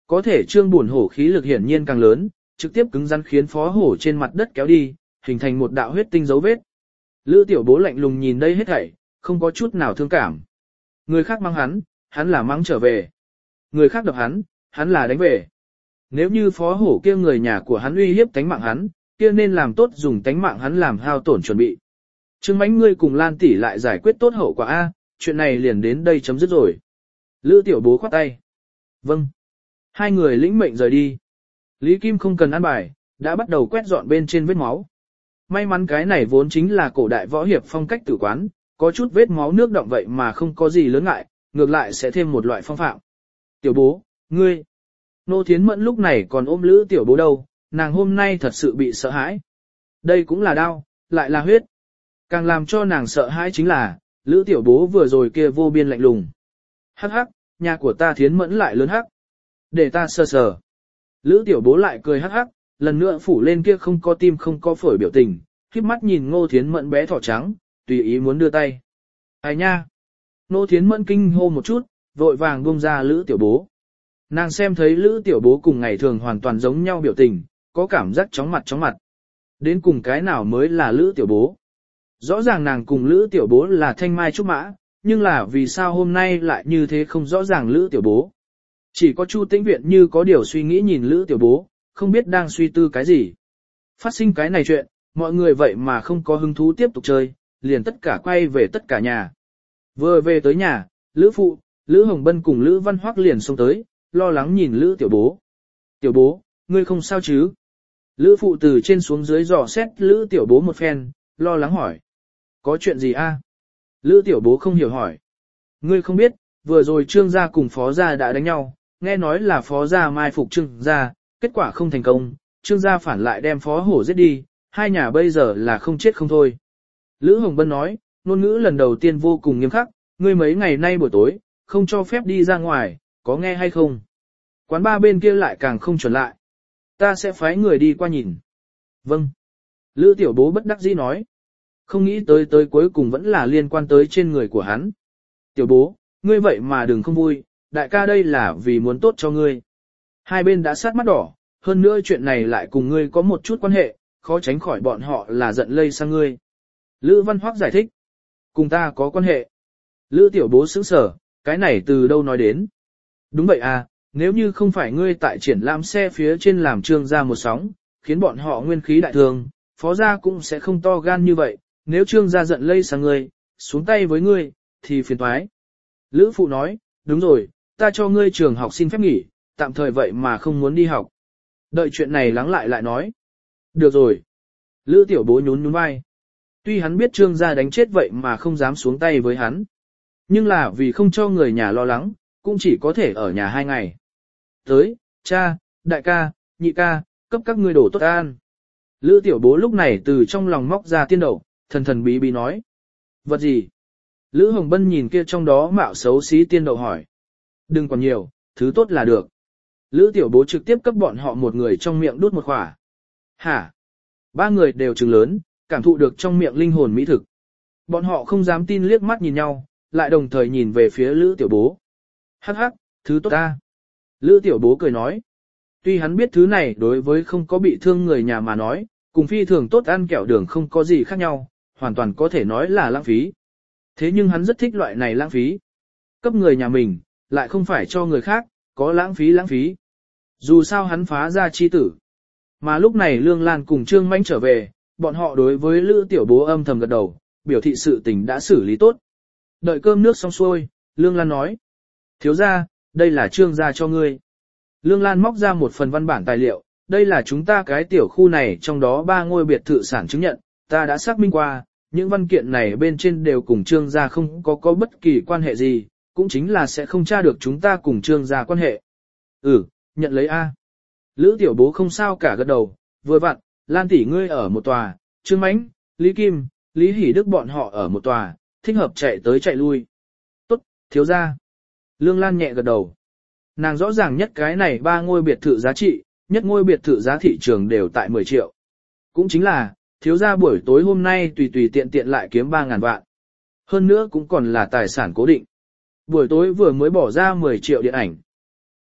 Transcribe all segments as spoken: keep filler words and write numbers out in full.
Có thể trương buồn hổ khí lực hiển nhiên càng lớn, trực tiếp cứng rắn khiến phó hổ trên mặt đất kéo đi, hình thành một đạo huyết tinh dấu vết. Lữ tiểu bố lạnh lùng nhìn đây hết thảy, không có chút nào thương cảm. Người khác mắng hắn, hắn là mắng trở về. Người khác đập hắn, hắn là đánh về. Nếu như phó hổ kia người nhà của hắn uy hiếp tánh mạng hắn, kia nên làm tốt dùng tánh mạng hắn làm hao tổn chuẩn bị. Trương Mánh ngươi cùng Lan tỷ lại giải quyết tốt hậu quả A, chuyện này liền đến đây chấm dứt rồi. Lữ tiểu bố khoát tay. Vâng. Hai người lĩnh mệnh rời đi. Lý Kim không cần ăn bài, đã bắt đầu quét dọn bên trên vết máu. May mắn cái này vốn chính là cổ đại võ hiệp phong cách tử quán, có chút vết máu nước động vậy mà không có gì lớn ngại, ngược lại sẽ thêm một loại phong phạm. Tiểu bố, ngươi. Nô Thiến Mẫn lúc này còn ôm Lữ tiểu bố đâu, nàng hôm nay thật sự bị sợ hãi. Đây cũng là đau, lại là huyết. Càng làm cho nàng sợ hãi chính là, Lữ tiểu bố vừa rồi kia vô biên lạnh lùng. Hắc hắc, nhà của ta Thiến Mẫn lại lớn hắc. Để ta sờ sờ. Lữ tiểu bố lại cười hắc hắc, lần nữa phủ lên kia không có tim không có phổi biểu tình, khép mắt nhìn Ngô Thiến Mẫn bé thỏ trắng, tùy ý muốn đưa tay. Ai nha. Ngô Thiến Mẫn kinh hô một chút, vội vàng buông ra Lữ tiểu bố. Nàng xem thấy Lữ tiểu bố cùng ngày thường hoàn toàn giống nhau biểu tình, có cảm giác chóng mặt chóng mặt. Đến cùng cái nào mới là Lữ tiểu bố? Rõ ràng nàng cùng Lữ tiểu bố là thanh mai trúc mã, nhưng là vì sao hôm nay lại như thế không rõ ràng Lữ tiểu bố? Chỉ có Chu Tĩnh Viện như có điều suy nghĩ nhìn Lữ tiểu bố, không biết đang suy tư cái gì. Phát sinh cái này chuyện, mọi người vậy mà không có hứng thú tiếp tục chơi, liền tất cả quay về tất cả nhà. Vừa về tới nhà, Lữ Phụ, Lữ Hồng Bân cùng Lữ Văn Hoắc liền xông tới, lo lắng nhìn Lữ tiểu bố. Tiểu bố, ngươi không sao chứ? Lữ Phụ từ trên xuống dưới dò xét Lữ tiểu bố một phen, lo lắng hỏi. Có chuyện gì a? Lữ tiểu bố không hiểu hỏi. Ngươi không biết, vừa rồi Trương gia cùng Phó gia đã đánh nhau, nghe nói là Phó gia mai phục Trương gia, kết quả không thành công, Trương gia phản lại đem Phó Hổ giết đi, hai nhà bây giờ là không chết không thôi. Lữ Hồng Bân nói, ngôn ngữ lần đầu tiên vô cùng nghiêm khắc, ngươi mấy ngày nay buổi tối, không cho phép đi ra ngoài, có nghe hay không? Quán ba bên kia lại càng không chuẩn lại. Ta sẽ phái người đi qua nhìn. Vâng. Lữ tiểu bố bất đắc dĩ nói. Không nghĩ tới tới cuối cùng vẫn là liên quan tới trên người của hắn. Tiểu bố, ngươi vậy mà đừng không vui, đại ca đây là vì muốn tốt cho ngươi. Hai bên đã sát mắt đỏ, hơn nữa chuyện này lại cùng ngươi có một chút quan hệ, khó tránh khỏi bọn họ là giận lây sang ngươi. Lữ Văn Hoắc giải thích. Cùng ta có quan hệ. Lữ tiểu bố sững sờ, cái này từ đâu nói đến. Đúng vậy à, nếu như không phải ngươi tại triển lãm xe phía trên làm Trương gia một sóng, khiến bọn họ nguyên khí đại thương, Phó gia cũng sẽ không to gan như vậy, nếu Trương gia giận lây sang ngươi, xuống tay với ngươi, thì phiền toái. Lữ Phụ nói, đúng rồi, ta cho ngươi trường học xin phép nghỉ, tạm thời vậy mà không muốn đi học. Đợi chuyện này lắng lại lại nói. Được rồi. Lữ tiểu bố nhún nhún vai. Tuy hắn biết Trương gia đánh chết vậy mà không dám xuống tay với hắn. Nhưng là vì không cho người nhà lo lắng, cũng chỉ có thể ở nhà hai ngày. Tới, cha, đại ca, nhị ca, cấp các ngươi đổ tốt an. Lữ tiểu bố lúc này từ trong lòng móc ra tiên đậu, thần thần bí bí nói. Vật gì? Lữ Hồng Bân nhìn kia trong đó mạo xấu xí tiên đậu hỏi. Đừng còn nhiều, thứ tốt là được. Lữ tiểu bố trực tiếp cấp bọn họ một người trong miệng đút một khỏa. Hả? Ba người đều trừng lớn, cảm thụ được trong miệng linh hồn mỹ thực. Bọn họ không dám tin liếc mắt nhìn nhau, lại đồng thời nhìn về phía Lữ tiểu bố. Hắc hắc, thứ tốt ta. Lữ tiểu bố cười nói. Tuy hắn biết thứ này đối với không có bị thương người nhà mà nói, cùng phi thường tốt ăn kẹo đường không có gì khác nhau, hoàn toàn có thể nói là lãng phí. Thế nhưng hắn rất thích loại này lãng phí. Cấp người nhà mình, lại không phải cho người khác, có lãng phí lãng phí. Dù sao hắn phá ra chi tử. Mà lúc này Lương Lan cùng Trương Mãnh trở về, bọn họ đối với Lữ tiểu bố âm thầm gật đầu, biểu thị sự tình đã xử lý tốt. Đợi cơm nước xong xuôi, Lương Lan nói. Thiếu gia, đây là Trương gia cho ngươi. Lương Lan móc ra một phần văn bản tài liệu, đây là chúng ta cái tiểu khu này trong đó ba ngôi biệt thự sản chứng nhận, ta đã xác minh qua, những văn kiện này bên trên đều cùng Trương gia không có có bất kỳ quan hệ gì, cũng chính là sẽ không tra được chúng ta cùng Trương gia quan hệ. Ừ, nhận lấy A. Lữ tiểu bố không sao cả gật đầu, vừa vặn, Lan tỷ ngươi ở một tòa, Trương Mãnh, Lý Kim, Lý Hỷ Đức bọn họ ở một tòa, thích hợp chạy tới chạy lui. Tốt, thiếu gia. Lương Lan nhẹ gật đầu. Nàng rõ ràng nhất cái này ba ngôi biệt thự giá trị, nhất ngôi biệt thự giá thị trường đều tại mười triệu. Cũng chính là, thiếu gia buổi tối hôm nay tùy tùy tiện tiện lại kiếm ba ngàn vạn. Hơn nữa cũng còn là tài sản cố định. Buổi tối vừa mới bỏ ra mười triệu điện ảnh.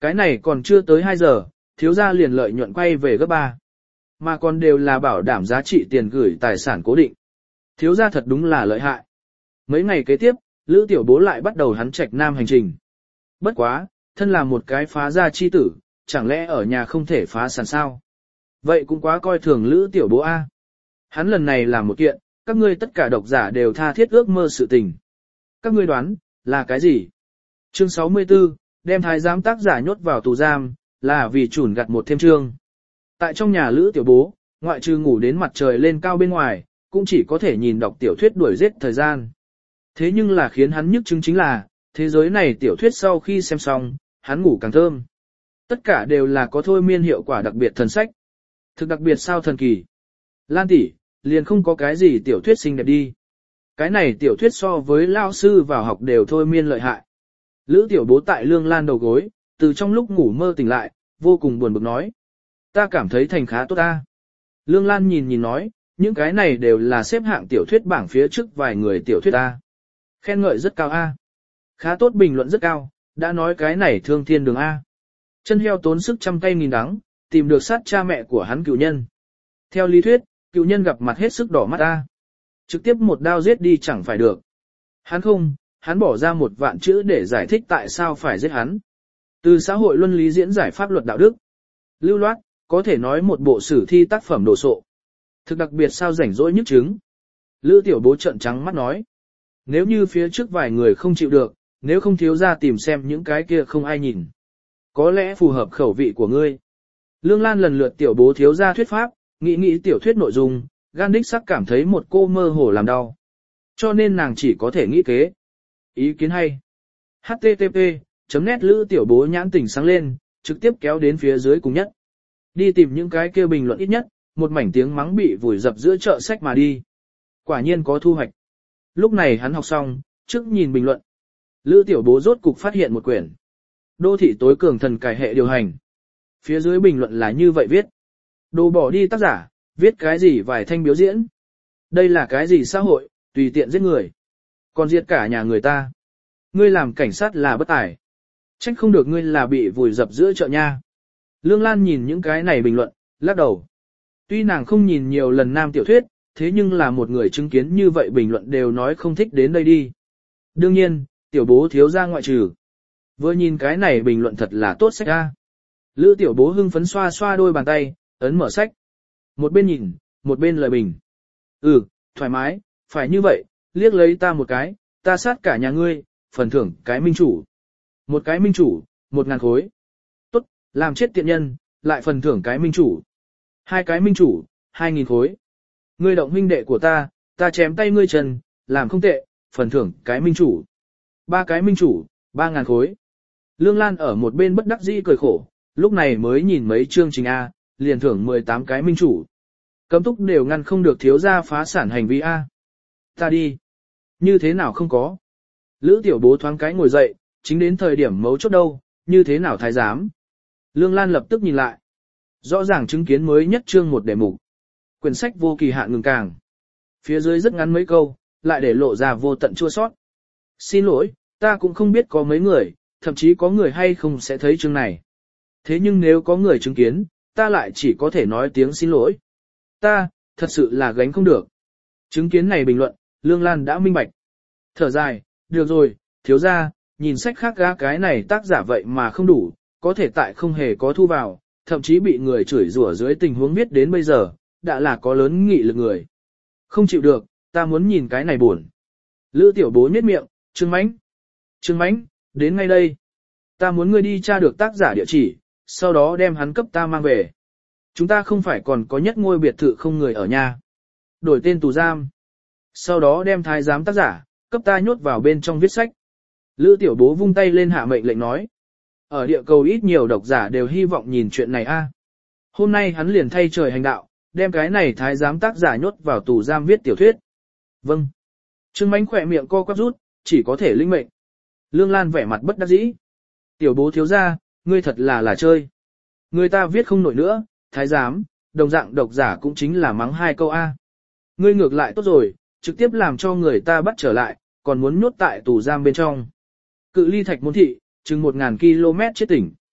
Cái này còn chưa tới hai giờ, thiếu gia liền lợi nhuận quay về gấp ba. Mà còn đều là bảo đảm giá trị tiền gửi tài sản cố định. Thiếu gia thật đúng là lợi hại. Mấy ngày kế tiếp, Lữ Tiểu Bố lại bắt đầu hắn trạch nam hành trình. Bất quá, thân là một cái phá gia chi tử, chẳng lẽ ở nhà không thể phá sản sao? Vậy cũng quá coi thường Lữ Tiểu Bố A. Hắn lần này làm một kiện, các ngươi tất cả độc giả đều tha thiết ước mơ sự tình. Các ngươi đoán, là cái gì? Chương sáu mươi tư, đem thái giám tác giả nhốt vào tù giam, là vì chủn gặt một thêm chương. Tại trong nhà Lữ Tiểu Bố, ngoại trừ ngủ đến mặt trời lên cao bên ngoài, cũng chỉ có thể nhìn đọc tiểu thuyết đuổi giết thời gian. Thế nhưng là khiến hắn nhức chứng chính là, thế giới này tiểu thuyết sau khi xem xong, hắn ngủ càng thơm. Tất cả đều là có thôi miên hiệu quả đặc biệt thần sách. Thực đặc biệt sao thần kỳ. Lan tỷ, liền không có cái gì tiểu thuyết xinh đẹp đi. Cái này tiểu thuyết so với lao sư vào học đều thôi miên lợi hại. Lữ Tiểu Bố tại Lương Lan đầu gối, từ trong lúc ngủ mơ tỉnh lại, vô cùng buồn bực nói. Ta cảm thấy thành khá tốt ta. Lương Lan nhìn nhìn nói, những cái này đều là xếp hạng tiểu thuyết bảng phía trước vài người tiểu thuyết A. Khen ngợi rất cao A. Khá tốt bình luận rất cao, đã nói cái này thương thiên đường A. Chân heo tốn sức trăm tay nghìn đắng, tìm được sát cha mẹ của hắn cựu nhân. Theo lý thuyết, cựu nhân gặp mặt hết sức đỏ mắt A. Trực tiếp một đao giết đi chẳng phải được. Hắn không, hắn bỏ ra một vạn chữ để giải thích tại sao phải giết hắn. Từ xã hội luân lý diễn giải pháp luật đạo đức. Lưu loát, có thể nói một bộ sử thi tác phẩm đồ sộ. Thực đặc biệt sao rảnh rỗi nhức chứng. Lữ Tiểu Bố trợn trắng mắt nói. Nếu như phía trước vài người không chịu được, nếu không thiếu ra tìm xem những cái kia không ai nhìn. Có lẽ phù hợp khẩu vị của ngươi. Lương Lan lần lượt Tiểu Bố thiếu ra thuyết pháp, nghĩ nghĩ tiểu thuyết nội dung, gan đích sắc cảm thấy một cô mơ hồ làm đau. Cho nên nàng chỉ có thể nghĩ kế. Ý kiến hay. H T T P chấm nét Lữ Tiểu Bố nhãn tỉnh sáng lên, trực tiếp kéo đến phía dưới cùng nhất. Đi tìm những cái kia bình luận ít nhất, một mảnh tiếng mắng bị vùi dập giữa chợ sách mà đi. Quả nhiên có thu hoạch. Lúc này hắn học xong, trước nhìn bình luận. Lữ Tiểu Bố rốt cục phát hiện một quyển. Đô thị tối cường thần cải hệ điều hành. Phía dưới bình luận là như vậy viết. Đồ bỏ đi tác giả, viết cái gì vài thanh biểu diễn. Đây là cái gì xã hội, tùy tiện giết người. Còn giết cả nhà người ta. Ngươi làm cảnh sát là bất tài. Trách không được ngươi là bị vùi dập giữa chợ nha. Lương Lan nhìn những cái này bình luận, lắc đầu. Tuy nàng không nhìn nhiều lần nam tiểu thuyết, thế nhưng là một người chứng kiến như vậy bình luận đều nói không thích đến đây đi. Đương nhiên, Tiểu Bố thiếu ra ngoại trừ. Vừa nhìn cái này bình luận thật là tốt sách ra. Lữ Tiểu Bố hưng phấn xoa xoa đôi bàn tay, ấn mở sách. Một bên nhìn, một bên lời bình. Ừ, thoải mái, phải như vậy, liếc lấy ta một cái, ta sát cả nhà ngươi, phần thưởng cái minh chủ. Một cái minh chủ, một ngàn khối. Tốt, làm chết tiện nhân, lại phần thưởng cái minh chủ. Hai cái minh chủ, hai nghìn khối. Ngươi động huynh đệ của ta, ta chém tay ngươi chân, làm không tệ, phần thưởng cái minh chủ. Ba cái minh chủ, ba ngàn khối. Lương Lan ở một bên bất đắc dĩ cười khổ, lúc này mới nhìn mấy chương trình A, liền thưởng mười tám cái minh chủ. Cấm túc đều ngăn không được thiếu gia phá sản hành vi A. Ta đi. Như thế nào không có. Lữ Tiểu Bố thoáng cái ngồi dậy, chính đến thời điểm mấu chốt đâu, như thế nào thái giám. Lương Lan lập tức nhìn lại. Rõ ràng chứng kiến mới nhất chương một đề mục. Quyển sách vô kỳ hạn ngừng càng. Phía dưới rất ngắn mấy câu, lại để lộ ra vô tận chua sót. Xin lỗi, ta cũng không biết có mấy người, thậm chí có người hay không sẽ thấy chương này. Thế nhưng nếu có người chứng kiến, ta lại chỉ có thể nói tiếng xin lỗi. Ta, thật sự là gánh không được. Chứng kiến này bình luận, Lương Lan đã minh bạch. Thở dài, được rồi, thiếu ra, nhìn sách khác gã cái này tác giả vậy mà không đủ, có thể tại không hề có thu vào, thậm chí bị người chửi rủa dưới tình huống biết đến bây giờ, đã là có lớn nghị lực người. Không chịu được, ta muốn nhìn cái này buồn. Lữ Tiểu Bố nhếch miệng, Trương Mánh. Trương Mánh, đến ngay đây. Ta muốn ngươi đi tra được tác giả địa chỉ, sau đó đem hắn cấp ta mang về. Chúng ta không phải còn có nhất ngôi biệt thự không người ở nhà. Đổi tên tù giam. Sau đó đem thái giám tác giả, cấp ta nhốt vào bên trong viết sách. Lữ Tiểu Bố vung tay lên hạ mệnh lệnh nói. Ở địa cầu ít nhiều độc giả đều hy vọng nhìn chuyện này a. Hôm nay hắn liền thay trời hành đạo, đem cái này thái giám tác giả nhốt vào tù giam viết tiểu thuyết. Vâng. Trương Mánh khỏe miệng co quắp rút, chỉ có thể linh mệnh. Lương Lan vẻ mặt bất đắc dĩ. Tiểu Bố thiếu ra, ngươi thật là là chơi. Người ta viết không nổi nữa, thái giám, đồng dạng độc giả cũng chính là mắng hai câu A. Ngươi ngược lại tốt rồi, trực tiếp làm cho người ta bắt trở lại, còn muốn nhốt tại tù giam bên trong. Cự ly Thạch Môn Thị, chừng một nghìn ki lô mét chết tỉnh.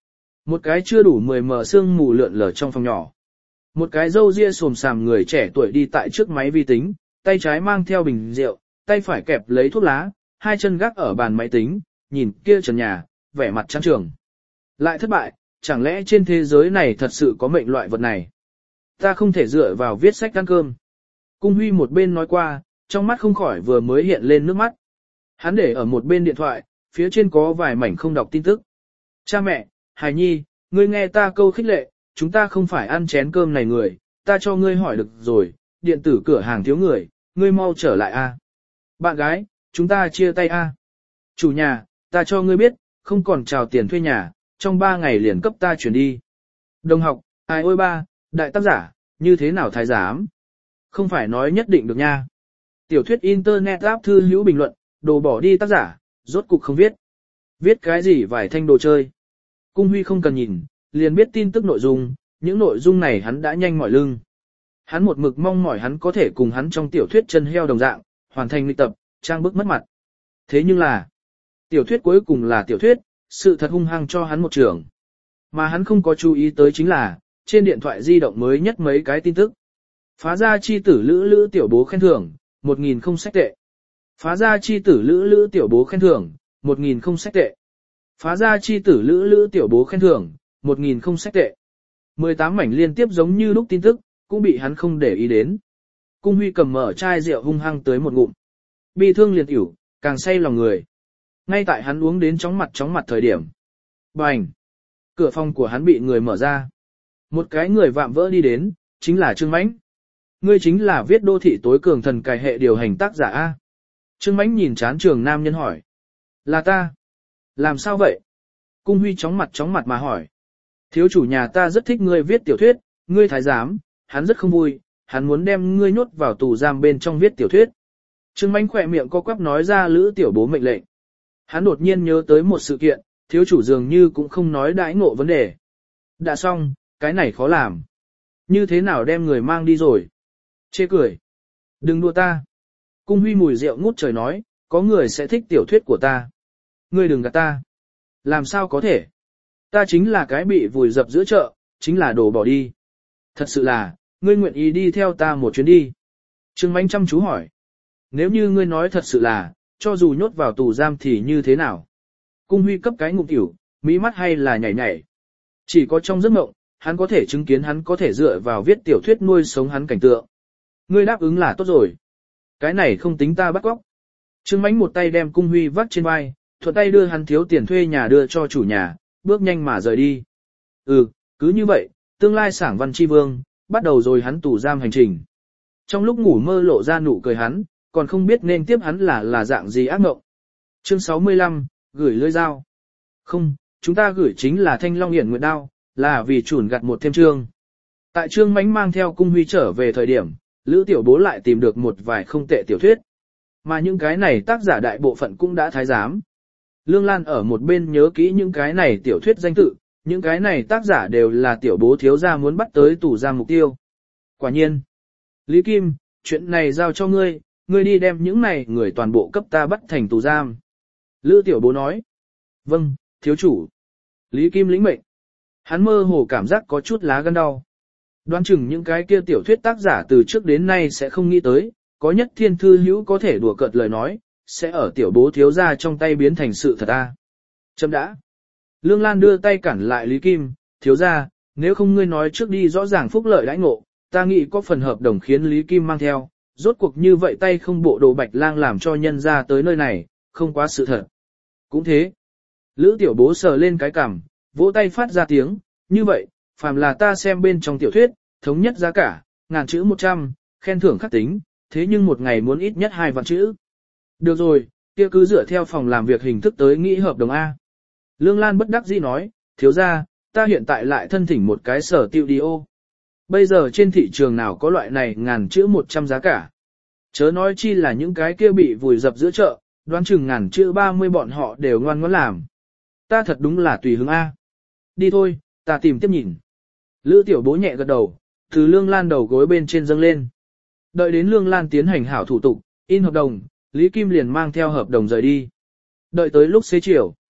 Một cái chưa đủ mười mờ sương mù lượn lờ trong phòng nhỏ. Một cái râu ria xồm xàm người trẻ tuổi đi tại trước máy vi tính, tay trái mang theo bình rượu, tay phải kẹp lấy thuốc lá, hai chân gác ở bàn máy tính, nhìn kia trần nhà, vẻ mặt trắng trường. Lại thất bại, chẳng lẽ trên thế giới này thật sự có mệnh loại vật này? Ta không thể dựa vào viết sách ăn cơm. Cung Huy một bên nói qua, trong mắt không khỏi vừa mới hiện lên nước mắt. Hắn để ở một bên điện thoại, phía trên có vài mảnh không đọc tin tức. Cha mẹ, hài nhi, ngươi nghe ta câu khích lệ, chúng ta không phải ăn chén cơm này người, ta cho ngươi hỏi được rồi, điện tử cửa hàng thiếu người, ngươi mau trở lại a. Bạn gái, chúng ta chia tay a. Chủ nhà, ta cho ngươi biết, không còn chào tiền thuê nhà, trong ba ngày liền cấp ta chuyển đi. Đồng học, ai ôi ba, đại tác giả, như thế nào thái giám? Không phải nói nhất định được nha. Tiểu thuyết internet áp thư hữu bình luận, đồ bỏ đi tác giả, rốt cục không viết. Viết cái gì vài thanh đồ chơi. Cung Huy không cần nhìn, liền biết tin tức nội dung, những nội dung này hắn đã nhanh mỏi lưng. Hắn một mực mong mỏi hắn có thể cùng hắn trong tiểu thuyết chân heo đồng dạng, hoàn thành lịch tập, trang bức mất mặt. Thế nhưng là, tiểu thuyết cuối cùng là tiểu thuyết, sự thật hung hăng cho hắn một trường. Mà hắn không có chú ý tới chính là, trên điện thoại di động mới nhất mấy cái tin tức. Phá ra chi tử lữ lữ tiểu bố khen thưởng, một nghìn không sách tệ. Phá ra chi tử lữ lữ tiểu bố khen thưởng, một nghìn không sách tệ. Phá ra chi tử lữ lữ tiểu bố khen thưởng, một nghìn không sách tệ. mười tám mảnh liên tiếp giống như lúc tin tức, cũng bị hắn không để ý đến. Cung Huy cầm mở chai rượu hung hăng tới một ngụm. Bi thương liệt ỉu, càng say lòng người. Ngay tại hắn uống đến chóng mặt chóng mặt thời điểm. Bành! Cửa phòng của hắn bị người mở ra. Một cái người vạm vỡ đi đến, chính là Trương Mãnh. Ngươi chính là viết đô thị tối cường thần cài hệ điều hành tác giả A. Trương Mãnh nhìn chán trường nam nhân hỏi. Là ta. Làm sao vậy? Cung Huy chóng mặt chóng mặt mà hỏi. Thiếu chủ nhà ta rất thích ngươi viết tiểu thuyết, ngươi thái giám, hắn rất không vui, hắn muốn đem ngươi nhốt vào tù giam bên trong viết tiểu thuyết. Trương Mãnh khỏe miệng co quắp nói ra lữ tiểu bố mệnh lệnh. Hắn đột nhiên nhớ tới một sự kiện, thiếu chủ dường như cũng không nói đãi ngộ vấn đề. Đã xong, cái này khó làm. Như thế nào đem người mang đi rồi? Chê cười. Đừng đùa ta. Cung Huy mùi rượu ngút trời nói, có người sẽ thích tiểu thuyết của ta. Ngươi đừng gạt ta. Làm sao có thể? Ta chính là cái bị vùi dập giữa chợ, chính là đồ bỏ đi. Thật sự là, ngươi nguyện ý đi theo ta một chuyến đi. Trương Mãnh chăm chú hỏi. Nếu như ngươi nói thật sự là, cho dù nhốt vào tù giam thì như thế nào? Cung Huy cấp cái ngụm tiểu, mỹ mắt hay là nhảy nhảy. Chỉ có trong giấc mộng, hắn có thể chứng kiến hắn có thể dựa vào viết tiểu thuyết nuôi sống hắn cảnh tượng. Ngươi đáp ứng là tốt rồi. Cái này không tính ta bắt cóc. Trương Mãnh một tay đem Cung Huy vác trên vai, thuận tay đưa hắn thiếu tiền thuê nhà đưa cho chủ nhà, bước nhanh mà rời đi. Ừ, cứ như vậy, tương lai sảng văn chi vương, bắt đầu rồi hắn tù giam hành trình. Trong lúc ngủ mơ lộ ra nụ cười hắn, còn không biết nên tiếp hắn là là dạng gì ác mộng. Chương sáu mươi lăm, gửi lưỡi dao. Không, chúng ta gửi chính là thanh long hiển nguyệt đao, là vì chủn gặt một thêm chương. Tại Trương Mãnh mang theo Cung Huy trở về thời điểm, Lữ Tiểu Bố lại tìm được một vài không tệ tiểu thuyết. Mà những cái này tác giả đại bộ phận cũng đã thái giám. Lương Lan ở một bên nhớ kỹ những cái này tiểu thuyết danh tự, những cái này tác giả đều là Tiểu Bố thiếu gia muốn bắt tới tù giam mục tiêu. Quả nhiên. Lý Kim, chuyện này giao cho ngươi, ngươi đi đem những này người toàn bộ cấp ta bắt thành tù giam. Lữ Tiểu Bố nói. Vâng, thiếu chủ. Lý Kim lĩnh mệnh. Hắn mơ hồ cảm giác có chút lá gan đau. Đoán chừng những cái kia tiểu thuyết tác giả từ trước đến nay sẽ không nghĩ tới, có nhất thiên thư hữu có thể đùa cợt lời nói, sẽ ở Tiểu Bố thiếu gia trong tay biến thành sự thật a. Chấm đã. Lương Lan đưa tay cản lại Lý Kim, thiếu gia, nếu không ngươi nói trước đi rõ ràng phúc lợi đãi ngộ, ta nghĩ có phần hợp đồng khiến Lý Kim mang theo, rốt cuộc như vậy tay không bộ đồ bạch lang làm cho nhân ra tới nơi này, không quá sự thật. Cũng thế. Lữ Tiểu Bố sờ lên cái cằm, vỗ tay phát ra tiếng, như vậy, phàm là ta xem bên trong tiểu thuyết, thống nhất giá cả, ngàn chữ một trăm, khen thưởng khắc tính, thế nhưng một ngày muốn ít nhất hai vạn chữ. Được rồi, kia cứ dựa theo phòng làm việc hình thức tới nghĩ hợp đồng A. Lương Lan bất đắc dĩ nói, thiếu gia, ta hiện tại lại thân thỉnh một cái sở tiêu đi ô. Bây giờ trên thị trường nào có loại này ngàn chữ một trăm giá cả. Chớ nói chi là những cái kia bị vùi dập giữa chợ, đoán chừng ngàn chữ ba mươi bọn họ đều ngoan ngoãn làm. Ta thật đúng là tùy hứng A. Đi thôi, ta tìm tiếp nhìn. Lữ Tiểu Bố nhẹ gật đầu, từ Lương Lan đầu gối bên trên dâng lên. Đợi đến Lương Lan tiến hành hảo thủ tục, in hợp đồng, Lý Kim liền mang theo hợp đồng rời đi. Đợi tới lúc xế chiều.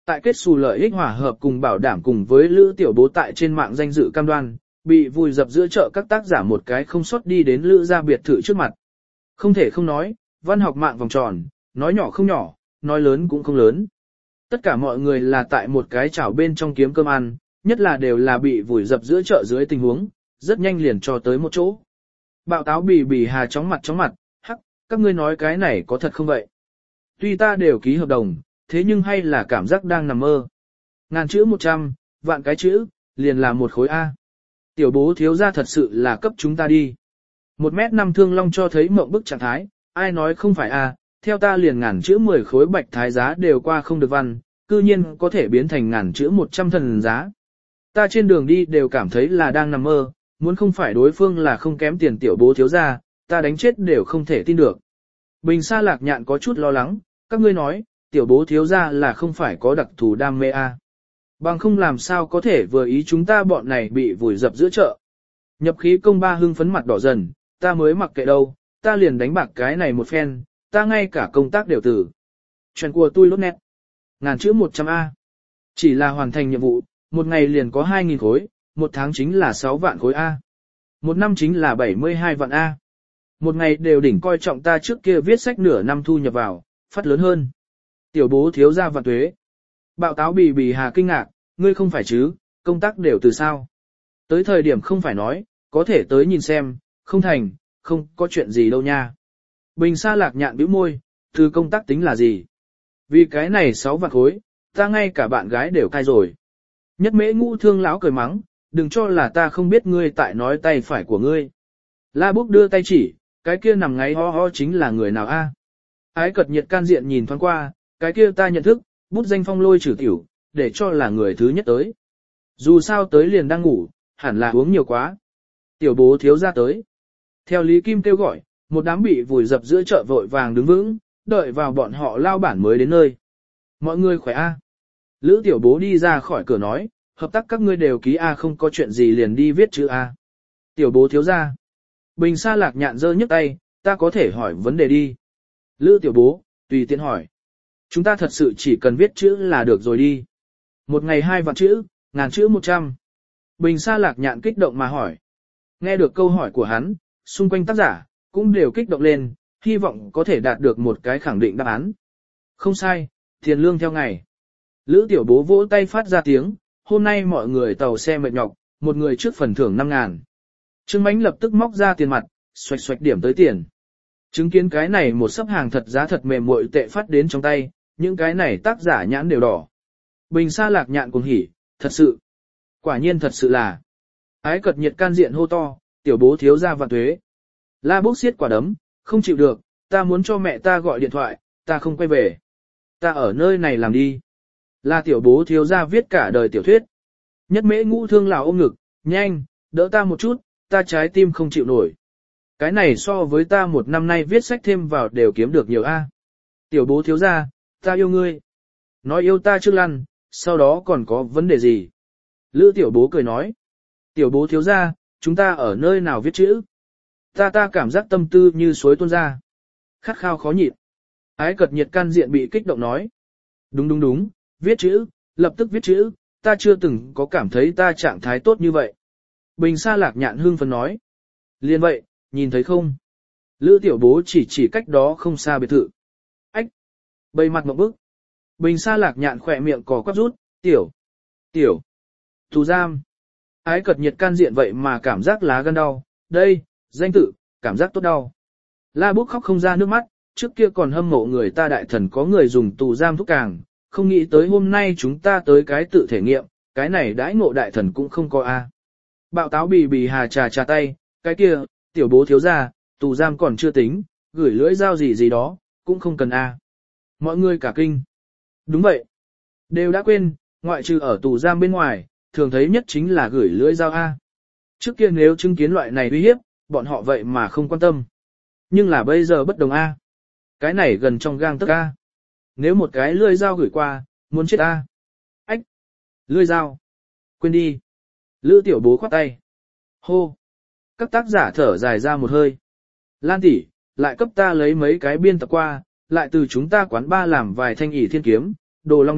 Tại kết xù lợi ích hòa hợp cùng bảo đảm cùng với Lữ Tiểu Bố tại trên mạng danh dự cam đoan, bị vùi dập giữa chợ các tác giả một cái không sót đi đến Lữ gia biệt thự trước mặt. Không thể không nói, văn học mạng vòng tròn, nói nhỏ không nhỏ, nói lớn cũng không lớn. Tất cả mọi người là tại một cái chảo bên trong kiếm cơm ăn, nhất là đều là bị vùi dập giữa chợ dưới tình huống, rất nhanh liền cho tới một chỗ. Bạo táo bì bì hà chóng mặt chóng mặt, hắc, các ngươi nói cái này có thật không vậy? Tuy ta đều ký hợp đồng, thế nhưng hay là cảm giác đang nằm mơ. Ngàn chữ một trăm, vạn cái chữ, liền là một khối A. Tiểu bố thiếu gia thật sự là cấp chúng ta đi. Một mét năm thương long cho thấy mộng bức trạng thái, ai nói không phải A, theo ta liền ngàn chữ mười khối bạch thái giá đều qua không được văn, cư nhiên có thể biến thành ngàn chữ một trăm thần giá. Ta trên đường đi đều cảm thấy là đang nằm mơ, muốn không phải đối phương là không kém tiền tiểu bố thiếu gia, ta đánh chết đều không thể tin được. Bình Sa Lạc Nhạn có chút lo lắng, các ngươi nói, tiểu bố thiếu gia là không phải có đặc thù đam mê a? Bằng không làm sao có thể vừa ý chúng ta bọn này bị vùi dập giữa chợ. Nhập khí công ba hưng phấn mặt đỏ dần, ta mới mặc kệ đâu, ta liền đánh bạc cái này một phen, ta ngay cả công tác đều tử. Chuyện của tôi lốt nét. Ngàn chữ một trăm A. Chỉ là hoàn thành nhiệm vụ, một ngày liền có hai nghìn khối, một tháng chính là sáu vạn khối A. Một năm chính là bảy mươi hai vạn A. Một ngày đều đỉnh coi trọng ta trước kia viết sách nửa năm thu nhập vào, phát lớn hơn. Tiểu bố thiếu gia vạn tuế. Bạo táo bì bì hà kinh ngạc, ngươi không phải chứ, công tác đều từ sao. Tới thời điểm không phải nói, có thể tới nhìn xem, không thành, không có chuyện gì đâu nha. Bình Sa Lạc Nhạn bĩu môi, từ công tác tính là gì? Vì cái này sáu vạn khối, ta ngay cả bạn gái đều cai rồi. Nhất mễ ngũ thương lão cười mắng, đừng cho là ta không biết ngươi tại nói tay phải của ngươi. La Búc đưa tay chỉ, cái kia nằm ngáy ho ho chính là người nào a? Ái cật nhiệt can diện nhìn thoáng qua, cái kia ta nhận thức, bút danh phong lôi trừ tiểu, để cho là người thứ nhất tới. Dù sao tới liền đang ngủ, hẳn là uống nhiều quá. Tiểu bố thiếu ra tới. Theo Lý Kim kêu gọi, một đám bị vùi dập giữa chợ vội vàng đứng vững, đợi vào bọn họ lao bản mới đến nơi. Mọi người khỏe a. Lữ tiểu bố đi ra khỏi cửa nói, hợp tác các ngươi đều ký A không có chuyện gì liền đi viết chữ A. Tiểu bố thiếu ra. Bình Sa Lạc Nhạn giơ nhấc tay, ta có thể hỏi vấn đề đi. Lữ tiểu bố, tùy tiện hỏi. Chúng ta thật sự chỉ cần viết chữ là được rồi đi. Một ngày hai vạn chữ, ngàn chữ một trăm. Bình Sa Lạc Nhạn kích động mà hỏi. Nghe được câu hỏi của hắn, xung quanh tác giả, cũng đều kích động lên, hy vọng có thể đạt được một cái khẳng định đáp án. Không sai, tiền lương theo ngày. Lữ tiểu bố vỗ tay phát ra tiếng, hôm nay mọi người tàu xe mệt nhọc, một người trước phần thưởng năm ngàn. Trương Mánh lập tức móc ra tiền mặt, xoạch xoạch điểm tới tiền. Chứng kiến cái này một sấp hàng thật giá thật mềm muội tệ phát đến trong tay, những cái này tác giả nhãn đều đỏ. Bình Sa Lạc Nhạn cùng hỉ, thật sự. Quả nhiên thật sự là. Ái cật nhiệt can diện hô to, tiểu bố thiếu ra vạn tuế. La Bốc xiết quả đấm, không chịu được, ta muốn cho mẹ ta gọi điện thoại, ta không quay về. Ta ở nơi này làm đi. Là tiểu bố thiếu ra viết cả đời tiểu thuyết. Nhất mễ ngũ thương lão ôm ngực, nhanh, đỡ ta một chút, ta trái tim không chịu nổi. Cái này so với ta một năm nay viết sách thêm vào đều kiếm được nhiều A. Tiểu bố thiếu ra, ta yêu ngươi. Nói yêu ta trước lăn, sau đó còn có vấn đề gì? Lữ tiểu bố cười nói. Tiểu bố thiếu ra, chúng ta ở nơi nào viết chữ? Ta ta cảm giác tâm tư như suối tuôn ra. Khát khao khó nhịn. Ái cật nhiệt can diện bị kích động nói. Đúng đúng đúng, viết chữ, lập tức viết chữ, ta chưa từng có cảm thấy ta trạng thái tốt như vậy. Bình Sa Lạc Nhạn hương phấn nói. Liên vậy, nhìn thấy không? Lữ tiểu bố chỉ chỉ cách đó không xa biệt thự. Ách! Bầy mặt một bức. Bình Sa Lạc Nhạn khỏe miệng cò quắp rút, tiểu, tiểu, tù giam. Ái cật nhiệt can diện vậy mà cảm giác lá gan đau, đây, danh tự, cảm giác tốt đau. La Búc khóc không ra nước mắt, trước kia còn hâm mộ người ta đại thần có người dùng tù giam thuốc càng, không nghĩ tới hôm nay chúng ta tới cái tự thể nghiệm, cái này đãi ngộ đại thần cũng không có a. Bạo táo bì bì hà trà trà tay, cái kia, tiểu bố thiếu ra, tù giam còn chưa tính, gửi lưỡi dao gì gì đó, cũng không cần a. Mọi người cả kinh. Đúng vậy. Đều đã quên, ngoại trừ ở tù giam bên ngoài, thường thấy nhất chính là gửi lưỡi dao a. Trước kia nếu chứng kiến loại này uy hiếp, bọn họ vậy mà không quan tâm. Nhưng là bây giờ bất đồng a. Cái này gần trong gang tấc a. Nếu một cái lưỡi dao gửi qua, muốn chết a. Ách. Lưỡi dao. Quên đi. Lữ tiểu bố khoát tay. Hô. Các tác giả thở dài ra một hơi. Lan tỷ, lại cấp ta lấy mấy cái biên tập qua, lại từ chúng ta quán ba làm vài thanh ỷ thiên kiếm, đồ long đao,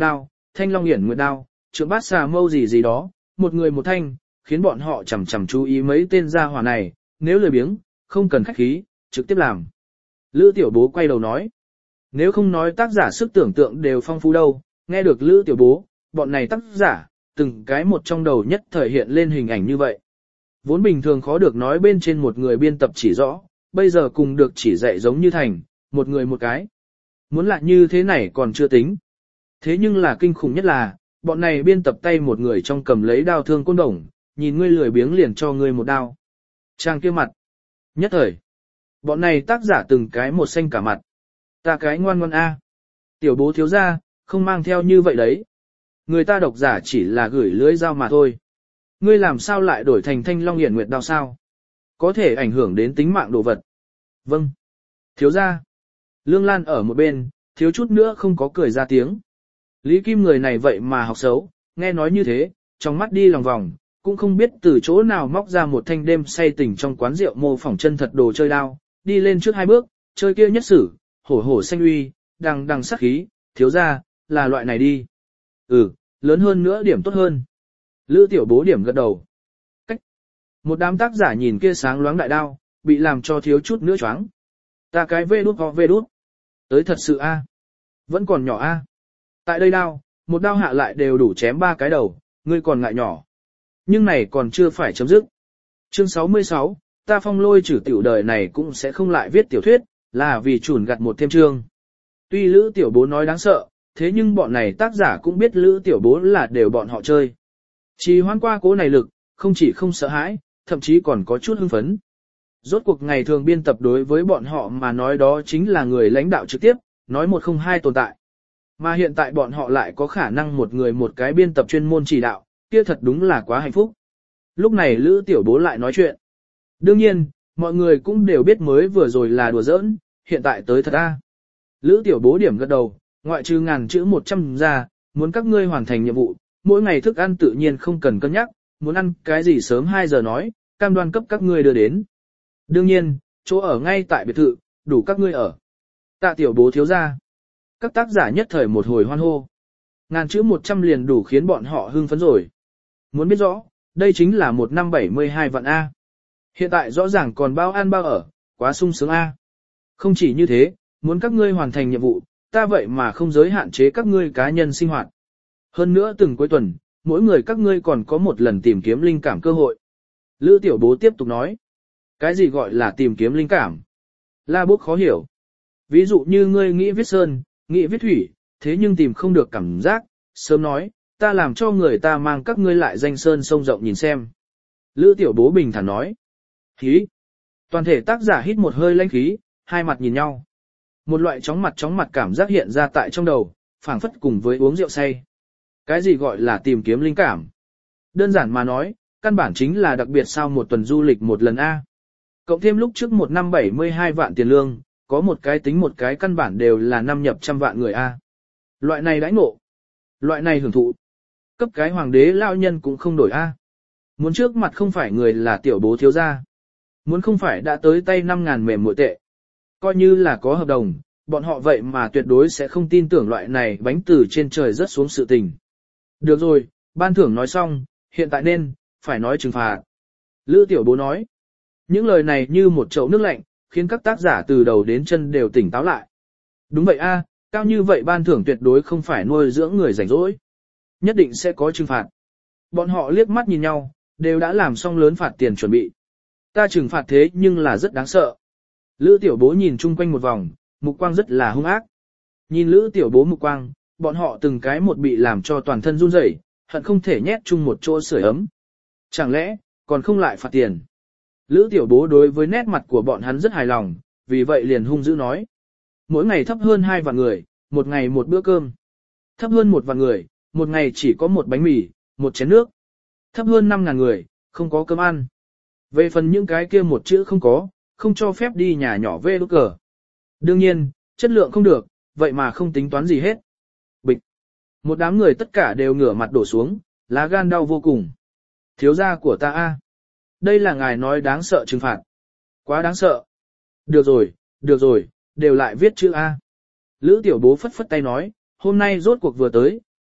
thanh long hiển nguyệt đao, trượng bát xà mâu gì gì đó, một người một thanh, khiến bọn họ chằm chằm chú ý mấy tên gia hỏa này, nếu lười biếng, không cần khách khí, trực tiếp làm. Lữ tiểu bố quay đầu nói, nếu không nói tác giả sức tưởng tượng đều phong phú đâu, nghe được Lữ tiểu bố, bọn này tác giả, từng cái một trong đầu nhất thời hiện lên hình ảnh như vậy. Vốn bình thường khó được nói bên trên một người biên tập chỉ rõ, bây giờ cùng được chỉ dạy giống như thành, một người một cái. Muốn lại như thế này còn chưa tính. Thế nhưng là kinh khủng nhất là, bọn này biên tập tay một người trong cầm lấy đao thương côn đồng, nhìn ngươi lười biếng liền cho ngươi một đao. Trang kia mặt. Nhất thời. Bọn này tác giả từng cái một xanh cả mặt. Ta cái ngoan ngoan A. Tiểu bố thiếu ra, không mang theo như vậy đấy. Người ta độc giả chỉ là gửi lưới dao mà thôi. Ngươi làm sao lại đổi thành thanh long hiển nguyệt đao sao? Có thể ảnh hưởng đến tính mạng đồ vật. Vâng. Thiếu ra. Lương Lan ở một bên, thiếu chút nữa không có cười ra tiếng. Lý Kim người này vậy mà học xấu, nghe nói như thế, trong mắt đi lòng vòng, cũng không biết từ chỗ nào móc ra một thanh đêm say tỉnh trong quán rượu mô phỏng chân thật đồ chơi đao, đi lên trước hai bước, chơi kia nhất sử, hổ hổ xanh uy, đằng đằng sắc khí, thiếu ra, là loại này đi. Ừ, lớn hơn nữa điểm tốt hơn. Lữ tiểu bố điểm gật đầu. Cách. Một đám tác giả nhìn kia sáng loáng đại đao, bị làm cho thiếu chút nữa choáng. Ta cái vê đút ho vê đút. Tới thật sự a, vẫn còn nhỏ a. Tại đây đao, một đao hạ lại đều đủ chém ba cái đầu, ngươi còn ngại nhỏ. Nhưng này còn chưa phải chấm dứt. Chương sáu mươi sáu, ta phong lôi trừ tiểu đời này cũng sẽ không lại viết tiểu thuyết, là vì chủn gặt một thêm chương. Tuy Lữ tiểu bố nói đáng sợ, thế nhưng bọn này tác giả cũng biết Lữ tiểu bố là đều bọn họ chơi. Chỉ hoan qua cố này lực, không chỉ không sợ hãi, thậm chí còn có chút hưng phấn. Rốt cuộc ngày thường biên tập đối với bọn họ mà nói đó chính là người lãnh đạo trực tiếp, nói một không hai tồn tại. Mà hiện tại bọn họ lại có khả năng một người một cái biên tập chuyên môn chỉ đạo, kia thật đúng là quá hạnh phúc. Lúc này Lữ tiểu bố lại nói chuyện. Đương nhiên, mọi người cũng đều biết mới vừa rồi là đùa giỡn, hiện tại tới thật a. Lữ tiểu bố điểm gật đầu, ngoại trừ ngàn chữ một trăm ra, muốn các ngươi hoàn thành nhiệm vụ, mỗi ngày thức ăn tự nhiên không cần cân nhắc, muốn ăn cái gì sớm hai giờ nói, cam đoan cấp các ngươi đưa đến. Đương nhiên, chỗ ở ngay tại biệt thự, đủ các ngươi ở. Tạ tiểu bố thiếu ra. Các tác giả nhất thời một hồi hoan hô. Ngàn chữ một trăm liền đủ khiến bọn họ hưng phấn rồi. Muốn biết rõ, đây chính là một năm bảy mươi hai vạn A. Hiện tại rõ ràng còn bao ăn bao ở, quá sung sướng A. Không chỉ như thế, muốn các ngươi hoàn thành nhiệm vụ, ta vậy mà không giới hạn chế các ngươi cá nhân sinh hoạt. Hơn nữa từng cuối tuần, mỗi người các ngươi còn có một lần tìm kiếm linh cảm cơ hội. Lữ tiểu bố tiếp tục nói. Cái gì gọi là tìm kiếm linh cảm? La Bốc khó hiểu. Ví dụ như ngươi nghĩ viết sơn, nghĩ viết thủy, thế nhưng tìm không được cảm giác, sớm nói, ta làm cho người ta mang các ngươi lại danh sơn sông rộng nhìn xem. Lữ tiểu bố bình thản nói. Khí. Toàn thể tác giả hít một hơi lãnh khí, hai mặt nhìn nhau. Một loại chóng mặt chóng mặt cảm giác hiện ra tại trong đầu, phảng phất cùng với uống rượu say. Cái gì gọi là tìm kiếm linh cảm? Đơn giản mà nói, căn bản chính là đặc biệt sau một tuần du lịch một lần A. Cộng thêm lúc trước một năm bảy mươi hai vạn tiền lương, có một cái tính một cái căn bản đều là năm nhập trăm vạn người A. Loại này đãi ngộ, loại này hưởng thụ, cấp cái hoàng đế lao nhân cũng không đổi A. Muốn trước mặt không phải người là tiểu bố thiếu gia, muốn không phải đã tới tay năm ngàn mềm muội tệ. Coi như là có hợp đồng, bọn họ vậy mà tuyệt đối sẽ không tin tưởng loại này bánh từ trên trời rớt xuống sự tình. Được rồi, ban thưởng nói xong, hiện tại nên, phải nói trừng phạt. Lữ tiểu bố nói. Những lời này như một chậu nước lạnh, khiến các tác giả từ đầu đến chân đều tỉnh táo lại. Đúng vậy a, cao như vậy ban thưởng tuyệt đối không phải nuôi dưỡng người rảnh rỗi. Nhất định sẽ có trừng phạt. Bọn họ liếc mắt nhìn nhau, đều đã làm xong lớn phạt tiền chuẩn bị. Ta trừng phạt thế nhưng là rất đáng sợ. Lữ tiểu bố nhìn chung quanh một vòng, mục quang rất là hung ác. Nhìn Lữ tiểu bố mục quang, bọn họ từng cái một bị làm cho toàn thân run rẩy, hận không thể nhét chung một chỗ sưởi ấm. Chẳng lẽ, còn không lại phạt tiền? Lữ tiểu bố đối với nét mặt của bọn hắn rất hài lòng, vì vậy liền hung dữ nói. Mỗi ngày thấp hơn hai vạn người, một ngày một bữa cơm. Thấp hơn một vạn người, một ngày chỉ có một bánh mì, một chén nước. Thấp hơn năm ngàn người, không có cơm ăn. Về phần những cái kia một chữ không có, không cho phép đi nhà nhỏ về đốt cờ. Đương nhiên, chất lượng không được, vậy mà không tính toán gì hết. Bịch. Một đám người tất cả đều ngửa mặt đổ xuống, lá gan đau vô cùng. Thiếu gia của ta a, đây là ngài nói đáng sợ trừng phạt. Quá đáng sợ. Được rồi, được rồi, đều lại viết chữ A. Lữ tiểu bố phất phất tay nói, hôm nay rốt cuộc vừa tới,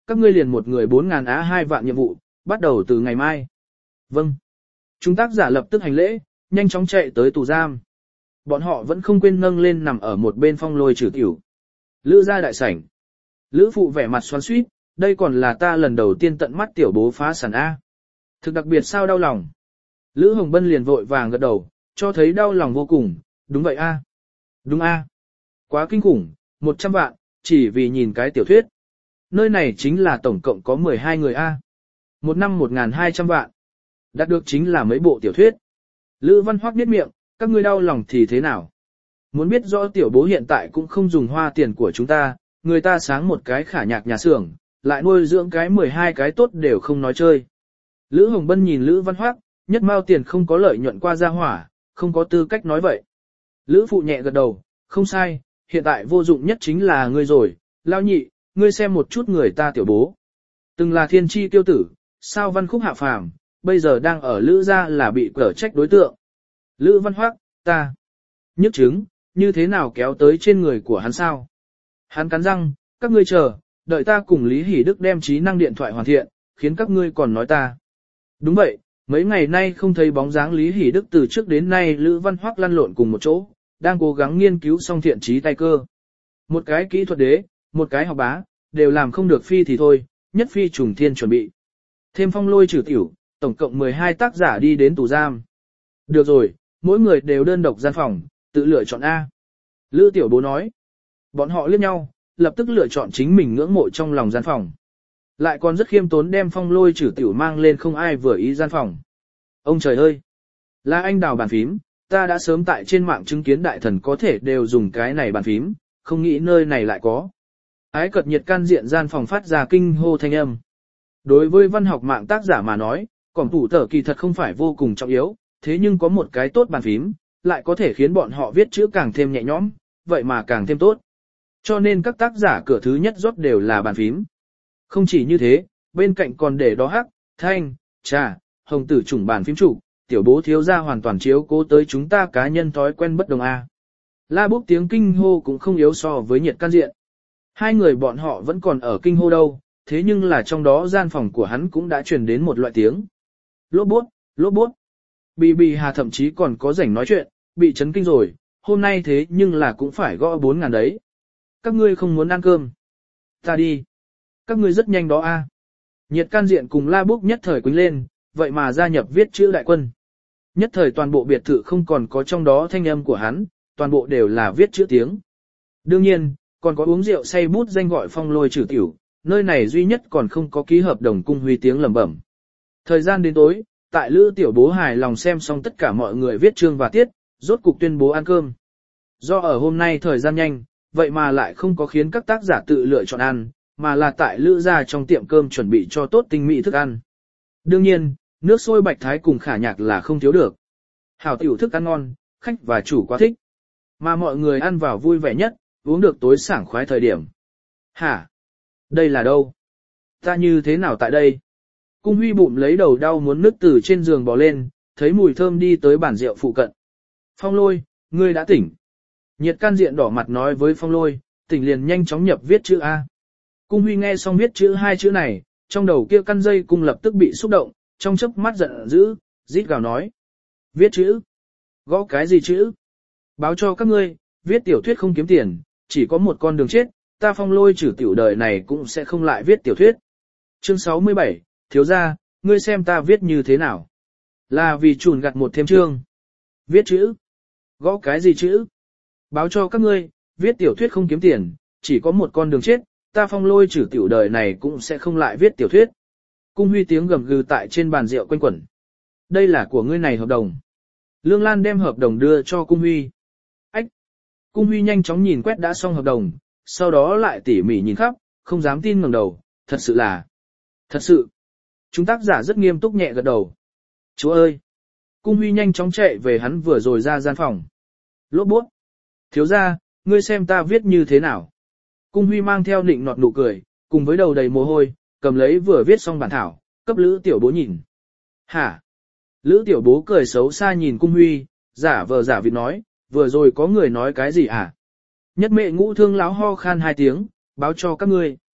các ngươi liền một người bốn ngàn á hai vạn nhiệm vụ, bắt đầu từ ngày mai. Vâng. Chúng tác giả lập tức hành lễ, nhanh chóng chạy tới tù giam. Bọn họ vẫn không quên nâng lên nằm ở một bên Phong Lôi trừ tiểu. Lữ gia đại sảnh. Lữ phụ vẻ mặt xoắn xuýt, đây còn là ta lần đầu tiên tận mắt tiểu bố phá sản A. Thực đặc biệt sao đau lòng. Lữ Hồng Bân liền vội vàng gật đầu, cho thấy đau lòng vô cùng, đúng vậy A. Đúng A. Quá kinh khủng, một trăm vạn, chỉ vì nhìn cái tiểu thuyết. Nơi này chính là tổng cộng có mười hai người A. Một năm một ngàn hai trăm vạn. Đạt được chính là mấy bộ tiểu thuyết. Lữ Văn Hoắc biết miệng, các ngươi đau lòng thì thế nào? Muốn biết rõ tiểu bố hiện tại cũng không dùng hoa tiền của chúng ta, người ta sáng một cái khả nhạc nhà xưởng, lại nuôi dưỡng cái mười hai cái tốt đều không nói chơi. Lữ Hồng Bân nhìn Lữ Văn Hoắc, nhất mao tiền không có lợi nhuận qua ra hỏa, không có tư cách nói vậy. Lữ phụ nhẹ gật đầu, không sai, hiện tại vô dụng nhất chính là ngươi rồi, lao nhị, ngươi xem một chút người ta tiểu bố. Từng là thiên chi tiêu tử, sao văn khúc hạ phàm, bây giờ đang ở Lữ gia là bị cở trách đối tượng. Lữ Văn Hoắc, ta, nhức chứng, như thế nào kéo tới trên người của hắn sao? Hắn cắn răng, các ngươi chờ, đợi ta cùng Lý Hỷ Đức đem trí năng điện thoại hoàn thiện, khiến các ngươi còn nói ta. Đúng vậy, mấy ngày nay không thấy bóng dáng Lý Hỷ Đức từ trước đến nay Lữ Văn Hoắc lăn lộn cùng một chỗ, đang cố gắng nghiên cứu xong thiện trí tay cơ. Một cái kỹ thuật đế, một cái học bá, đều làm không được phi thì thôi, nhất phi trùng thiên chuẩn bị. Thêm Phong Lôi trừ tiểu, tổng cộng mười hai tác giả đi đến tù giam. Được rồi, mỗi người đều đơn độc gian phòng, tự lựa chọn A. Lữ tiểu bố nói. Bọn họ liếc nhau, lập tức lựa chọn chính mình ngưỡng mộ trong lòng gian phòng. Lại còn rất khiêm tốn đem Phong Lôi trừ tiểu mang lên không ai vừa ý gian phòng. Ông trời ơi! Là anh đào bàn phím, ta đã sớm tại trên mạng chứng kiến đại thần có thể đều dùng cái này bàn phím, không nghĩ nơi này lại có. Ái cật nhiệt can diện gian phòng phát ra kinh hô thanh âm. Đối với văn học mạng tác giả mà nói, cỏm tủ tở kỳ thật không phải vô cùng trọng yếu, thế nhưng có một cái tốt bàn phím, lại có thể khiến bọn họ viết chữ càng thêm nhẹ nhõm, vậy mà càng thêm tốt. Cho nên các tác giả cửa thứ nhất rốt đều là bàn phím. Không chỉ như thế, bên cạnh còn để đó hắc, thanh, trà, hồng tử chủng bàn phím chủ, tiểu bố thiếu gia hoàn toàn chiếu cố tới chúng ta cá nhân thói quen bất đồng a. La Búc tiếng kinh hô cũng không yếu so với nhiệt can diện. Hai người bọn họ vẫn còn ở kinh hô đâu, thế nhưng là trong đó gian phòng của hắn cũng đã truyền đến một loại tiếng. Lốp bút, lốp bút. Bì bì hà thậm chí còn có rảnh nói chuyện, bị chấn kinh rồi, hôm nay thế nhưng là cũng phải gõ bốn ngàn đấy. Các ngươi không muốn ăn cơm. Ta đi. Các ngươi rất nhanh đó a. Nhiệt can diện cùng La Búc nhất thời quýnh lên, vậy mà gia nhập viết chữ đại quân. Nhất thời toàn bộ biệt thự không còn có trong đó thanh âm của hắn, toàn bộ đều là viết chữ tiếng. Đương nhiên, còn có uống rượu say bút danh gọi Phong Lôi trừ tiểu, nơi này duy nhất còn không có ký hợp đồng cung huy tiếng lẩm bẩm. Thời gian đến tối, tại Lữ tiểu bố hài lòng xem xong tất cả mọi người viết chương và tiết, rốt cục tuyên bố ăn cơm. Do ở hôm nay thời gian nhanh, vậy mà lại không có khiến các tác giả tự lựa chọn ăn, mà là tại Lữ gia trong tiệm cơm chuẩn bị cho tốt tinh mỹ thức ăn. Đương nhiên, nước sôi bạch thái cùng khả nhạc là không thiếu được. Hảo tiểu thức ăn ngon, khách và chủ quá thích. Mà mọi người ăn vào vui vẻ nhất, uống được tối sảng khoái thời điểm. Hả? Đây là đâu? Ta như thế nào tại đây? Cung Huy bụng lấy đầu đau muốn nứt từ trên giường bò lên, thấy mùi thơm đi tới bàn rượu phụ cận. Phong Lôi, ngươi đã tỉnh. Nhiệt can diện đỏ mặt nói với Phong Lôi, tỉnh liền nhanh chóng nhập viết chữ A. Cung Huy nghe xong viết chữ hai chữ này, trong đầu kia căn dây cung lập tức bị xúc động, trong chớp mắt giận dữ, rít gào nói. Viết chữ? Gõ cái gì chữ? Báo cho các ngươi, viết tiểu thuyết không kiếm tiền, chỉ có một con đường chết, ta Phong Lôi trừ tiểu đời này cũng sẽ không lại viết tiểu thuyết. Chương sáu mươi bảy, thiếu gia, ngươi xem ta viết như thế nào? Là vì chùn gặt một thêm chương. Viết chữ? Gõ cái gì chữ? Báo cho các ngươi, viết tiểu thuyết không kiếm tiền, chỉ có một con đường chết, ta Phong Lôi trừ tiểu đời này cũng sẽ không lại viết tiểu thuyết. Cung Huy tiếng gầm gừ tại trên bàn rượu quanh quẩn. Đây là của ngươi này hợp đồng. Lương Lan đem hợp đồng đưa cho Cung Huy. Ách! Cung Huy nhanh chóng nhìn quét đã xong hợp đồng, sau đó lại tỉ mỉ nhìn khắp, không dám tin ngẩng đầu, thật sự là... Thật sự! Chúng tác giả rất nghiêm túc nhẹ gật đầu. Chúa ơi! Cung Huy nhanh chóng chạy về hắn vừa rồi ra gian phòng. Lốp bút! Thiếu gia, ngươi xem ta viết như thế nào? Cung Huy mang theo nịnh nọt nụ cười, cùng với đầu đầy mồ hôi, cầm lấy vừa viết xong bản thảo, cấp Lữ tiểu bố nhìn. Hả? Lữ tiểu bố cười xấu xa nhìn Cung Huy, giả vờ giả vịt nói, vừa rồi có người nói cái gì hả? Nhất mệ ngũ thương láo ho khan hai tiếng, báo cho các ngươi.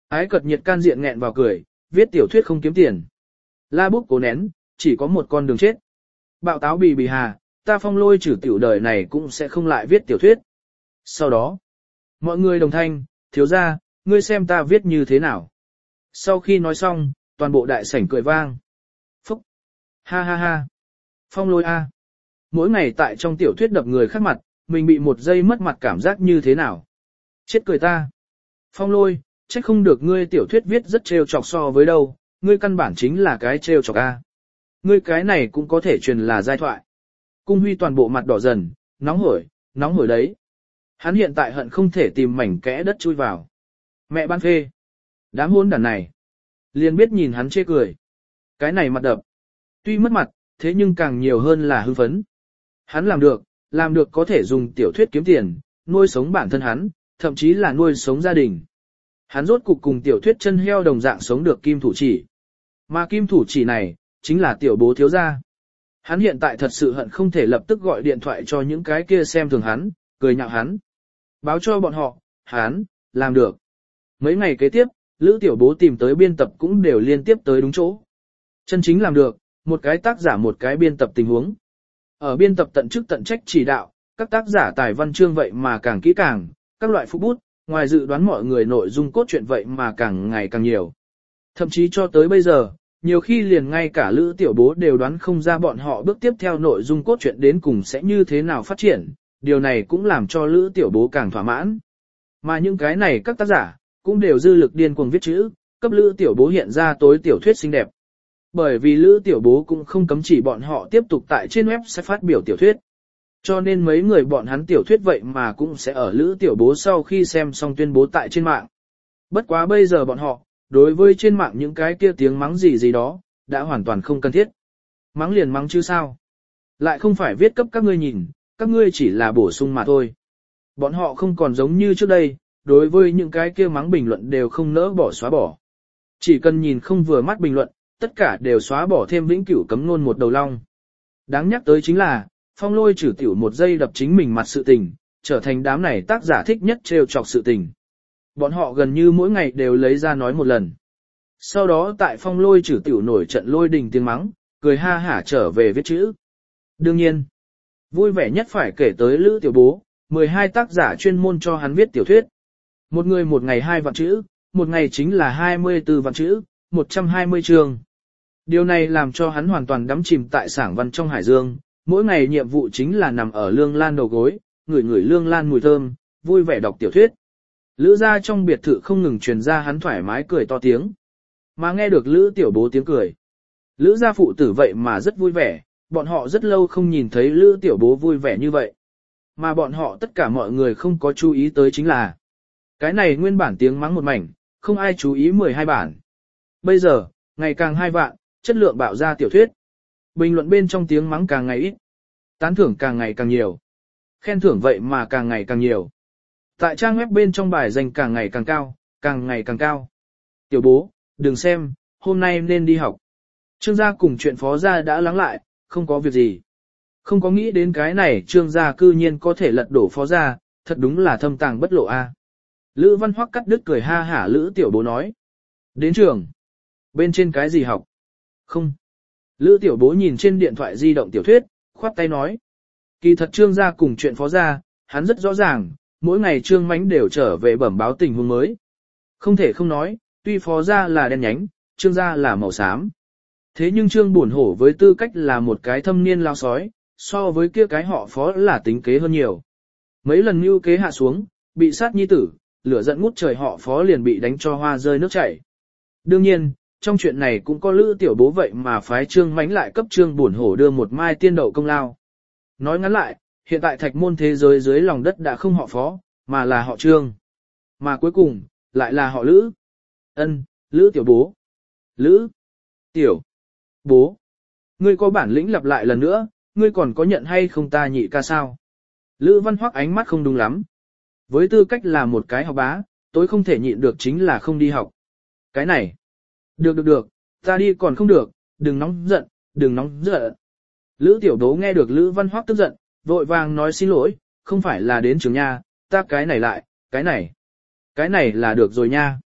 Ái cật nhiệt can diện nghẹn vào cười, viết tiểu thuyết không kiếm tiền. La Búc cố nén, chỉ có một con đường chết. Bạo táo bì bì hà, ta Phong Lôi trừ tiểu đời này cũng sẽ không lại viết tiểu thuyết. Sau đó, mọi người đồng thanh, thiếu ra, ngươi xem ta viết như thế nào. Sau khi nói xong, toàn bộ đại sảnh cười vang. Phúc! Ha ha ha! Phong Lôi a! Mỗi ngày tại trong tiểu thuyết đập người khác mặt, mình bị một giây mất mặt cảm giác như thế nào? Chết cười ta! Phong Lôi, trách không được ngươi tiểu thuyết viết rất trêu chọc so với đâu, ngươi căn bản chính là cái trêu chọc a. Ngươi cái này cũng có thể truyền là giai thoại. Cung Huy toàn bộ mặt đỏ dần, nóng hổi, nóng hổi đấy. Hắn hiện tại hận không thể tìm mảnh kẽ đất chui vào. Mẹ ban phê. Đám hôn đàn này. Liền biết nhìn hắn chê cười. Cái này mặt đập. Tuy mất mặt, thế nhưng càng nhiều hơn là hưng phấn. Hắn làm được, làm được có thể dùng tiểu thuyết kiếm tiền, nuôi sống bản thân hắn, thậm chí là nuôi sống gia đình. Hắn rốt cục cùng tiểu thuyết chân heo đồng dạng sống được kim thủ chỉ. Mà kim thủ chỉ này, chính là tiểu bố thiếu gia. Hắn hiện tại thật sự hận không thể lập tức gọi điện thoại cho những cái kia xem thường hắn, cười nhạo hắn. Báo cho bọn họ, hắn, làm được. Mấy ngày kế tiếp, Lữ tiểu bố tìm tới biên tập cũng đều liên tiếp tới đúng chỗ. Chân chính làm được, một cái tác giả một cái biên tập tình huống. Ở biên tập tận chức tận trách chỉ đạo, các tác giả tài văn chương vậy mà càng kỹ càng, các loại phúc bút, ngoài dự đoán mọi người nội dung cốt truyện vậy mà càng ngày càng nhiều. Thậm chí cho tới bây giờ, nhiều khi liền ngay cả Lữ tiểu bố đều đoán không ra bọn họ bước tiếp theo nội dung cốt truyện đến cùng sẽ như thế nào phát triển, điều này cũng làm cho Lữ tiểu bố càng thỏa mãn. Mà những cái này các tác giả, cũng đều dư lực điên cuồng viết chữ, cấp Lữ tiểu bố hiện ra tối tiểu thuyết xinh đẹp. Bởi vì Lữ tiểu bố cũng không cấm chỉ bọn họ tiếp tục tại trên web sẽ phát biểu tiểu thuyết. Cho nên mấy người bọn hắn tiểu thuyết vậy mà cũng sẽ ở Lữ tiểu bố sau khi xem xong tuyên bố tại trên mạng. Bất quá bây giờ bọn họ, đối với trên mạng những cái kia tiếng mắng gì gì đó, đã hoàn toàn không cần thiết. Mắng liền mắng chứ sao. Lại không phải viết cấp các ngươi nhìn, các ngươi chỉ là bổ sung mà thôi. Bọn họ không còn giống như trước đây, đối với những cái kia mắng bình luận đều không nỡ bỏ xóa bỏ. Chỉ cần nhìn không vừa mắt bình luận, tất cả đều xóa bỏ thêm vĩnh cửu cấm ngôn một đầu long. Đáng nhắc tới chính là, Phong Lôi trừ tiểu một giây đập chính mình mặt sự tình, trở thành đám này tác giả thích nhất trêu chọc sự tình. Bọn họ gần như mỗi ngày đều lấy ra nói một lần. Sau đó tại Phong Lôi trừ tiểu nổi trận lôi đình tiếng mắng, cười ha hả trở về viết chữ. Đương nhiên, vui vẻ nhất phải kể tới Lữ tiểu bố, mười hai tác giả chuyên môn cho hắn viết tiểu thuyết. Một người một ngày hai vạn chữ, một ngày chính là hai mươi tư vạn chữ, một trăm hai mươi chương. Điều này làm cho hắn hoàn toàn đắm chìm tại sảng văn trong hải dương, mỗi ngày nhiệm vụ chính là nằm ở lương lan đầu gối, ngửi ngửi lương lan mùi thơm, vui vẻ đọc tiểu thuyết. Lữ gia trong biệt thự không ngừng truyền ra hắn thoải mái cười to tiếng. Mà nghe được Lữ tiểu bố tiếng cười. Lữ gia phụ tử vậy mà rất vui vẻ, bọn họ rất lâu không nhìn thấy Lữ tiểu bố vui vẻ như vậy. Mà bọn họ tất cả mọi người không có chú ý tới chính là cái này nguyên bản tiếng mắng một mảnh, không ai chú ý mười hai bản. Bây giờ, ngày càng hai vạn, chất lượng bạo ra tiểu thuyết. Bình luận bên trong tiếng mắng càng ngày ít, tán thưởng càng ngày càng nhiều. Khen thưởng vậy mà càng ngày càng nhiều. Tại trang web bên trong bài dành càng ngày càng cao, càng ngày càng cao. Tiểu bố, đừng xem, hôm nay nên đi học. Trương gia cùng chuyện phó gia đã lắng lại, không có việc gì. Không có nghĩ đến cái này Trương gia cư nhiên có thể lật đổ phó gia, thật đúng là thâm tàng bất lộ a. Lữ Văn Hoắc cắt đứt cười ha hả Lữ tiểu bố nói. Đến trường. Bên trên cái gì học? Không. Lữ tiểu bố nhìn trên điện thoại di động tiểu thuyết, khoát tay nói. Kỳ thật Trương gia cùng chuyện phó gia, hắn rất rõ ràng, mỗi ngày Trương Mánh đều trở về bẩm báo tình huống mới. Không thể không nói, tuy phó gia là đen nhánh, Trương gia là màu xám. Thế nhưng Trương Buồn Hổ với tư cách là một cái thâm niên lao sói, so với kia cái họ phó là tính kế hơn nhiều. Mấy lần mưu kế hạ xuống, bị sát nhi tử, lửa giận ngút trời họ phó liền bị đánh cho hoa rơi nước chảy. Đương nhiên, trong chuyện này cũng có Lữ tiểu bố vậy mà phái Trương Mánh lại cấp Trương Buồn Hổ đưa một mai tiên đậu công lao. Nói ngắn lại, hiện tại thạch môn thế giới dưới lòng đất đã không họ phó, mà là họ Trương. Mà cuối cùng, lại là họ Lữ. Ân, Lữ tiểu bố. Lữ tiểu bố. Ngươi có bản lĩnh lặp lại lần nữa, ngươi còn có nhận hay không ta nhị ca sao? Lữ Văn Hoắc ánh mắt không đúng lắm. Với tư cách là một cái học bá, tối không thể nhịn được chính là không đi học. Cái này. Được được được, ta đi còn không được, đừng nóng giận, đừng nóng giận. Lữ tiểu bố nghe được Lữ Văn Hoắc tức giận, vội vàng nói xin lỗi, không phải là đến trường nha, ta cái này lại, cái này. Cái này là được rồi nha.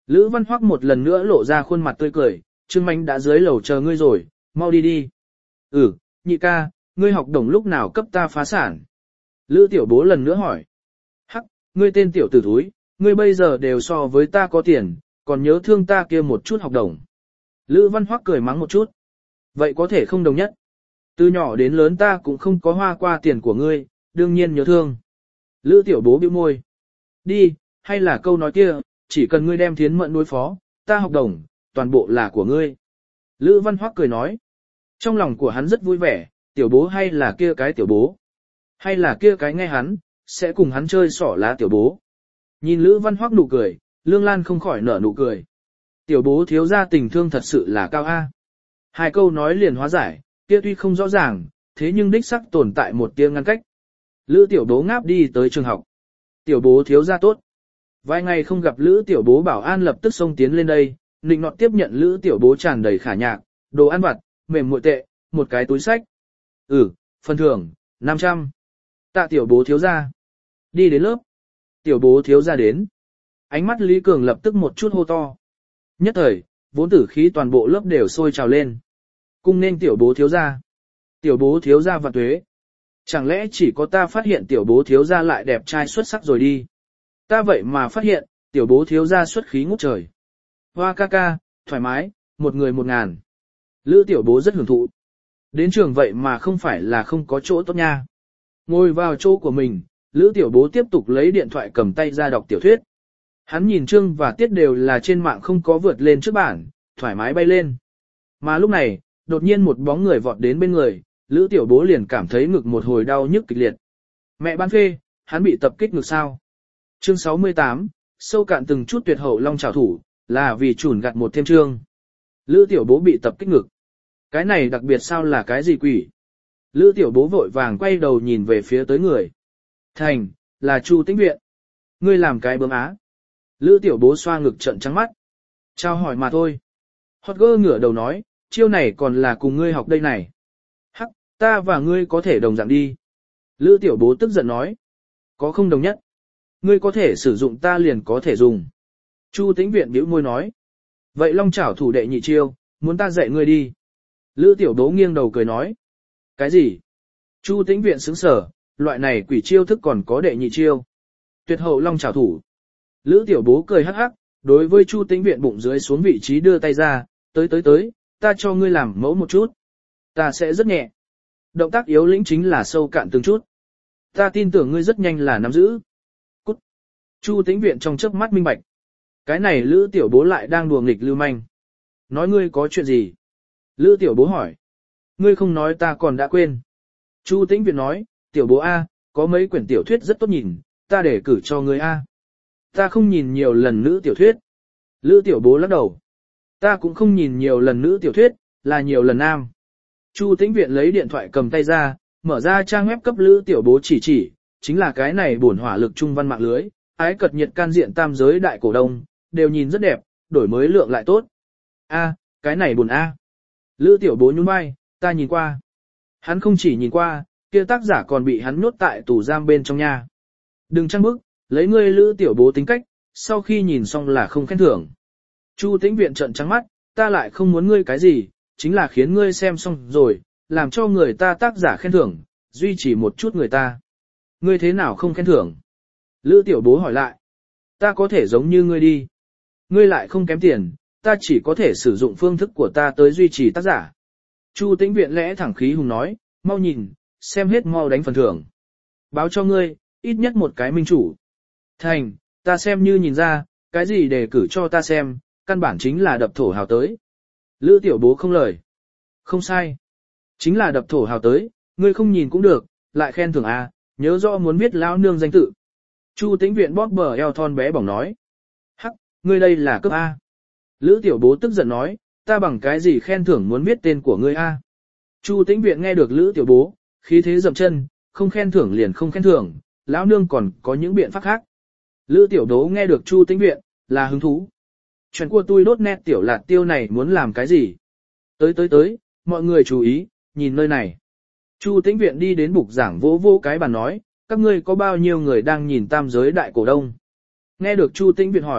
Lữ Văn Hoắc một lần nữa lộ ra khuôn mặt tươi cười, Trương Mạnh đã dưới lầu chờ ngươi rồi, mau đi đi. Ừ, nhị ca, ngươi học đồng lúc nào cấp ta phá sản? Lữ tiểu bố lần nữa hỏi. Hắc, ngươi tên tiểu tử thúi, ngươi bây giờ đều so với ta có tiền, còn nhớ thương ta kia một chút học đồng. Lữ Văn Hoắc cười mắng một chút. Vậy có thể không đồng nhất. Từ nhỏ đến lớn ta cũng không có hoa qua tiền của ngươi, đương nhiên nhớ thương. Lữ tiểu bố bĩu môi. Đi, hay là câu nói kia, chỉ cần ngươi đem Thiến Mẫn đối phó, ta học đồng, toàn bộ là của ngươi. Lữ Văn Hoắc cười nói. Trong lòng của hắn rất vui vẻ, tiểu bố hay là kia cái tiểu bố. Hay là kia cái nghe hắn, sẽ cùng hắn chơi xỏ lá tiểu bố. Nhìn Lữ Văn Hoắc nụ cười, Lương Lan không khỏi nở nụ cười. Tiểu bố thiếu ra tình thương thật sự là cao a. Hai câu nói liền hóa giải, kia tuy không rõ ràng, thế nhưng đích sắc tồn tại một tia ngăn cách. Lữ tiểu bố ngáp đi tới trường học. Tiểu bố thiếu ra tốt. Vài ngày không gặp Lữ tiểu bố bảo an lập tức xông tiến lên đây, nịnh nọt tiếp nhận Lữ tiểu bố tràn đầy khả nhạc, đồ ăn vặt, mềm muội tệ, một cái túi sách. Ừ, phần thưởng, năm trăm. Tạ tiểu bố thiếu ra. Đi đến lớp. Tiểu bố thiếu ra đến. Ánh mắt Lý Cường lập tức một chút hô to. Nhất thời, vốn tử khí toàn bộ lớp đều sôi trào lên. Cung nên tiểu bố thiếu ra. Tiểu bố thiếu ra và tuế. Chẳng lẽ chỉ có ta phát hiện tiểu bố thiếu ra lại đẹp trai xuất sắc rồi đi. Ta vậy mà phát hiện, tiểu bố thiếu ra xuất khí ngút trời. Hoa ca ca, thoải mái, một người một ngàn. Lữ tiểu bố rất hưởng thụ. Đến trường vậy mà không phải là không có chỗ tốt nha. Ngồi vào chỗ của mình, Lữ tiểu bố tiếp tục lấy điện thoại cầm tay ra đọc tiểu thuyết. Hắn nhìn chương và tiết đều là trên mạng không có vượt lên trước bản, thoải mái bay lên. Mà lúc này, đột nhiên một bóng người vọt đến bên người, Lữ tiểu bố liền cảm thấy ngực một hồi đau nhức kịch liệt. Mẹ ban phê, hắn bị tập kích ngực sao? Chương sáu mươi tám, sâu cạn từng chút tuyệt hậu long trảo thủ, là vì chủn gặt một thêm chương. Lữ tiểu bố bị tập kích ngực. Cái này đặc biệt sao là cái gì quỷ? Lữ tiểu bố vội vàng quay đầu nhìn về phía tới người. Thành, là Chu Tĩnh Viện. Ngươi làm cái bướm á. Lữ tiểu bố xoa ngực trợn trắng mắt. Chào hỏi mà thôi. Hot girl ngửa đầu nói, chiêu này còn là cùng ngươi học đây này. Hắc, ta và ngươi có thể đồng dạng đi. Lữ tiểu bố tức giận nói. Có không đồng nhất. Ngươi có thể sử dụng ta liền có thể dùng. Chu Tĩnh Viện bĩu môi nói. Vậy long chảo thủ đệ nhị chiêu, muốn ta dạy ngươi đi. Lữ tiểu bố nghiêng đầu cười nói. Cái gì? Chu Tĩnh Viện sững sờ, loại này quỷ chiêu thức còn có đệ nhị chiêu. Tuyệt hậu long chảo thủ. Lữ tiểu bố cười hắc hắc, đối với Chu Tĩnh Viện bụng dưới xuống vị trí đưa tay ra, tới tới tới, ta cho ngươi làm mẫu một chút. Ta sẽ rất nhẹ. Động tác yếu lĩnh chính là sâu cạn từng chút. Ta tin tưởng ngươi rất nhanh là nắm giữ. Cút. Chu Tĩnh Viện trong chớp mắt minh bạch. Cái này Lữ tiểu bố lại đang đùa nghịch lưu manh. Nói ngươi có chuyện gì? Lữ tiểu bố hỏi. Ngươi không nói ta còn đã quên. Chu Tĩnh Viện nói, tiểu bố A, có mấy quyển tiểu thuyết rất tốt nhìn, ta để cử cho ngươi A. Ta không nhìn nhiều lần nữ tiểu thuyết. Lữ tiểu bố lắc đầu. Ta cũng không nhìn nhiều lần nữ tiểu thuyết, là nhiều lần nam. Chu Tĩnh Viện lấy điện thoại cầm tay ra, mở ra trang web cấp Lữ tiểu bố chỉ chỉ, chính là cái này bổn hỏa lực trung văn mạng lưới, ái cật nhiệt can diện tam giới đại cổ đông, đều nhìn rất đẹp, đổi mới lượng lại tốt. A, cái này buồn A. Lữ tiểu bố nhún vai, ta nhìn qua. Hắn không chỉ nhìn qua, kia tác giả còn bị hắn nhốt tại tù giam bên trong nhà. Đừng trăng bức, lấy ngươi Lữ tiểu bố tính cách, sau khi nhìn xong là không khen thưởng. Chu Tĩnh Viện trợn trắng mắt, ta lại không muốn ngươi cái gì, chính là khiến ngươi xem xong rồi, làm cho người ta tác giả khen thưởng, duy trì một chút người ta. Ngươi thế nào không khen thưởng? Lữ tiểu bố hỏi lại. Ta có thể giống như ngươi đi. Ngươi lại không kém tiền, ta chỉ có thể sử dụng phương thức của ta tới duy trì tác giả. Chu Tĩnh Viện lẽ thẳng khí hùng nói, mau nhìn, xem hết mau đánh phần thưởng. Báo cho ngươi, ít nhất một cái minh chủ. Thành, ta xem như nhìn ra, cái gì để cử cho ta xem, căn bản chính là đập thổ hào tới. Lữ tiểu bố không lời. Không sai. Chính là đập thổ hào tới, ngươi không nhìn cũng được, lại khen thưởng à, nhớ rõ muốn viết lão nương danh tự. Chu Tĩnh Viện bóp bờ eo thon bé bỏng nói. Hắc, ngươi đây là cấp A. Lữ tiểu bố tức giận nói, ta bằng cái gì khen thưởng muốn viết tên của ngươi A. Chu Tĩnh Viện nghe được Lữ tiểu bố, khí thế dậm chân, không khen thưởng liền không khen thưởng, lão nương còn có những biện pháp khác. Lữ tiểu bố nghe được Chu Tĩnh Viện, là hứng thú. Chuyện của tôi đốt nét tiểu lạt tiêu này muốn làm cái gì? Tới tới tới, mọi người chú ý, nhìn nơi này. Chu Tĩnh Viện đi đến bục giảng vỗ vỗ cái bàn nói, các ngươi có bao nhiêu người đang nhìn tam giới đại cổ đông? Nghe được Chu Tĩnh Viện hỏi,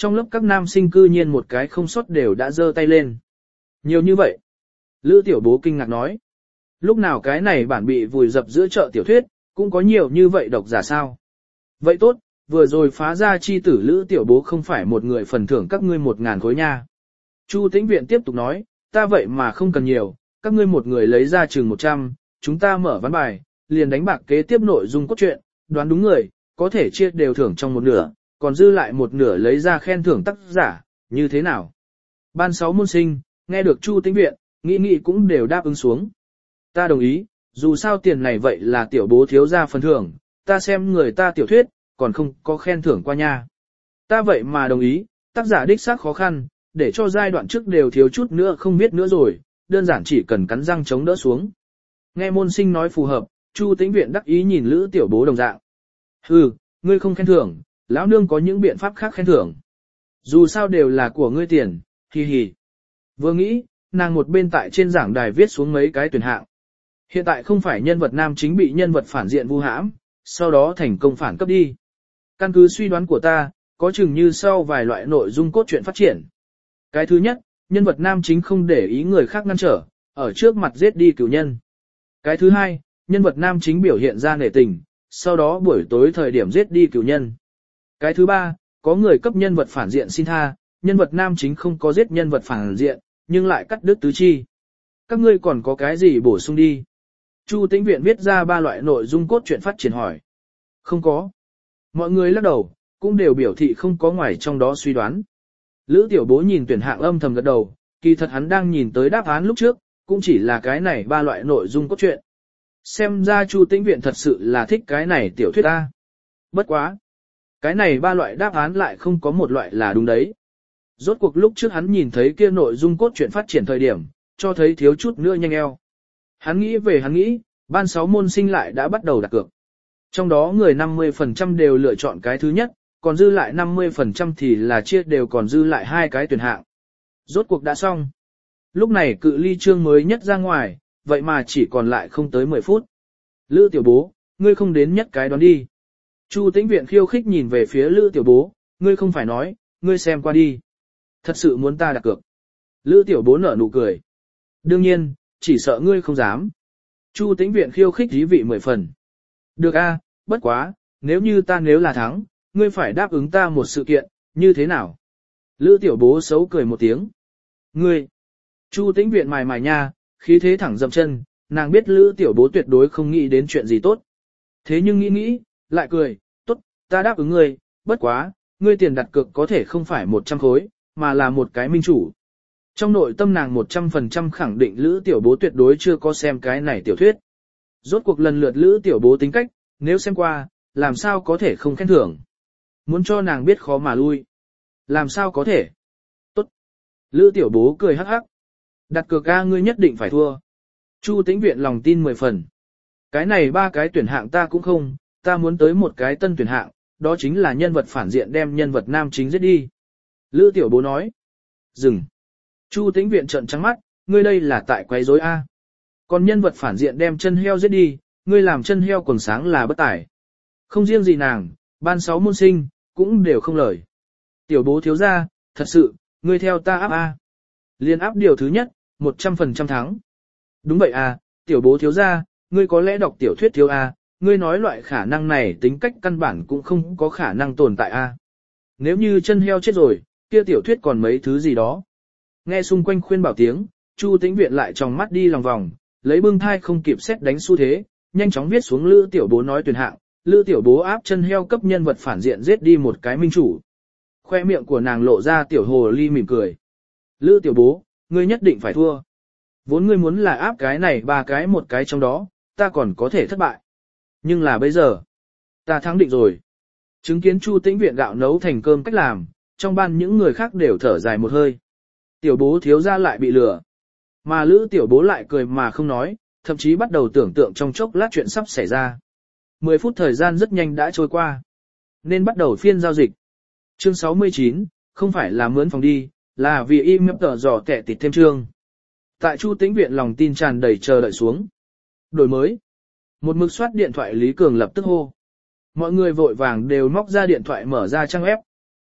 Trong lớp các nam sinh cư nhiên một cái không sót đều đã giơ tay lên. Nhiều như vậy. Lữ tiểu bố kinh ngạc nói. Lúc nào cái này bản bị vùi dập giữa chợ tiểu thuyết, cũng có nhiều như vậy độc giả sao. Vậy tốt, vừa rồi phá ra chi tử Lữ tiểu bố không phải một người phần thưởng các ngươi một ngàn khối nha. Chu Tĩnh Viện tiếp tục nói, ta vậy mà không cần nhiều, các ngươi một người lấy ra chừng một trăm, chúng ta mở ván bài, liền đánh bạc kế tiếp nội dung cốt truyện, đoán đúng người, có thể chia đều thưởng trong một nửa, còn dư lại một nửa lấy ra khen thưởng tác giả, như thế nào? Ban sáu môn sinh, nghe được Chu Tĩnh Viện, nghĩ nghĩ cũng đều đáp ứng xuống. Ta đồng ý, dù sao tiền này vậy là tiểu bố thiếu ra phần thưởng, ta xem người ta tiểu thuyết, còn không có khen thưởng qua nha. Ta vậy mà đồng ý, tác giả đích xác khó khăn, để cho giai đoạn trước đều thiếu chút nữa không biết nữa rồi, đơn giản chỉ cần cắn răng chống đỡ xuống. Nghe môn sinh nói phù hợp, Chu Tĩnh Viện đắc ý nhìn Lữ tiểu bố đồng dạng. Hừ, ngươi không khen thưởng, lão nương có những biện pháp khác khen thưởng. Dù sao đều là của ngươi tiền, hi hi. Vừa nghĩ, nàng một bên tại trên giảng đài viết xuống mấy cái tuyển hạng. Hiện tại không phải nhân vật nam chính bị nhân vật phản diện vu hãm, sau đó thành công phản cấp đi. Căn cứ suy đoán của ta, có chừng như sau vài loại nội dung cốt truyện phát triển. Cái thứ nhất, nhân vật nam chính không để ý người khác ngăn trở, ở trước mặt giết đi cửu nhân. Cái thứ hai, nhân vật nam chính biểu hiện ra nể tình, sau đó buổi tối thời điểm giết đi cửu nhân. Cái thứ ba, có người cấp nhân vật phản diện xin tha, nhân vật nam chính không có giết nhân vật phản diện, nhưng lại cắt đứt tứ chi. Các ngươi còn có cái gì bổ sung đi? Chu Tĩnh Viện viết ra ba loại nội dung cốt truyện phát triển hỏi. Không có. Mọi người lắc đầu, cũng đều biểu thị không có ngoài trong đó suy đoán. Lữ tiểu bố nhìn tuyển hạng âm thầm gật đầu, kỳ thật hắn đang nhìn tới đáp án lúc trước, cũng chỉ là cái này ba loại nội dung cốt truyện. Xem ra Chu Tĩnh Viện thật sự là thích cái này tiểu thuyết ta. Bất quá. Cái này ba loại đáp án lại không có một loại là đúng đấy. Rốt cuộc lúc trước hắn nhìn thấy kia nội dung cốt truyện phát triển thời điểm, cho thấy thiếu chút nữa nhanh eo. Hắn nghĩ về hắn nghĩ, ban sáu môn sinh lại đã bắt đầu đặt cược. Trong đó người năm mươi phần trăm đều lựa chọn cái thứ nhất, còn dư lại năm mươi phần trăm thì là chia đều còn dư lại hai cái tuyển hạng. Rốt cuộc đã xong. Lúc này cự ly chương mới nhất ra ngoài, vậy mà chỉ còn lại không tới mười phút. Lữ tiểu bố, ngươi không đến nhất cái đoán đi. Chu Tĩnh Viện khiêu khích nhìn về phía Lữ tiểu bố, ngươi không phải nói, ngươi xem qua đi. Thật sự muốn ta đặt cược. Lữ tiểu bố nở nụ cười. Đương nhiên, chỉ sợ ngươi không dám. Chu Tĩnh Viện khiêu khích dí vị mười phần. Được a, bất quá, nếu như ta nếu là thắng, ngươi phải đáp ứng ta một sự kiện, như thế nào? Lữ tiểu bố xấu cười một tiếng. Ngươi! Chu Tĩnh Viện mài mài nha, khí thế thẳng dậm chân, nàng biết Lữ tiểu bố tuyệt đối không nghĩ đến chuyện gì tốt. Thế nhưng nghĩ nghĩ, lại cười, tốt, ta đáp ứng ngươi, bất quá, ngươi tiền đặt cược có thể không phải một trăm khối, mà là một cái minh chủ. Trong nội tâm nàng một trăm phần trăm khẳng định Lữ tiểu bố tuyệt đối chưa có xem cái này tiểu thuyết. Rốt cuộc lần lượt Lữ tiểu bố tính cách, nếu xem qua, làm sao có thể không khen thưởng. Muốn cho nàng biết khó mà lui. Làm sao có thể. Tốt. Lữ tiểu bố cười hắc hắc. Đặt cược ca ngươi nhất định phải thua. Chu Tĩnh Viện lòng tin mười phần. Cái này ba cái tuyển hạng ta cũng không, ta muốn tới một cái tân tuyển hạng, đó chính là nhân vật phản diện đem nhân vật nam chính giết đi. Lữ tiểu bố nói. Dừng. Chu Tĩnh Viện trợn trắng mắt, ngươi đây là tại quấy rối a. Còn nhân vật phản diện đem chân heo giết đi, ngươi làm chân heo quần sáng là bất tải. Không riêng gì nàng, ban sáu môn sinh, cũng đều không lời. Tiểu bố thiếu ra, thật sự, ngươi theo ta áp a. Liên áp điều thứ nhất, một trăm phần trăm thắng. Đúng vậy à, tiểu bố thiếu ra, ngươi có lẽ đọc tiểu thuyết thiếu a, ngươi nói loại khả năng này tính cách căn bản cũng không có khả năng tồn tại a. Nếu như chân heo chết rồi, kia tiểu thuyết còn mấy thứ gì đó. Nghe xung quanh khuyên bảo tiếng, Chu Tĩnh Viện lại tròng mắt đi lòng vòng, lấy bưng thai không kịp xét đánh xu thế, nhanh chóng viết xuống Lữ tiểu bố nói tuyển hạng, Lữ tiểu bố áp chân heo cấp nhân vật phản diện giết đi một cái minh chủ. Khoe miệng của nàng lộ ra tiểu hồ ly mỉm cười. Lữ tiểu bố, ngươi nhất định phải thua. Vốn ngươi muốn là áp cái này ba cái một cái trong đó, ta còn có thể thất bại. Nhưng là bây giờ, ta thắng định rồi. Chứng kiến Chu Tĩnh Viện gạo nấu thành cơm cách làm, trong ban những người khác đều thở dài một hơi. Tiểu bố thiếu ra lại bị lừa. Mà Lữ tiểu bố lại cười mà không nói, thậm chí bắt đầu tưởng tượng trong chốc lát chuyện sắp xảy ra. Mười phút thời gian rất nhanh đã trôi qua. Nên bắt đầu phiên giao dịch. Chương sáu mươi chín, không phải là mướn phòng đi, là vì im tờ dò kẻ tịt thêm chương. Tại Chu Tĩnh Viện lòng tin tràn đầy chờ đợi xuống. Đổi mới. Một mực soát điện thoại Lý Cường lập tức hô. Mọi người vội vàng đều móc ra điện thoại mở ra trang web.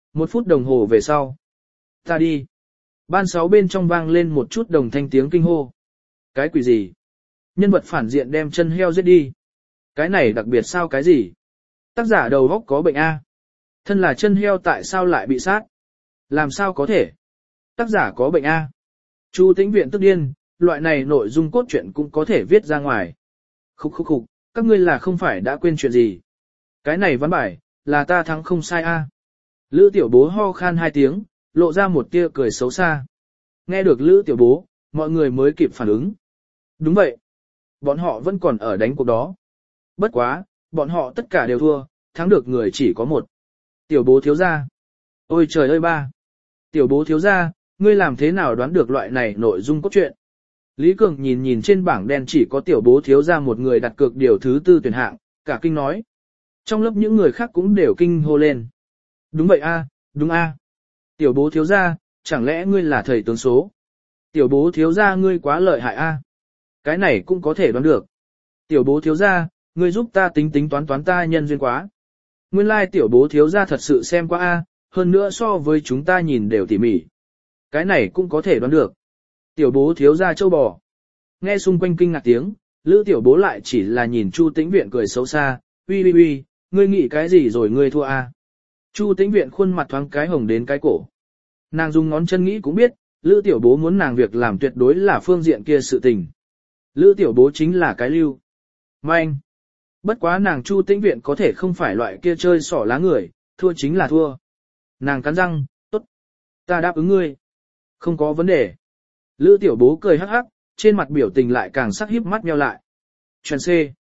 Một phút đồng hồ về sau. Ta đi. Ban sáu bên trong vang lên một chút đồng thanh tiếng kinh hô. Cái quỷ gì? Nhân vật phản diện đem chân heo giết đi. Cái này đặc biệt sao cái gì? Tác giả đầu óc có bệnh A. Thân là chân heo tại sao lại bị sát? Làm sao có thể? Tác giả có bệnh A. Chu Tĩnh Viện tức điên, loại này nội dung cốt truyện cũng có thể viết ra ngoài. Khúc khúc khúc, các ngươi là không phải đã quên chuyện gì? Cái này văn bài, là ta thắng không sai A. Lữ tiểu bố ho khan hai tiếng, lộ ra một tia cười xấu xa. Nghe được Lữ tiểu bố, mọi người mới kịp phản ứng. Đúng vậy. Bọn họ vẫn còn ở đánh cuộc đó. Bất quá, bọn họ tất cả đều thua, thắng được người chỉ có một. Tiểu bố thiếu gia. Ôi trời ơi ba. Tiểu bố thiếu gia, ngươi làm thế nào đoán được loại này nội dung cốt truyện? Lý Cường nhìn nhìn trên bảng đen chỉ có tiểu bố thiếu gia một người đặt cược điều thứ tư tuyển hạng, cả kinh nói. Trong lớp những người khác cũng đều kinh hô lên. Đúng vậy a, đúng a. Tiểu bố thiếu gia, chẳng lẽ ngươi là thầy tướng số? Tiểu bố thiếu gia ngươi quá lợi hại a. Cái này cũng có thể đoán được. Tiểu bố thiếu gia, ngươi giúp ta tính tính toán toán ta nhân duyên quá. Nguyên lai tiểu bố thiếu gia thật sự xem qua a, hơn nữa so với chúng ta nhìn đều tỉ mỉ. Cái này cũng có thể đoán được. Tiểu bố thiếu gia châu bò. Nghe xung quanh kinh ngạc tiếng, Lữ tiểu bố lại chỉ là nhìn Chu Tĩnh Viện cười xấu xa, uy uy uy, ngươi nghĩ cái gì rồi ngươi thua a? Chu Tĩnh Viện khuôn mặt thoáng cái hồng đến cái cổ. Nàng dùng ngón chân nghĩ cũng biết, Lữ tiểu bố muốn nàng việc làm tuyệt đối là phương diện kia sự tình. Lữ tiểu bố chính là cái lưu manh. Bất quá nàng Chu Tĩnh Viện có thể không phải loại kia chơi xỏ lá người, thua chính là thua. Nàng cắn răng, tốt, ta đáp ứng ngươi. Không có vấn đề. Lữ tiểu bố cười hắc hắc, trên mặt biểu tình lại càng sắc híp mắt nheo lại. Chuyện C.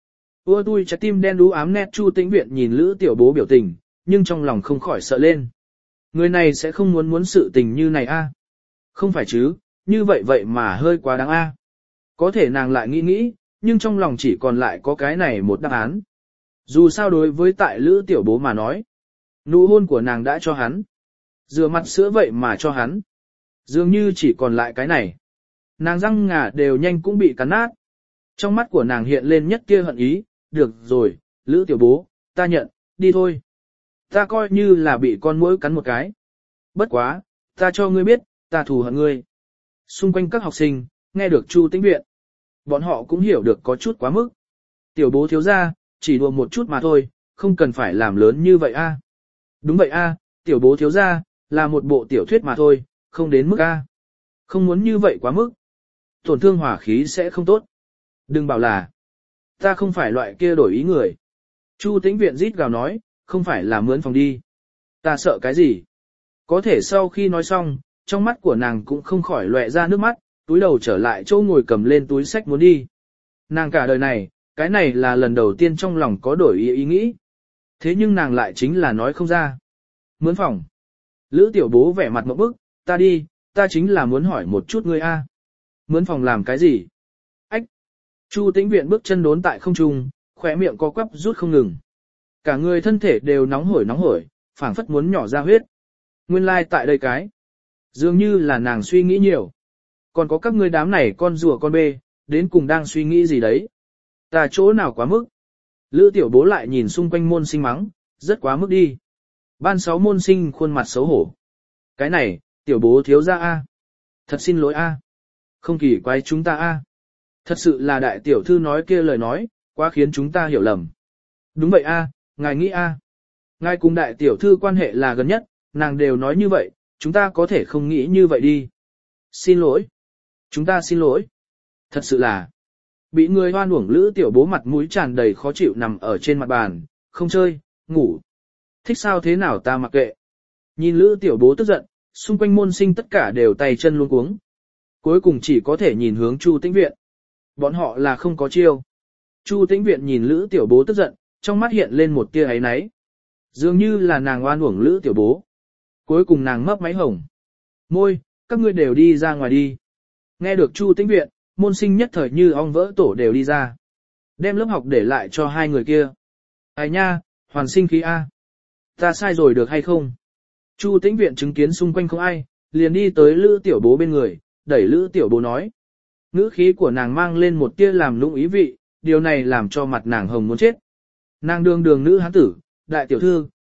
Ua tui trái tim đen đú ám nét Chu Tĩnh Viện nhìn Lữ tiểu bố biểu tình, nhưng trong lòng không khỏi sợ lên. Người này sẽ không muốn muốn sự tình như này a? Không phải chứ, như vậy vậy mà hơi quá đáng a. Có thể nàng lại nghĩ nghĩ, nhưng trong lòng chỉ còn lại có cái này một đáp án. Dù sao đối với tại Lữ tiểu bố mà nói, nụ hôn của nàng đã cho hắn. Rửa mặt sữa vậy mà cho hắn. Dường như chỉ còn lại cái này. Nàng răng ngà đều nhanh cũng bị cắn nát. Trong mắt của nàng hiện lên nhất kia hận ý, được rồi, Lữ tiểu bố, ta nhận, đi thôi. Ta coi như là bị con muỗi cắn một cái. Bất quá, ta cho ngươi biết, ta thù hận ngươi. Xung quanh các học sinh, nghe được Chu Tĩnh Viện. Bọn họ cũng hiểu được có chút quá mức. Tiểu bố thiếu gia, chỉ đùa một chút mà thôi, không cần phải làm lớn như vậy a. Đúng vậy a, tiểu bố thiếu gia, là một bộ tiểu thuyết mà thôi, không đến mức a. Không muốn như vậy quá mức. Tổn thương hỏa khí sẽ không tốt. Đừng bảo là, ta không phải loại kia đổi ý người. Chu Tĩnh Viện rít gào nói, không phải là mướn phòng đi. Ta sợ cái gì? Có thể sau khi nói xong, trong mắt của nàng cũng không khỏi lóe ra nước mắt, túi đầu trở lại chỗ ngồi cầm lên túi sách muốn đi. Nàng cả đời này, cái này là lần đầu tiên trong lòng có đổi ý ý nghĩ. Thế nhưng nàng lại chính là nói không ra. Mướn phòng. Lữ tiểu bố vẻ mặt ngộp bức, ta đi, ta chính là muốn hỏi một chút ngươi a. Mướn phòng làm cái gì? Ách. Chu Tĩnh Viện bước chân đốn tại không trung, khóe miệng co quắp rút không ngừng. Cả người thân thể đều nóng hổi nóng hổi, phảng phất muốn nhỏ ra huyết. Nguyên lai like tại đây cái. Dường như là nàng suy nghĩ nhiều. Còn có các ngươi đám này con rùa con bê, đến cùng đang suy nghĩ gì đấy? Ta chỗ nào quá mức? Lữ tiểu bố lại nhìn xung quanh môn sinh mắng, rất quá mức đi. Ban sáu môn sinh khuôn mặt xấu hổ. Cái này, tiểu bố thiếu gia a. Thật xin lỗi a. Không kỳ quái chúng ta a. Thật sự là đại tiểu thư nói kia lời nói, quá khiến chúng ta hiểu lầm. Đúng vậy a, ngài nghĩ a. Ngài cùng đại tiểu thư quan hệ là gần nhất, nàng đều nói như vậy, chúng ta có thể không nghĩ như vậy đi. Xin lỗi. Chúng ta xin lỗi. Thật sự là, bị người hoan uổng Lữ tiểu bố mặt mũi tràn đầy khó chịu nằm ở trên mặt bàn, không chơi, ngủ. Thích sao thế nào ta mặc kệ. Nhìn Lữ tiểu bố tức giận, xung quanh môn sinh tất cả đều tay chân luống cuống. Cuối cùng chỉ có thể nhìn hướng Chu Tĩnh Viện. Bọn họ là không có chiêu. Chu Tĩnh Viện nhìn Lữ tiểu bố tức giận, trong mắt hiện lên một tia áy náy. Dường như là nàng oan uổng Lữ tiểu bố. Cuối cùng nàng mấp máy hồng. Môi, các ngươi đều đi ra ngoài đi. Nghe được Chu Tĩnh Viện, môn sinh nhất thời như ong vỡ tổ đều đi ra. Đem lớp học để lại cho hai người kia. Ai nha, hoàn sinh khí A. Ta sai rồi được hay không? Chu Tĩnh Viện chứng kiến xung quanh không ai, liền đi tới Lữ tiểu bố bên người, đẩy Lữ tiểu bố nói. Ngữ khí của nàng mang lên một tia làm lũng ý vị, điều này làm cho mặt nàng hồng muốn chết. Nàng đường đường nữ hán tử, đại tiểu thư,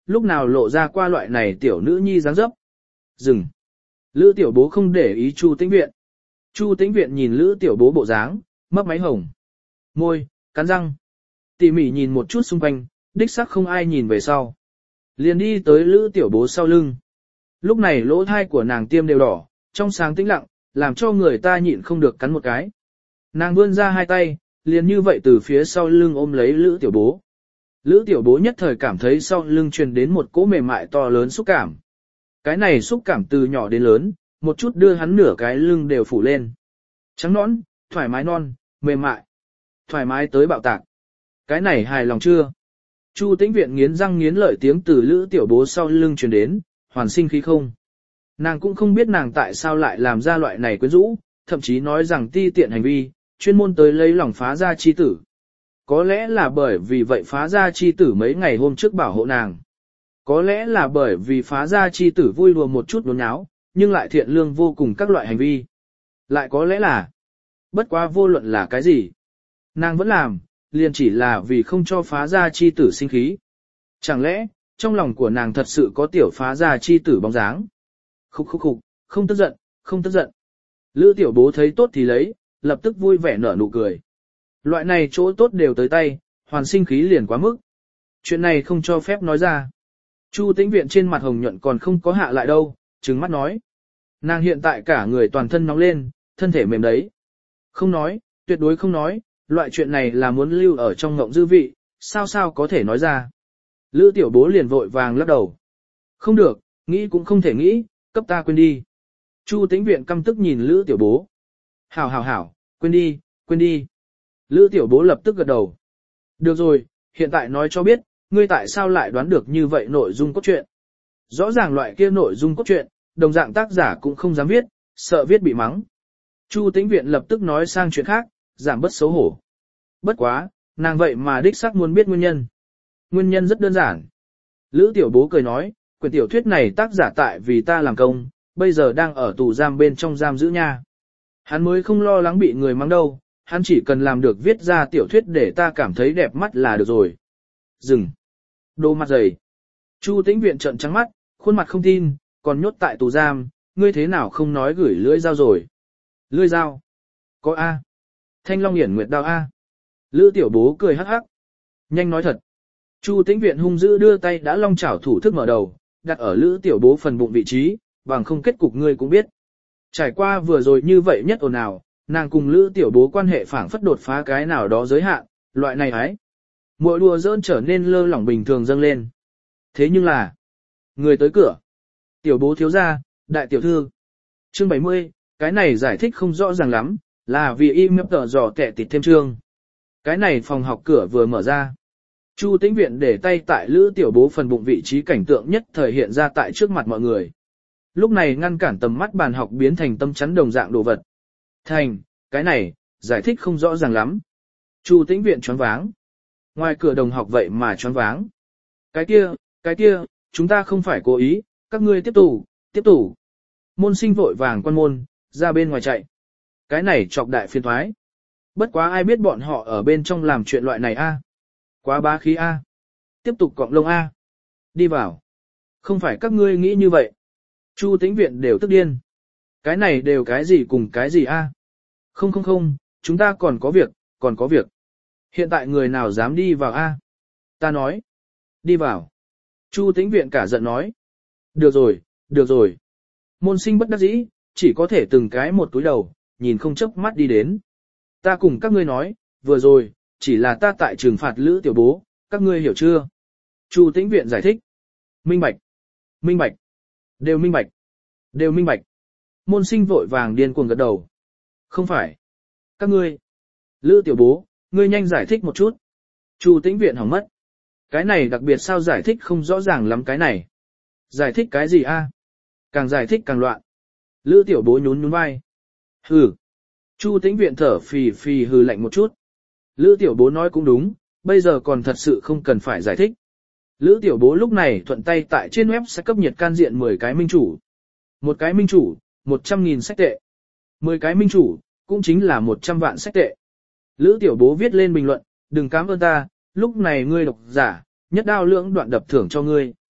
lúc nào lộ ra qua loại này tiểu nữ nhi dáng dấp. Dừng. Lữ tiểu bố không để ý Chu Tĩnh Viện. Chu Tĩnh Viện nhìn Lữ tiểu bố bộ dáng, mấp máy hồng. Môi, cắn răng. Tỉ mỉ nhìn một chút xung quanh, đích xác không ai nhìn về sau. Liền đi tới Lữ tiểu bố sau lưng. Lúc này lỗ thai của nàng tiêm đều đỏ, trong sáng tĩnh lặng, làm cho người ta nhịn không được cắn một cái. Nàng vươn ra hai tay, liền như vậy từ phía sau lưng ôm lấy Lữ tiểu bố. Lữ tiểu bố nhất thời cảm thấy sau lưng truyền đến một cỗ mềm mại to lớn xúc cảm. Cái này xúc cảm từ nhỏ đến lớn, một chút đưa hắn nửa cái lưng đều phủ lên. Trắng nõn, thoải mái non, mềm mại. Thoải mái tới bạo tạc. Cái này hài lòng chưa? Chu Tĩnh Viện nghiến răng nghiến lợi tiếng từ Lữ tiểu bố sau lưng truyền đến, hoàn sinh khí không. Nàng cũng không biết nàng tại sao lại làm ra loại này quyến rũ, thậm chí nói rằng ti tiện hành vi, chuyên môn tới lấy lòng phá gia chi tử. Có lẽ là bởi vì vậy phá gia chi tử mấy ngày hôm trước bảo hộ nàng. Có lẽ là bởi vì phá gia chi tử vui đùa một chút đốn nháo, nhưng lại thiện lương vô cùng các loại hành vi. Lại có lẽ là, bất quá vô luận là cái gì. Nàng vẫn làm, liền chỉ là vì không cho phá gia chi tử sinh khí. Chẳng lẽ, trong lòng của nàng thật sự có tiểu phá gia chi tử bóng dáng. Khúc khúc khúc, không tức giận, không tức giận. Lữ tiểu bố thấy tốt thì lấy, lập tức vui vẻ nở nụ cười. Loại này chỗ tốt đều tới tay, hoàn sinh khí liền quá mức. Chuyện này không cho phép nói ra. Chu Tĩnh Viện trên mặt hồng nhuận còn không có hạ lại đâu, trừng mắt nói. Nàng hiện tại cả người toàn thân nóng lên, thân thể mềm đấy. Không nói, tuyệt đối không nói, loại chuyện này là muốn lưu ở trong ngộng dư vị, sao sao có thể nói ra. Lữ tiểu bố liền vội vàng lắc đầu. Không được, nghĩ cũng không thể nghĩ, cấp ta quên đi. Chu Tĩnh Viện căm tức nhìn Lữ tiểu bố. Hảo hảo hảo, quên đi, quên đi. Lữ tiểu bố lập tức gật đầu. Được rồi, hiện tại nói cho biết, ngươi tại sao lại đoán được như vậy nội dung cốt truyện. Rõ ràng loại kia nội dung cốt truyện, đồng dạng tác giả cũng không dám viết, sợ viết bị mắng. Chu Tĩnh Viện lập tức nói sang chuyện khác, giảm bớt xấu hổ. Bất quá, nàng vậy mà đích xác muốn biết nguyên nhân. Nguyên nhân rất đơn giản. Lữ tiểu bố cười nói, quyển tiểu thuyết này tác giả tại vì ta làm công, bây giờ đang ở tù giam bên trong giam giữ nha. Hắn mới không lo lắng bị người mắng đâu, hắn chỉ cần làm được viết ra tiểu thuyết để ta cảm thấy đẹp mắt là được rồi. Dừng. Đồ mặt dày. Chu Tĩnh Viện trợn trắng mắt, khuôn mặt không tin, còn nhốt tại tù giam, ngươi thế nào không nói gửi lưỡi dao rồi. Lưỡi dao. Có A. Thanh Long Hiển Nguyệt đao A. Lữ tiểu bố cười hắc hắc. Nhanh nói thật. Chu Tĩnh Viện hung dữ đưa tay đã long chảo thủ thức mở đầu, đặt ở Lữ tiểu bố phần bụng vị trí, bằng không kết cục ngươi cũng biết. Trải qua vừa rồi như vậy nhất ồn ào, nàng cùng Lữ tiểu bố quan hệ phảng phất đột phá cái nào đó giới hạn, loại này ấy. Mỗi đùa giỡn trở nên lơ lỏng bình thường dâng lên. Thế nhưng là, người tới cửa. Tiểu bố thiếu gia, đại tiểu thư. Chương bảy mươi, cái này giải thích không rõ ràng lắm, là vì im mếp tờ dò kẻ tịt thêm chương. Cái này phòng học cửa vừa mở ra. Chu Tĩnh Viện để tay tại Lữ tiểu bố phần bụng vị trí cảnh tượng nhất thời hiện ra tại trước mặt mọi người. Lúc này ngăn cản tầm mắt bàn học biến thành tâm chắn đồng dạng đồ vật. Thành, cái này, giải thích không rõ ràng lắm. Chu Tĩnh Viện choáng váng. Ngoài cửa đồng học vậy mà choáng váng. Cái kia, cái kia, chúng ta không phải cố ý, các ngươi tiếp tục, tiếp tục. Môn sinh vội vàng quan môn, ra bên ngoài chạy. Cái này chọc đại phiền thoái. Bất quá ai biết bọn họ ở bên trong làm chuyện loại này a? Quá bá khí a. Tiếp tục cọng lông a. Đi vào. Không phải các ngươi nghĩ như vậy. Chu Tĩnh Viện đều tức điên. Cái này đều cái gì cùng cái gì a? Không không không, chúng ta còn có việc, còn có việc. Hiện tại người nào dám đi vào a? Ta nói. Đi vào. Chu Tĩnh Viện cả giận nói. Được rồi, được rồi. Môn sinh bất đắc dĩ, chỉ có thể từng cái một túi đầu, nhìn không chớp mắt đi đến. Ta cùng các ngươi nói, vừa rồi, chỉ là ta tại trừng phạt Lữ tiểu bố, các ngươi hiểu chưa? Chu Tĩnh Viện giải thích. Minh bạch. Minh bạch. Đều minh bạch. Đều minh bạch. Môn sinh vội vàng điên cuồng gật đầu. Không phải. Các ngươi. Lữ tiểu bố, ngươi nhanh giải thích một chút. Chu Tĩnh Viện hỏng mất. Cái này đặc biệt sao giải thích không rõ ràng lắm cái này. Giải thích cái gì a? Càng giải thích càng loạn. Lữ tiểu bố nhún nhún vai. Hừ. Chu Tĩnh Viện thở phì phì hừ lạnh một chút. Lữ tiểu bố nói cũng đúng, bây giờ còn thật sự không cần phải giải thích. Lữ tiểu bố lúc này thuận tay tại trên web sẽ cấp nhiệt can diện mười cái minh chủ. Một cái minh chủ, một trăm nghìn sách tệ. mười cái minh chủ, cũng chính là một trăm vạn sách tệ. Lữ tiểu bố viết lên bình luận, đừng cảm ơn ta, lúc này ngươi độc giả, nhất đao lưỡng đoạn đập thưởng cho ngươi.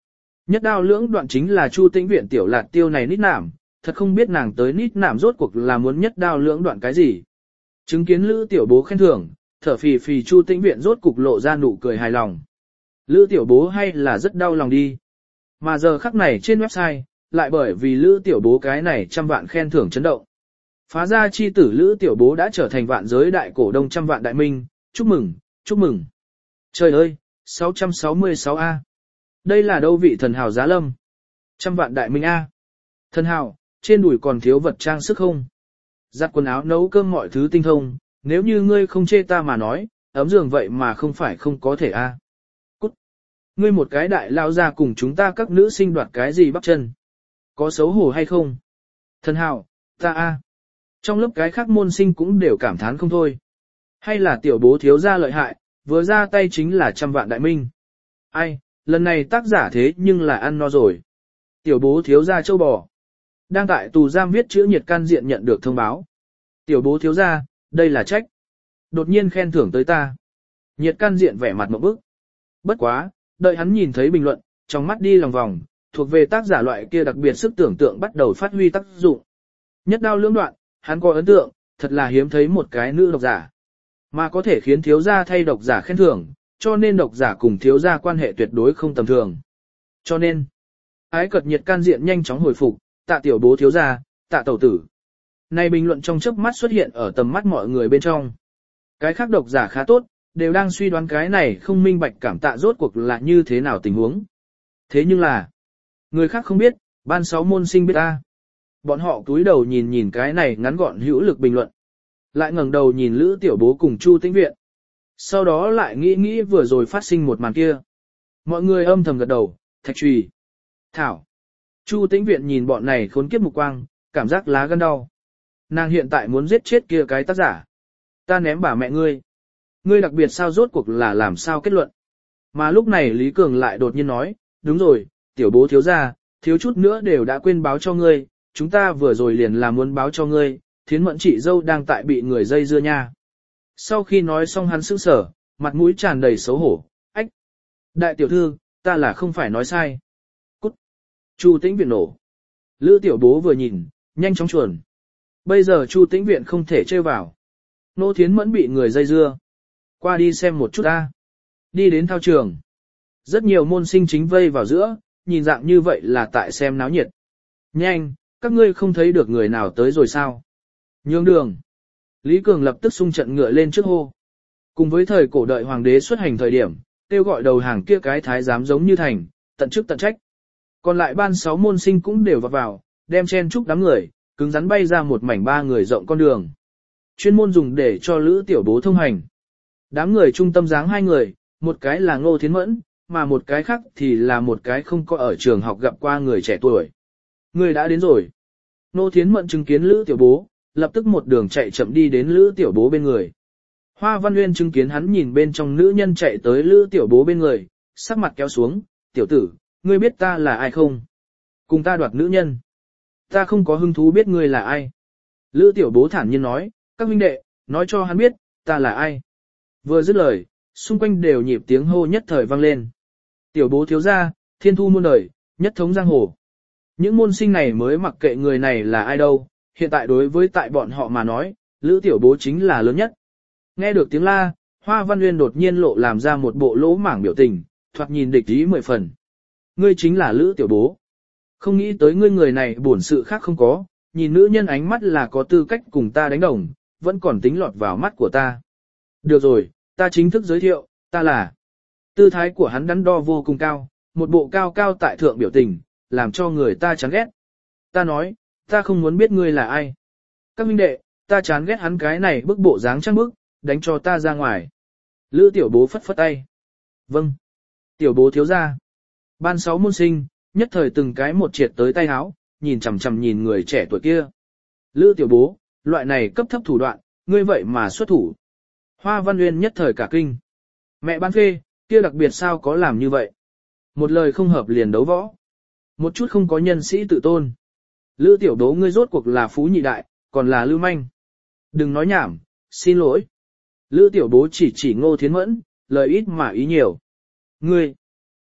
Nhất đao lưỡng đoạn chính là Chu Tĩnh Viện tiểu lạt tiêu này nít nảm, thật không biết nàng tới nít nảm rốt cuộc là muốn nhất đao lưỡng đoạn cái gì. Chứng kiến Lữ Tiểu Bố khen thưởng, thở phì phì Chu Tĩnh Viện rốt cục lộ ra nụ cười hài lòng. Lữ Tiểu Bố hay là rất đau lòng đi. Mà giờ khắc này trên website, lại bởi vì Lữ Tiểu Bố cái này trăm vạn khen thưởng chấn động. Phá gia chi tử Lữ Tiểu Bố đã trở thành vạn giới đại cổ đông trăm vạn đại minh, chúc mừng, chúc mừng. Trời ơi, sáu trăm sáu mươi sáu A. Đây là đâu vị thần hào giá lâm? Trăm vạn đại minh A. Thần hào, trên đùi còn thiếu vật trang sức không? Giặt quần áo nấu cơm mọi thứ tinh thông, nếu như ngươi không chê ta mà nói, ấm giường vậy mà không phải không có thể A. Cút. Ngươi một cái đại lao ra cùng chúng ta các nữ sinh đoạt cái gì bắp chân? Có xấu hổ hay không? Thần hào, ta A. Trong lớp cái khác môn sinh cũng đều cảm thán không thôi. Hay là tiểu bố thiếu gia lợi hại, vừa ra tay chính là trăm vạn đại minh. Ai, lần này tác giả thế nhưng là ăn no rồi. Tiểu bố thiếu gia châu bò. Đang tại tù giam viết chữ nhiệt can diện nhận được thông báo. Tiểu bố thiếu gia, đây là trách. Đột nhiên khen thưởng tới ta. Nhiệt can diện vẻ mặt mộng bức. Bất quá, đợi hắn nhìn thấy bình luận, trong mắt đi lòng vòng, thuộc về tác giả loại kia đặc biệt sức tưởng tượng bắt đầu phát huy tác dụng. Nhất đao lưỡng đoạn, hắn có ấn tượng, thật là hiếm thấy một cái nữ độc giả. Mà có thể khiến thiếu gia thay độc giả khen thưởng, cho nên độc giả cùng thiếu gia quan hệ tuyệt đối không tầm thường. Cho nên, ái cật nhiệt can diện nhanh chóng hồi phục, tạ tiểu bố thiếu gia, tạ tẩu tử. Này bình luận trong chớp mắt xuất hiện ở tầm mắt mọi người bên trong. Cái khác độc giả khá tốt, đều đang suy đoán cái này không minh bạch cảm tạ rốt cuộc là như thế nào tình huống. Thế nhưng là, người khác không biết, ban sáu môn sinh biết ta. Bọn họ cúi đầu nhìn nhìn cái này ngắn gọn hữu lực bình luận. Lại ngẩng đầu nhìn Lữ Tiểu Bố cùng Chu Tĩnh Viện. Sau đó lại nghĩ nghĩ vừa rồi phát sinh một màn kia. Mọi người âm thầm gật đầu, thạch trùy. Thảo. Chu Tĩnh Viện nhìn bọn này khốn kiếp mục quang, cảm giác lá gan đau. Nàng hiện tại muốn giết chết kia cái tác giả. Ta ném bà mẹ ngươi. Ngươi đặc biệt sao rốt cuộc là làm sao kết luận. Mà lúc này Lý Cường lại đột nhiên nói, đúng rồi, Tiểu Bố thiếu gia, thiếu chút nữa đều đã quên báo cho ngươi, chúng ta vừa rồi liền là muốn báo cho ngươi, Thiến Mẫn chị dâu đang tại bị người dây dưa nha. Sau khi nói xong hắn sững sờ, mặt mũi tràn đầy xấu hổ, ách. Đại tiểu thư, ta là không phải nói sai. Cút. Chu Tĩnh Viện nổ. Lữ Tiểu Bố vừa nhìn, nhanh chóng chuồn. Bây giờ Chu Tĩnh Viện không thể chơi vào. Nô Thiến Mẫn bị người dây dưa. Qua đi xem một chút ta. Đi đến thao trường. Rất nhiều môn sinh chính vây vào giữa, nhìn dạng như vậy là tại xem náo nhiệt. Nhanh, các ngươi không thấy được người nào tới rồi sao? Nhường đường. Lý Cường lập tức xung trận ngựa lên trước hô. Cùng với thời cổ đợi hoàng đế xuất hành thời điểm, kêu gọi đầu hàng kia cái thái giám giống như thành, tận chức tận trách. Còn lại ban sáu môn sinh cũng đều vào vào, đem chen chúc đám người, cứng rắn bay ra một mảnh ba người rộng con đường. Chuyên môn dùng để cho Lữ Tiểu Bố thông hành. Đám người trung tâm dáng hai người, một cái là Ngô Thiến Mẫn, mà một cái khác thì là một cái không có ở trường học gặp qua người trẻ tuổi. Người đã đến rồi. Ngô Thiến Mẫn chứng kiến Lữ Tiểu Bố, lập tức một đường chạy chậm đi đến Lữ Tiểu Bố bên người. Hoa Văn Uyên chứng kiến hắn nhìn bên trong nữ nhân chạy tới Lữ Tiểu Bố bên người, sắc mặt kéo xuống, tiểu tử, ngươi biết ta là ai không? Cùng ta đoạt nữ nhân. Ta không có hứng thú biết ngươi là ai. Lữ Tiểu Bố thản nhiên nói, các huynh đệ, nói cho hắn biết, ta là ai. Vừa dứt lời, xung quanh đều nhịp tiếng hô nhất thời vang lên. Tiểu Bố thiếu gia, thiên thu muôn đời, nhất thống giang hồ. Những môn sinh này mới mặc kệ người này là ai đâu, hiện tại đối với tại bọn họ mà nói, Lữ Tiểu Bố chính là lớn nhất. Nghe được tiếng la, Hoa Văn Uyên đột nhiên lộ làm ra một bộ lỗ mảng biểu tình, thoạt nhìn địch ý mười phần. Ngươi chính là Lữ Tiểu Bố. Không nghĩ tới ngươi người này bổn sự khác không có, nhìn nữ nhân ánh mắt là có tư cách cùng ta đánh đồng, vẫn còn tính lọt vào mắt của ta. Được rồi, ta chính thức giới thiệu, ta là. Tư thái của hắn đắn đo vô cùng cao, một bộ cao cao tại thượng biểu tình, làm cho người ta chán ghét. Ta nói, ta không muốn biết ngươi là ai. Các huynh đệ, ta chán ghét hắn cái này bức bộ dáng trăng bức, đánh cho ta ra ngoài. Lữ Tiểu Bố phất phất tay. Vâng. Tiểu Bố thiếu gia. Ban sáu môn sinh, nhất thời từng cái một triệt tới tay háo, nhìn chằm chằm nhìn người trẻ tuổi kia. Lữ Tiểu Bố, loại này cấp thấp thủ đoạn, ngươi vậy mà xuất thủ. Hoa Văn Uyên nhất thời cả kinh. Mẹ ban phê, kia đặc biệt sao có làm như vậy. Một lời không hợp liền đấu võ. Một chút không có nhân sĩ tự tôn. Lữ Tiểu Bố ngươi rốt cuộc là phú nhị đại, còn là lưu manh. Đừng nói nhảm, xin lỗi. Lữ Tiểu Bố chỉ chỉ Ngô Thiến Mẫn, lời ít mà ý nhiều. Ngươi,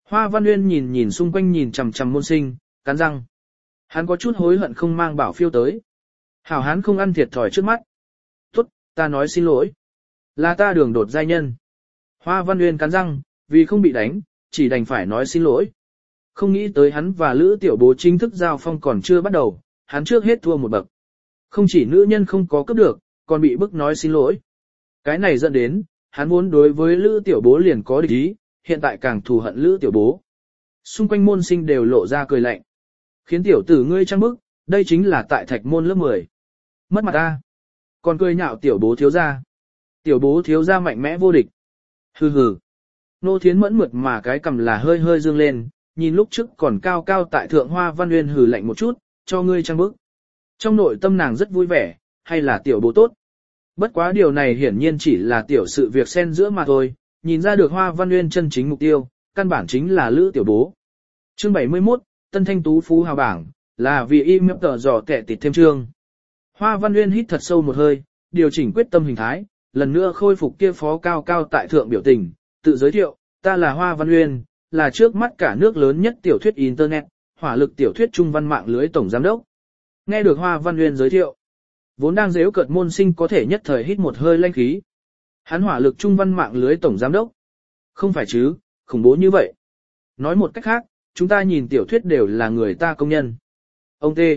Hoa Văn Uyên nhìn nhìn xung quanh nhìn chằm chằm môn sinh, cắn răng. Hắn có chút hối hận không mang bảo phiêu tới. Hảo hán không ăn thiệt thòi trước mắt. Tốt, ta nói xin lỗi. Là ta đường đột giai nhân. Hoa Văn Uyên cắn răng, vì không bị đánh, chỉ đành phải nói xin lỗi. Không nghĩ tới hắn và Lữ Tiểu Bố chính thức giao phong còn chưa bắt đầu, hắn trước hết thua một bậc. Không chỉ nữ nhân không có cướp được, còn bị bức nói xin lỗi. Cái này dẫn đến, hắn vốn đối với Lữ Tiểu Bố liền có địch ý, hiện tại càng thù hận Lữ Tiểu Bố. Xung quanh môn sinh đều lộ ra cười lạnh. Khiến tiểu tử ngươi trăng bức, đây chính là tại Thạch môn lớp mười. Mất mặt ta. Còn cười nhạo Tiểu Bố thiếu gia. Tiểu Bố thiếu gia mạnh mẽ vô địch. Hừ hừ. Nô Thiến mẫn mượt mà cái cầm là hơi hơi dương lên, nhìn lúc trước còn cao cao tại thượng Hoa Văn Uyên hừ lạnh một chút, cho ngươi trăng bức. Trong nội tâm nàng rất vui vẻ, hay là Tiểu Bố tốt. Bất quá điều này hiển nhiên chỉ là tiểu sự việc xen giữa mà thôi, nhìn ra được Hoa Văn Uyên chân chính mục tiêu, căn bản chính là Lữ Tiểu Bố. Chương bảy mươi mốt, Tân Thanh Tú Phú Hào Bảng, là vì im miệng tờ dò kẻ tịt thêm chương. Hoa Văn Uyên hít thật sâu một hơi, điều chỉnh quyết tâm hình thái, lần nữa khôi phục kia phó cao cao tại thượng biểu tình, tự giới thiệu, ta là Hoa Văn Uyên, là trước mắt cả nước lớn nhất tiểu thuyết Internet, hỏa lực tiểu thuyết trung văn mạng lưới tổng giám đốc. Nghe được Hoa Văn Uyên giới thiệu, vốn đang giễu cợt môn sinh có thể nhất thời hít một hơi lanh khí. Hắn hỏa lực trung văn mạng lưới tổng giám đốc. Không phải chứ, khủng bố như vậy. Nói một cách khác, chúng ta nhìn tiểu thuyết đều là người ta công nhân. Ông T.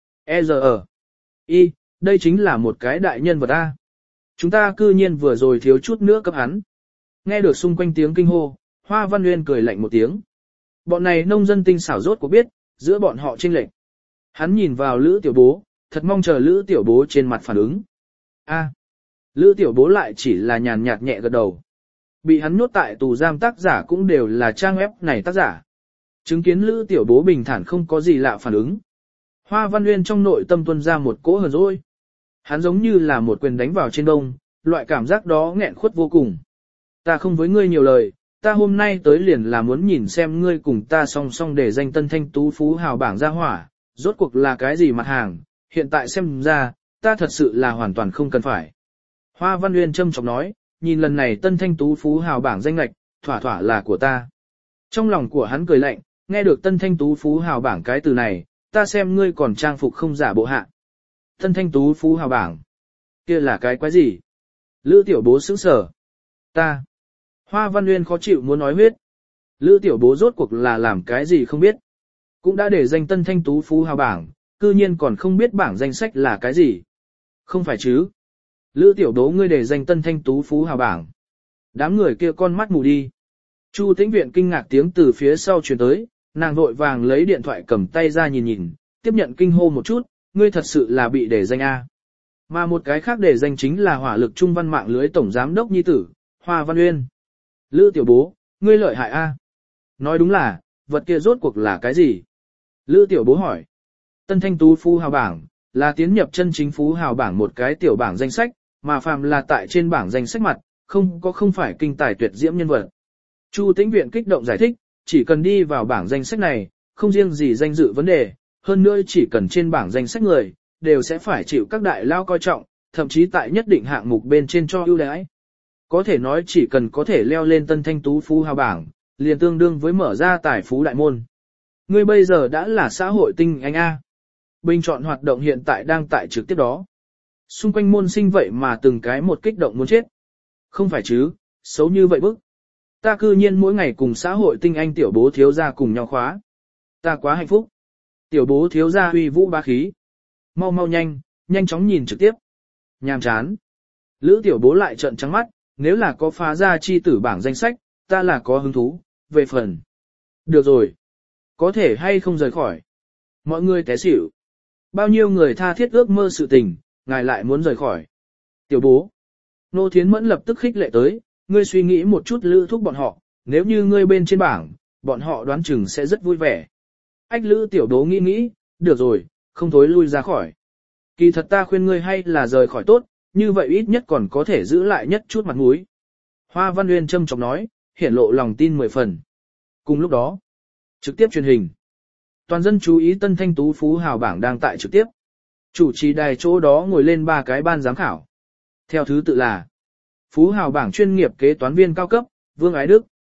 E giờ ở. Y, đây chính là một cái đại nhân vật A. Chúng ta cư nhiên vừa rồi thiếu chút nữa cấp hắn. Nghe được xung quanh tiếng kinh hô, Hoa Văn Uyên cười lạnh một tiếng. Bọn này nông dân tinh xảo rốt của biết, giữa bọn họ chênh lệch. Hắn nhìn vào Lữ Tiểu Bố, thật mong chờ Lữ Tiểu Bố trên mặt phản ứng. A. Lữ Tiểu Bố lại chỉ là nhàn nhạt nhẹ gật đầu. Bị hắn nhốt tại tù giam tác giả cũng đều là trang web này tác giả. Chứng kiến Lữ Tiểu Bố bình thản không có gì lạ phản ứng. Hoa Văn Uyên trong nội tâm tuôn ra một cỗ hờn dỗi. Hắn giống như là một quyền đánh vào trên đông, loại cảm giác đó nghẹn khuất vô cùng. Ta không với ngươi nhiều lời, ta hôm nay tới liền là muốn nhìn xem ngươi cùng ta song song để danh Tân Thanh Tú Phú Hào Bảng ra hỏa, rốt cuộc là cái gì mặt hàng, hiện tại xem ra, ta thật sự là hoàn toàn không cần phải. Hoa Văn Uyên châm chọc nói, nhìn lần này Tân Thanh Tú Phú Hào Bảng danh lệch, thỏa thỏa là của ta. Trong lòng của hắn cười lạnh, nghe được Tân Thanh Tú Phú Hào Bảng cái từ này, ta xem ngươi còn trang phục không giả bộ hạ. Tân Thanh Tú Phú Hào Bảng, kia là cái quái gì? Lữ Tiểu Bố sững sờ. Ta. Hoa Văn Uyên khó chịu muốn nói huyết. Lữ Tiểu Bố rốt cuộc là làm cái gì không biết. Cũng đã để danh Tân Thanh Tú Phú Hào Bảng, cư nhiên còn không biết bảng danh sách là cái gì. Không phải chứ. Lữ Tiểu Bố ngươi để danh Tân Thanh Tú Phú Hào Bảng. Đám người kia con mắt mù đi. Chu Tĩnh Viện kinh ngạc tiếng từ phía sau truyền tới, nàng vội vàng lấy điện thoại cầm tay ra nhìn nhìn, tiếp nhận kinh hô một chút, ngươi thật sự là bị để danh A. Mà một cái khác để danh chính là hỏa lực trung văn mạng lưới tổng giám đốc nhi tử, Hoa Văn Uyên. Lữ Tiểu Bố, ngươi lợi hại A. Nói đúng là, vật kia rốt cuộc là cái gì? Lữ Tiểu Bố hỏi. Tân Thanh Tú Phú Hào Bảng, là tiến nhập chân chính Phú Hào Bảng một cái tiểu bảng danh sách, mà phàm là tại trên bảng danh sách mặt, không có không phải kinh tài tuyệt diễm nhân vật. Chu Tĩnh Viện kích động giải thích, chỉ cần đi vào bảng danh sách này, không riêng gì danh dự vấn đề, hơn nữa chỉ cần trên bảng danh sách người, đều sẽ phải chịu các đại lao coi trọng, thậm chí tại nhất định hạng mục bên trên cho ưu đãi. Có thể nói chỉ cần có thể leo lên Tân Thanh Tú Phú Hào Bảng, liền tương đương với mở ra tài phú đại môn. Ngươi bây giờ đã là xã hội tinh anh A. Bình chọn hoạt động hiện tại đang tại trực tiếp đó. Xung quanh môn sinh vậy mà từng cái một kích động muốn chết. Không phải chứ, xấu như vậy bức. Ta cư nhiên mỗi ngày cùng xã hội tinh anh Tiểu Bố thiếu gia cùng nhau khóa. Ta quá hạnh phúc. Tiểu Bố thiếu gia uy vũ bá khí. Mau mau nhanh, nhanh chóng nhìn trực tiếp. Nhàm chán. Lữ Tiểu Bố lại trợn trắng mắt, nếu là có phá ra chi tử bảng danh sách, ta là có hứng thú, về phần. Được rồi. Có thể hay không rời khỏi. Mọi người té xỉu. Bao nhiêu người tha thiết ước mơ sự tình, ngài lại muốn rời khỏi. Tiểu Bố. Nô Thiến Mẫn lập tức khích lệ tới, ngươi suy nghĩ một chút Lữ thúc bọn họ, nếu như ngươi bên trên bảng, bọn họ đoán chừng sẽ rất vui vẻ. Ách Lữ Tiểu Bố nghĩ nghĩ, được rồi, không thối lui ra khỏi. Kỳ thật ta khuyên ngươi hay là rời khỏi tốt, như vậy ít nhất còn có thể giữ lại nhất chút mặt mũi. Hoa Văn Uyên châm chọc nói, hiển lộ lòng tin mười phần. Cùng lúc đó, trực tiếp truyền hình. Toàn dân chú ý Tân Thanh Tú Phú Hào Bảng đang tại trực tiếp. Chủ trì đài chỗ đó ngồi lên ba cái ban giám khảo. Theo thứ tự là Phú Hào Bảng chuyên nghiệp kế toán viên cao cấp, Vương Ái Đức.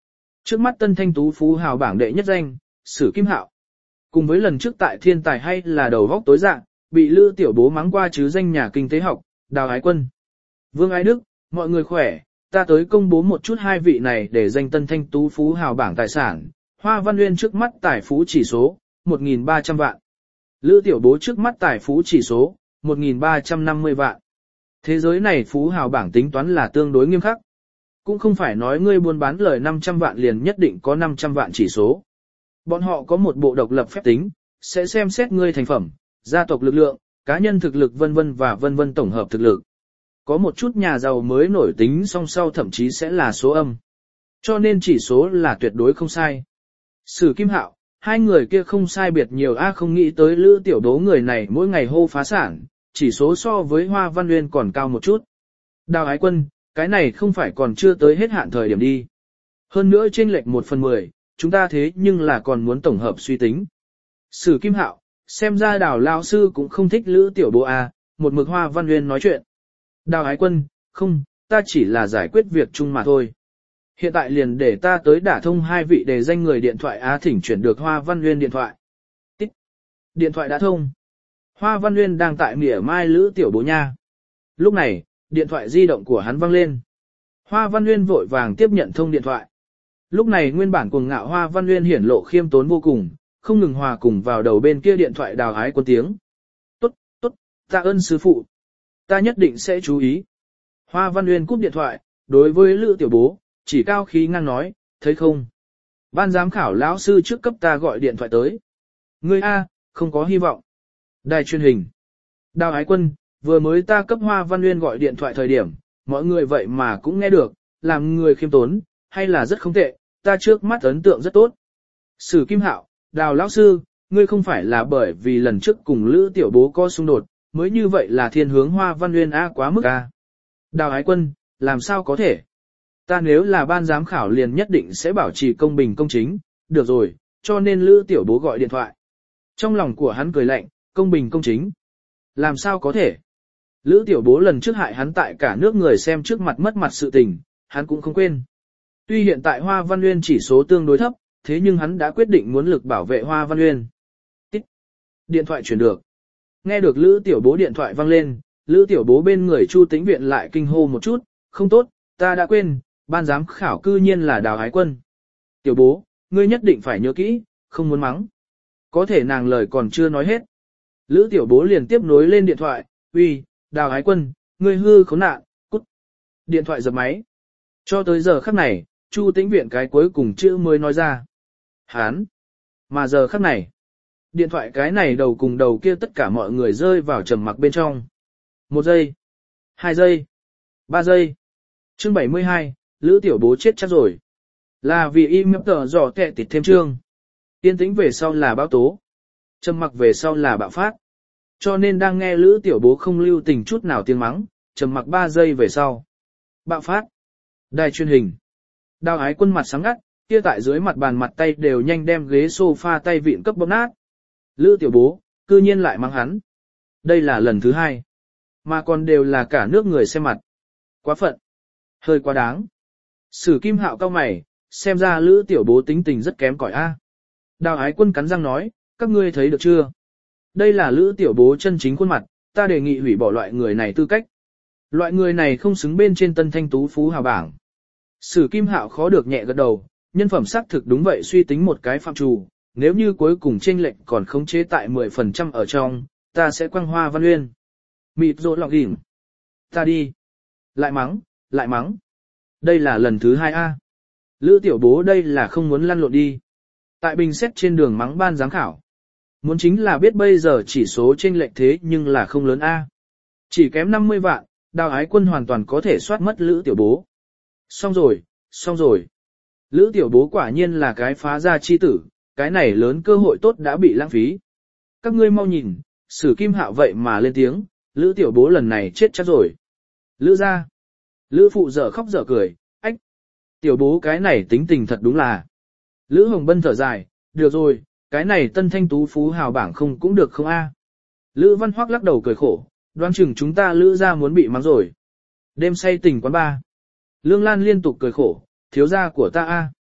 Trước mắt tân thanh tú phú hào bảng đệ nhất danh, Sử Kim Hạo. Cùng với lần trước tại thiên tài hay là đầu góc tối dạng, bị Lữ Tiểu Bố mắng qua chứ danh nhà kinh tế học, Đào Ái Quân. Vương Ái Đức, mọi người khỏe, ta tới công bố một chút hai vị này để danh tân thanh tú phú hào bảng tài sản. Hoa Văn Uyên trước mắt tài phú chỉ số, một nghìn ba trăm vạn. Lữ Tiểu Bố trước mắt tài phú chỉ số, một nghìn ba trăm năm mươi vạn. Thế giới này phú hào bảng tính toán là tương đối nghiêm khắc. Cũng không phải nói ngươi buôn bán lời năm trăm vạn liền nhất định có năm trăm vạn chỉ số. Bọn họ có một bộ độc lập phép tính, sẽ xem xét ngươi thành phẩm, gia tộc lực lượng, cá nhân thực lực vân vân và vân vân tổng hợp thực lực. Có một chút nhà giàu mới nổi tính song sau thậm chí sẽ là số âm. Cho nên chỉ số là tuyệt đối không sai. Sử Kim Hạo, hai người kia không sai biệt nhiều a không nghĩ tới Lữ Tiểu Đố người này mỗi ngày hô phá sản, chỉ số so với Hoa Văn Uyên còn cao một chút. Đào Ái Quân, cái này không phải còn chưa tới hết hạn thời điểm đi. Hơn nữa chênh lệch một phần mười, chúng ta thế nhưng là còn muốn tổng hợp suy tính. Sử Kim Hạo, xem ra Đào lão sư cũng không thích Lữ Tiểu Đố a, một mực Hoa Văn Uyên nói chuyện. Đào Ái Quân, không, ta chỉ là giải quyết việc chung mà thôi. Hiện tại liền để ta tới đả thông hai vị đề danh người điện thoại á thỉnh chuyển được Hoa Văn Uyên điện thoại. Tích. Điện thoại đã thông. Hoa Văn Uyên đang tại mỉa mai Lữ Tiểu Bố nha. Lúc này, điện thoại di động của hắn vang lên. Hoa Văn Uyên vội vàng tiếp nhận thông điện thoại. Lúc này nguyên bản cuồng ngạo Hoa Văn Uyên hiển lộ khiêm tốn vô cùng, không ngừng hòa cùng vào đầu bên kia điện thoại Đào Ái Quân tiếng. Tốt, tốt, tạ ơn sư phụ. Ta nhất định sẽ chú ý. Hoa Văn Uyên cúp điện thoại, đối với Lữ Tiểu Bố, chỉ cao khí ngang nói, thấy không? Ban giám khảo lão sư trước cấp ta gọi điện thoại tới. Ngươi A, không có hy vọng. Đài truyền hình. Đào Ái Quân, vừa mới ta cấp Hoa Văn Uyên gọi điện thoại thời điểm, mọi người vậy mà cũng nghe được, làm người khiêm tốn, hay là rất không tệ, ta trước mắt ấn tượng rất tốt. Sử Kim Hạo, Đào lão sư, ngươi không phải là bởi vì lần trước cùng Lữ Tiểu Bố có xung đột, mới như vậy là thiên hướng Hoa Văn Uyên A quá mức A. Đào Ái Quân, làm sao có thể? Ta nếu là ban giám khảo liền nhất định sẽ bảo trì công bình công chính, được rồi, cho nên Lữ Tiểu Bố gọi điện thoại. Trong lòng của hắn cười lạnh, công bình công chính. Làm sao có thể? Lữ Tiểu Bố lần trước hại hắn tại cả nước người xem trước mặt mất mặt sự tình, hắn cũng không quên. Tuy hiện tại Hoa Văn Uyên chỉ số tương đối thấp, thế nhưng hắn đã quyết định muốn lực bảo vệ Hoa Văn Uyên. Tích. Điện thoại chuyển được. Nghe được Lữ Tiểu Bố điện thoại vang lên, Lữ Tiểu Bố bên người Chu Tĩnh Viện lại kinh hô một chút, không tốt, ta đã quên, ban giám khảo cư nhiên là Đào Ái Quân. Tiểu Bố, ngươi nhất định phải nhớ kỹ, không muốn mắng. Có thể nàng lời còn chưa nói hết. Lữ Tiểu Bố liền tiếp nối lên điện thoại, uy, Đào Ái Quân, ngươi hư khốn nạn, cút. Điện thoại dập máy. Cho tới giờ khắc này, Chu Tĩnh Viện cái cuối cùng chữ mới nói ra. Hán. Mà giờ khắc này, điện thoại cái này đầu cùng đầu kia tất cả mọi người rơi vào trầm mặc bên trong. Một giây. Hai giây. Ba giây. Chương bảy mươi hai, Lữ Tiểu Bố chết chắc rồi. Là vì im tờ dò tệ tịt thêm chương. Yên tĩnh về sau là báo tố. Trầm mặc về sau là bạo phát. Cho nên đang nghe Lữ Tiểu Bố không lưu tình chút nào tiếng mắng, trầm mặc ba giây về sau. Bạo phát. Đài truyền hình. Đào Ái Quân mặt sáng ngắt, kia tại dưới mặt bàn mặt tay đều nhanh đem ghế sofa tay vịn cấp bóp nát. Lữ Tiểu Bố, cư nhiên lại mắng hắn. Đây là lần thứ hai. Mà còn đều là cả nước người xem mặt. Quá phận. Hơi quá đáng. Sử Kim Hạo cao mày, xem ra Lữ Tiểu Bố tính tình rất kém cỏi a. Đào Ái Quân cắn răng nói, các ngươi thấy được chưa? Đây là Lữ Tiểu Bố chân chính khuôn mặt, ta đề nghị hủy bỏ loại người này tư cách. Loại người này không xứng bên trên tân thanh tú phú hào bảng. Sử Kim Hạo khó được nhẹ gật đầu, nhân phẩm xác thực đúng vậy suy tính một cái phạm trù, nếu như cuối cùng chênh lệch còn khống chế tại mười phần trăm ở trong, ta sẽ quăng Hoa Văn Uyên. Mịt rộ lọc đỉnh. Ta đi. Lại mắng, lại mắng. Đây là lần thứ hai a. Lữ Tiểu Bố đây là không muốn lăn lộn đi. Tại bình xét trên đường mắng ban giám khảo. Muốn chính là biết bây giờ chỉ số chênh lệch thế nhưng là không lớn a. Chỉ kém năm mươi vạn, Đào Ái Quân hoàn toàn có thể soát mất Lữ Tiểu Bố. Xong rồi, xong rồi. Lữ Tiểu Bố quả nhiên là cái phá gia chi tử, cái này lớn cơ hội tốt đã bị lãng phí. Các ngươi mau nhìn, Sử Kim Hạo vậy mà lên tiếng, Lữ Tiểu Bố lần này chết chắc rồi. Lữ gia. Lữ phụ dở khóc dở cười, ách. Tiểu Bố cái này tính tình thật đúng là. Lữ Hồng Bân thở dài, được rồi, cái này tân thanh tú phú hào bảng không cũng được không a? Lữ Văn Hoắc lắc đầu cười khổ, đoán chừng chúng ta Lữ gia muốn bị mắng rồi. Đêm say tình quán ba. Lương Lan liên tục cười khổ, thiếu gia của ta a.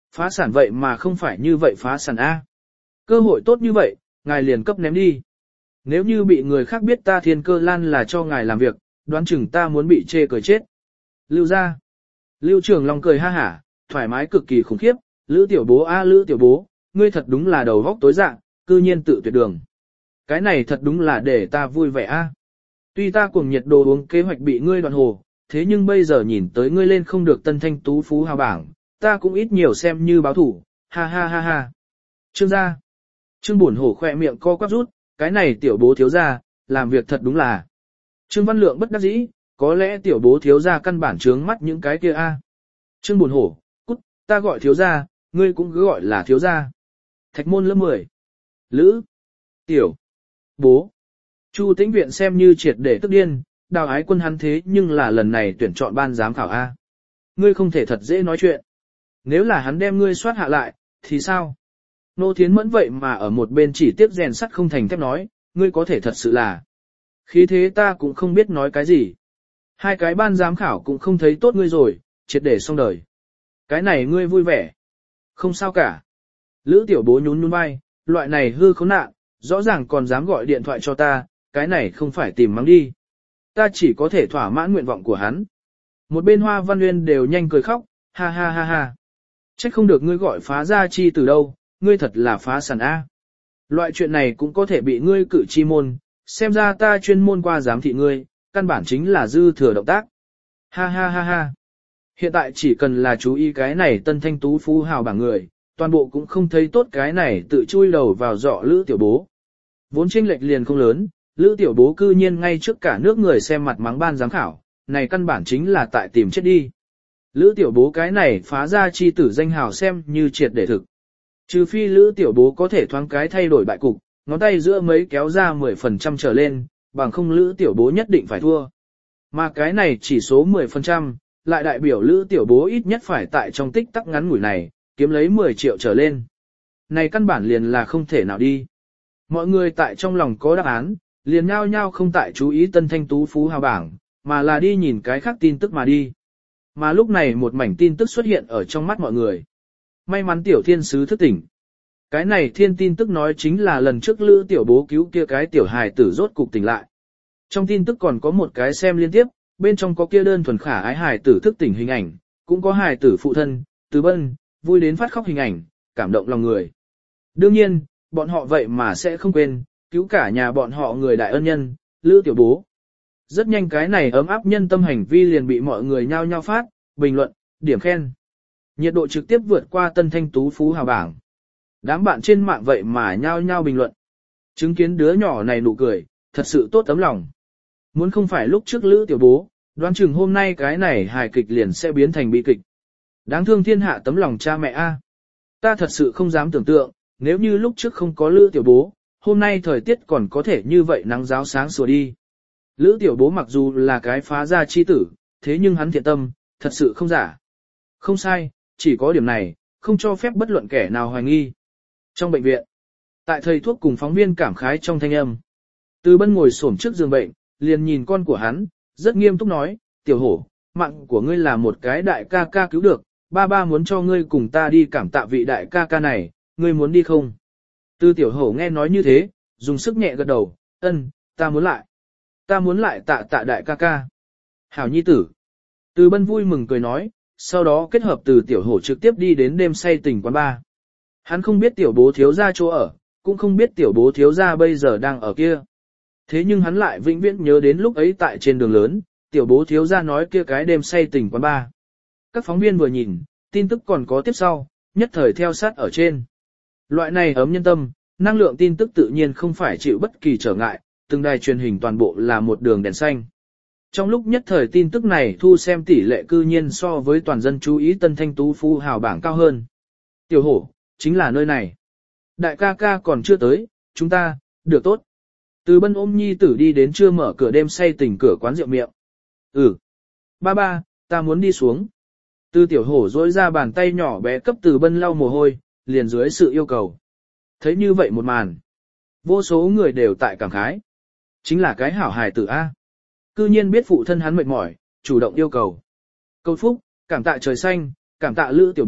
Phá sản vậy mà không phải như vậy phá sản A. Cơ hội tốt như vậy, ngài liền cấp ném đi. Nếu như bị người khác biết ta Thiên Cơ Lan là cho ngài làm việc, đoán chừng ta muốn bị chê cười chết. Lưu ra. Lưu Trường Long cười ha hả, thoải mái cực kỳ khủng khiếp. Lữ tiểu bố a Lữ tiểu bố, ngươi thật đúng là đầu vóc tối dạng, cư nhiên tự tuyệt đường. Cái này thật đúng là để ta vui vẻ a. Tuy ta cùng nhiệt đồ uống kế hoạch bị ngươi đoạn hồ, thế nhưng bây giờ nhìn tới ngươi lên không được tân thanh tú phú hào bảng, ta cũng ít nhiều xem như báo thủ, ha ha ha ha. Trương gia. Trương buồn hổ khỏe miệng co quắp rút, cái này tiểu bố thiếu gia, làm việc thật đúng là. Trương Văn Lượng bất đắc dĩ, có lẽ tiểu bố thiếu gia căn bản trướng mắt những cái kia a. Trương buồn hổ, cút, ta gọi thiếu gia, ngươi cũng cứ gọi là thiếu gia. Thạch môn lớp mười. Lữ. Tiểu. Bố. Chu Tĩnh Viện xem như triệt để tức điên, Đào Ái Quân hắn thế nhưng là lần này tuyển chọn ban giám khảo A. Ngươi không thể thật dễ nói chuyện. Nếu là hắn đem ngươi soát hạ lại, thì sao? Nô Thiến Mẫn vậy mà ở một bên chỉ tiếp rèn sắt không thành thép nói, ngươi có thể thật sự là. Khí thế ta cũng không biết nói cái gì. Hai cái ban giám khảo cũng không thấy tốt ngươi rồi, triệt để xong đời. Cái này ngươi vui vẻ. Không sao cả. Lữ tiểu bố nhún nhún vai, loại này hư khốn nạn, rõ ràng còn dám gọi điện thoại cho ta, cái này không phải tìm mắng đi. Ta chỉ có thể thỏa mãn nguyện vọng của hắn. Một bên Hoa Văn Nguyên đều nhanh cười khóc, ha ha ha ha. Trách không được ngươi gọi phá gia chi từ đâu, ngươi thật là phá sản A. Loại chuyện này cũng có thể bị ngươi cử chi môn, xem ra ta chuyên môn qua giám thị ngươi, căn bản chính là dư thừa động tác. Ha ha ha ha. Hiện tại chỉ cần là chú ý cái này tân thanh tú phú hào bảng người, toàn bộ cũng không thấy tốt cái này tự chui đầu vào dọ Lữ tiểu bố. Vốn chênh lệch liền không lớn, Lữ tiểu bố cư nhiên ngay trước cả nước người xem mặt mắng ban giám khảo, này căn bản chính là tại tìm chết đi. Lữ tiểu bố cái này phá ra chi tử danh hào xem như triệt để thực. Trừ phi Lữ tiểu bố có thể thoáng cái thay đổi bại cục, ngón tay giữa mấy kéo ra mười phần trăm trở lên, bằng không Lữ tiểu bố nhất định phải thua. Mà cái này chỉ số mười phần trăm, lại đại biểu Lữ tiểu bố ít nhất phải tại trong tích tắc ngắn ngủi này, kiếm lấy mười triệu trở lên. Này căn bản liền là không thể nào đi. Mọi người tại trong lòng có đáp án, liền nhao nhao không tại chú ý tân thanh tú phú hào bảng, mà là đi nhìn cái khác tin tức mà đi. Mà lúc này một mảnh tin tức xuất hiện ở trong mắt mọi người. May mắn tiểu thiên sứ thức tỉnh. Cái này thiên tin tức nói chính là lần trước Lữ tiểu bố cứu kia cái tiểu hài tử rốt cục tỉnh lại. Trong tin tức còn có một cái xem liên tiếp, bên trong có kia đơn thuần khả ái hài tử thức tỉnh hình ảnh, cũng có hài tử phụ thân, Từ Bân, vui đến phát khóc hình ảnh, cảm động lòng người. Đương nhiên, bọn họ vậy mà sẽ không quên, cứu cả nhà bọn họ người đại ân nhân, Lữ tiểu bố. Rất nhanh cái này ấm áp nhân tâm hành vi liền bị mọi người nhao nhao phát, bình luận, điểm khen. Nhiệt độ trực tiếp vượt qua tân thanh tú phú hào bảng. Đám bạn trên mạng vậy mà nhao nhao bình luận. Chứng kiến đứa nhỏ này nụ cười, thật sự tốt tấm lòng. Muốn không phải lúc trước Lữ tiểu bố, đoán chừng hôm nay cái này hài kịch liền sẽ biến thành bi kịch. Đáng thương thiên hạ tấm lòng cha mẹ a. Ta thật sự không dám tưởng tượng, nếu như lúc trước không có Lữ tiểu bố, hôm nay thời tiết còn có thể như vậy nắng giáo sáng sủa đi. Lữ tiểu bố mặc dù là cái phá gia chi tử, thế nhưng hắn thiện tâm, thật sự không giả. Không sai, chỉ có điểm này, không cho phép bất luận kẻ nào hoài nghi. Trong bệnh viện, tại thầy thuốc cùng phóng viên cảm khái trong thanh âm. Từ Bân ngồi xổm trước giường bệnh, liền nhìn con của hắn, rất nghiêm túc nói, tiểu hổ, mạng của ngươi là một cái đại ca ca cứu được, ba ba muốn cho ngươi cùng ta đi cảm tạ vị đại ca ca này, ngươi muốn đi không? Từ tiểu hổ nghe nói như thế, dùng sức nhẹ gật đầu, ân, ta muốn lại. Ta muốn lại tạ tạ đại ca ca. Hảo nhi tử. Từ Bân vui mừng cười nói, sau đó kết hợp từ tiểu hổ trực tiếp đi đến đêm say tỉnh quán bar. Hắn không biết tiểu bố thiếu gia chỗ ở, cũng không biết tiểu bố thiếu gia bây giờ đang ở kia. Thế nhưng hắn lại vĩnh viễn nhớ đến lúc ấy tại trên đường lớn, tiểu bố thiếu gia nói kia cái đêm say tỉnh quán bar. Các phóng viên vừa nhìn, tin tức còn có tiếp sau, nhất thời theo sát ở trên. Loại này ấm nhân tâm, năng lượng tin tức tự nhiên không phải chịu bất kỳ trở ngại, từng đài truyền hình toàn bộ là một đường đèn xanh. Trong lúc nhất thời tin tức này thu xem tỷ lệ cư nhiên so với toàn dân chú ý tân thanh tú phú hào bảng cao hơn. Tiểu hổ, chính là nơi này. Đại ca ca còn chưa tới, chúng ta, được tốt. Từ Bân ôm nhi tử đi đến chưa mở cửa đêm say tỉnh cửa quán rượu miệng. Ừ. Ba ba, ta muốn đi xuống. Từ tiểu hổ dỗi ra bàn tay nhỏ bé cấp Từ Bân lau mồ hôi, liền dưới sự yêu cầu. Thấy như vậy một màn. Vô số người đều tại cảm khái. Chính là cái hảo hài tử A. Cư nhiên biết phụ thân hắn mệt mỏi, chủ động yêu cầu. Cầu phúc, cảm tạ trời xanh, cảm tạ Lữ tiểu bố,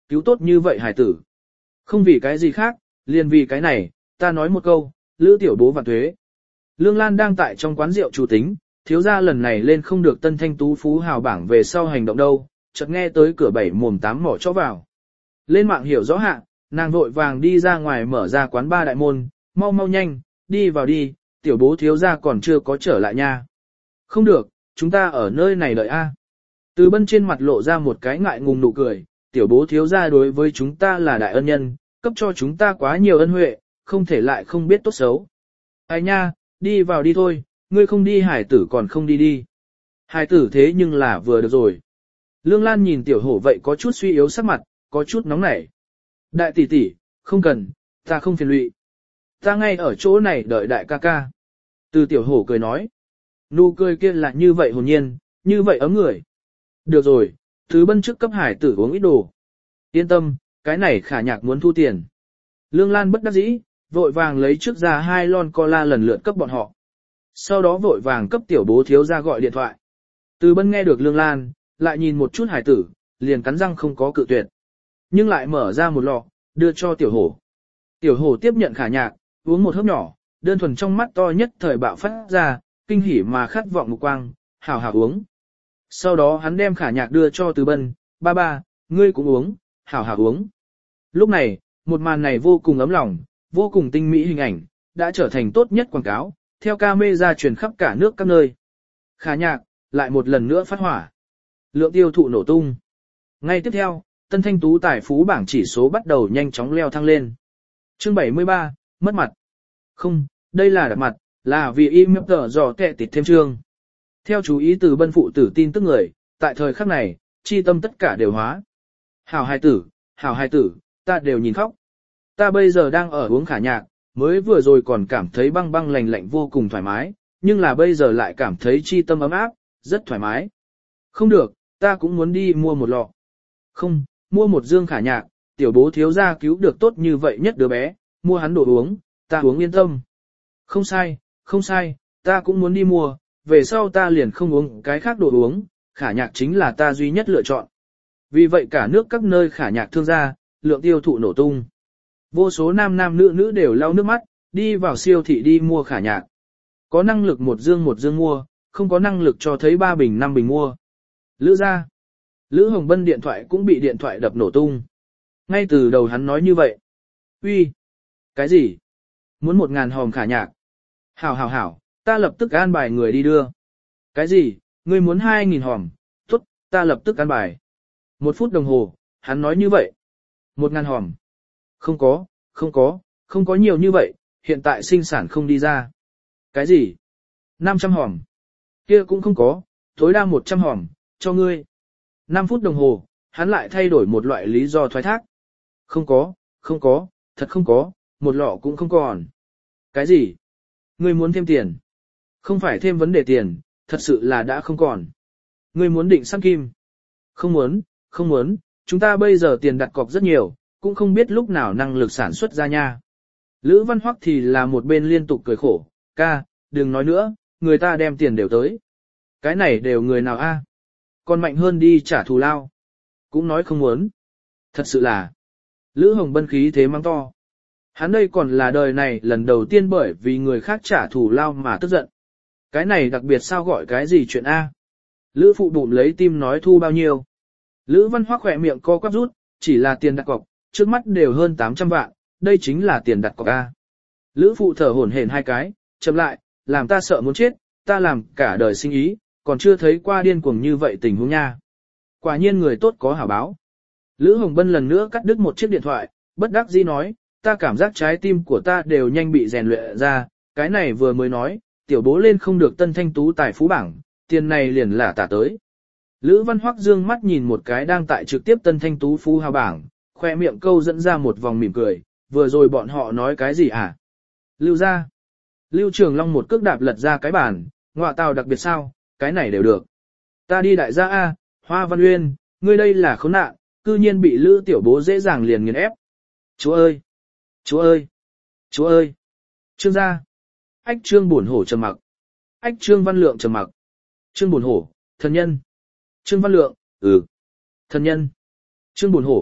cứu tốt như vậy hải tử. Không vì cái gì khác, liền vì cái này, ta nói một câu, Lữ tiểu bố vạn thuế. Lương Lan đang tại trong quán rượu chủ tính, thiếu gia lần này lên không được tân thanh tú phú hào bảng về sau hành động đâu, chợt nghe tới cửa bảy mồm tám mỏ cho vào. Lên mạng hiểu rõ hạ, nàng vội vàng đi ra ngoài mở ra quán ba đại môn, mau mau nhanh, đi vào đi, tiểu bố thiếu gia còn chưa có trở lại nha. Không được, chúng ta ở nơi này đợi a. Từ Bân trên mặt lộ ra một cái ngại ngùng nụ cười, tiểu bố thiếu gia đối với chúng ta là đại ân nhân, cấp cho chúng ta quá nhiều ân huệ, không thể lại không biết tốt xấu. Ai nha, đi vào đi thôi, ngươi không đi hải tử còn không đi đi. Hải tử thế nhưng là vừa được rồi. Lương Lan nhìn tiểu hổ vậy có chút suy yếu sắc mặt, có chút nóng nảy. Đại tỷ tỷ, không cần, ta không phiền lụy. Ta ngay ở chỗ này đợi đại ca ca. Từ tiểu hổ cười nói. Nụ cười kia là như vậy hồn nhiên, như vậy ấm người. Được rồi, thứ Bân trước cấp hải tử uống ít đồ. Yên tâm, cái này khả nhạc muốn thu tiền. Lương Lan bất đắc dĩ, vội vàng lấy trước ra hai lon cola lần lượt cấp bọn họ. Sau đó vội vàng cấp tiểu bố thiếu ra gọi điện thoại. Từ Bân nghe được Lương Lan, lại nhìn một chút hải tử, liền cắn răng không có cự tuyệt. Nhưng lại mở ra một lọ, đưa cho tiểu hổ. Tiểu hổ tiếp nhận khả nhạc, uống một hớp nhỏ, đơn thuần trong mắt to nhất thời bạo phát ra, kinh hỉ mà khát vọng mục quang, hảo hảo uống. Sau đó hắn đem khả nhạc đưa cho Từ Bân, ba ba, ngươi cũng uống, hảo hảo uống. Lúc này, một màn này vô cùng ấm lòng, vô cùng tinh mỹ hình ảnh, đã trở thành tốt nhất quảng cáo, theo camera truyền khắp cả nước các nơi. Khả nhạc, lại một lần nữa phát hỏa. Lượng tiêu thụ nổ tung. Ngay tiếp theo, Tân Thanh Tú tài phú bảng chỉ số bắt đầu nhanh chóng leo thăng lên. Chương bảy mươi ba, mất mặt. Không, đây là đặt mặt, là vì im tờ dò tệ tịt thêm chương. Theo chú ý từ Bân phụ tử tin tức người, tại thời khắc này, chi tâm tất cả đều hóa. Hảo hài tử, hảo hài tử, ta đều nhìn khóc. Ta bây giờ đang ở uống khả nhạc, mới vừa rồi còn cảm thấy băng băng lạnh lạnh vô cùng thoải mái, nhưng là bây giờ lại cảm thấy chi tâm ấm áp, rất thoải mái. Không được, ta cũng muốn đi mua một lọ. Không, mua một dương khả nhạc, tiểu bố thiếu gia cứu được tốt như vậy nhất đứa bé, mua hắn đồ uống, ta uống yên tâm. Không sai, không sai, ta cũng muốn đi mua, về sau ta liền không uống cái khác đồ uống, khả nhạc chính là ta duy nhất lựa chọn. Vì vậy cả nước các nơi khả nhạc thương gia, lượng tiêu thụ nổ tung. Vô số nam nam nữ nữ đều lau nước mắt, đi vào siêu thị đi mua khả nhạc. Có năng lực một dương một dương mua, không có năng lực cho thấy ba bình năm bình mua. Lữ gia, Lữ Hồng Bân điện thoại cũng bị điện thoại đập nổ tung. Ngay từ đầu hắn nói như vậy. Uy, cái gì? Muốn một ngàn hòm khả nhạc. Hảo hảo hảo, ta lập tức an bài người đi đưa. Cái gì? Ngươi muốn hai nghìn hòm? Tốt, ta lập tức an bài. Một phút đồng hồ, hắn nói như vậy. Một ngàn hòm. Không có, không có, không có nhiều như vậy, hiện tại sinh sản không đi ra. Cái gì? năm trăm hòm. Kia cũng không có, tối đa một trăm hòm, cho ngươi. năm phút đồng hồ, hắn lại thay đổi một loại lý do thoái thác. Không có, không có, thật không có, một lọ cũng không còn. Cái gì? Ngươi muốn thêm tiền? Không phải thêm vấn đề tiền, thật sự là đã không còn. Ngươi muốn định săn kim? Không muốn, không muốn, chúng ta bây giờ tiền đặt cọc rất nhiều, cũng không biết lúc nào năng lực sản xuất ra nha. Lữ Văn Hoắc thì là một bên liên tục cười khổ, ca, đừng nói nữa, người ta đem tiền đều tới. Cái này đều người nào a? Còn mạnh hơn đi trả thù lao. Cũng nói không muốn. Thật sự là. Lữ Hồng Bân khí thế mang to. Hắn đây còn là đời này lần đầu tiên bởi vì người khác trả thù lao mà tức giận. Cái này đặc biệt sao gọi cái gì chuyện A. Lữ phụ bụng lấy tim nói thu bao nhiêu. Lữ Văn Hoắc khỏe miệng co quắp rút, chỉ là tiền đặt cọc, trước mắt đều hơn tám trăm vạn, đây chính là tiền đặt cọc A. Lữ phụ thở hổn hển hai cái, chậm lại, làm ta sợ muốn chết, ta làm cả đời sinh ý, còn chưa thấy qua điên cuồng như vậy tình huống nha. Quả nhiên người tốt có hảo báo. Lữ Hồng Bân lần nữa cắt đứt một chiếc điện thoại, bất đắc dĩ nói, ta cảm giác trái tim của ta đều nhanh bị rèn luyện ra, cái này vừa mới nói, tiểu bố lên không được Tân Thanh Tú tài phú bảng, tiền này liền là tả tới. Lữ Văn Hoắc dương mắt nhìn một cái đang tại trực tiếp Tân Thanh Tú phú hào bảng, khoe miệng câu dẫn ra một vòng mỉm cười, vừa rồi bọn họ nói cái gì à? Lưu ra. Lưu Trường Long một cước đạp lật ra cái bàn, ngọa tào đặc biệt sao, cái này đều được. Ta đi đại gia A, Hoa Văn Uyên, ngươi đây là khốn nạn, cư nhiên bị Lữ tiểu bố dễ dàng liền nghiền ép. Chúa ơi! Chúa ơi! Chúa ơi! Trương gia! Ách Trương buồn hổ trầm mặc. Ách Trương Văn Lượng trầm mặc. Trương buồn hổ, thần nhân. Trương Văn Lượng, ừ. Thần nhân. Trương buồn hổ,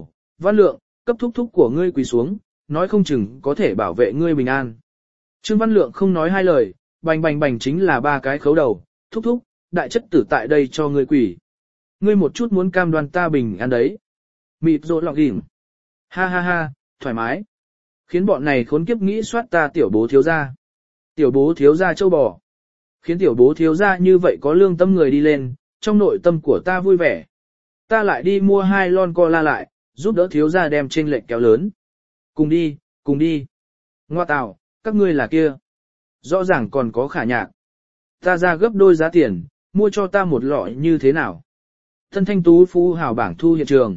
Văn Lượng, cấp thúc thúc của ngươi quỳ xuống, nói không chừng có thể bảo vệ ngươi bình an. Trương Văn Lượng không nói hai lời, bành bành bành chính là ba cái khấu đầu, thúc thúc, đại chất tử tại đây cho ngươi quỳ. Ngươi một chút muốn cam đoan ta bình an đấy. Mịt rộ lọc đỉnh. Ha ha ha, thoải mái. Khiến bọn này khốn kiếp nghĩ soát ta tiểu bố thiếu gia. Tiểu bố thiếu gia châu bò. Khiến tiểu bố thiếu gia như vậy có lương tâm người đi lên, trong nội tâm của ta vui vẻ. Ta lại đi mua hai lon cola lại, giúp đỡ thiếu gia đem trên lệnh kéo lớn. Cùng đi, cùng đi. Ngoa tào, các ngươi là kia. Rõ ràng còn có khả nhạc. Ta ra gấp đôi giá tiền, mua cho ta một lọ như thế nào. Thân thanh tú phú hào bảng thu hiện trường.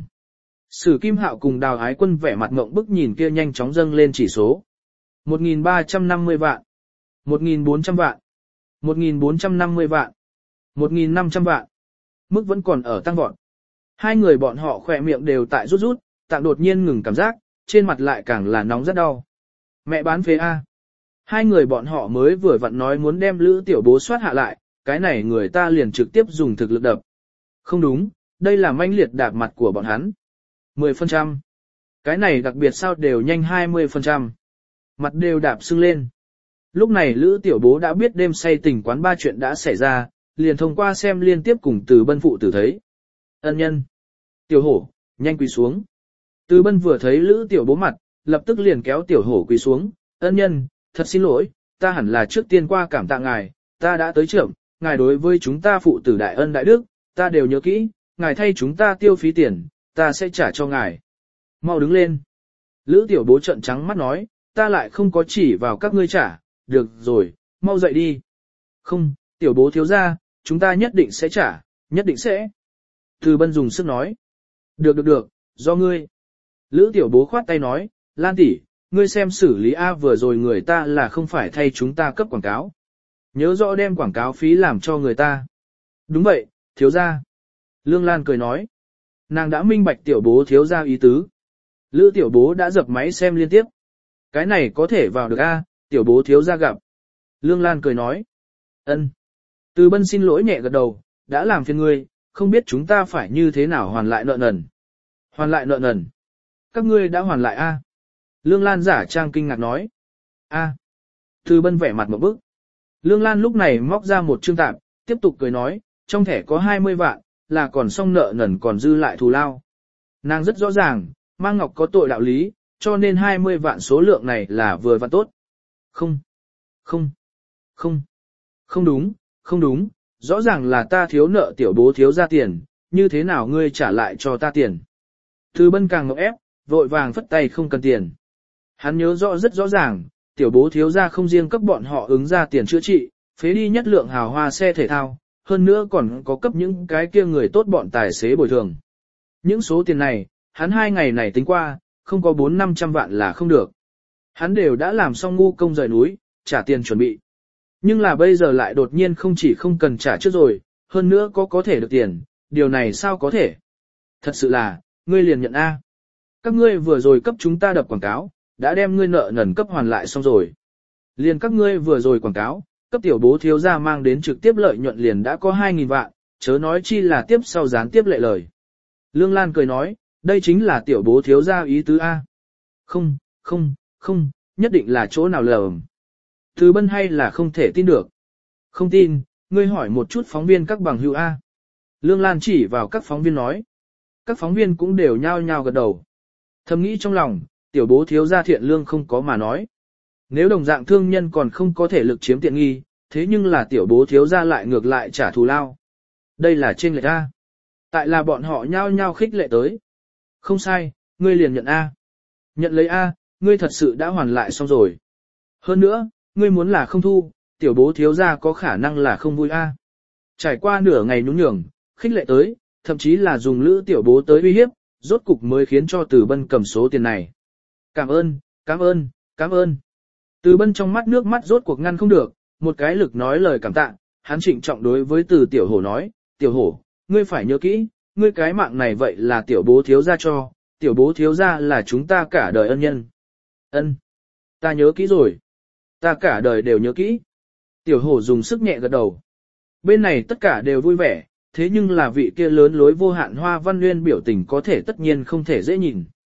Sử Kim Hạo cùng Đào Ái Quân vẻ mặt ngộng bức nhìn kia nhanh chóng dâng lên chỉ số. một nghìn ba trăm năm mươi vạn. một nghìn bốn trăm vạn. một nghìn bốn trăm năm mươi vạn. một nghìn năm trăm vạn. Mức vẫn còn ở tăng vọt. Hai người bọn họ khỏe miệng đều tại rút rút, tạng đột nhiên ngừng cảm giác, trên mặt lại càng là nóng rất đau. Mẹ bán phế A. Hai người bọn họ mới vừa vặn nói muốn đem Lữ Tiểu Bố soát hạ lại, cái này người ta liền trực tiếp dùng thực lực đập. Không đúng, đây là manh liệt đạp mặt của bọn hắn. mười phần trăm. Cái này đặc biệt sao đều nhanh hai mươi phần trăm. Mặt đều đạp sưng lên. Lúc này Lữ Tiểu Bố đã biết đêm say tỉnh quán ba chuyện đã xảy ra, liền thông qua xem liên tiếp cùng Từ Bân phụ tử thấy. Ân nhân. Tiểu hổ, nhanh quỳ xuống. Từ Bân vừa thấy Lữ Tiểu Bố mặt, lập tức liền kéo Tiểu hổ quỳ xuống. Ân nhân, thật xin lỗi, ta hẳn là trước tiên qua cảm tạ ngài, ta đã tới trưởng, ngài đối với chúng ta phụ tử đại ân đại đức, ta đều nhớ kỹ, ngài thay chúng ta tiêu phí tiền, ta sẽ trả cho ngài. Mau đứng lên. Lữ Tiểu Bố trợn trắng mắt nói, ta lại không có chỉ vào các ngươi trả, được rồi, mau dậy đi. Không, Tiểu Bố thiếu gia, chúng ta nhất định sẽ trả, nhất định sẽ. Từ Bân dùng sức nói. Được được được, do ngươi. Lữ Tiểu Bố khoát tay nói, Lan tỷ, ngươi xem xử lý A vừa rồi người ta là không phải thay chúng ta cấp quảng cáo. Nhớ rõ đem quảng cáo phí làm cho người ta. Đúng vậy, thiếu gia. Lương Lan cười nói. Nàng đã minh bạch Tiểu Bố thiếu gia ý tứ. Lữ Tiểu Bố đã dập máy xem liên tiếp. Cái này có thể vào được A, Tiểu Bố thiếu gia gặp. Lương Lan cười nói. Ân. Từ Bân xin lỗi nhẹ gật đầu, đã làm phiền ngươi, không biết chúng ta phải như thế nào hoàn lại nợ nần. Hoàn lại nợ nần. Các ngươi đã hoàn lại A. Lương Lan giả trang kinh ngạc nói. A. Từ Bân vẻ mặt một bức. Lương Lan lúc này móc ra một trương tạp, tiếp tục cười nói, trong thẻ có hai mươi vạn, là còn xong nợ nần còn dư lại thù lao. Nàng rất rõ ràng, Mang Ngọc có tội đạo lý, cho nên hai mươi vạn số lượng này là vừa và tốt. Không, không, không, không đúng, không đúng, rõ ràng là ta thiếu nợ Tiểu Bố thiếu ra tiền, như thế nào ngươi trả lại cho ta tiền. Từ Bân càng ngọc ép, vội vàng phất tay không cần tiền. Hắn nhớ rõ rất rõ ràng, Tiểu Bố thiếu ra không riêng cấp bọn họ ứng ra tiền chữa trị, phế đi nhất lượng hào hoa xe thể thao, hơn nữa còn có cấp những cái kia người tốt bọn tài xế bồi thường. Những số tiền này, hắn hai ngày này tính qua, không có bốn năm trăm vạn là không được. Hắn đều đã làm xong ngu công rời núi, trả tiền chuẩn bị. Nhưng là bây giờ lại đột nhiên không chỉ không cần trả trước rồi, hơn nữa có có thể được tiền, điều này sao có thể? Thật sự là, ngươi liền nhận A. Các ngươi vừa rồi cấp chúng ta đập quảng cáo, đã đem ngươi nợ nần cấp hoàn lại xong rồi. Liền các ngươi vừa rồi quảng cáo, cấp Tiểu Bố thiếu gia mang đến trực tiếp lợi nhuận liền đã có hai nghìn vạn, chớ nói chi là tiếp sau gián tiếp lệ lời. Lương Lan cười nói, đây chính là Tiểu Bố thiếu gia ý tứ A. Không, không, không, nhất định là chỗ nào lầm. Từ Bân hay là không thể tin được. Không tin, ngươi hỏi một chút phóng viên các bằng hữu A. Lương Lan chỉ vào các phóng viên nói. Các phóng viên cũng đều nhao nhao gật đầu. Thầm nghĩ trong lòng, Tiểu Bố thiếu gia thiện lương không có mà nói. Nếu đồng dạng thương nhân còn không có thể lực chiếm tiện nghi, thế nhưng là Tiểu Bố thiếu gia lại ngược lại trả thù lao. Đây là trên lệch A. Tại là bọn họ nhao nhao khích lệ tới. Không sai, ngươi liền nhận A. Nhận lấy A, ngươi thật sự đã hoàn lại xong rồi. Hơn nữa, ngươi muốn là không thu, Tiểu Bố thiếu gia có khả năng là không vui A. Trải qua nửa ngày nhún nhường, khích lệ tới, thậm chí là dùng Lữ Tiểu Bố tới uy hiếp, rốt cục mới khiến cho Từ Bân cầm số tiền này. Cảm ơn, cảm ơn, cảm ơn. Từ Bân trong mắt nước mắt rốt cuộc ngăn không được, một cái lực nói lời cảm tạ, hắn trịnh trọng đối với Từ Tiểu Hổ nói, Tiểu Hổ, ngươi phải nhớ kỹ, ngươi cái mạng này vậy là Tiểu Bố thiếu gia cho, Tiểu Bố thiếu gia là chúng ta cả đời ân nhân. Ân, ta nhớ kỹ rồi. Ta cả đời đều nhớ kỹ. Tiểu Hổ dùng sức nhẹ gật đầu. Bên này tất cả đều vui vẻ, thế nhưng là vị kia lớn lối vô hạn Hoa Văn Nguyên biểu tình có thể tất nhiên không thể dễ nhìn.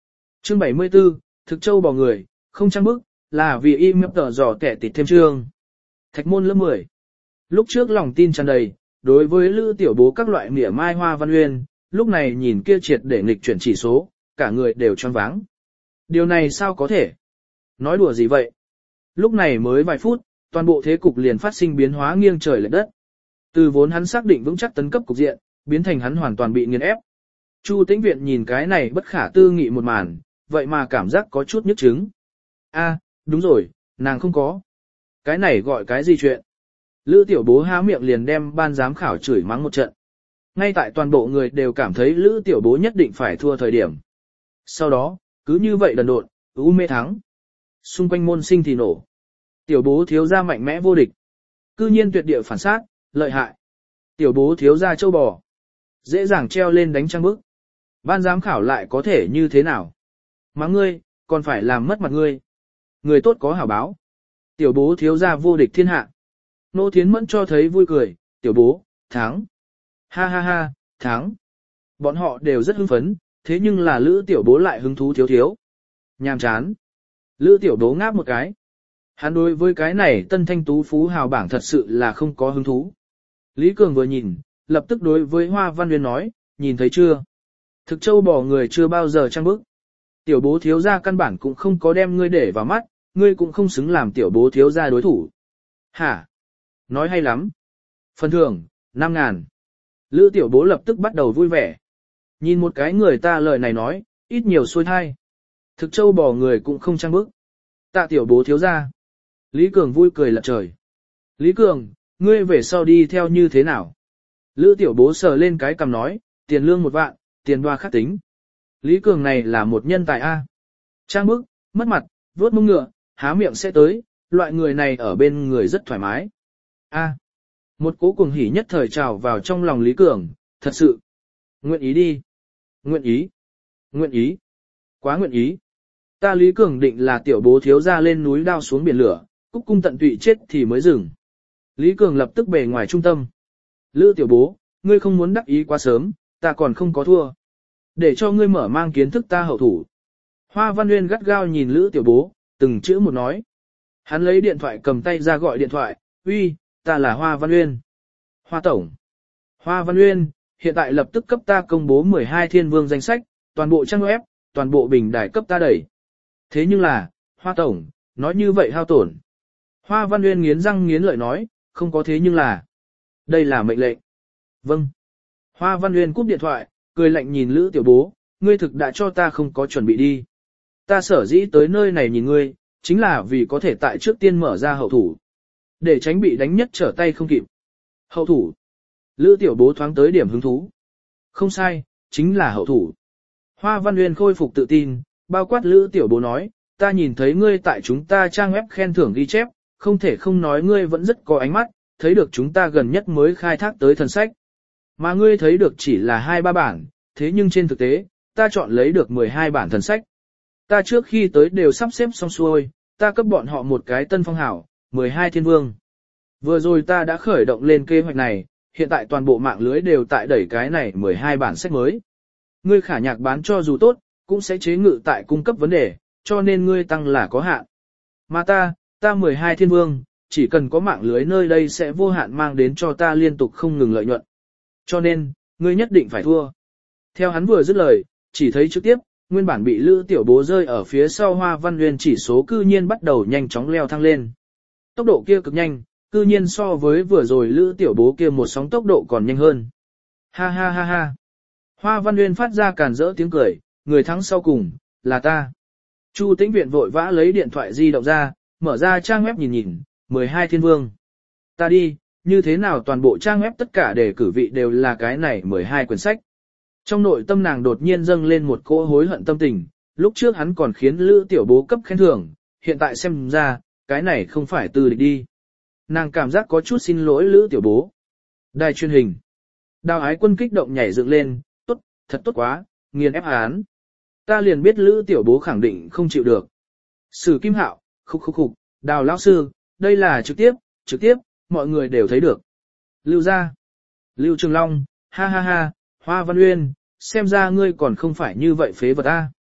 Chương bảy mươi tư, thực châu bò người, không trang bức, là vì im mập tờ dò kẻ tịt thêm chương. Thạch môn lớp mười. Lúc trước lòng tin tràn đầy, đối với Lữ Tiểu Bố các loại mỉa mai Hoa Văn Uyên, lúc này nhìn kia triệt để nghịch chuyển chỉ số, cả người đều choáng váng. Điều này sao có thể? Nói đùa gì vậy? Lúc này mới vài phút, toàn bộ thế cục liền phát sinh biến hóa nghiêng trời lệch đất. Từ vốn hắn xác định vững chắc tấn cấp cục diện, biến thành hắn hoàn toàn bị nghiền ép. Chu Tĩnh Viện nhìn cái này bất khả tư nghị một màn, vậy mà cảm giác có chút nhức chứng. A, đúng rồi, nàng không có. Cái này gọi cái gì chuyện? Lữ Tiểu Bố há miệng liền đem ban giám khảo chửi mắng một trận. Ngay tại toàn bộ người đều cảm thấy Lữ Tiểu Bố nhất định phải thua thời điểm. Sau đó, cứ như vậy đần độn, u mê thắng. Xung quanh môn sinh thì nổ. Tiểu Bố thiếu gia mạnh mẽ vô địch. Cư nhiên tuyệt địa phản sát, lợi hại. Tiểu Bố thiếu gia châu bò. Dễ dàng treo lên đánh trang bức. Ban giám khảo lại có thể như thế nào? Mắng ngươi, còn phải làm mất mặt ngươi. Người tốt có hảo báo. Tiểu Bố thiếu gia vô địch thiên hạ. Nô Thiến Mẫn cho thấy vui cười, Tiểu Bố, thắng. Ha ha ha, thắng. Bọn họ đều rất hưng phấn, thế nhưng là Lữ Tiểu Bố lại hứng thú thiếu thiếu. Nhàm chán. Lữ Tiểu Bố ngáp một cái. Hắn đối với cái này tân thanh tú phú hào bảng thật sự là không có hứng thú. Lý Cường vừa nhìn, lập tức đối với Hoa Văn Uyên nói, nhìn thấy chưa? Thực châu bò người chưa bao giờ trang bức. Tiểu Bố thiếu gia căn bản cũng không có đem ngươi để vào mắt, ngươi cũng không xứng làm Tiểu Bố thiếu gia đối thủ. Hả? Nói hay lắm. Phần thưởng, năm ngàn. Lữ Tiểu Bố lập tức bắt đầu vui vẻ. Nhìn một cái người ta lời này nói, ít nhiều xuôi thai. Thực châu bò người cũng không trang bức. Tạ Tiểu Bố thiếu gia. Lý Cường vui cười lật trời. Lý Cường, ngươi về sau đi theo như thế nào? Lữ Tiểu Bố sờ lên cái cằm nói, tiền lương một vạn, tiền đoa khắc tính. Lý Cường này là một nhân tài A. Trang bức, mất mặt, vuốt mông ngựa, há miệng sẽ tới, loại người này ở bên người rất thoải mái. A. Một cố cuồng hỉ nhất thời trào vào trong lòng Lý Cường, thật sự. Nguyện ý đi. Nguyện ý. Nguyện ý. Quá nguyện ý. Ta Lý Cường định là Tiểu Bố thiếu gia lên núi đao xuống biển lửa, cúc cung tận tụy chết thì mới dừng. Lý Cường lập tức bề ngoài trung tâm. Lữ Tiểu Bố, ngươi không muốn đắc ý quá sớm, ta còn không có thua. Để cho ngươi mở mang kiến thức ta hậu thủ. Hoa Văn Uyên gắt gao nhìn Lữ Tiểu Bố, từng chữ một nói. Hắn lấy điện thoại cầm tay ra gọi điện thoại, uy, ta là Hoa Văn Uyên. Hoa Tổng. Hoa Văn Uyên, hiện tại lập tức cấp ta công bố mười hai thiên vương danh sách, toàn bộ trang web, toàn bộ bình đài cấp ta đẩy. Thế nhưng là, Hoa Tổng, nói như vậy hao tổn. Hoa Văn Uyên nghiến răng nghiến lợi nói, không có thế nhưng là. Đây là mệnh lệnh. Vâng. Hoa Văn Uyên cúp điện thoại, cười lạnh nhìn Lữ Tiểu Bố, ngươi thực đã cho ta không có chuẩn bị đi. Ta sở dĩ tới nơi này nhìn ngươi, chính là vì có thể tại trước tiên mở ra hậu thủ. Để tránh bị đánh nhất trở tay không kịp. Hậu thủ. Lữ Tiểu Bố thoáng tới điểm hứng thú. Không sai, chính là hậu thủ. Hoa Văn Uyên khôi phục tự tin, bao quát Lữ Tiểu Bố nói, ta nhìn thấy ngươi tại chúng ta trang web khen thưởng ghi chép, không thể không nói ngươi vẫn rất có ánh mắt, thấy được chúng ta gần nhất mới khai thác tới thần sách. Mà ngươi thấy được chỉ là hai ba bản, thế nhưng trên thực tế, ta chọn lấy được mười hai bản thần sách. Ta trước khi tới đều sắp xếp xong xuôi, ta cấp bọn họ một cái tân phong hảo, mười hai thiên vương. Vừa rồi ta đã khởi động lên kế hoạch này, hiện tại toàn bộ mạng lưới đều tại đẩy cái này mười hai bản sách mới. Ngươi khả nhạc bán cho dù tốt, cũng sẽ chế ngự tại cung cấp vấn đề, cho nên ngươi tăng là có hạn. Mà ta, ta mười hai thiên vương, chỉ cần có mạng lưới nơi đây sẽ vô hạn mang đến cho ta liên tục không ngừng lợi nhuận. Cho nên, ngươi nhất định phải thua. Theo hắn vừa dứt lời, chỉ thấy trực tiếp, nguyên bản bị Lữ Tiểu Bố rơi ở phía sau Hoa Văn Uyên chỉ số cư nhiên bắt đầu nhanh chóng leo thăng lên. Tốc độ kia cực nhanh, cư nhiên so với vừa rồi Lữ Tiểu Bố kia một sóng tốc độ còn nhanh hơn. Ha ha ha ha. Hoa Văn Uyên phát ra càn rỡ tiếng cười, người thắng sau cùng, là ta. Chu Tĩnh Viện vội vã lấy điện thoại di động ra, mở ra trang web nhìn nhìn, mười hai thiên vương. Ta đi, như thế nào toàn bộ trang web tất cả đề cử vị đều là cái này mười hai quyển sách. Trong nội tâm nàng đột nhiên dâng lên một cỗ hối hận tâm tình, lúc trước hắn còn khiến Lữ Tiểu Bố cấp khen thưởng, hiện tại xem ra, cái này không phải từ địch đi. Nàng cảm giác có chút xin lỗi Lữ Tiểu Bố. Đài truyền hình. Đào Ái Quân kích động nhảy dựng lên, tốt, thật tốt quá, nghiền ép hắn. Ta liền biết Lữ Tiểu Bố khẳng định không chịu được. Sử Kim Hạo, khục khục khục, Đào lão sư, đây là trực tiếp, trực tiếp, mọi người đều thấy được. Lưu gia, Lưu Trường Long, ha ha ha, Hoa Văn Uyên, xem ra ngươi còn không phải như vậy phế vật a.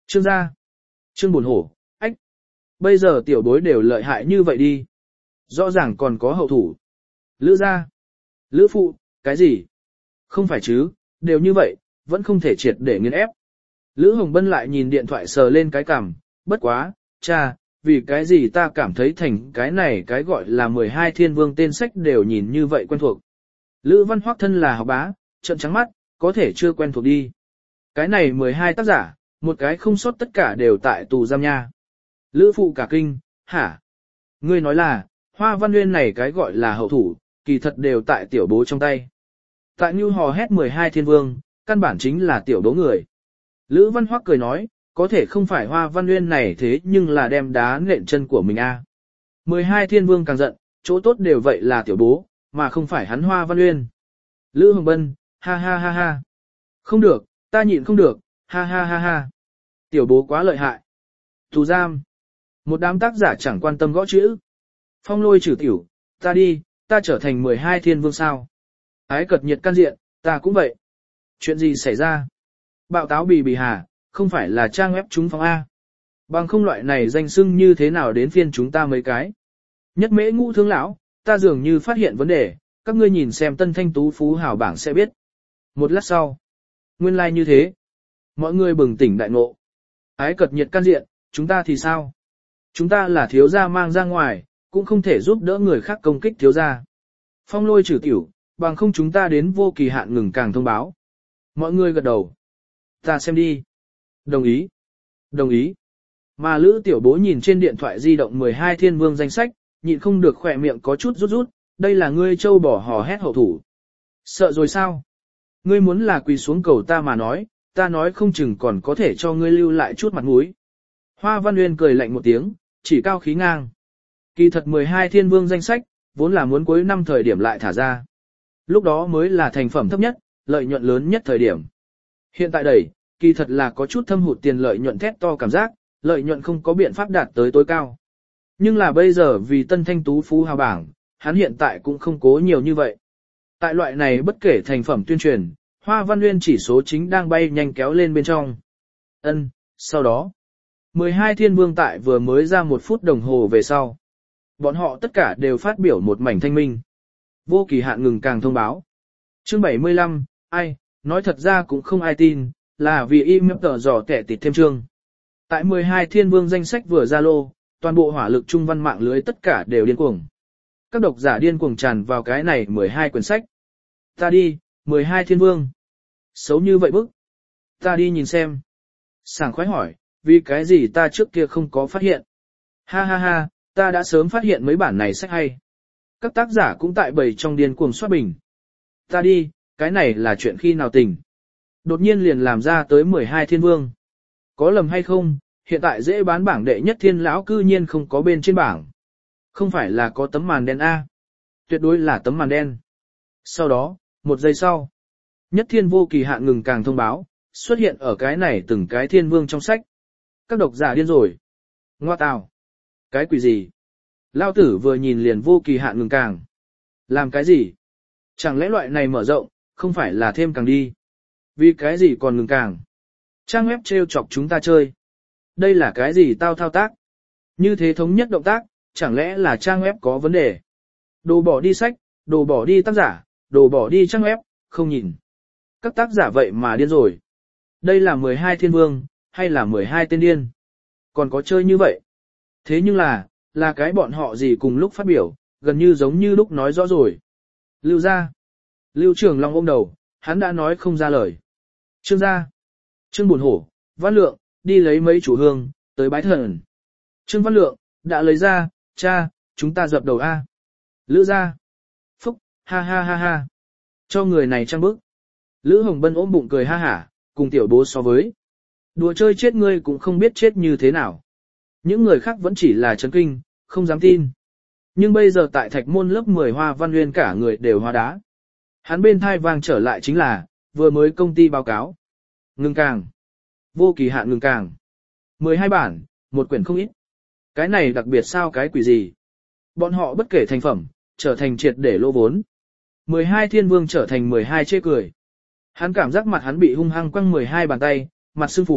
Trương gia. Trương buồn hổ, ách. Bây giờ tiểu bối đều lợi hại như vậy đi. Rõ ràng còn có hậu thủ. Lữ gia. Lữ phụ, cái gì? Không phải chứ, đều như vậy, vẫn không thể triệt để nghiền ép. Lữ Hồng Bân lại nhìn điện thoại sờ lên cái cằm, bất quá, cha, vì cái gì ta cảm thấy thành cái này cái gọi là mười hai thiên vương tên sách đều nhìn như vậy quen thuộc. Lữ Văn Hoắc thân là học bá, trợn trắng mắt, có thể chưa quen thuộc đi. Cái này mười hai tác giả, một cái không sót tất cả đều tại tù giam nha. Lữ phụ cả kinh, hả? Ngươi nói là, Hoa Văn Nguyên này cái gọi là hậu thủ, kỳ thật đều tại tiểu bố trong tay. Tại Như hò hét mười hai thiên vương, căn bản chính là tiểu bố người. Lữ Văn Hoắc cười nói, có thể không phải Hoa Văn Nguyên này thế nhưng là đem đá nện chân của mình a. À. mười hai thiên vương càng giận, chỗ tốt đều vậy là tiểu bố, mà không phải hắn Hoa Văn Nguyên. Lữ Hồng Bân, ha ha ha ha. Không được, ta nhịn không được, ha ha ha ha. Tiểu bố quá lợi hại. Tù giam. Một đám tác giả chẳng quan tâm gõ chữ. Phong Lôi trừ tiểu, ta đi, ta trở thành mười hai thiên vương sao. Ái cật nhiệt can diện, ta cũng vậy. Chuyện gì xảy ra? Bạo táo bì bì hà, không phải là trang web chúng phóng A. Bằng không loại này danh xưng như thế nào đến phiên chúng ta mấy cái. Nhất mễ ngũ thương lão, ta dường như phát hiện vấn đề, các ngươi nhìn xem tân thanh tú phú hào bảng sẽ biết. Một lát sau, nguyên lai like như thế. Mọi người bừng tỉnh đại ngộ. Ái cật nhiệt can diện, chúng ta thì sao? Chúng ta là thiếu gia mang ra ngoài, cũng không thể giúp đỡ người khác công kích thiếu gia. Phong Lôi trừ tiểu, bằng không chúng ta đến vô kỳ hạn ngừng càng thông báo. Mọi người gật đầu. Ta xem đi. Đồng ý. Đồng ý. Mà Lữ tiểu bố nhìn trên điện thoại di động mười hai thiên vương danh sách, nhịn không được khỏe miệng có chút rút rút, đây là ngươi châu bỏ hò hét hậu thủ. Sợ rồi sao? Ngươi muốn là quỳ xuống cầu ta mà nói, ta nói không chừng còn có thể cho ngươi lưu lại chút mặt mũi. Hoa Văn Nguyên cười lạnh một tiếng, chỉ cao khí ngang. Kỳ thật mười hai thiên vương danh sách, vốn là muốn cuối năm thời điểm lại thả ra. Lúc đó mới là thành phẩm thấp nhất, lợi nhuận lớn nhất thời điểm. Hiện tại đẩy, kỳ thật là có chút thâm hụt tiền lợi nhuận thét to cảm giác, lợi nhuận không có biện pháp đạt tới tối cao. Nhưng là bây giờ vì tân thanh tú phú hào bảng, hắn hiện tại cũng không cố nhiều như vậy. Tại loại này bất kể thành phẩm tuyên truyền, Hoa Văn Nguyên chỉ số chính đang bay nhanh kéo lên bên trong. Ân, sau đó, mười hai thiên vương tại vừa mới ra một phút đồng hồ về sau. Bọn họ tất cả đều phát biểu một mảnh thanh minh. Vô kỳ hạn ngừng càng thông báo. Chương bảy mươi lăm, ai, nói thật ra cũng không ai tin, là vì im tờ dò kẻ tịt thêm chương. Tại mười hai thiên vương danh sách vừa ra lô, toàn bộ hỏa lực trung văn mạng lưới tất cả đều điên cuồng. Các độc giả điên cuồng tràn vào cái này mười hai quyển sách. Ta đi, mười hai thiên vương. Xấu như vậy bức. Ta đi nhìn xem. Sảng khoái hỏi, vì cái gì ta trước kia không có phát hiện. Ha ha ha, ta đã sớm phát hiện mấy bản này sách hay. Các tác giả cũng tại bầy trong điên cuồng soát bình. Ta đi, cái này là chuyện khi nào tình. Đột nhiên liền làm ra tới mười hai thiên vương. Có lầm hay không, hiện tại dễ bán bảng đệ nhất thiên lão cư nhiên không có bên trên bảng. Không phải là có tấm màn đen A. Tuyệt đối là tấm màn đen. Sau đó, một giây sau, nhất thiên vô kỳ hạn ngừng càng thông báo, xuất hiện ở cái này từng cái thiên vương trong sách. Các độc giả điên rồi. Ngoa tào. Cái quỷ gì? Lao tử vừa nhìn liền vô kỳ hạn ngừng càng. Làm cái gì? Chẳng lẽ loại này mở rộng, không phải là thêm càng đi? Vì cái gì còn ngừng càng? Trang web trêu chọc chúng ta chơi. Đây là cái gì tao thao tác? Như thế thống nhất động tác, chẳng lẽ là trang web có vấn đề? Đồ bỏ đi sách, đồ bỏ đi tác giả, đồ bỏ đi trang web, không nhìn. Các tác giả vậy mà điên rồi. Đây là mười hai thiên vương, hay là mười hai tên điên? Còn có chơi như vậy? Thế nhưng là, là cái bọn họ gì cùng lúc phát biểu, gần như giống như lúc nói rõ rồi. Lưu gia. Lưu Trường Long ôm đầu, hắn đã nói không ra lời. Trương gia. Trương buồn hổ, Văn Lượng, đi lấy mấy chủ hương, tới bái thần. Trương Văn Lượng, đã lấy ra, cha, chúng ta dập đầu A. Lữ gia. Phúc, ha ha ha ha. Cho người này trang bức. Lữ Hồng Bân ôm bụng cười ha hả, cùng tiểu bố so với. Đùa chơi chết ngươi cũng không biết chết như thế nào. Những người khác vẫn chỉ là chấn kinh, không dám tin. Nhưng bây giờ tại thạch môn lớp mười Hoa Văn Nguyên cả người đều hóa đá. Hắn bên thai vang trở lại chính là, vừa mới công ty báo cáo. Ngừng càng. Vô kỳ hạn ngừng càng. mười hai bản, một quyển không ít. Cái này đặc biệt sao cái quỷ gì? Bọn họ bất kể thành phẩm, trở thành triệt để lỗ vốn. mười hai thiên vương trở thành mười hai chê cười. Hắn cảm giác mặt hắn bị hung hăng quăng mười hai bàn tay, mặt sưng phủ,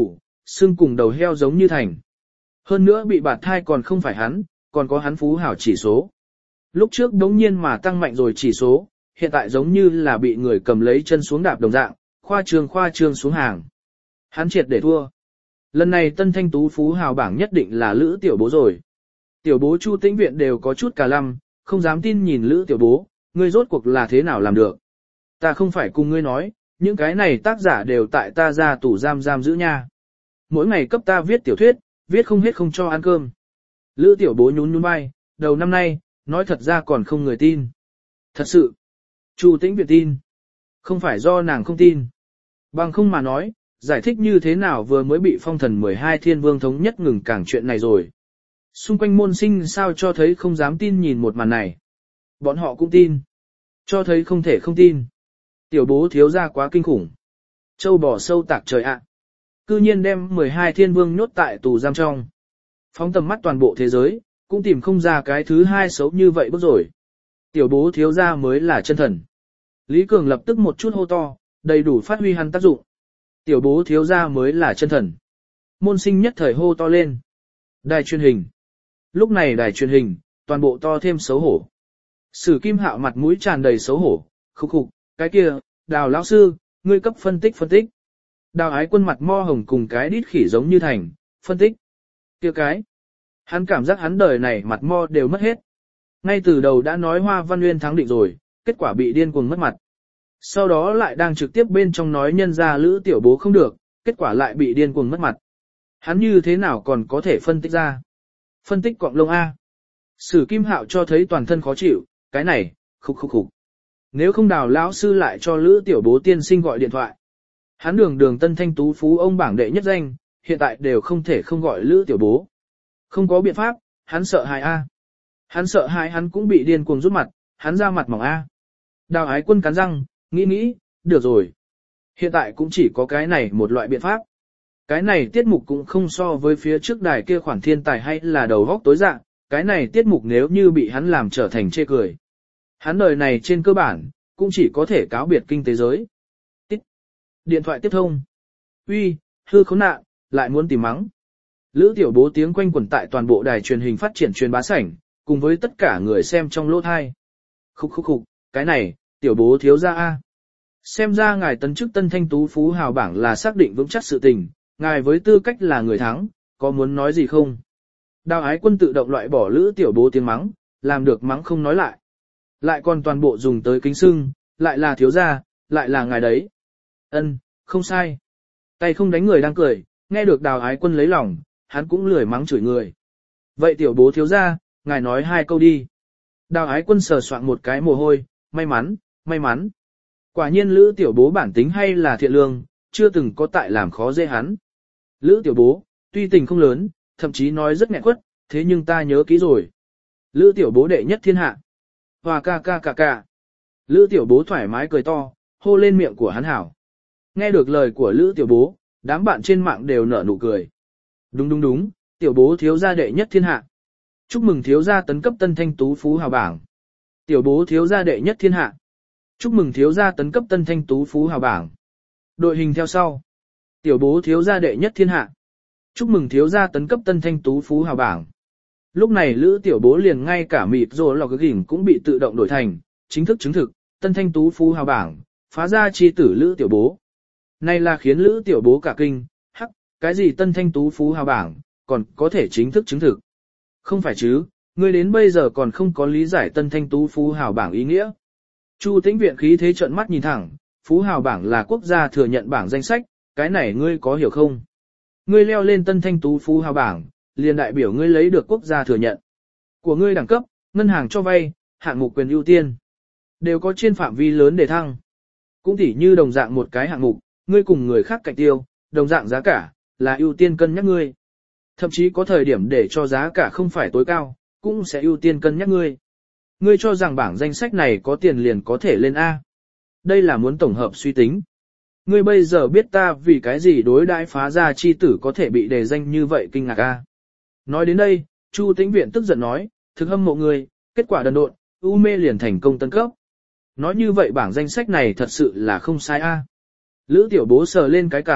xương cùng đầu heo giống như thành. Hơn nữa bị bạt thai còn không phải hắn, còn có hắn phú hảo chỉ số. Lúc trước đống nhiên mà tăng mạnh rồi chỉ số, hiện tại giống như là bị người cầm lấy chân xuống đạp đồng dạng, khoa trương khoa trương xuống hàng. Hắn triệt để thua. Lần này tân thanh tú phú hào bảng nhất định là Lữ Tiểu Bố rồi. Tiểu Bố Chu Tĩnh Viện đều có chút cả lăm, không dám tin nhìn Lữ Tiểu Bố, ngươi rốt cuộc là thế nào làm được. Ta không phải cùng ngươi nói, những cái này tác giả đều tại ta ra tủ giam giam giữ nha. Mỗi ngày cấp ta viết tiểu thuyết, viết không hết không cho ăn cơm. Lữ Tiểu Bố nhún nhún vai, đầu năm nay, nói thật ra còn không người tin. Thật sự, Chu Tĩnh Viện tin. Không phải do nàng không tin. Bằng không mà nói, giải thích như thế nào vừa mới bị phong thần mười hai thiên vương thống nhất ngừng cảng chuyện này rồi. Xung quanh môn sinh sao cho thấy không dám tin nhìn một màn này. Bọn họ cũng tin. Cho thấy không thể không tin. Tiểu Bố thiếu ra quá kinh khủng. Châu bò sâu tạc trời ạ. Cư nhiên đem mười hai thiên vương nhốt tại tù giam trong. Phóng tầm mắt toàn bộ thế giới, cũng tìm không ra cái thứ hai xấu như vậy bước rồi. Tiểu Bố thiếu ra mới là chân thần. Lý Cường lập tức một chút hô to, đầy đủ phát huy hắn tác dụng. Tiểu Bố thiếu ra mới là chân thần. Môn sinh nhất thời hô to lên. Đài truyền hình. Lúc này đài truyền hình, toàn bộ to thêm xấu hổ. Sử Kim Hạo mặt mũi tràn đầy xấu hổ, khục khục, cái kia, Đào lão sư, ngươi cấp phân tích phân tích. Đào Ái Quân mặt mo hồng cùng cái đít khỉ giống như thành, phân tích. Kia cái. Hắn cảm giác hắn đời này mặt mo đều mất hết. Ngay từ đầu đã nói Hoa Văn Nguyên thắng định rồi, kết quả bị điên cuồng mất mặt. Sau đó lại đang trực tiếp bên trong nói nhân ra Lữ Tiểu Bố không được, kết quả lại bị điên cuồng mất mặt. Hắn như thế nào còn có thể phân tích ra? Phân tích cọng lông A. Sử Kim Hạo cho thấy toàn thân khó chịu, cái này, khục khục khục. Nếu không Đào lão sư lại cho Lữ Tiểu Bố tiên sinh gọi điện thoại. Hắn đường đường tân thanh tú phú ông bảng đệ nhất danh, hiện tại đều không thể không gọi Lữ Tiểu Bố. Không có biện pháp, hắn sợ hại A. Hắn sợ hại hắn cũng bị điên cuồng rút mặt, hắn ra mặt mỏng A. Đào Ái Quân cắn răng, nghĩ nghĩ, được rồi. Hiện tại cũng chỉ có cái này một loại biện pháp. Cái này tiết mục cũng không so với phía trước đài kia khoản thiên tài hay là đầu vóc tối dạng, cái này tiết mục nếu như bị hắn làm trở thành chê cười. Hắn đời này trên cơ bản, cũng chỉ có thể cáo biệt kinh tế giới. Tít. Điện thoại tiếp thông. Uy, hư khốn nạn, lại muốn tìm mắng. Lữ Tiểu Bố tiếng quanh quẩn tại toàn bộ đài truyền hình phát triển truyền bá sảnh, cùng với tất cả người xem trong lỗ thai. Khúc khúc khúc, cái này, Tiểu Bố thiếu ra A. Xem ra ngài tấn chức tân thanh tú phú hào bảng là xác định vững chắc sự tình, ngài với tư cách là người thắng, có muốn nói gì không? Đào Ái Quân tự động loại bỏ Lữ Tiểu Bố tiếng mắng, làm được mắng không nói lại. Lại còn toàn bộ dùng tới kính sưng, lại là thiếu gia, lại là ngài đấy. Ân, không sai. Tay không đánh người đang cười, nghe được Đào Ái Quân lấy lòng, hắn cũng lười mắng chửi người. Vậy Tiểu Bố thiếu gia, ngài nói hai câu đi. Đào Ái Quân sờ soạn một cái mồ hôi, may mắn, may mắn. Quả nhiên Lữ Tiểu Bố bản tính hay là thiện lương, chưa từng có tại làm khó dễ hắn. Lữ Tiểu Bố, tuy tình không lớn, thậm chí nói rất nghẹn quất, thế nhưng ta nhớ kỹ rồi. Lữ Tiểu Bố đệ nhất thiên hạ. Hòa ca ca ca ca. Lữ Tiểu Bố thoải mái cười to, hô lên miệng của hắn hảo. Nghe được lời của Lữ Tiểu Bố, đám bạn trên mạng đều nở nụ cười. Đúng đúng đúng, Tiểu Bố thiếu gia đệ nhất thiên hạ. Chúc mừng thiếu gia tấn cấp tân thanh tú phú hào bảng. Tiểu Bố thiếu gia đệ nhất thiên hạ. Chúc mừng thiếu gia tấn cấp tân thanh tú phú hào bảng. Đội hình theo sau. Tiểu Bố thiếu gia đệ nhất thiên hạ. Chúc mừng thiếu gia tấn cấp tân thanh tú phú hào bảng. Lúc này Lữ Tiểu Bố liền ngay cả mịt rồi lò gỉnh cũng bị tự động đổi thành, chính thức chứng thực, tân thanh tú phú hào bảng, phá ra chi tử Lữ Tiểu Bố. Này là khiến Lữ Tiểu Bố cả kinh, hắc, cái gì tân thanh tú phú hào bảng, còn có thể chính thức chứng thực. Không phải chứ, ngươi đến bây giờ còn không có lý giải tân thanh tú phú hào bảng ý nghĩa. Chu Tĩnh Viện khí thế trợn mắt nhìn thẳng, phú hào bảng là quốc gia thừa nhận bảng danh sách, cái này ngươi có hiểu không? Ngươi leo lên tân thanh tú phú hào bảng, liền đại biểu ngươi lấy được quốc gia thừa nhận. Của ngươi đẳng cấp, ngân hàng cho vay, hạng mục quyền ưu tiên, đều có trên phạm vi lớn để thăng. Cũng tỉ như đồng dạng một cái hạng mục, ngươi cùng người khác cạnh tiêu, đồng dạng giá cả, là ưu tiên cân nhắc ngươi. Thậm chí có thời điểm để cho giá cả không phải tối cao, cũng sẽ ưu tiên cân nhắc ngươi. Ngươi cho rằng bảng danh sách này có tiền liền có thể lên A. Đây là muốn tổng hợp suy tính. Ngươi bây giờ biết ta vì cái gì đối đãi phá ra chi tử có thể bị đề danh như vậy kinh ngạc A. Nói đến đây, Chu Tĩnh Viện tức giận nói, thực hâm mộ ngươi, kết quả đần độn, u mê liền thành công tân cấp. Nói như vậy bảng danh sách này thật sự là không sai A. Lữ Tiểu Bố sờ lên cái cằm,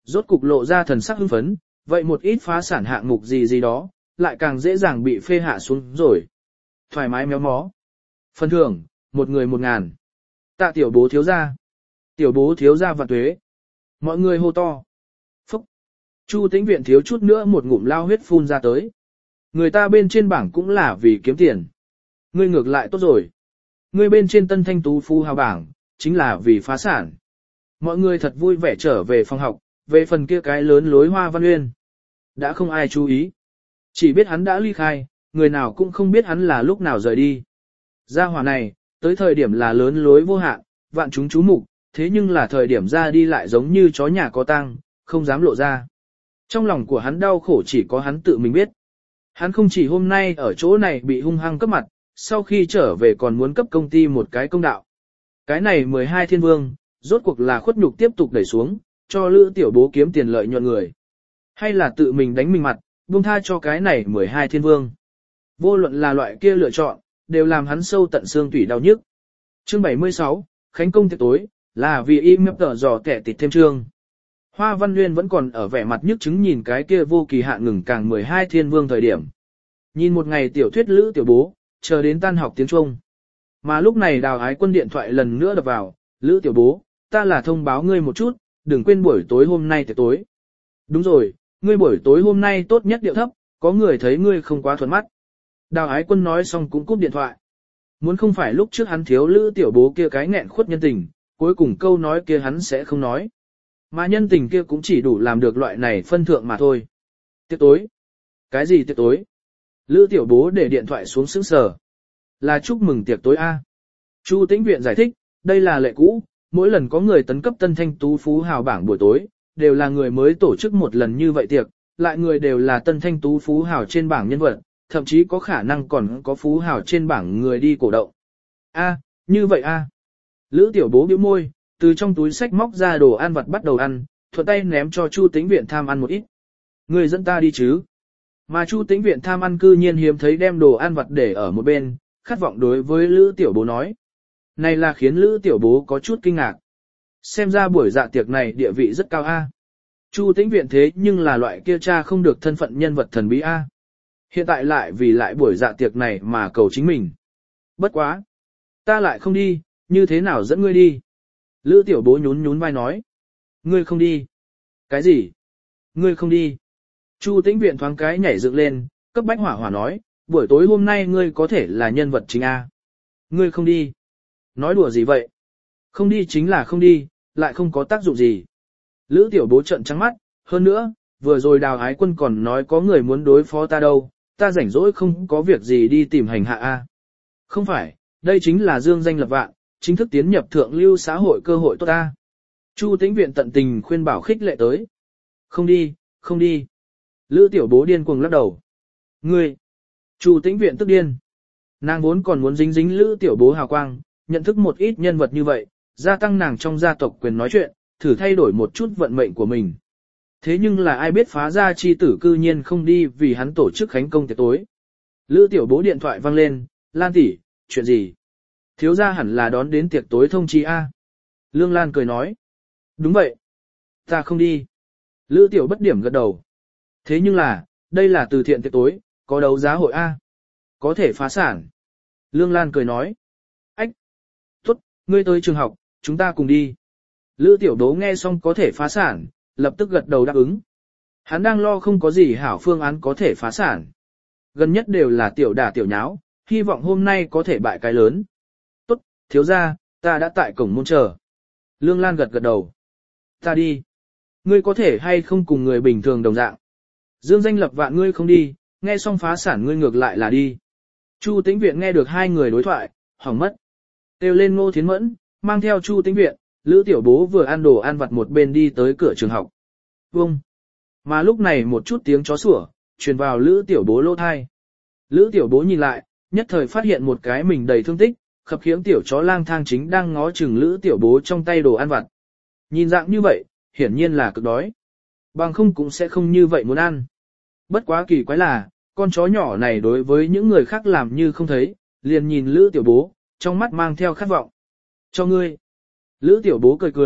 rốt cục lộ ra thần sắc hưng phấn, vậy một ít phá sản hạng mục gì gì đó, lại càng dễ dàng bị phê hạ xuống rồi. Thoải mái méo mó. Phần thưởng, một người một ngàn. Tạ tiểu bố thiếu gia. Tiểu bố thiếu gia vạn tuế. Mọi người hô to. Phúc. Chu Tĩnh Viện thiếu chút nữa một ngụm lao huyết phun ra tới. Người ta bên trên bảng cũng là vì kiếm tiền. Ngươi ngược lại tốt rồi. Ngươi bên trên tân thanh tú phú hào bảng, chính là vì phá sản. Mọi người thật vui vẻ trở về phòng học, về phần kia cái lớn lối Hoa Văn Uyên. Đã không ai chú ý. Chỉ biết hắn đã ly khai, người nào cũng không biết hắn là lúc nào rời đi. Gia hỏa này, tới thời điểm là lớn lối vô hạn, vạn chúng chú mục, thế nhưng là thời điểm ra đi lại giống như chó nhà có tang, không dám lộ ra. Trong lòng của hắn đau khổ chỉ có hắn tự mình biết. Hắn không chỉ hôm nay ở chỗ này bị hung hăng cấp mặt, sau khi trở về còn muốn cấp công ty một cái công đạo. Cái này mười hai thiên vương, rốt cuộc là khuất nhục tiếp tục đẩy xuống, cho Lữ Tiểu Bố kiếm tiền lợi nhuận người. Hay là tự mình đánh mình mặt, buông tha cho cái này mười hai thiên vương. Vô luận là loại kia lựa chọn, đều làm hắn sâu tận xương tủy đau nhức. Chương bảy mươi sáu, Khánh công tiệc tối, là vì im mép tờ dò kẻ tịt thêm chương. Hoa Văn Nguyên vẫn còn ở vẻ mặt nhức chứng nhìn cái kia vô kỳ hạn ngừng càng mười hai thiên vương thời điểm. Nhìn một ngày tiểu thuyết Lữ Tiểu Bố, chờ đến tan học tiếng Trung. Mà lúc này Đào Ái Quân điện thoại lần nữa đập vào, Lữ Tiểu Bố, ta là thông báo ngươi một chút, đừng quên buổi tối hôm nay tiệc tối. Đúng rồi, ngươi buổi tối hôm nay tốt nhất điệu thấp, có người thấy ngươi không quá thuận mắt. Đào Ái Quân nói xong cũng cúp điện thoại. Muốn không phải lúc trước hắn thiếu Lữ Tiểu Bố kia cái nghẹn khuất nhân tình, cuối cùng câu nói kia hắn sẽ không nói. Mà nhân tình kia cũng chỉ đủ làm được loại này phân thượng mà thôi. Tiệc tối? Cái gì tiệc tối? Lữ Tiểu Bố để điện thoại xuống sững sờ. Là chúc mừng tiệc tối A. Chu Tĩnh Viện giải thích, đây là lệ cũ, mỗi lần có người tấn cấp tân thanh tú phú hào bảng buổi tối, đều là người mới tổ chức một lần như vậy tiệc, lại người đều là tân thanh tú phú hào trên bảng nhân vật, thậm chí có khả năng còn có phú hào trên bảng người đi cổ động. A, như vậy A. Lữ Tiểu Bố bĩu môi, từ trong túi sách móc ra đồ ăn vặt bắt đầu ăn, thuận tay ném cho Chu Tĩnh Viện tham ăn một ít. Người dẫn ta đi chứ. Mà Chu Tĩnh Viện tham ăn cư nhiên hiếm thấy đem đồ ăn vặt để ở một bên, khát vọng đối với Lữ Tiểu Bố nói. Này là khiến Lữ Tiểu Bố có chút kinh ngạc. Xem ra buổi dạ tiệc này địa vị rất cao A. Chu Tĩnh Viện thế nhưng là loại kia cha không được thân phận nhân vật thần bí A. Hiện tại lại vì lại buổi dạ tiệc này mà cầu chính mình. Bất quá. Ta lại không đi, như thế nào dẫn ngươi đi? Lữ Tiểu Bố nhún nhún vai nói. Ngươi không đi. Cái gì? Ngươi không đi. Chu Tĩnh Viện thoáng cái nhảy dựng lên, cấp bách hỏa hỏa nói, buổi tối hôm nay ngươi có thể là nhân vật chính A. Ngươi không đi. Nói đùa gì vậy? Không đi chính là không đi, lại không có tác dụng gì. Lữ Tiểu Bố trợn trắng mắt, hơn nữa, vừa rồi Đào Ái Quân còn nói có người muốn đối phó ta đâu, ta rảnh rỗi không có việc gì đi tìm hành hạ A. Không phải, đây chính là dương danh lập vạn, chính thức tiến nhập thượng lưu xã hội cơ hội tốt ta. Chu Tĩnh Viện tận tình khuyên bảo khích lệ tới. Không đi, không đi. Lữ Tiểu Bố điên cuồng lắc đầu. Ngươi! Chu Tĩnh Viện tức điên. Nàng vốn còn muốn dính dính Lữ Tiểu Bố hào quang, nhận thức một ít nhân vật như vậy, gia tăng nàng trong gia tộc quyền nói chuyện, thử thay đổi một chút vận mệnh của mình. Thế nhưng là ai biết phá gia chi tử cư nhiên không đi vì hắn tổ chức khánh công tiệc tối. Lữ Tiểu Bố điện thoại vang lên, Lan tỷ, chuyện gì? Thiếu gia hẳn là đón đến tiệc tối thông chi A. Lương Lan cười nói. Đúng vậy. Ta không đi. Lữ Tiểu Bất điểm gật đầu. Thế nhưng là, đây là từ thiện tiệc tối, có đấu giá hội A. Có thể phá sản. Lương Lan cười nói. Ách. Tốt, ngươi tới trường học, chúng ta cùng đi. Lữ Tiểu Đố nghe xong có thể phá sản, lập tức gật đầu đáp ứng. Hắn đang lo không có gì hảo phương án có thể phá sản. Gần nhất đều là tiểu đả tiểu nháo, hy vọng hôm nay có thể bại cái lớn. Tốt, thiếu gia, ta đã tại cổng môn chờ. Lương Lan gật gật đầu. Ta đi. Ngươi có thể hay không cùng người bình thường đồng dạng. Dương danh lập vạn ngươi không đi, nghe xong phá sản ngươi ngược lại là đi. Chu Tĩnh Viện nghe được hai người đối thoại, hỏng mất. Kêu lên Ngô Thiến Mẫn, mang theo Chu Tĩnh Viện, Lữ Tiểu Bố vừa ăn đồ ăn vặt một bên đi tới cửa trường học. Vông. Mà lúc này một chút tiếng chó sủa, truyền vào Lữ Tiểu Bố lỗ thai. Lữ Tiểu Bố nhìn lại, nhất thời phát hiện một cái mình đầy thương tích, khập khiễng tiểu chó lang thang chính đang ngó chừng Lữ Tiểu Bố trong tay đồ ăn vặt. Nhìn dạng như vậy, hiển nhiên là cực đói. Bằng không cũng sẽ không như vậy muốn ăn. Bất quá kỳ quái là, con chó nhỏ này đối với những người khác làm như không thấy, liền nhìn Lữ Tiểu Bố, trong mắt mang theo khát vọng. Cho ngươi. Lữ Tiểu Bố cười cười,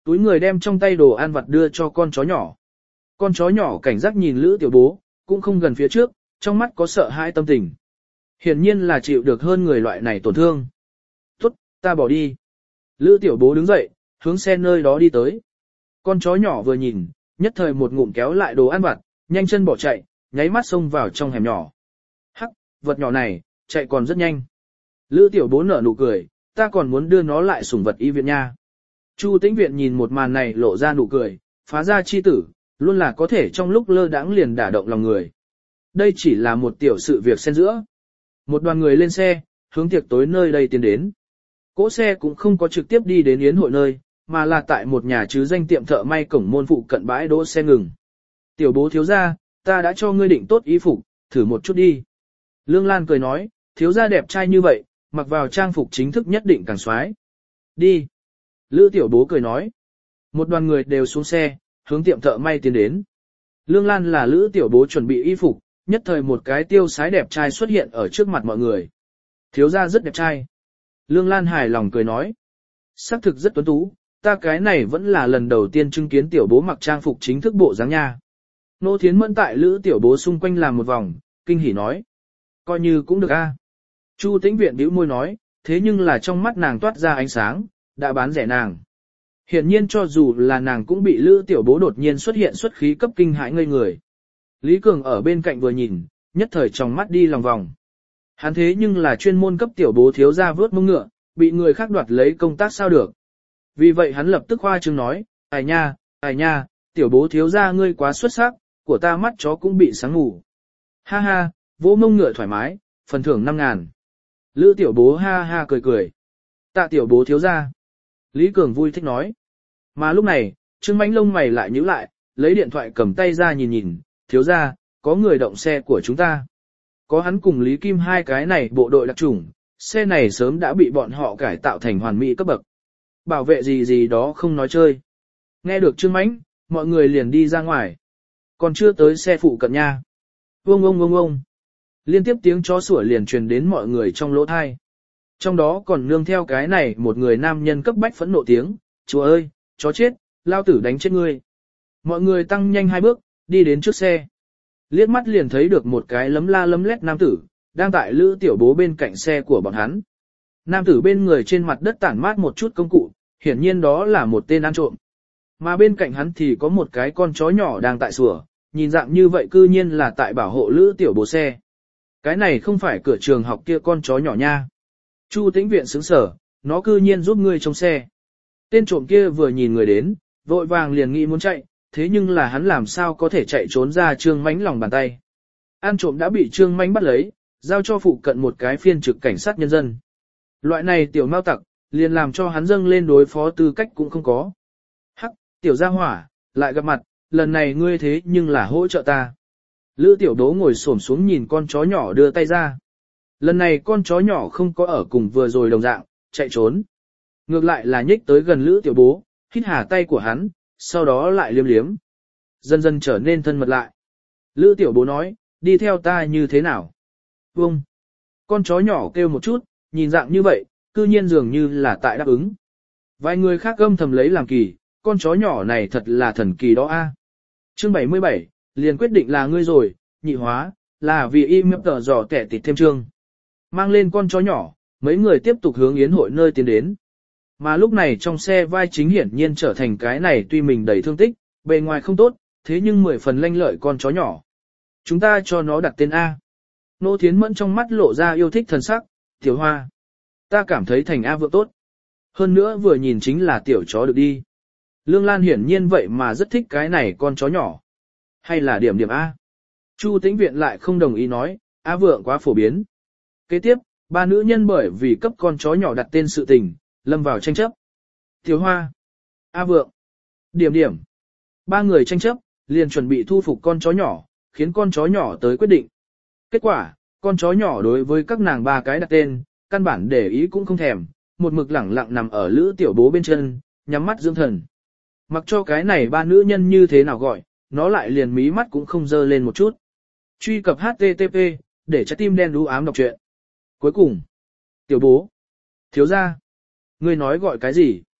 túi người đem trong tay đồ ăn vặt đưa cho con chó nhỏ. Con chó nhỏ cảnh giác nhìn Lữ Tiểu Bố, cũng không gần phía trước, trong mắt có sợ hãi tâm tình. Hiển nhiên là chịu được hơn người loại này tổn thương. Tốt, ta bỏ đi. Lữ Tiểu Bố đứng dậy, hướng xe nơi đó đi tới. Con chó nhỏ vừa nhìn, nhất thời một ngụm kéo lại đồ ăn vặt, nhanh chân bỏ chạy, nháy mắt xông vào trong hẻm nhỏ. Hắc, vật nhỏ này, chạy còn rất nhanh. Lữ Tiểu Bố nở nụ cười, ta còn muốn đưa nó lại sủng vật y viện nha. Chu Tĩnh Viện nhìn một màn này lộ ra nụ cười, phá ra chi tử, luôn là có thể trong lúc lơ đãng liền đả động lòng người. Đây chỉ là một tiểu sự việc xen giữa. Một đoàn người lên xe, hướng tiệc tối nơi đây tiến đến. Cỗ xe cũng không có trực tiếp đi đến yến hội nơi, mà là tại một nhà chứ danh tiệm thợ may cổng môn phụ cận bãi đỗ xe ngừng. Tiểu Bố thiếu gia, ta đã cho ngươi định tốt y phục, thử một chút đi. Lương Lan cười nói, thiếu gia đẹp trai như vậy, mặc vào trang phục chính thức nhất định càng xoái. Đi. Lữ Tiểu Bố cười nói. Một đoàn người đều xuống xe, hướng tiệm thợ may tiến đến. Lương Lan là Lữ Tiểu Bố chuẩn bị y phục, nhất thời một cái tiêu sái đẹp trai xuất hiện ở trước mặt mọi người. Thiếu gia rất đẹp trai. Lương Lan hài lòng cười nói. Sắc thực rất tuấn tú, ta cái này vẫn là lần đầu tiên chứng kiến Tiểu Bố mặc trang phục chính thức bộ dáng nha. Nô Thiến Mẫn tại Lữ Tiểu Bố xung quanh làm một vòng, kinh hỉ nói. Coi như cũng được a. Chu Tĩnh Viện bĩu môi nói, thế nhưng là trong mắt nàng toát ra ánh sáng, đã bán rẻ nàng. Hiển nhiên cho dù là nàng cũng bị Lữ Tiểu Bố đột nhiên xuất hiện xuất khí cấp kinh hãi ngây người. Lý Cường ở bên cạnh vừa nhìn, nhất thời trong mắt đi lòng vòng. Hắn thế nhưng là chuyên môn cấp Tiểu Bố thiếu gia vớt mông ngựa, bị người khác đoạt lấy công tác sao được. Vì vậy hắn lập tức khoa trương nói, ai nha, ai nha, Tiểu Bố thiếu gia ngươi quá xuất sắc, của ta mắt chó cũng bị sáng ngủ. Ha ha, vỗ mông ngựa thoải mái, phần thưởng năm ngàn. Lữ Tiểu Bố ha ha cười cười. Tạ Tiểu Bố thiếu gia. Lý Cường vui thích nói. Mà lúc này, Trương Mãnh lông mày lại nhíu lại, lấy điện thoại cầm tay ra nhìn nhìn, thiếu gia, có người động xe của chúng ta. Có hắn cùng Lý Kim hai cái này bộ đội đặc chủng, xe này sớm đã bị bọn họ cải tạo thành hoàn mỹ cấp bậc. Bảo vệ gì gì đó không nói chơi. Nghe được Trương Mãnh, mọi người liền đi ra ngoài. Còn chưa tới xe phụ cận nha. Ông ông ông ông. Liên tiếp tiếng chó sủa liền truyền đến mọi người trong lỗ thai. Trong đó còn nương theo cái này một người nam nhân cấp bách phẫn nộ tiếng, chúa ơi, chó chết, lao tử đánh chết ngươi. Mọi người tăng nhanh hai bước, đi đến trước xe. Liếc mắt liền thấy được một cái lấm la lấm lét nam tử, đang tại Lữ Tiểu Bố bên cạnh xe của bọn hắn. Nam tử bên người trên mặt đất tản mát một chút công cụ, hiển nhiên đó là một tên ăn trộm. Mà bên cạnh hắn thì có một cái con chó nhỏ đang tại sủa, nhìn dạng như vậy cư nhiên là tại bảo hộ Lữ Tiểu Bố xe. Cái này không phải cửa trường học kia con chó nhỏ nha. Chu Tĩnh Viện sững sờ, nó cư nhiên giúp ngươi trong xe. Tên trộm kia vừa nhìn người đến, vội vàng liền nghĩ muốn chạy, thế nhưng là hắn làm sao có thể chạy trốn ra Trương Mãnh lòng bàn tay. Ăn trộm đã bị Trương Mãnh bắt lấy, giao cho phụ cận một cái phiên trực cảnh sát nhân dân. Loại này tiểu mao tặc, liền làm cho hắn dâng lên đối phó tư cách cũng không có. Hắc, tiểu gia hỏa, lại gặp mặt, lần này ngươi thế nhưng là hỗ trợ ta. Lữ Tiểu Đố ngồi xổm xuống nhìn con chó nhỏ đưa tay ra. Lần này con chó nhỏ không có ở cùng vừa rồi đồng dạng, chạy trốn. Ngược lại là nhích tới gần Lữ Tiểu Bố, hít hà tay của hắn, sau đó lại liếm liếm. Dần dần trở nên thân mật lại. Lữ Tiểu Bố nói, đi theo ta như thế nào? Vâng. Con chó nhỏ kêu một chút, nhìn dạng như vậy, cư nhiên dường như là tại đáp ứng. Vài người khác âm thầm lấy làm kỳ, con chó nhỏ này thật là thần kỳ đó a. Chương bảy mươi bảy, liền quyết định là ngươi rồi, nhị hóa, là vì im tờ dò kẻ tịt thêm chương. Mang lên con chó nhỏ, mấy người tiếp tục hướng yến hội nơi tiến đến. Mà lúc này trong xe vai chính hiển nhiên trở thành cái này tuy mình đầy thương tích, bề ngoài không tốt, thế nhưng mười phần lanh lợi con chó nhỏ. Chúng ta cho nó đặt tên A. Nô Thiến Mẫn trong mắt lộ ra yêu thích thần sắc, tiểu hoa. Ta cảm thấy thành A vượng tốt. Hơn nữa vừa nhìn chính là tiểu chó được đi. Lương Lan hiển nhiên vậy mà rất thích cái này con chó nhỏ. Hay là điểm điểm A. Chu Tĩnh Viện lại không đồng ý nói, A vượng quá phổ biến. Kế tiếp, ba nữ nhân bởi vì cấp con chó nhỏ đặt tên sự tình, lâm vào tranh chấp. Tiểu hoa, A vượng, điểm điểm. Ba người tranh chấp, liền chuẩn bị thu phục con chó nhỏ, khiến con chó nhỏ tới quyết định. Kết quả, con chó nhỏ đối với các nàng ba cái đặt tên, căn bản để ý cũng không thèm, một mực lẳng lặng nằm ở Lữ Tiểu Bố bên chân, nhắm mắt dưỡng thần. Mặc cho cái này ba nữ nhân như thế nào gọi, nó lại liền mí mắt cũng không dơ lên một chút. Truy cập H T T P, để trái tim đen đú ám đọc truyện. Cuối cùng, Tiểu Bố, thiếu gia, ngươi nói gọi cái gì?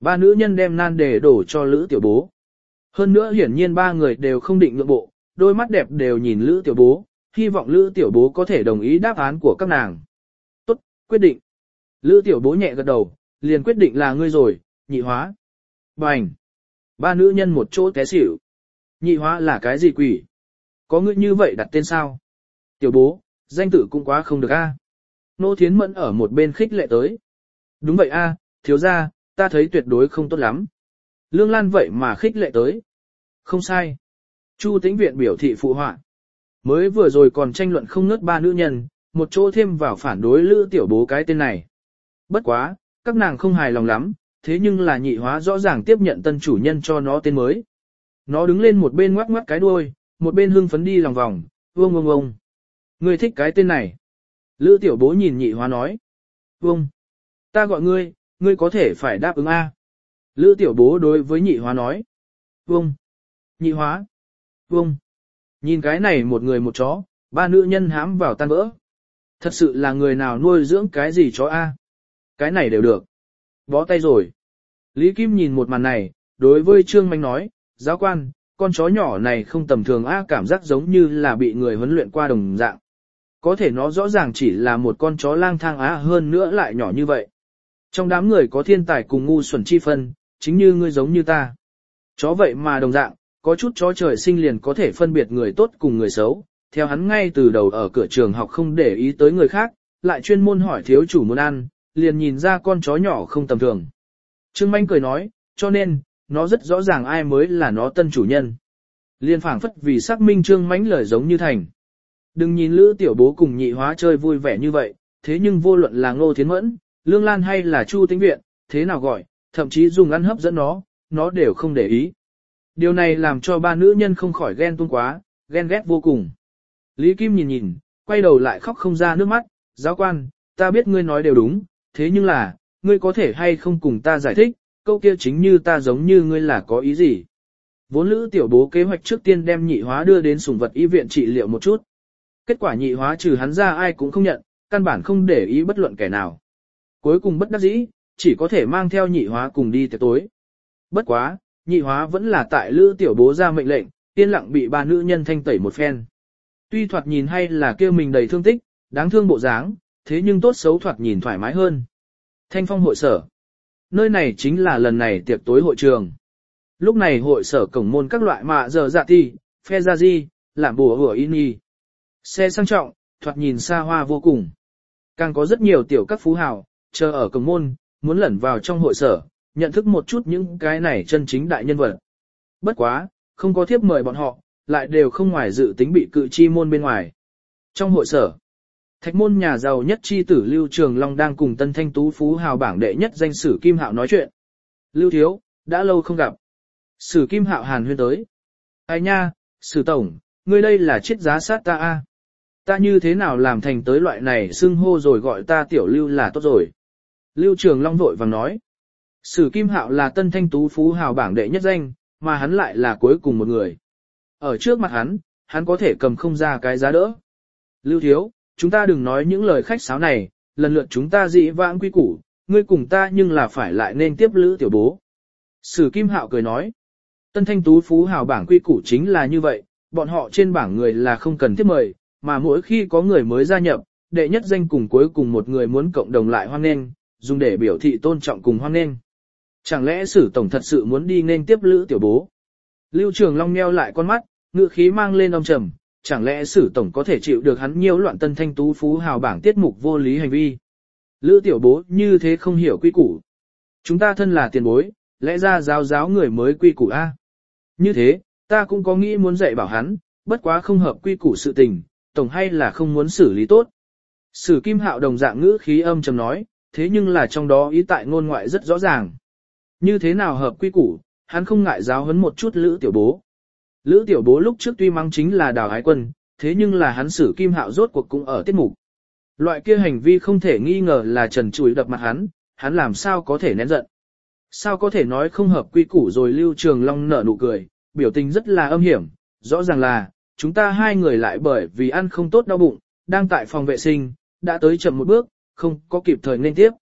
Ba nữ nhân đem nan đề đổ cho Lữ Tiểu Bố. Hơn nữa hiển nhiên ba người đều không định nhượng bộ, đôi mắt đẹp đều nhìn Lữ Tiểu Bố, hy vọng Lữ Tiểu Bố có thể đồng ý đáp án của các nàng. Tốt, quyết định. Lữ Tiểu Bố nhẹ gật đầu, liền quyết định là ngươi rồi, nhị hóa. Bành. Ba nữ nhân một chỗ té xỉu. Nhị hóa là cái gì quỷ? Có ngươi như vậy đặt tên sao? Tiểu Bố, danh tự cũng quá không được a. Nô Thiến Mẫn ở một bên khích lệ tới. Đúng vậy a, thiếu gia, ta thấy tuyệt đối không tốt lắm. Lương Lan vậy mà khích lệ tới. Không sai. Chu Tĩnh Viện biểu thị phụ họa. Mới vừa rồi còn tranh luận không ngớt ba nữ nhân, một chỗ thêm vào phản đối Lữ Tiểu Bố cái tên này. Bất quá, các nàng không hài lòng lắm, thế nhưng là nhị hóa rõ ràng tiếp nhận tân chủ nhân cho nó tên mới. Nó đứng lên một bên ngoắc ngoắc cái đuôi, một bên hưng phấn đi lòng vòng, vương vương vương. Ngươi thích cái tên này. Lữ Tiểu Bố nhìn nhị hóa nói. Vương. Ta gọi ngươi, ngươi có thể phải đáp ứng A. Lữ Tiểu Bố đối với nhị hóa nói. Vương. Nhị hóa. Vương. Nhìn cái này một người một chó, ba nữ nhân hãm vào tan vỡ. Thật sự là người nào nuôi dưỡng cái gì chó A. Cái này đều được. Bó tay rồi. Lý Kim nhìn một màn này, đối với Trương Manh nói, giáo quan, con chó nhỏ này không tầm thường A, cảm giác giống như là bị người huấn luyện qua đồng dạng. Có thể nó rõ ràng chỉ là một con chó lang thang á, hơn nữa lại nhỏ như vậy. Trong đám người có thiên tài cùng ngu xuẩn chi phân, chính như ngươi giống như ta. Chó vậy mà đồng dạng, có chút chó trời sinh liền có thể phân biệt người tốt cùng người xấu, theo hắn ngay từ đầu ở cửa trường học không để ý tới người khác, lại chuyên môn hỏi thiếu chủ muốn ăn, liền nhìn ra con chó nhỏ không tầm thường. Trương Manh cười nói, cho nên, nó rất rõ ràng ai mới là nó tân chủ nhân. Liên phảng phất vì xác minh Trương Manh lời giống như thành. Đừng nhìn Lữ Tiểu Bố cùng nhị hóa chơi vui vẻ như vậy, thế nhưng vô luận là Ngô Thiến Mẫn, Lương Lan hay là Chu Tĩnh Viện, thế nào gọi, thậm chí dùng ăn hấp dẫn nó, nó đều không để ý. Điều này làm cho ba nữ nhân không khỏi ghen tuông quá, ghen ghét vô cùng. Lý Kim nhìn nhìn, quay đầu lại khóc không ra nước mắt, giáo quan, ta biết ngươi nói đều đúng, thế nhưng là, ngươi có thể hay không cùng ta giải thích, câu kia chính như ta giống như ngươi là có ý gì. Vốn Lữ Tiểu Bố kế hoạch trước tiên đem nhị hóa đưa đến sủng vật y viện trị liệu một chút. Kết quả nhị hóa trừ hắn ra ai cũng không nhận, căn bản không để ý bất luận kẻ nào. Cuối cùng bất đắc dĩ, chỉ có thể mang theo nhị hóa cùng đi tiệc tối. Bất quá, nhị hóa vẫn là tại Lữ Tiểu Bố ra mệnh lệnh, yên lặng bị ba nữ nhân thanh tẩy một phen. Tuy thoạt nhìn hay là kêu mình đầy thương tích, đáng thương bộ dáng, thế nhưng tốt xấu thoạt nhìn thoải mái hơn. Thanh Phong hội sở. Nơi này chính là lần này tiệc tối hội trường. Lúc này hội sở cổng môn các loại mạ giờ dạ ti, phe ra di, làm bùa hủa in y. Xe sang trọng, thoạt nhìn xa hoa vô cùng. Càng có rất nhiều tiểu các phú hào, chờ ở cổng môn, muốn lẩn vào trong hội sở, nhận thức một chút những cái này chân chính đại nhân vật. Bất quá, không có thiếp mời bọn họ, lại đều không ngoài dự tính bị cự chi môn bên ngoài. Trong hội sở, Thạch môn nhà giàu nhất chi tử Lưu Trường Long đang cùng Tân Thanh Tú phú hào bảng đệ nhất danh Sử Kim Hạo nói chuyện. Lưu thiếu, đã lâu không gặp. Sử Kim Hạo hàn huyên tới. Ai nha, Sử tổng, ngươi đây là chết giá sát ta a. Ta như thế nào làm thành tới loại này xưng hô rồi gọi ta tiểu Lưu là tốt rồi. Lưu Trường Long vội vàng nói. Sử Kim Hạo là Tân Thanh Tú phú hào bảng đệ nhất danh, mà hắn lại là cuối cùng một người. Ở trước mặt hắn, hắn có thể cầm không ra cái giá đỡ. Lưu thiếu, chúng ta đừng nói những lời khách sáo này, lần lượt chúng ta dị vãng quy củ, ngươi cùng ta nhưng là phải lại nên tiếp Lữ tiểu bố. Sử Kim Hạo cười nói, Tân Thanh Tú phú hào bảng quy củ chính là như vậy, bọn họ trên bảng người là không cần tiếp mời, mà mỗi khi có người mới gia nhập, đệ nhất danh cùng cuối cùng một người muốn cộng đồng lại hoan nghênh, dùng để biểu thị tôn trọng cùng hoan nghênh. Chẳng lẽ Sử tổng thật sự muốn đi nên tiếp Lữ tiểu bố? Lưu Trường Long nheo lại con mắt, ngựa khí mang lên âm trầm, chẳng lẽ Sử tổng có thể chịu được hắn nhiễu loạn Tân Thanh Tú phú hào bảng tiết mục vô lý hành vi? Lữ tiểu bố như thế không hiểu quy củ. Chúng ta thân là tiền bối, lẽ ra giáo giáo người mới quy củ a. Như thế, ta cũng có nghĩ muốn dạy bảo hắn, bất quá không hợp quy củ sự tình, tổng hay là không muốn xử lý tốt. Sử Kim Hạo đồng dạng ngữ khí âm trầm nói, thế nhưng là trong đó ý tại ngôn ngoại rất rõ ràng. Như thế nào hợp quy củ, hắn không ngại giáo huấn một chút Lữ tiểu bố. Lữ tiểu bố lúc trước tuy mắng chính là Đào Ái Quân, thế nhưng là hắn Sử Kim Hạo rốt cuộc cũng ở tiết mục. Loại kia hành vi không thể nghi ngờ là trần trụi đập mặt hắn, hắn làm sao có thể nén giận. Sao có thể nói không hợp quy củ rồi. Lưu Trường Long nở nụ cười, biểu tình rất là âm hiểm, rõ ràng là, chúng ta hai người lại bởi vì ăn không tốt đau bụng, đang tại phòng vệ sinh, đã tới chậm một bước, không có kịp thời nên tiếp.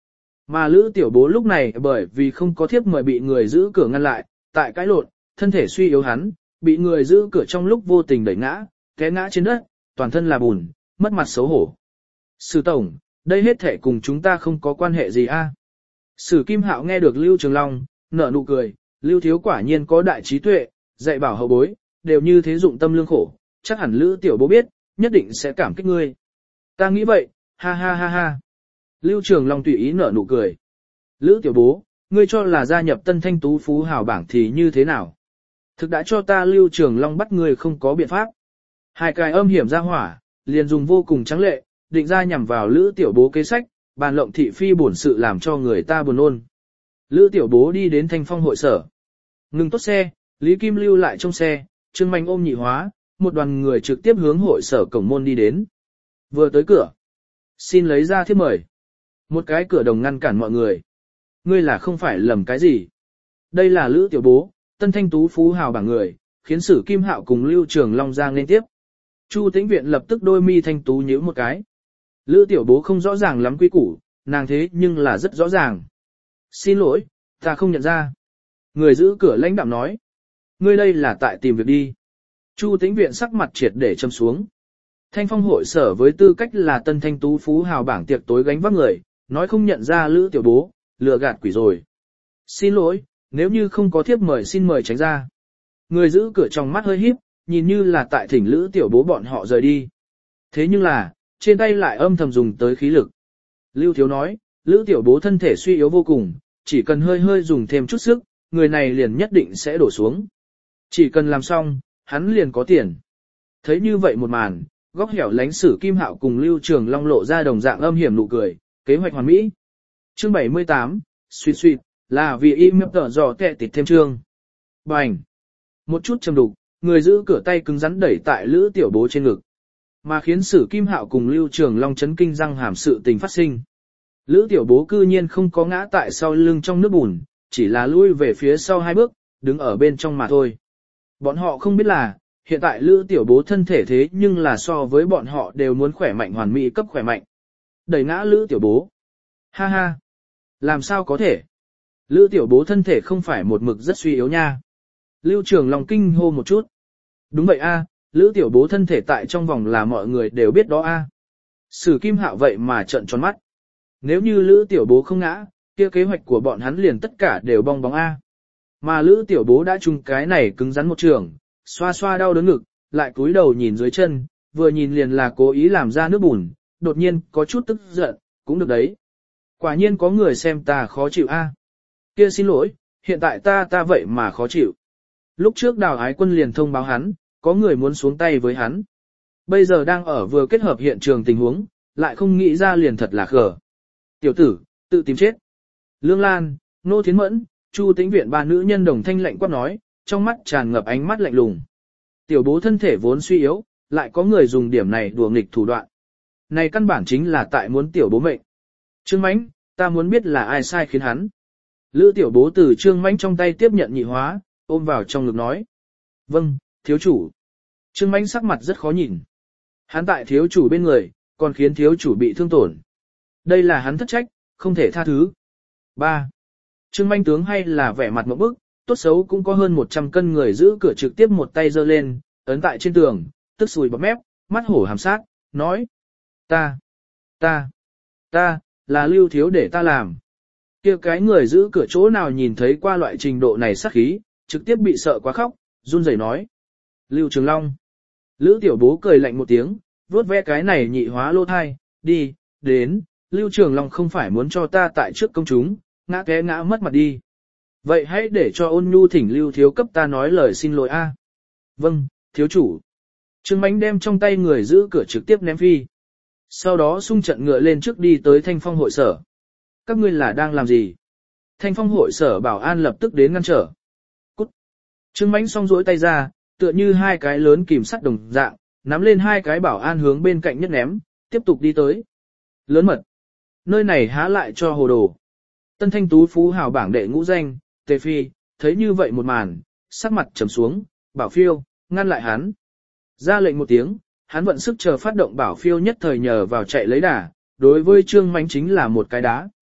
Mà Lữ Tiểu Bố lúc này bởi vì không có thiếp mời bị người giữ cửa ngăn lại, tại cãi lộn, thân thể suy yếu hắn, bị người giữ cửa trong lúc vô tình đẩy ngã, té ngã trên đất, toàn thân là bùn, mất mặt xấu hổ. Sử tổng, đây hết thể cùng chúng ta không có quan hệ gì a. Sử Kim Hạo nghe được Lưu Trường Long, nở nụ cười, Lưu thiếu quả nhiên có đại trí tuệ, dạy bảo hậu bối, đều như thế dụng tâm lương khổ, chắc hẳn Lữ Tiểu Bố biết, nhất định sẽ cảm kích ngươi. Ta nghĩ vậy, ha ha ha ha. Lưu Trường Long tùy ý nở nụ cười. Lữ Tiểu Bố, ngươi cho là gia nhập Tân Thanh Tú Phú Hào bảng thì như thế nào? Thực đã cho ta Lưu Trường Long bắt ngươi không có biện pháp. Hai cái âm hiểm ra hỏa, liền dùng vô cùng trắng lệ, định ra nhằm vào Lữ Tiểu Bố kế sách, bàn lộng thị phi bổn sự làm cho người ta buồn nôn. Lữ Tiểu Bố đi đến Thanh Phong hội sở. Ngừng tốt xe, Lý Kim lưu lại trong xe, Trương Mạnh ôm Nhị Hóa, một đoàn người trực tiếp hướng hội sở cổng môn đi đến. Vừa tới cửa, xin lấy ra thiếp mời. Một cái cửa đồng ngăn cản mọi người. Ngươi là không phải lầm cái gì? Đây là Lữ Tiểu Bố, Tân Thanh Tú Phú Hào bảng người, khiến Sử Kim Hạo cùng Lưu Trường Long Giang lên tiếp. Chu Tĩnh Viện lập tức đôi mi thanh tú nhíu một cái. Lữ Tiểu Bố không rõ ràng lắm quy củ, nàng thế nhưng là rất rõ ràng. Xin lỗi, ta không nhận ra. Người giữ cửa lãnh đạm nói. Ngươi đây là tại tìm việc đi. Chu Tĩnh Viện sắc mặt triệt để châm xuống. Thanh Phong hội sở với tư cách là Tân Thanh Tú Phú Hào bảng tiệc tối gánh vác người, nói không nhận ra Lữ Tiểu Bố, lừa gạt quỷ rồi. Xin lỗi, nếu như không có thiếp mời xin mời tránh ra. Người giữ cửa trong mắt hơi híp, nhìn như là tại thỉnh Lữ Tiểu Bố bọn họ rời đi. Thế nhưng là, trên tay lại âm thầm dùng tới khí lực. Lưu Thiếu nói, Lữ Tiểu Bố thân thể suy yếu vô cùng, chỉ cần hơi hơi dùng thêm chút sức, người này liền nhất định sẽ đổ xuống. Chỉ cần làm xong, hắn liền có tiền. Thấy như vậy một màn, góc hẻo lánh Sử Kim Hạo cùng Lưu Trường Long lộ ra đồng dạng âm hiểm nụ cười, kế hoạch hoàn mỹ. Chương bảy mươi tám, suýt suýt, là vì im mập tở dò tệ tịt thêm chương. Bành! Một chút châm đục, người giữ cửa tay cứng rắn đẩy tại Lữ Tiểu Bố trên ngực. Mà khiến Sử Kim Hạo cùng Lưu Trường Long chấn kinh răng hàm sự tình phát sinh. Lữ Tiểu Bố cư nhiên không có ngã tại sau lưng trong nước bùn, chỉ là lui về phía sau hai bước, đứng ở bên trong mà thôi. Bọn họ không biết là, hiện tại Lữ Tiểu Bố thân thể thế nhưng là so với bọn họ đều muốn khỏe mạnh hoàn mỹ cấp khỏe mạnh. Đẩy ngã Lữ Tiểu Bố. Ha ha! Làm sao có thể? Lữ Tiểu Bố thân thể không phải một mực rất suy yếu nha. Lưu Trường Long kinh hô một chút. Đúng vậy a, Lữ Tiểu Bố thân thể tại trong vòng là mọi người đều biết đó a. Sử Kim Hạo vậy mà trợn tròn mắt. Nếu như Lữ Tiểu Bố không ngã, kia kế hoạch của bọn hắn liền tất cả đều bong bóng a. Mà Lữ Tiểu Bố đã trúng cái này cứng rắn một trường, xoa xoa đau đớn ngực, lại cúi đầu nhìn dưới chân, vừa nhìn liền là cố ý làm ra nước bùn, đột nhiên có chút tức giận, cũng được đấy. Quả nhiên có người xem ta khó chịu a. Kia xin lỗi, hiện tại ta ta vậy mà khó chịu. Lúc trước Đào Ái Quân liền thông báo hắn, có người muốn xuống tay với hắn. Bây giờ đang ở vừa kết hợp hiện trường tình huống, lại không nghĩ ra liền thật là khờ. Tiểu tử, tự tìm chết. Lương Lan, Nô Thiến Mẫn, Chu Tĩnh Viện ba nữ nhân đồng thanh lạnh quát nói, trong mắt tràn ngập ánh mắt lạnh lùng. Tiểu Bố thân thể vốn suy yếu, lại có người dùng điểm này đùa nghịch thủ đoạn. Này căn bản chính là tại muốn Tiểu Bố mệnh. Trương Mãnh, ta muốn biết là ai sai khiến hắn. Lữ Tiểu Bố từ Trương Mãnh trong tay tiếp nhận Nhị Hóa, ôm vào trong ngực nói. Vâng, thiếu chủ. Trương Mãnh sắc mặt rất khó nhìn. Hắn tại thiếu chủ bên người, còn khiến thiếu chủ bị thương tổn. Đây là hắn thất trách, không thể tha thứ. ba. Trương Mãnh tướng hay là vẻ mặt ngộp bức, tốt xấu cũng có hơn một trăm cân người giữ cửa trực tiếp một tay giơ lên, ấn tại trên tường, tức sùi bọt mép, mắt hổ hàm sát, nói. Ta, ta, ta, là Lưu thiếu để ta làm. Kia cái người giữ cửa chỗ nào nhìn thấy qua loại trình độ này sát khí, trực tiếp bị sợ quá khóc, run rẩy nói. Lưu Trường Long. Lữ Tiểu Bố cười lạnh một tiếng, vuốt ve cái này Nhị Hóa lô thai, đi, đến, Lưu Trường Long không phải muốn cho ta tại trước công chúng, ngã té ngã mất mặt đi. Vậy hãy để cho Ôn Nhu thỉnh Lưu thiếu cấp ta nói lời xin lỗi a. Vâng, thiếu chủ. Trương Mãnh đem trong tay người giữ cửa trực tiếp ném phi. Sau đó xung trận ngựa lên trước đi tới Thanh Phong hội sở. Các ngươi là đang làm gì? Thanh Phong hội sở bảo an lập tức đến ngăn trở. Cút. Trương Mãnh song duỗi tay ra, tựa như hai cái lớn kìm sắt đồng dạng, nắm lên hai cái bảo an hướng bên cạnh nhất ném, tiếp tục đi tới. Lớn mật. Nơi này há lại cho hồ đồ. Tân Thanh Tú Phú Hào bảng đệ ngũ danh, Tề Phi, thấy như vậy một màn, sắc mặt trầm xuống, Bảo Phiêu, ngăn lại hắn. Ra lệnh một tiếng, hắn vận sức chờ phát động Bảo Phiêu nhất thời nhờ vào chạy lấy đà, đối với Trương Mãnh chính là một cái đá.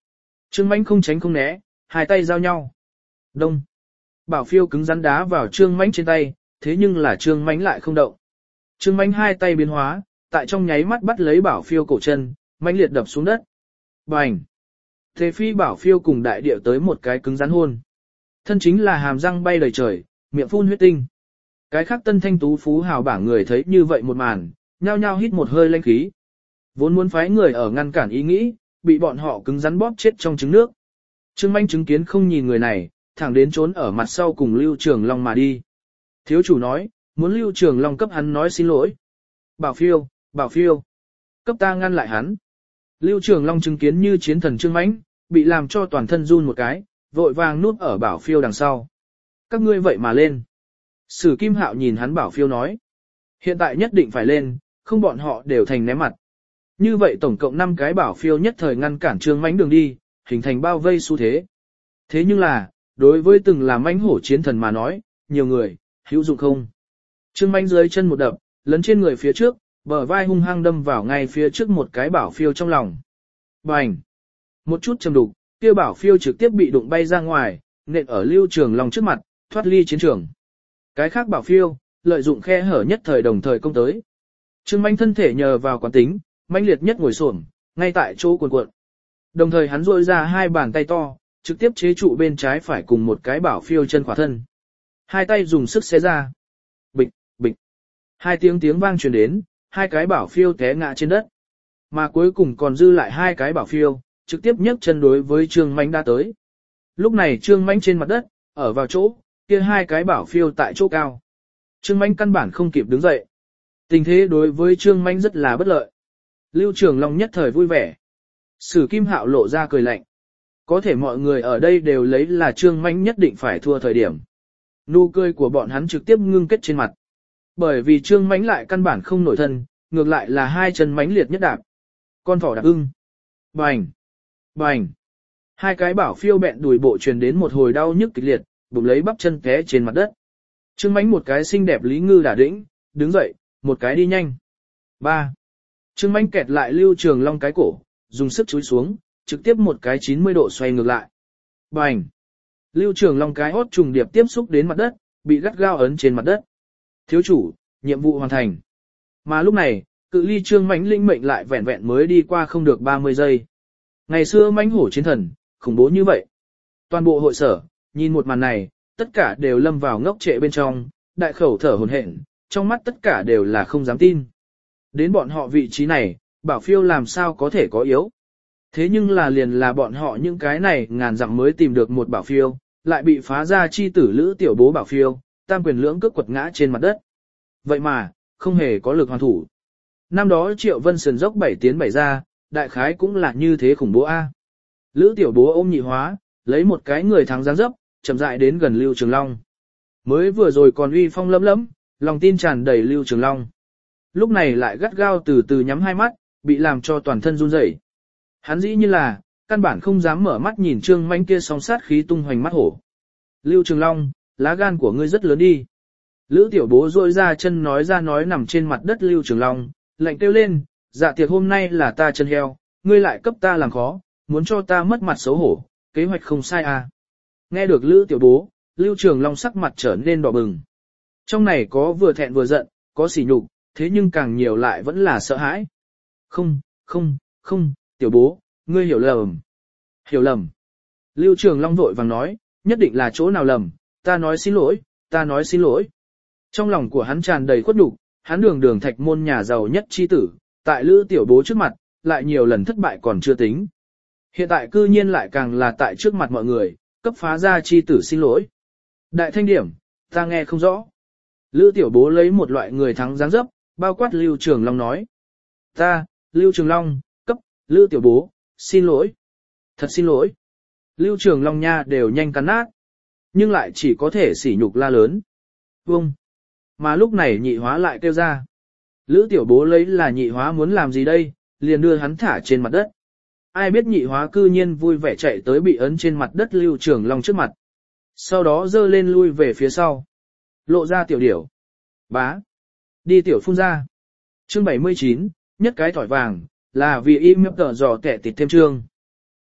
Trương Mãnh không tránh không né, hai tay giao nhau. Đông. Bảo phiêu cứng rắn đá vào Trương Mãnh trên tay, thế nhưng là Trương Mãnh lại không động. Trương Mãnh hai tay biến hóa, tại trong nháy mắt bắt lấy bảo phiêu cổ chân, mãnh liệt đập xuống đất. Bành. Thế phi bảo phiêu cùng đại địa tới một cái cứng rắn hôn. Thân chính là hàm răng bay đầy trời, miệng phun huyết tinh. Cái khác tân thanh tú phú hào bảng người thấy như vậy một màn, nhao nhao hít một hơi lanh khí. Vốn muốn phái người ở ngăn cản ý nghĩ, bị bọn họ cứng rắn bóp chết trong trứng nước. Trương Manh chứng kiến không nhìn người này, thẳng đến trốn ở mặt sau cùng Lưu Trường Long mà đi. Thiếu chủ nói, muốn Lưu Trường Long cấp hắn nói xin lỗi. Bảo phiêu, bảo phiêu, cấp ta ngăn lại hắn. Lưu Trường Long chứng kiến như chiến thần Trương Mãnh, bị làm cho toàn thân run một cái, vội vàng núp ở bảo phiêu đằng sau. Các ngươi vậy mà lên. Sử Kim Hạo nhìn hắn bảo phiêu nói. Hiện tại nhất định phải lên, không bọn họ đều thành ném mặt. Như vậy tổng cộng năm cái bảo phiêu nhất thời ngăn cản Trương Mãnh đường đi, hình thành bao vây xu thế. Thế nhưng là, đối với từng là mãnh hổ chiến thần mà nói, nhiều người, hữu dụng không. Trương Mãnh dưới chân một đập, lấn trên người phía trước, bờ vai hung hăng đâm vào ngay phía trước một cái bảo phiêu trong lòng. Bành! Một chút châm đục, kia bảo phiêu trực tiếp bị đụng bay ra ngoài, nện ở Lưu Trường Long trước mặt, thoát ly chiến trường. Cái khác bảo phiêu, lợi dụng khe hở nhất thời đồng thời công tới. Trương Mãnh thân thể nhờ vào quán tính, mãnh liệt nhất ngồi xổm, ngay tại chỗ cuộn cuộn. Đồng thời hắn duỗi ra hai bàn tay to, trực tiếp chế trụ bên trái phải cùng một cái bảo phiêu chân khỏa thân. Hai tay dùng sức xé ra. Bịch, bịch. Hai tiếng tiếng vang truyền đến, hai cái bảo phiêu té ngã trên đất. Mà cuối cùng còn dư lại hai cái bảo phiêu, trực tiếp nhấc chân đối với Trương Mãnh đã tới. Lúc này Trương Mãnh trên mặt đất, ở vào chỗ, kia hai cái bảo phiêu tại chỗ cao. Trương Mãnh căn bản không kịp đứng dậy. Tình thế đối với Trương Mãnh rất là bất lợi. Lưu Trường Long nhất thời vui vẻ. Sử Kim Hạo lộ ra cười lạnh. Có thể mọi người ở đây đều lấy là Trương Mãnh nhất định phải thua thời điểm. Nụ cười của bọn hắn trực tiếp ngưng kết trên mặt. Bởi vì Trương Mãnh lại căn bản không nổi thân, ngược lại là hai chân mãnh liệt nhất đạp. Con thỏ đạp ưng. Bành. Bành. Hai cái bảo phiêu bẹn đùi bộ truyền đến một hồi đau nhức kịch liệt, bụng lấy bắp chân té trên mặt đất. Trương Mãnh một cái xinh đẹp lý ngư đả đĩnh, đứng dậy, một cái đi nhanh. Ba. Trương Mãnh kẹt lại Lưu Trường Long cái cổ, dùng sức chúi xuống, trực tiếp một cái chín mươi độ xoay ngược lại. Bành. Lưu Trường Long cái hốt trùng điệp tiếp xúc đến mặt đất, bị gắt gao ấn trên mặt đất. Thiếu chủ, nhiệm vụ hoàn thành. Mà lúc này, cự ly Trương Mãnh linh mệnh lại vẹn vẹn mới đi qua không được ba mươi giây. Ngày xưa mãnh hổ chiến thần, khủng bố như vậy. Toàn bộ hội sở, nhìn một màn này, tất cả đều lâm vào ngốc trệ bên trong, đại khẩu thở hổn hển, trong mắt tất cả đều là không dám tin. Đến bọn họ vị trí này, bảo phiêu làm sao có thể có yếu. Thế nhưng là liền là bọn họ những cái này ngàn dặm mới tìm được một bảo phiêu, lại bị phá ra chi tử lữ tiểu bố bảo phiêu, tam quyền lưỡng cước quật ngã trên mặt đất. Vậy mà, không hề có lực hoàn thủ. Năm đó Triệu Vân sườn dốc bảy tiến bảy ra, đại khái cũng là như thế khủng bố a. Lữ tiểu bố ôm nhị hóa, lấy một cái người thắng dáng dấp, chậm rãi đến gần Lưu Trường Long. Mới vừa rồi còn uy phong lấm lấm, lòng tin tràn đầy Lưu Trường Long. Lúc này lại gắt gao từ từ nhắm hai mắt, bị làm cho toàn thân run rẩy. Hắn dĩ như là, căn bản không dám mở mắt nhìn Trương Mãnh kia song sát khí tung hoành mắt hổ. Lưu Trường Long, lá gan của ngươi rất lớn đi. Lữ tiểu bố rôi ra chân nói ra nói nằm trên mặt đất Lưu Trường Long, lạnh kêu lên, dạ tiệc hôm nay là ta chân heo, ngươi lại cấp ta làm khó, muốn cho ta mất mặt xấu hổ, kế hoạch không sai à. Nghe được Lữ tiểu bố, Lưu Trường Long sắc mặt trở nên đỏ bừng. Trong này có vừa thẹn vừa giận, có sỉ nhục, thế nhưng càng nhiều lại vẫn là sợ hãi. Không, không, không, tiểu bố, ngươi hiểu lầm. Hiểu lầm. Lưu Trường Long vội vàng nói, nhất định là chỗ nào lầm, ta nói xin lỗi, ta nói xin lỗi. Trong lòng của hắn tràn đầy khuất nhục, hắn đường đường thạch môn nhà giàu nhất chi tử, tại Lữ tiểu bố trước mặt, lại nhiều lần thất bại còn chưa tính. Hiện tại cư nhiên lại càng là tại trước mặt mọi người, cấp phá ra chi tử xin lỗi. Đại thanh điểm, ta nghe không rõ. Lữ tiểu bố lấy một loại người thắng dáng dấp, bao quát Lưu Trường Long nói. Ta, Lưu Trường Long, cấp, Lữ tiểu bố, xin lỗi. Thật xin lỗi. Lưu Trường Long nha đều nhanh cắn nát. Nhưng lại chỉ có thể sỉ nhục la lớn. Vông. Mà lúc này nhị hóa lại kêu ra. Lữ tiểu bố lấy là nhị hóa muốn làm gì đây, liền đưa hắn thả trên mặt đất. Ai biết nhị hóa cư nhiên vui vẻ chạy tới bị ấn trên mặt đất Lưu Trường Long trước mặt. Sau đó dơ lên lui về phía sau. Lộ ra tiểu điểu. Bá. Đi tiểu phun ra. Chương bảy mươi chín, nhất cái thỏi vàng, là vì im mếp tờ dò kẻ tịt thêm chương.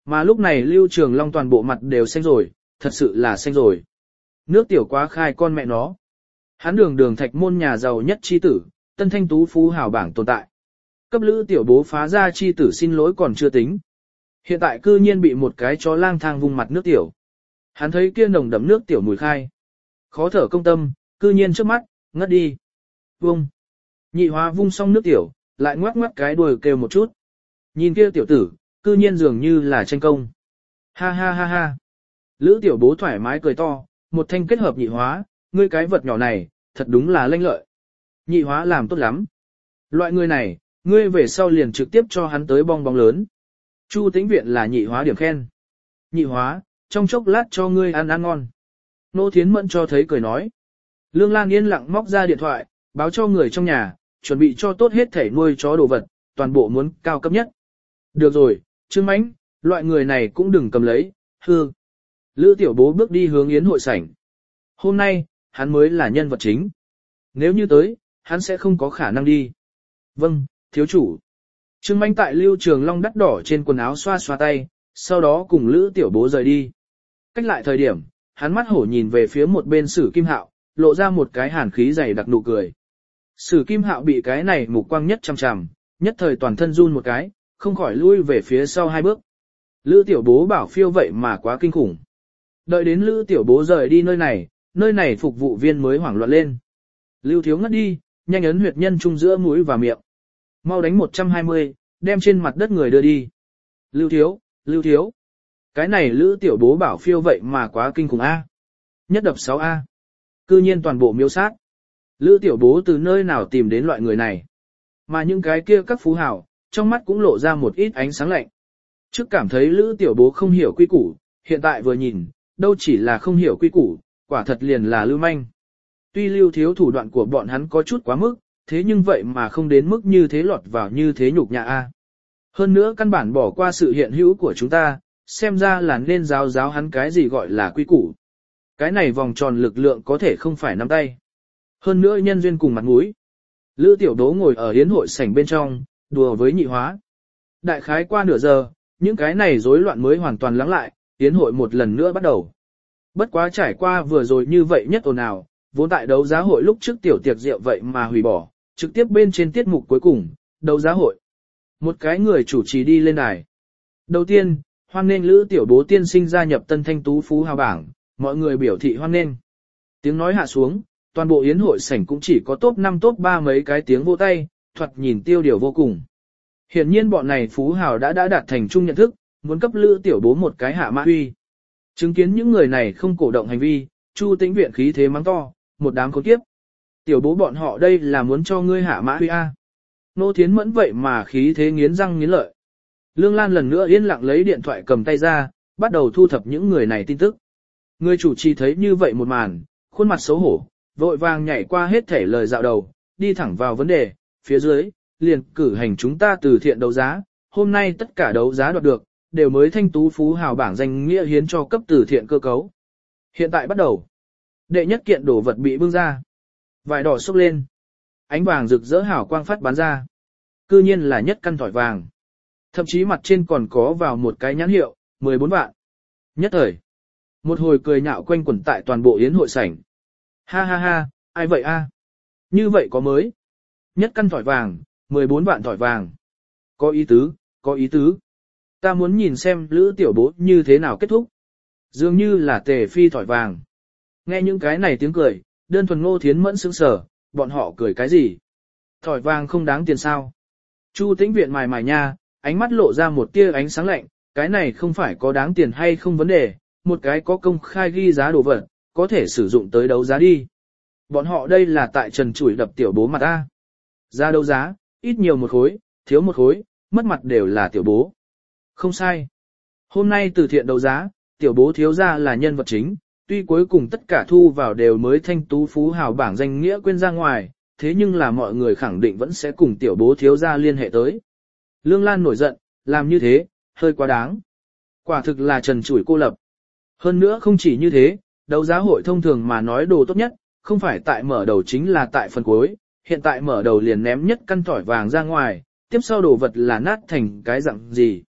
Mà lúc này Lưu Trường Long toàn bộ mặt đều xanh rồi, thật sự là xanh rồi. Nước tiểu quá khai con mẹ nó. Hắn đường đường thạch môn nhà giàu nhất chi tử, tân thanh tú phú hào bảng tồn tại. Cấp lữ tiểu bố phá ra chi tử xin lỗi còn chưa tính. Hiện tại cư nhiên bị một cái chó lang thang vung mặt nước tiểu. Hắn thấy kia nồng đậm nước tiểu mùi khai. Khó thở công tâm, cư nhiên trước mắt, ngất đi. Vung. Nhị hóa vung xong nước tiểu, lại ngoắc ngoắc cái đuôi kêu một chút. Nhìn kia tiểu tử, cư nhiên dường như là tranh công. Ha ha ha ha. Lữ tiểu bố thoải mái cười to, một thanh kết hợp nhị hóa, ngươi cái vật nhỏ này, thật đúng là lanh lợi. Nhị hóa làm tốt lắm. Loại người này, ngươi về sau liền trực tiếp cho hắn tới bong bóng lớn. Chu Tĩnh Viện là nhị hóa điểm khen. Nhị hóa, trong chốc lát cho ngươi ăn ăn ngon. Nô Thiến Mẫn cho thấy cười nói. Lương Lan yên lặng móc ra điện thoại, báo cho người trong nhà, chuẩn bị cho tốt hết thể nuôi chó đồ vật, toàn bộ muốn cao cấp nhất. Được rồi, Trương Mãnh, loại người này cũng đừng cầm lấy, hư. Lữ tiểu bố bước đi hướng yến hội sảnh. Hôm nay, hắn mới là nhân vật chính. Nếu như tới, hắn sẽ không có khả năng đi. Vâng, thiếu chủ. Trương Mãnh tại Lưu Trường Long đắt đỏ trên quần áo xoa xoa tay, sau đó cùng Lữ tiểu bố rời đi. Cách lại thời điểm, hắn mắt hổ nhìn về phía một bên Sử Kim Hạo, lộ ra một cái hàn khí dày đặc nụ cười. Sử Kim Hạo bị cái này mục quang nhất chằm chằm, nhất thời toàn thân run một cái, không khỏi lui về phía sau hai bước. Lữ tiểu bố bảo phiêu vậy mà quá kinh khủng. Đợi đến Lữ tiểu bố rời đi nơi này, nơi này phục vụ viên mới hoảng loạn lên. Lưu thiếu ngất đi, nhanh ấn huyệt nhân trung giữa mũi và miệng. Mau đánh một trăm hai mươi, đem trên mặt đất người đưa đi. Lưu thiếu, Lưu thiếu. Cái này Lữ tiểu bố bảo phiêu vậy mà quá kinh khủng A. Nhất đập sáu A. Cư nhiên toàn bộ miêu sát. Lữ tiểu bố từ nơi nào tìm đến loại người này. Mà những cái kia các phú hào, trong mắt cũng lộ ra một ít ánh sáng lạnh. Trước cảm thấy Lữ tiểu bố không hiểu quy củ, hiện tại vừa nhìn, đâu chỉ là không hiểu quy củ, quả thật liền là lưu manh. Tuy Lưu thiếu thủ đoạn của bọn hắn có chút quá mức, thế nhưng vậy mà không đến mức như thế lọt vào như thế nhục nhã a. Hơn nữa căn bản bỏ qua sự hiện hữu của chúng ta, xem ra là nên giáo giáo hắn cái gì gọi là quy củ. Cái này vòng tròn lực lượng có thể không phải nắm tay. Hơn nữa nhân duyên cùng mặt mũi. Lữ tiểu đố ngồi ở yến hội sảnh bên trong, đùa với nhị hóa. Đại khái qua nửa giờ, những cái này rối loạn mới hoàn toàn lắng lại, yến hội một lần nữa bắt đầu. Bất quá trải qua vừa rồi như vậy nhất ồn ào, vốn tại đấu giá hội lúc trước tiểu tiệc rượu vậy mà hủy bỏ, trực tiếp bên trên tiết mục cuối cùng, đấu giá hội. Một cái người chủ trì đi lên đài. Đầu tiên, hoan nghênh Lữ tiểu bố tiên sinh gia nhập tân thanh tú phú hào bảng, mọi người biểu thị hoan nghênh. Tiếng nói hạ xuống, toàn bộ yến hội sảnh cũng chỉ có top năm top ba mấy cái tiếng vỗ tay, thoạt nhìn tiêu điều vô cùng. Hiển nhiên bọn này phú hào đã đã đạt thành chung nhận thức, muốn cấp Lữ tiểu bố một cái hạ mã huy. Chứng kiến những người này không cổ động hành vi, Chu Tĩnh Viện khí thế mắng to, một đám khốn kiếp. Tiểu bố bọn họ đây là muốn cho ngươi hạ mã huy a. Nô Thiến Mẫn vậy mà khí thế nghiến răng nghiến lợi. Lương Lan lần nữa yên lặng lấy điện thoại cầm tay ra, bắt đầu thu thập những người này tin tức. Người chủ trì thấy như vậy một màn, khuôn mặt xấu hổ, vội vàng nhảy qua hết thể lời dạo đầu, đi thẳng vào vấn đề, phía dưới, liền cử hành chúng ta từ thiện đấu giá, hôm nay tất cả đấu giá đoạt được, đều mới thanh tú phú hào bảng danh nghĩa hiến cho cấp từ thiện cơ cấu. Hiện tại bắt đầu. Đệ nhất kiện đồ vật bị bưng ra. Vải đỏ xốc lên. Ánh vàng rực rỡ hào quang phát bắn ra. Cư nhiên là nhất căn thỏi vàng. Thậm chí mặt trên còn có vào một cái nhãn hiệu, mười bốn vạn. Nhất thời. Một hồi cười nhạo quanh quẩn tại toàn bộ yến hội sảnh. Ha ha ha, ai vậy a? Như vậy có mới. Nhất căn thỏi vàng, mười bốn vạn thỏi vàng. Có ý tứ, có ý tứ. Ta muốn nhìn xem Lữ tiểu bố như thế nào kết thúc. Dường như là tề phi thỏi vàng. Nghe những cái này tiếng cười, đơn thuần Ngô Thiến Mẫn sững sờ, bọn họ cười cái gì? Thỏi vàng không đáng tiền sao? Chu Tĩnh Viện mài mài nha, ánh mắt lộ ra một tia ánh sáng lạnh, cái này không phải có đáng tiền hay không vấn đề, một cái có công khai ghi giá đồ vật, có thể sử dụng tới đấu giá đi. Bọn họ đây là tại trần chủi đập tiểu bố mặt ta. Ra đấu giá, ít nhiều một khối, thiếu một khối, mất mặt đều là tiểu bố. Không sai. Hôm nay từ thiện đấu giá, tiểu bố thiếu gia là nhân vật chính, tuy cuối cùng tất cả thu vào đều mới thanh tú phú hào bảng danh nghĩa quên ra ngoài, thế nhưng là mọi người khẳng định vẫn sẽ cùng tiểu bố thiếu gia liên hệ tới. Lương Lan nổi giận, làm như thế, hơi quá đáng. Quả thực là trần chủi cô lập. Hơn nữa không chỉ như thế, đấu giá hội thông thường mà nói đồ tốt nhất, không phải tại mở đầu chính là tại phần cuối, hiện tại mở đầu liền ném nhất căn thỏi vàng ra ngoài, tiếp sau đồ vật là nát thành cái dạng gì.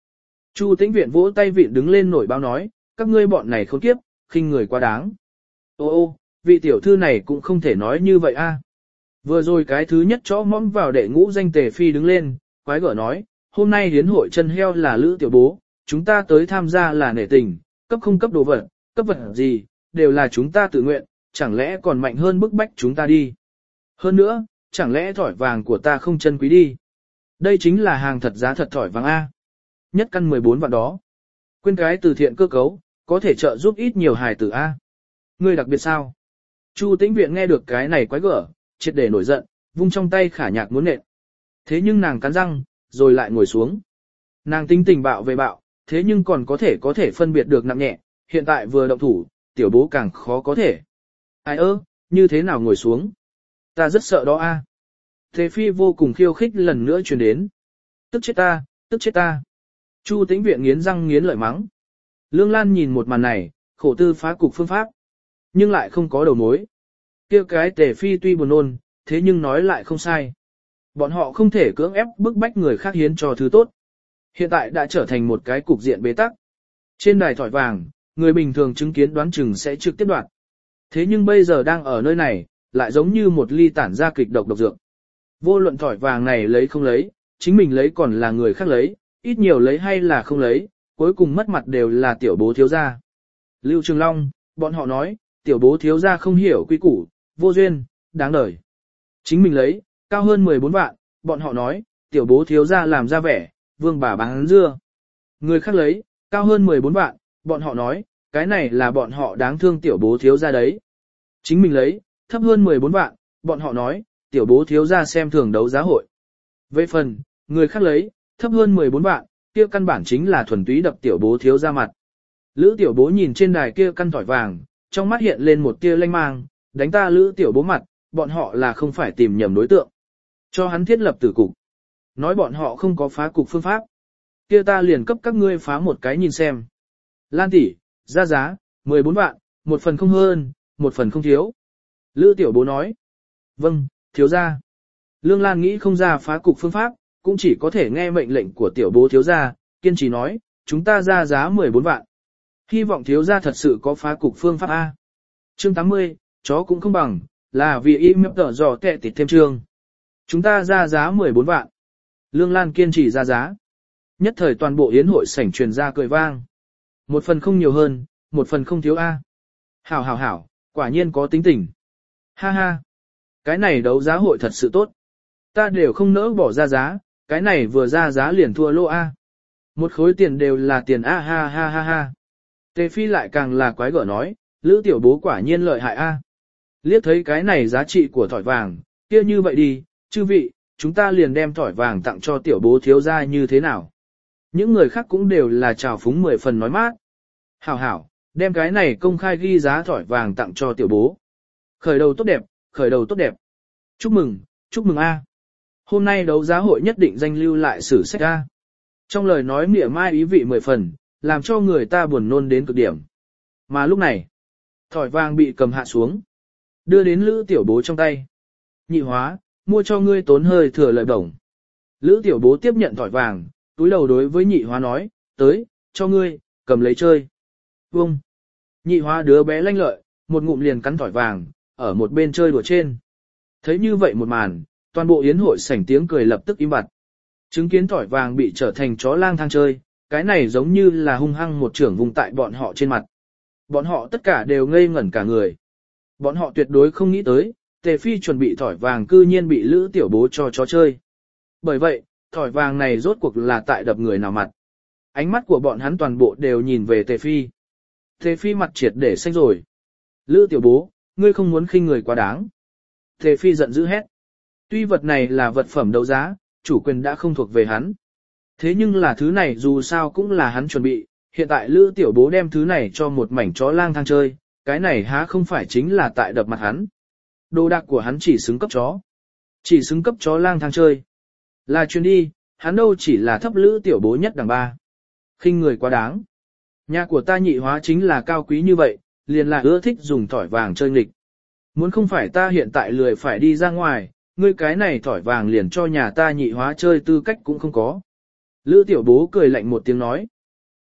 Chu Tĩnh Viện vỗ tay vịn đứng lên nổi báo nói, các ngươi bọn này khốn kiếp, khinh người quá đáng. Ô ô, vị tiểu thư này cũng không thể nói như vậy a. Vừa rồi cái thứ nhất chó mõm vào đệ ngũ danh Tề Phi đứng lên, quái gở nói, hôm nay hiến hội chân heo là Lữ tiểu bố, chúng ta tới tham gia là nể tình, cấp không cấp đồ vật, cấp vật gì, đều là chúng ta tự nguyện, chẳng lẽ còn mạnh hơn bức bách chúng ta đi. Hơn nữa, chẳng lẽ thỏi vàng của ta không chân quý đi. Đây chính là hàng thật giá thật thỏi vàng A. Nhất căn mười bốn vạn đó. Quên cái từ thiện cơ cấu, có thể trợ giúp ít nhiều hài tử A. Ngươi đặc biệt sao? Chu Tĩnh Viện nghe được cái này quái gở, triệt để nổi giận, vung trong tay khả nhạc muốn nện. Thế nhưng nàng cắn răng, rồi lại ngồi xuống. Nàng tính tình bạo về bạo, thế nhưng còn có thể có thể phân biệt được nặng nhẹ, hiện tại vừa động thủ, tiểu bố càng khó có thể. Ai ơ, như thế nào ngồi xuống? Ta rất sợ đó a. Thế Phi vô cùng khiêu khích lần nữa truyền đến. Tức chết ta, tức chết ta. Chu Tĩnh Viện nghiến răng nghiến lợi mắng. Lương Lan nhìn một màn này, khổ tư phá cục phương pháp, nhưng lại không có đầu mối. Kia cái Tề Phi tuy buồn nôn, thế nhưng nói lại không sai. Bọn họ không thể cưỡng ép bức bách người khác hiến cho thứ tốt. Hiện tại đã trở thành một cái cục diện bế tắc. Trên đài thỏi vàng, người bình thường chứng kiến đoán chừng sẽ trực tiếp đoạt. Thế nhưng bây giờ đang ở nơi này, lại giống như một ly tản ra kịch độc độc dược. Vô luận thỏi vàng này lấy không lấy, chính mình lấy còn là người khác lấy, ít nhiều lấy hay là không lấy, cuối cùng mất mặt đều là tiểu bố thiếu gia. Lưu Trường Long, bọn họ nói, tiểu bố thiếu gia không hiểu quy củ, vô duyên, đáng đời. Chính mình lấy, cao hơn mười bốn vạn, bọn họ nói, tiểu bố thiếu gia làm ra vẻ, vương bà bán dưa. Người khác lấy, cao hơn mười bốn vạn, bọn họ nói, cái này là bọn họ đáng thương tiểu bố thiếu gia đấy. Chính mình lấy, thấp hơn mười bốn vạn, bọn họ nói, tiểu bố thiếu gia xem thường đấu giá hội. Về phần, người khác lấy, thấp hơn mười bốn vạn, kia căn bản chính là thuần túy đập tiểu bố thiếu gia mặt. Lữ tiểu bố nhìn trên đài kia căn thỏi vàng, trong mắt hiện lên một tia lanh mang, đánh ta lữ tiểu bố mặt, bọn họ là không phải tìm nhầm đối tượng. Cho hắn thiết lập tử cục. Nói bọn họ không có phá cục phương pháp. Kia ta liền cấp các ngươi phá một cái nhìn xem. Lan tỷ, ra giá, mười bốn vạn, một phần không hơn, một phần không thiếu. Lữ tiểu bố nói. Vâng, thiếu gia. Lương Lan nghĩ không ra phá cục phương pháp, cũng chỉ có thể nghe mệnh lệnh của tiểu bố thiếu gia, kiên trì nói, chúng ta ra giá mười bốn vạn. Hy vọng thiếu gia thật sự có phá cục phương pháp A. Chương tám mươi, chó cũng không bằng, là vì im mập tở dò tệ tịt thêm chương. Chúng ta ra giá mười bốn vạn. Lương Lan kiên trì ra giá. Nhất thời toàn bộ yến hội sảnh truyền ra cười vang. Một phần không nhiều hơn, một phần không thiếu A. Hảo hảo hảo, quả nhiên có tính tình. Ha ha. Cái này đấu giá hội thật sự tốt. Ta đều không nỡ bỏ ra giá, cái này vừa ra giá liền thua lô A. Một khối tiền đều là tiền A ha ha ha ha. Tề Phi lại càng là quái gở nói, Lữ tiểu bố quả nhiên lợi hại A. Liếc thấy cái này giá trị của thỏi vàng, kia như vậy đi, chư vị, chúng ta liền đem thỏi vàng tặng cho tiểu bố thiếu gia như thế nào. Những người khác cũng đều là trào phúng mười phần nói mát. Hảo hảo, đem cái này công khai ghi giá thỏi vàng tặng cho tiểu bố. Khởi đầu tốt đẹp, khởi đầu tốt đẹp. Chúc mừng, chúc mừng A. Hôm nay đấu giá hội nhất định danh lưu lại sử sách A. Trong lời nói mỉa mai ý vị mười phần, làm cho người ta buồn nôn đến cực điểm. Mà lúc này, thỏi vàng bị cầm hạ xuống, đưa đến Lữ tiểu bố trong tay. Nhị hóa, mua cho ngươi tốn hơi thừa lợi bổng. Lữ tiểu bố tiếp nhận thỏi vàng, túi đầu đối với nhị hóa nói, tới, cho ngươi, cầm lấy chơi. Vông. Nhị hóa đứa bé lanh lợi, một ngụm liền cắn thỏi vàng, ở một bên chơi đùa trên. Thấy như vậy một màn, toàn bộ yến hội sảnh tiếng cười lập tức im bặt. Chứng kiến thỏi vàng bị trở thành chó lang thang chơi, cái này giống như là hung hăng một trưởng vùng tại bọn họ trên mặt. Bọn họ tất cả đều ngây ngẩn cả người. Bọn họ tuyệt đối không nghĩ tới, Tề Phi chuẩn bị thỏi vàng cư nhiên bị Lữ tiểu bố cho chó chơi. Bởi vậy, thỏi vàng này rốt cuộc là tại đập người nào mặt. Ánh mắt của bọn hắn toàn bộ đều nhìn về Tề Phi. Tề Phi mặt triệt để xanh rồi. Lữ tiểu bố, ngươi không muốn khinh người quá đáng. Tề Phi giận dữ hét. Tuy vật này là vật phẩm đấu giá, chủ quyền đã không thuộc về hắn. Thế nhưng là thứ này dù sao cũng là hắn chuẩn bị, hiện tại Lữ tiểu bố đem thứ này cho một mảnh chó lang thang chơi, cái này há không phải chính là tại đập mặt hắn. Đồ đạc của hắn chỉ xứng cấp chó. Chỉ xứng cấp chó lang thang chơi. Là chuyến đi, hắn đâu chỉ là thấp Lữ tiểu bố nhất đẳng ba. Khinh người quá đáng. Nhà của ta nhị hóa chính là cao quý như vậy, liền là ưa thích dùng thỏi vàng chơi nghịch. Muốn không phải ta hiện tại lười phải đi ra ngoài, ngươi cái này thỏi vàng liền cho nhà ta nhị hóa chơi tư cách cũng không có. Lữ tiểu bố cười lạnh một tiếng nói,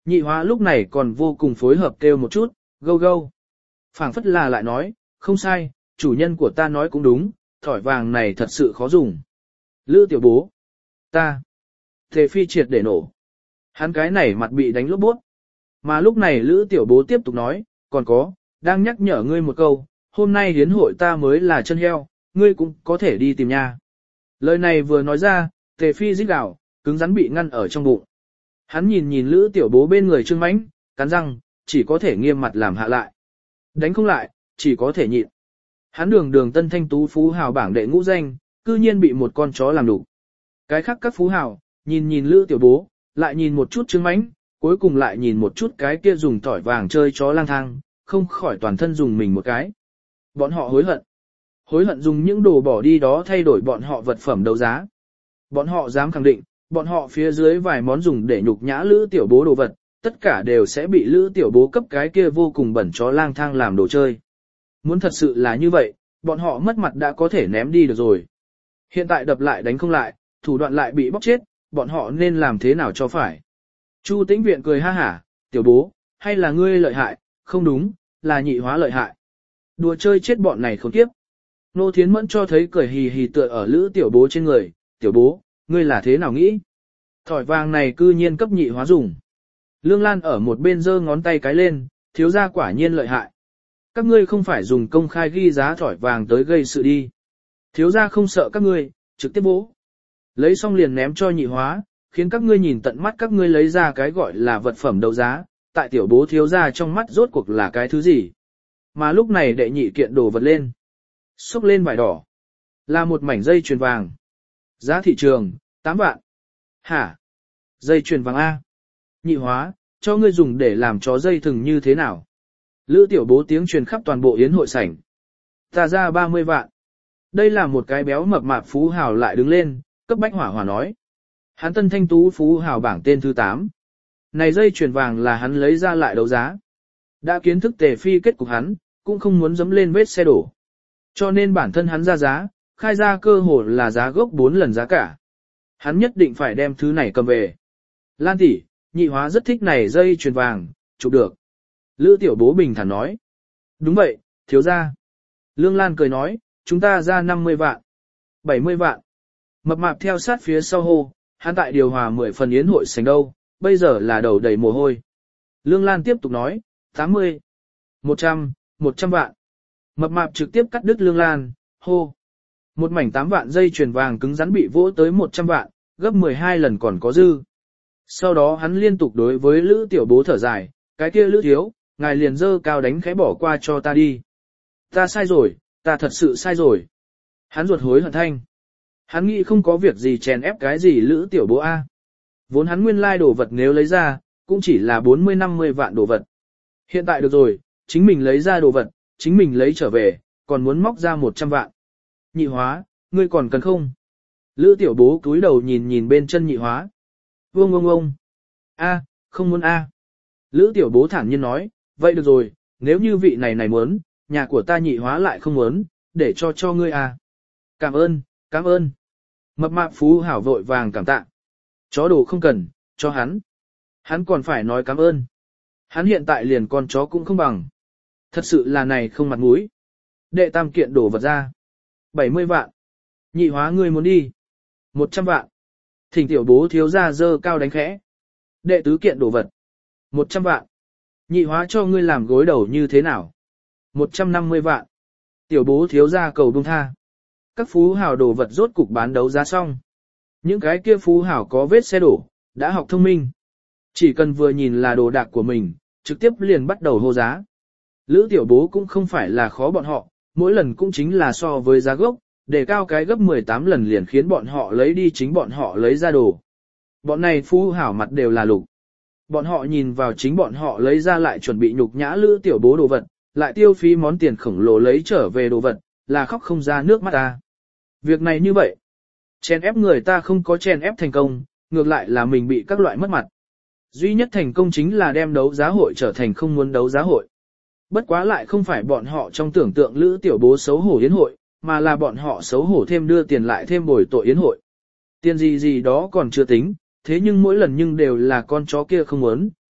Nhị hóa lúc này còn vô cùng phối hợp kêu một chút, gâu gâu. Phảng phất là lại nói, không sai, chủ nhân của ta nói cũng đúng, thỏi vàng này thật sự khó dùng. Lữ tiểu bố. Ta. Tề phi triệt để nổ. Hắn cái này mặt bị đánh lốp bút. Mà lúc này Lữ tiểu bố tiếp tục nói, còn có, đang nhắc nhở ngươi một câu, hôm nay hiến hội ta mới là chân heo, ngươi cũng có thể đi tìm nha. Lời này vừa nói ra, Tề phi rít gào, cứng rắn bị ngăn ở trong bụng. Hắn nhìn nhìn Lữ tiểu bố bên người Trương Mãnh, cắn răng, chỉ có thể nghiêm mặt làm hạ lại. Đánh không lại, chỉ có thể nhịn. Hắn đường đường tân thanh tú phú hào bảng đệ ngũ danh, cư nhiên bị một con chó làm đủ. Cái khác các phú hào, nhìn nhìn Lữ tiểu bố, lại nhìn một chút Trương Mãnh, cuối cùng lại nhìn một chút cái kia dùng tỏi vàng chơi chó lang thang, không khỏi toàn thân dùng mình một cái. Bọn họ hối hận. Hối hận dùng những đồ bỏ đi đó thay đổi bọn họ vật phẩm đấu giá. Bọn họ dám khẳng định, bọn họ phía dưới vài món dùng để nhục nhã Lữ tiểu bố đồ vật, tất cả đều sẽ bị Lữ tiểu bố cấp cái kia vô cùng bẩn chó lang thang làm đồ chơi. Muốn thật sự là như vậy, bọn họ mất mặt đã có thể ném đi được rồi. Hiện tại đập lại đánh không lại, thủ đoạn lại bị bóc chết, bọn họ nên làm thế nào cho phải. Chu Tĩnh Viện cười ha hả, tiểu bố, hay là ngươi lợi hại, không đúng, là nhị hóa lợi hại. Đùa chơi chết bọn này không tiếp. Nô Thiến Mẫn cho thấy cười hì hì tựa ở Lữ tiểu bố trên người, tiểu bố, ngươi là thế nào nghĩ? Thỏi vàng này cư nhiên cấp nhị hóa dùng. Lương Lan ở một bên giơ ngón tay cái lên, thiếu gia quả nhiên lợi hại. Các ngươi không phải dùng công khai ghi giá thỏi vàng tới gây sự đi. Thiếu gia không sợ các ngươi, trực tiếp bố. Lấy xong liền ném cho nhị hóa, khiến các ngươi nhìn tận mắt các ngươi lấy ra cái gọi là vật phẩm đấu giá, tại tiểu bố thiếu gia trong mắt rốt cuộc là cái thứ gì. Mà lúc này đệ nhị kiện đồ vật lên. Xúc lên vải đỏ. Là một mảnh dây chuyền vàng. Giá thị trường, tám vạn. Hả? Dây chuyền vàng A. Nhị hóa, cho ngươi dùng để làm chó dây thừng như thế nào? Lữ tiểu bố tiếng truyền khắp toàn bộ yến hội sảnh. Ta ra ba mươi vạn. Đây là một cái béo mập mạp phú hào lại đứng lên, cấp bách hỏa hỏa nói. Hắn tân thanh tú phú hào bảng tên thứ tám. Này dây chuyền vàng là hắn lấy ra lại đấu giá. Đã kiến thức Tề phi kết cục hắn, cũng không muốn dẫm lên vết xe đổ. Cho nên bản thân hắn ra giá, khai ra cơ hồ là giá gốc bốn lần giá cả. Hắn nhất định phải đem thứ này cầm về. Lan tỷ, nhị hóa rất thích này dây chuyền vàng, chụp được. Lữ tiểu bố bình thản nói. Đúng vậy, thiếu gia. Lương Lan cười nói, chúng ta ra năm mươi vạn. bảy mươi vạn. Mập mạp theo sát phía sau hô, hắn tại điều hòa mười phần yến hội sành đâu, bây giờ là đầu đầy mồ hôi. Lương Lan tiếp tục nói, tám mươi. một trăm, một trăm vạn. Mập mạp trực tiếp cắt đứt Lương Lan, hô. Một mảnh tám vạn dây chuyền vàng cứng rắn bị vỗ tới một trăm vạn, gấp mười hai lần còn có dư. Sau đó hắn liên tục đối với Lữ tiểu bố thở dài, cái kia Lữ thiếu, ngài liền dơ cao đánh khẽ bỏ qua cho ta đi. Ta sai rồi, ta thật sự sai rồi. Hắn ruột hối hận thanh. Hắn nghĩ không có việc gì chèn ép cái gì Lữ tiểu bố A. Vốn hắn nguyên lai đồ vật nếu lấy ra, cũng chỉ là bốn mươi năm mươi vạn đồ vật. Hiện tại được rồi, chính mình lấy ra đồ vật, chính mình lấy trở về, còn muốn móc ra một trăm vạn. Nhị hóa, ngươi còn cần không? Lữ tiểu bố cúi đầu nhìn nhìn bên chân nhị hóa. Vương ông ông. A, không muốn A. Lữ tiểu bố thản nhiên nói, vậy được rồi, nếu như vị này này muốn, nhà của ta nhị hóa lại không muốn, để cho cho ngươi A. Cảm ơn, cảm ơn. Mập mạp phú hảo vội vàng cảm tạ. Chó đồ không cần, cho hắn. Hắn còn phải nói cảm ơn. Hắn hiện tại liền con chó cũng không bằng. Thật sự là này không mặt mũi. Đệ tam kiện đổ vật ra. bảy mươi vạn. Nhị hóa ngươi muốn đi. một trăm vạn. Thỉnh tiểu bố thiếu ra dơ cao đánh khẽ. Đệ tứ kiện đổ vật. một trăm vạn. Nhị hóa cho ngươi làm gối đầu như thế nào? một trăm năm mươi vạn. Tiểu bố thiếu ra cầu buông tha. Các phú hào đồ vật rốt cục bán đấu giá xong. Những cái kia phú hào có vết xe đổ, đã học thông minh. Chỉ cần vừa nhìn là đồ đạc của mình, trực tiếp liền bắt đầu hô giá. Lữ tiểu bố cũng không phải là khó bọn họ, mỗi lần cũng chính là so với giá gốc, để cao cái gấp mười tám lần liền khiến bọn họ lấy đi chính bọn họ lấy ra đồ. Bọn này phú hảo mặt đều là lục. Bọn họ nhìn vào chính bọn họ lấy ra lại chuẩn bị nhục nhã Lữ tiểu bố đồ vật, lại tiêu phí món tiền khổng lồ lấy trở về đồ vật, là khóc không ra nước mắt ta. Việc này như vậy, chèn ép người ta không có chèn ép thành công, ngược lại là mình bị các loại mất mặt. Duy nhất thành công chính là đem đấu giá hội trở thành không muốn đấu giá hội. Bất quá lại không phải bọn họ trong tưởng tượng Lữ tiểu bố xấu hổ yến hội, mà là bọn họ xấu hổ thêm đưa tiền lại thêm bồi tội yến hội. Tiền gì gì đó còn chưa tính, thế nhưng mỗi lần nhưng đều là con chó kia không muốn,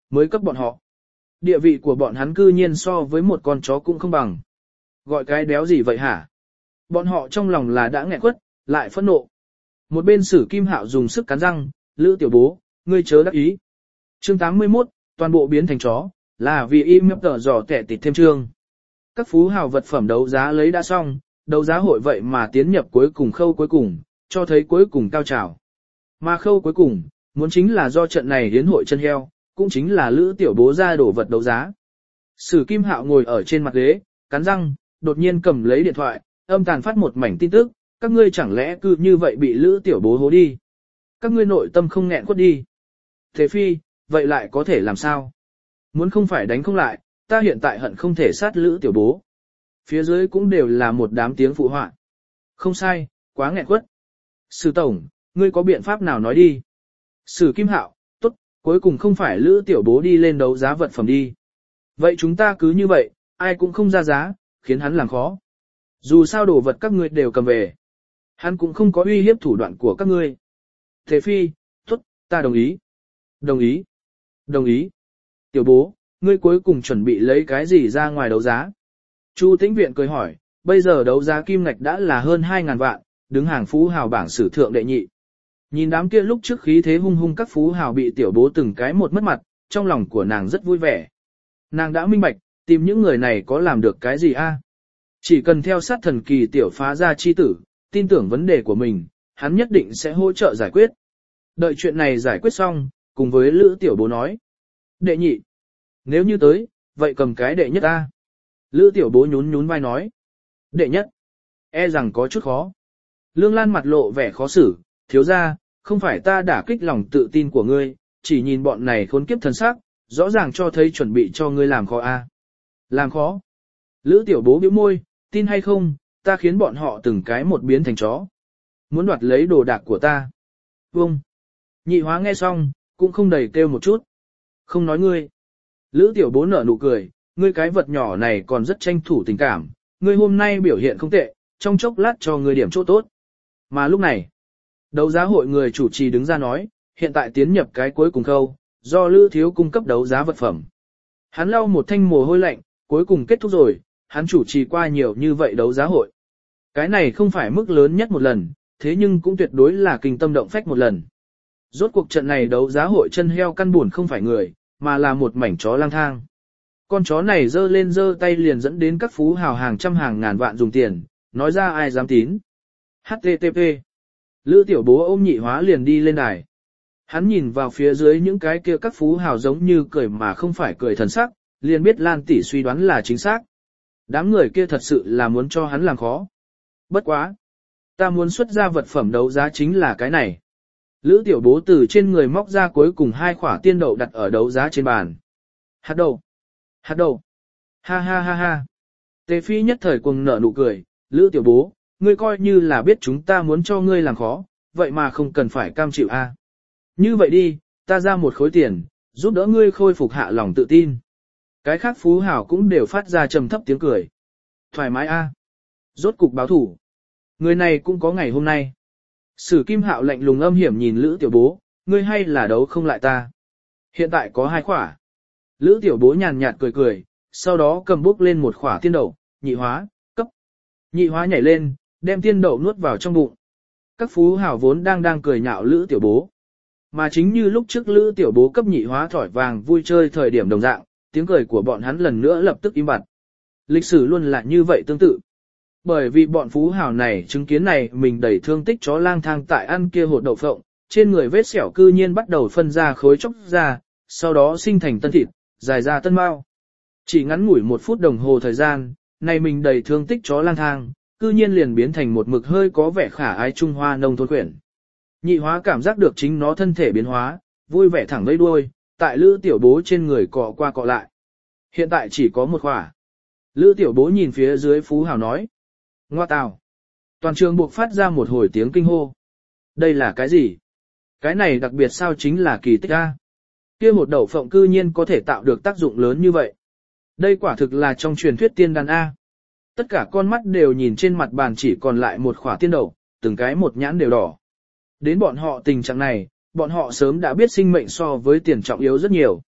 mới cấp bọn họ. Địa vị của bọn hắn cư nhiên so với một con chó cũng không bằng. Gọi cái đéo gì vậy hả? Bọn họ trong lòng là đã nghẹn quất, lại phẫn nộ. Một bên Sử Kim Hạo dùng sức cắn răng, Lữ tiểu bố, ngươi chớ đắc ý. Chương tám mươi mốt, toàn bộ biến thành chó, là vì im mập tờ dò kẻ tịt thêm chương. Các phú hào vật phẩm đấu giá lấy đã xong, đấu giá hội vậy mà tiến nhập cuối cùng khâu cuối cùng, cho thấy cuối cùng cao trào. Mà khâu cuối cùng, muốn chính là do trận này hiến hội chân heo, cũng chính là Lữ tiểu bố ra đổ vật đấu giá. Sử Kim Hạo ngồi ở trên mặt ghế, cắn răng, đột nhiên cầm lấy điện thoại, âm tàn phát một mảnh tin tức, các ngươi chẳng lẽ cứ như vậy bị Lữ tiểu bố hố đi. Các ngươi nội tâm không nghẹn quất đi. Thế phi, vậy lại có thể làm sao? Muốn không phải đánh không lại, ta hiện tại hận không thể sát Lữ tiểu bố. Phía dưới cũng đều là một đám tiếng phụ họa. Không sai, quá nghẹn quất. Sử tổng, ngươi có biện pháp nào nói đi. Sử Kim Hạo, tốt, cuối cùng không phải Lữ tiểu bố đi lên đấu giá vật phẩm đi. Vậy chúng ta cứ như vậy, ai cũng không ra giá, khiến hắn làm khó. Dù sao đồ vật các ngươi đều cầm về. Hắn cũng không có uy hiếp thủ đoạn của các ngươi. Thế phi, tốt, ta đồng ý. Đồng ý. Đồng ý. Tiểu bố, ngươi cuối cùng chuẩn bị lấy cái gì ra ngoài đấu giá? Chu Tĩnh Viện cười hỏi, bây giờ đấu giá kim ngạch đã là hơn hai ngàn vạn, đứng hàng phú hào bảng sử thượng đệ nhị. Nhìn đám kia lúc trước khí thế hung hung các phú hào bị tiểu bố từng cái một mất mặt, trong lòng của nàng rất vui vẻ. Nàng đã minh bạch, tìm những người này có làm được cái gì a? Chỉ cần theo sát thần kỳ tiểu phá gia chi tử, tin tưởng vấn đề của mình, hắn nhất định sẽ hỗ trợ giải quyết. Đợi chuyện này giải quyết xong, cùng với Lữ tiểu bố nói. Đệ nhị. Nếu như tới, vậy cầm cái đệ nhất a. Lữ tiểu bố nhún nhún vai nói. Đệ nhất. E rằng có chút khó. Lương Lan mặt lộ vẻ khó xử, thiếu ra, không phải ta đả kích lòng tự tin của ngươi, chỉ nhìn bọn này khốn kiếp thần sắc, rõ ràng cho thấy chuẩn bị cho ngươi làm khó a. Làm khó. Lữ tiểu bố bĩu môi, tin hay không, ta khiến bọn họ từng cái một biến thành chó. Muốn đoạt lấy đồ đạc của ta. Vâng. Nhị hóa nghe xong, cũng không đầy kêu một chút. Không nói ngươi. Lữ tiểu bố nở nụ cười, ngươi cái vật nhỏ này còn rất tranh thủ tình cảm, ngươi hôm nay biểu hiện không tệ, trong chốc lát cho ngươi điểm chỗ tốt. Mà lúc này, đấu giá hội người chủ trì đứng ra nói, hiện tại tiến nhập cái cuối cùng khâu, do Lữ thiếu cung cấp đấu giá vật phẩm. Hắn lau một thanh mồ hôi lạnh, cuối cùng kết thúc rồi, hắn chủ trì qua nhiều như vậy đấu giá hội. Cái này không phải mức lớn nhất một lần, thế nhưng cũng tuyệt đối là kinh tâm động phách một lần. Rốt cuộc trận này đấu giá hội chân heo căn buồn không phải người, mà là một mảnh chó lang thang. Con chó này dơ lên dơ tay liền dẫn đến các phú hào hàng trăm hàng ngàn vạn dùng tiền, nói ra ai dám tín. hát tê tê pê. Lữ tiểu bố ôm nhị hóa liền đi lên đài. Hắn nhìn vào phía dưới những cái kia các phú hào giống như cười mà không phải cười thần sắc, liền biết Lan tỷ suy đoán là chính xác. Đám người kia thật sự là muốn cho hắn làm khó. Bất quá. Ta muốn xuất ra vật phẩm đấu giá chính là cái này. Lữ tiểu bố từ trên người móc ra cuối cùng hai khỏa tiên đậu đặt ở đấu giá trên bàn. Hạt đậu. Hạt đậu. Ha ha ha ha. Tề phi nhất thời cuồng nở nụ cười. Lữ tiểu bố, ngươi coi như là biết chúng ta muốn cho ngươi làm khó, vậy mà không cần phải cam chịu a. Như vậy đi, ta ra một khối tiền, giúp đỡ ngươi khôi phục hạ lòng tự tin. Cái khác phú hảo cũng đều phát ra trầm thấp tiếng cười. Thoải mái a. Rốt cục báo thủ. Người này cũng có ngày hôm nay. Sử Kim Hạo lạnh lùng âm hiểm nhìn Lữ tiểu bố, ngươi hay là đấu không lại ta. Hiện tại có hai khỏa. Lữ tiểu bố nhàn nhạt cười cười, sau đó cầm bút lên một khỏa tiên đậu, nhị hóa, cấp. Nhị hóa nhảy lên, đem tiên đậu nuốt vào trong bụng. Các phú hảo vốn đang đang cười nhạo Lữ tiểu bố. Mà chính như lúc trước Lữ tiểu bố cấp nhị hóa thỏi vàng vui chơi thời điểm đồng dạng, tiếng cười của bọn hắn lần nữa lập tức im bặt. Lịch sử luôn là như vậy tương tự. Bởi vì bọn phú hào này chứng kiến này mình đẩy thương tích chó lang thang tại ăn kia hột đậu phộng, trên người vết sẹo cư nhiên bắt đầu phân ra khối chóc ra, sau đó sinh thành tân thịt, dài ra tân mao. Chỉ ngắn ngủi một phút đồng hồ thời gian, này mình đẩy thương tích chó lang thang, cư nhiên liền biến thành một mực hơi có vẻ khả ái Trung Hoa nông thôn quyển. Nhị hóa cảm giác được chính nó thân thể biến hóa, vui vẻ thẳng vây đuôi, tại Lữ tiểu bố trên người cọ qua cọ lại. Hiện tại chỉ có một khỏa. Lữ tiểu bố nhìn phía dưới phú hào nói. Ngoa tào. Toàn trường buộc phát ra một hồi tiếng kinh hô. Đây là cái gì? Cái này đặc biệt sao chính là kỳ tích a. Kia một đậu phộng cư nhiên có thể tạo được tác dụng lớn như vậy. Đây quả thực là trong truyền thuyết tiên đan a. Tất cả con mắt đều nhìn trên mặt bàn chỉ còn lại một khỏa tiên đậu, từng cái một nhãn đều đỏ. Đến bọn họ tình trạng này, bọn họ sớm đã biết sinh mệnh so với tiền trọng yếu rất nhiều.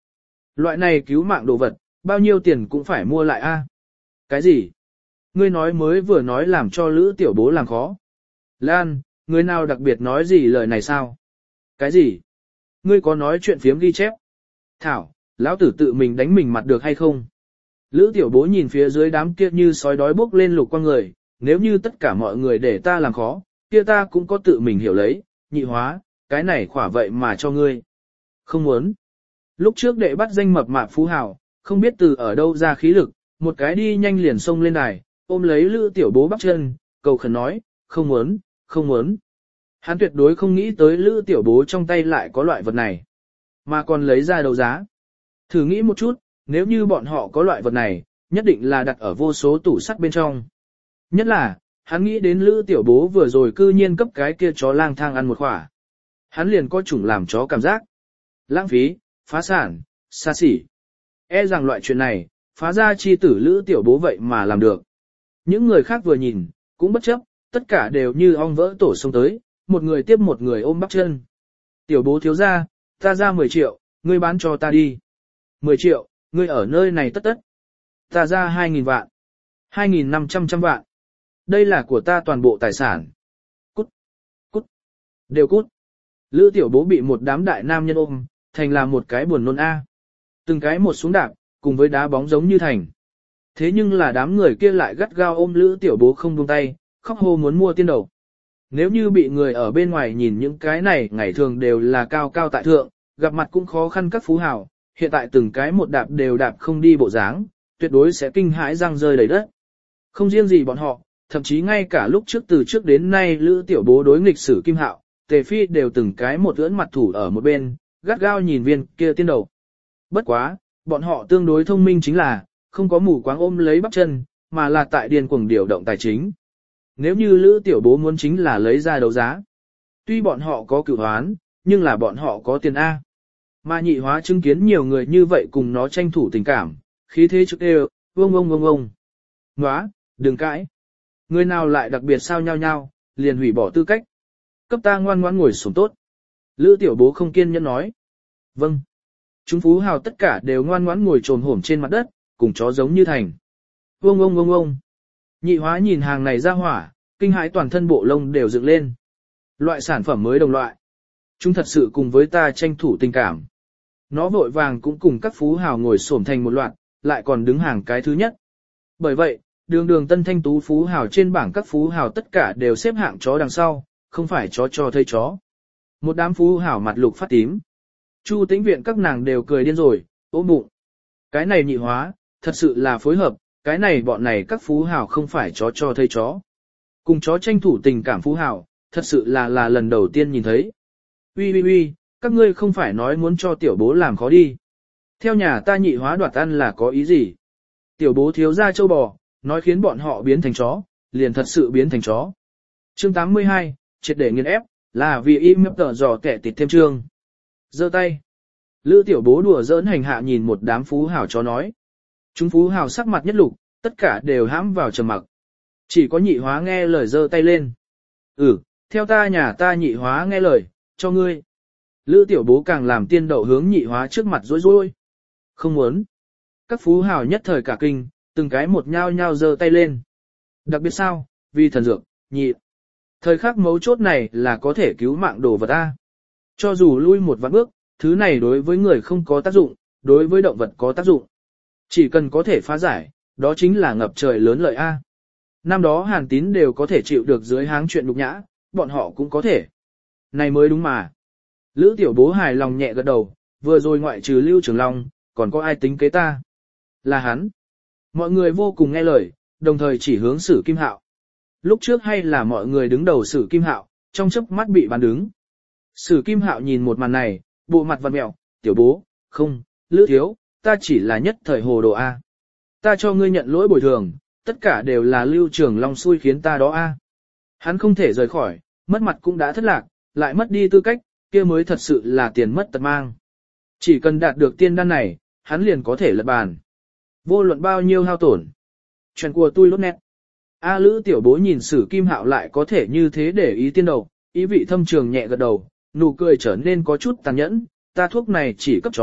Loại này cứu mạng đồ vật, bao nhiêu tiền cũng phải mua lại a. Cái gì? Ngươi nói mới vừa nói làm cho Lữ tiểu bố làm khó. Lan, người nào đặc biệt nói gì lời này sao? Cái gì? Ngươi có nói chuyện phiếm ghi chép? Thảo, lão tử tự mình đánh mình mặt được hay không? Lữ tiểu bố nhìn phía dưới đám kia như sói đói bốc lên lục quang người, nếu như tất cả mọi người để ta làm khó, kia ta cũng có tự mình hiểu lấy, nhị hóa, cái này khỏa vậy mà cho ngươi. Không muốn. Lúc trước đệ bắt danh mập mạp phú hào, không biết từ ở đâu ra khí lực, một cái đi nhanh liền xông lên đài, ôm lấy Lữ tiểu bố bắp chân, cầu khẩn nói, không muốn, không muốn. Hắn tuyệt đối không nghĩ tới Lữ tiểu bố trong tay lại có loại vật này, mà còn lấy ra đấu giá. Thử nghĩ một chút, nếu như bọn họ có loại vật này, nhất định là đặt ở vô số tủ sắt bên trong. Nhất là, hắn nghĩ đến Lữ tiểu bố vừa rồi cư nhiên cấp cái kia chó lang thang ăn một khỏa. Hắn liền có chủng làm chó cảm giác. Lãng phí, phá sản, xa xỉ. E rằng loại chuyện này, phá ra chi tử Lữ tiểu bố vậy mà làm được. Những người khác vừa nhìn, cũng bất chấp, tất cả đều như ong vỡ tổ xông tới, một người tiếp một người ôm bắp chân. Tiểu bố thiếu ra, ta ra mười triệu, ngươi bán cho ta đi. mười triệu, ngươi ở nơi này tất tất. Ta ra hai nghìn vạn. hai nghìn năm trăm trăm vạn. Đây là của ta toàn bộ tài sản. Cút. Cút. Đều cút. Lữ tiểu bố bị một đám đại nam nhân ôm, thành là một cái buồn nôn a. Từng cái một xuống đạp, cùng với đá bóng giống như thành. Thế nhưng là đám người kia lại gắt gao ôm Lữ tiểu bố không buông tay, khóc hô muốn mua tiên đầu. Nếu như bị người ở bên ngoài nhìn những cái này ngày thường đều là cao cao tại thượng, gặp mặt cũng khó khăn các phú hào, hiện tại từng cái một đạp đều đạp không đi bộ dáng, tuyệt đối sẽ kinh hãi răng rơi đầy đất. Không riêng gì bọn họ, thậm chí ngay cả lúc trước từ trước đến nay Lữ tiểu bố đối nghịch sử Kim Hạo, Tề Phi đều từng cái một ưỡn mặt thủ ở một bên, gắt gao nhìn viên kia tiên đầu. Bất quá, bọn họ tương đối thông minh chính là, không có mù quáng ôm lấy bắp chân, mà là tại điên cuồng điều động tài chính. Nếu như Lữ tiểu bố muốn chính là lấy ra đấu giá. Tuy bọn họ có cửu hoán, nhưng là bọn họ có tiền A. Mà nhị hóa chứng kiến nhiều người như vậy cùng nó tranh thủ tình cảm, khí thế trực đều, vông vông vông vông. Nóa, đừng cãi. Người nào lại đặc biệt sao nhau nhau, liền hủy bỏ tư cách. Cấp ta ngoan ngoãn ngồi xuống tốt. Lữ tiểu bố không kiên nhẫn nói. Vâng. Chúng phú hào tất cả đều ngoan ngoãn ngồi trồm hổm trên mặt đất, cùng chó giống như thành. Vông vông vông vông. Nhị hóa nhìn hàng này ra hỏa, kinh hãi toàn thân bộ lông đều dựng lên. Loại sản phẩm mới đồng loại. Chúng thật sự cùng với ta tranh thủ tình cảm. Nó vội vàng cũng cùng các phú hào ngồi xổm thành một loạt, lại còn đứng hàng cái thứ nhất. Bởi vậy, đường đường tân thanh tú phú hào trên bảng các phú hào tất cả đều xếp hạng chó đằng sau, không phải chó cho thấy chó. Một đám phú hào mặt lục phát tím. Chu tĩnh viện các nàng đều cười điên rồi, ôm bụng. Cái này nhị hóa, thật sự là phối hợp, cái này bọn này các phú hào không phải chó cho thấy chó. Cùng chó tranh thủ tình cảm phú hào, thật sự là là lần đầu tiên nhìn thấy. Ui ui ui, các ngươi không phải nói muốn cho tiểu bố làm khó đi. Theo nhà ta nhị hóa đoạt ăn là có ý gì? Tiểu bố thiếu ra châu bò, nói khiến bọn họ biến thành chó, liền thật sự biến thành chó. Chương tám mươi hai, triệt để nghiền ép, là vì im mập tờ dò kẻ tịt thêm chương. Giơ tay. Lữ tiểu bố đùa giỡn hành hạ nhìn một đám phú hào chó nói. Chúng phú hào sắc mặt nhất lục, tất cả đều hãm vào trầm mặc. Chỉ có nhị hóa nghe lời giơ tay lên. Ừ, theo ta nhà ta nhị hóa nghe lời, cho ngươi. Lữ tiểu bố càng làm tiên đậu hướng nhị hóa trước mặt rối rối. Không muốn. Các phú hào nhất thời cả kinh, từng cái một nhao nhao giơ tay lên. Đặc biệt sao, vì thần dược, nhị. Thời khắc mấu chốt này là có thể cứu mạng đồ vật ta. Cho dù lui một vạn bước, thứ này đối với người không có tác dụng, đối với động vật có tác dụng. Chỉ cần có thể phá giải, đó chính là ngập trời lớn lợi A. Năm đó Hàn Tín đều có thể chịu được dưới háng chuyện nhục nhã, bọn họ cũng có thể. Này mới đúng mà. Lữ tiểu bố hài lòng nhẹ gật đầu, vừa rồi ngoại trừ Lưu Trường Long, còn có ai tính kế ta? Là hắn. Mọi người vô cùng nghe lời, đồng thời chỉ hướng Sử Kim Hạo. Lúc trước hay là mọi người đứng đầu Sử Kim Hạo, trong chớp mắt bị bán đứng. Sử Kim Hạo nhìn một màn này, bộ mặt vặn mẹo, tiểu bố, không, Lữ thiếu, ta chỉ là nhất thời hồ đồ A. Ta cho ngươi nhận lỗi bồi thường, tất cả đều là Lưu Trường Long xui khiến ta đó A. Hắn không thể rời khỏi, mất mặt cũng đã thất lạc, lại mất đi tư cách, kia mới thật sự là tiền mất tật mang. Chỉ cần đạt được tiên đan này, hắn liền có thể lật bàn. Vô luận bao nhiêu hao tổn. Chuyện của tôi lốt nét. A Lữ tiểu bố nhìn Sử Kim Hạo lại có thể như thế để ý tiên đầu, ý vị thâm trường nhẹ gật đầu, nụ cười trở nên có chút tàn nhẫn, ta thuốc này chỉ cấp chó,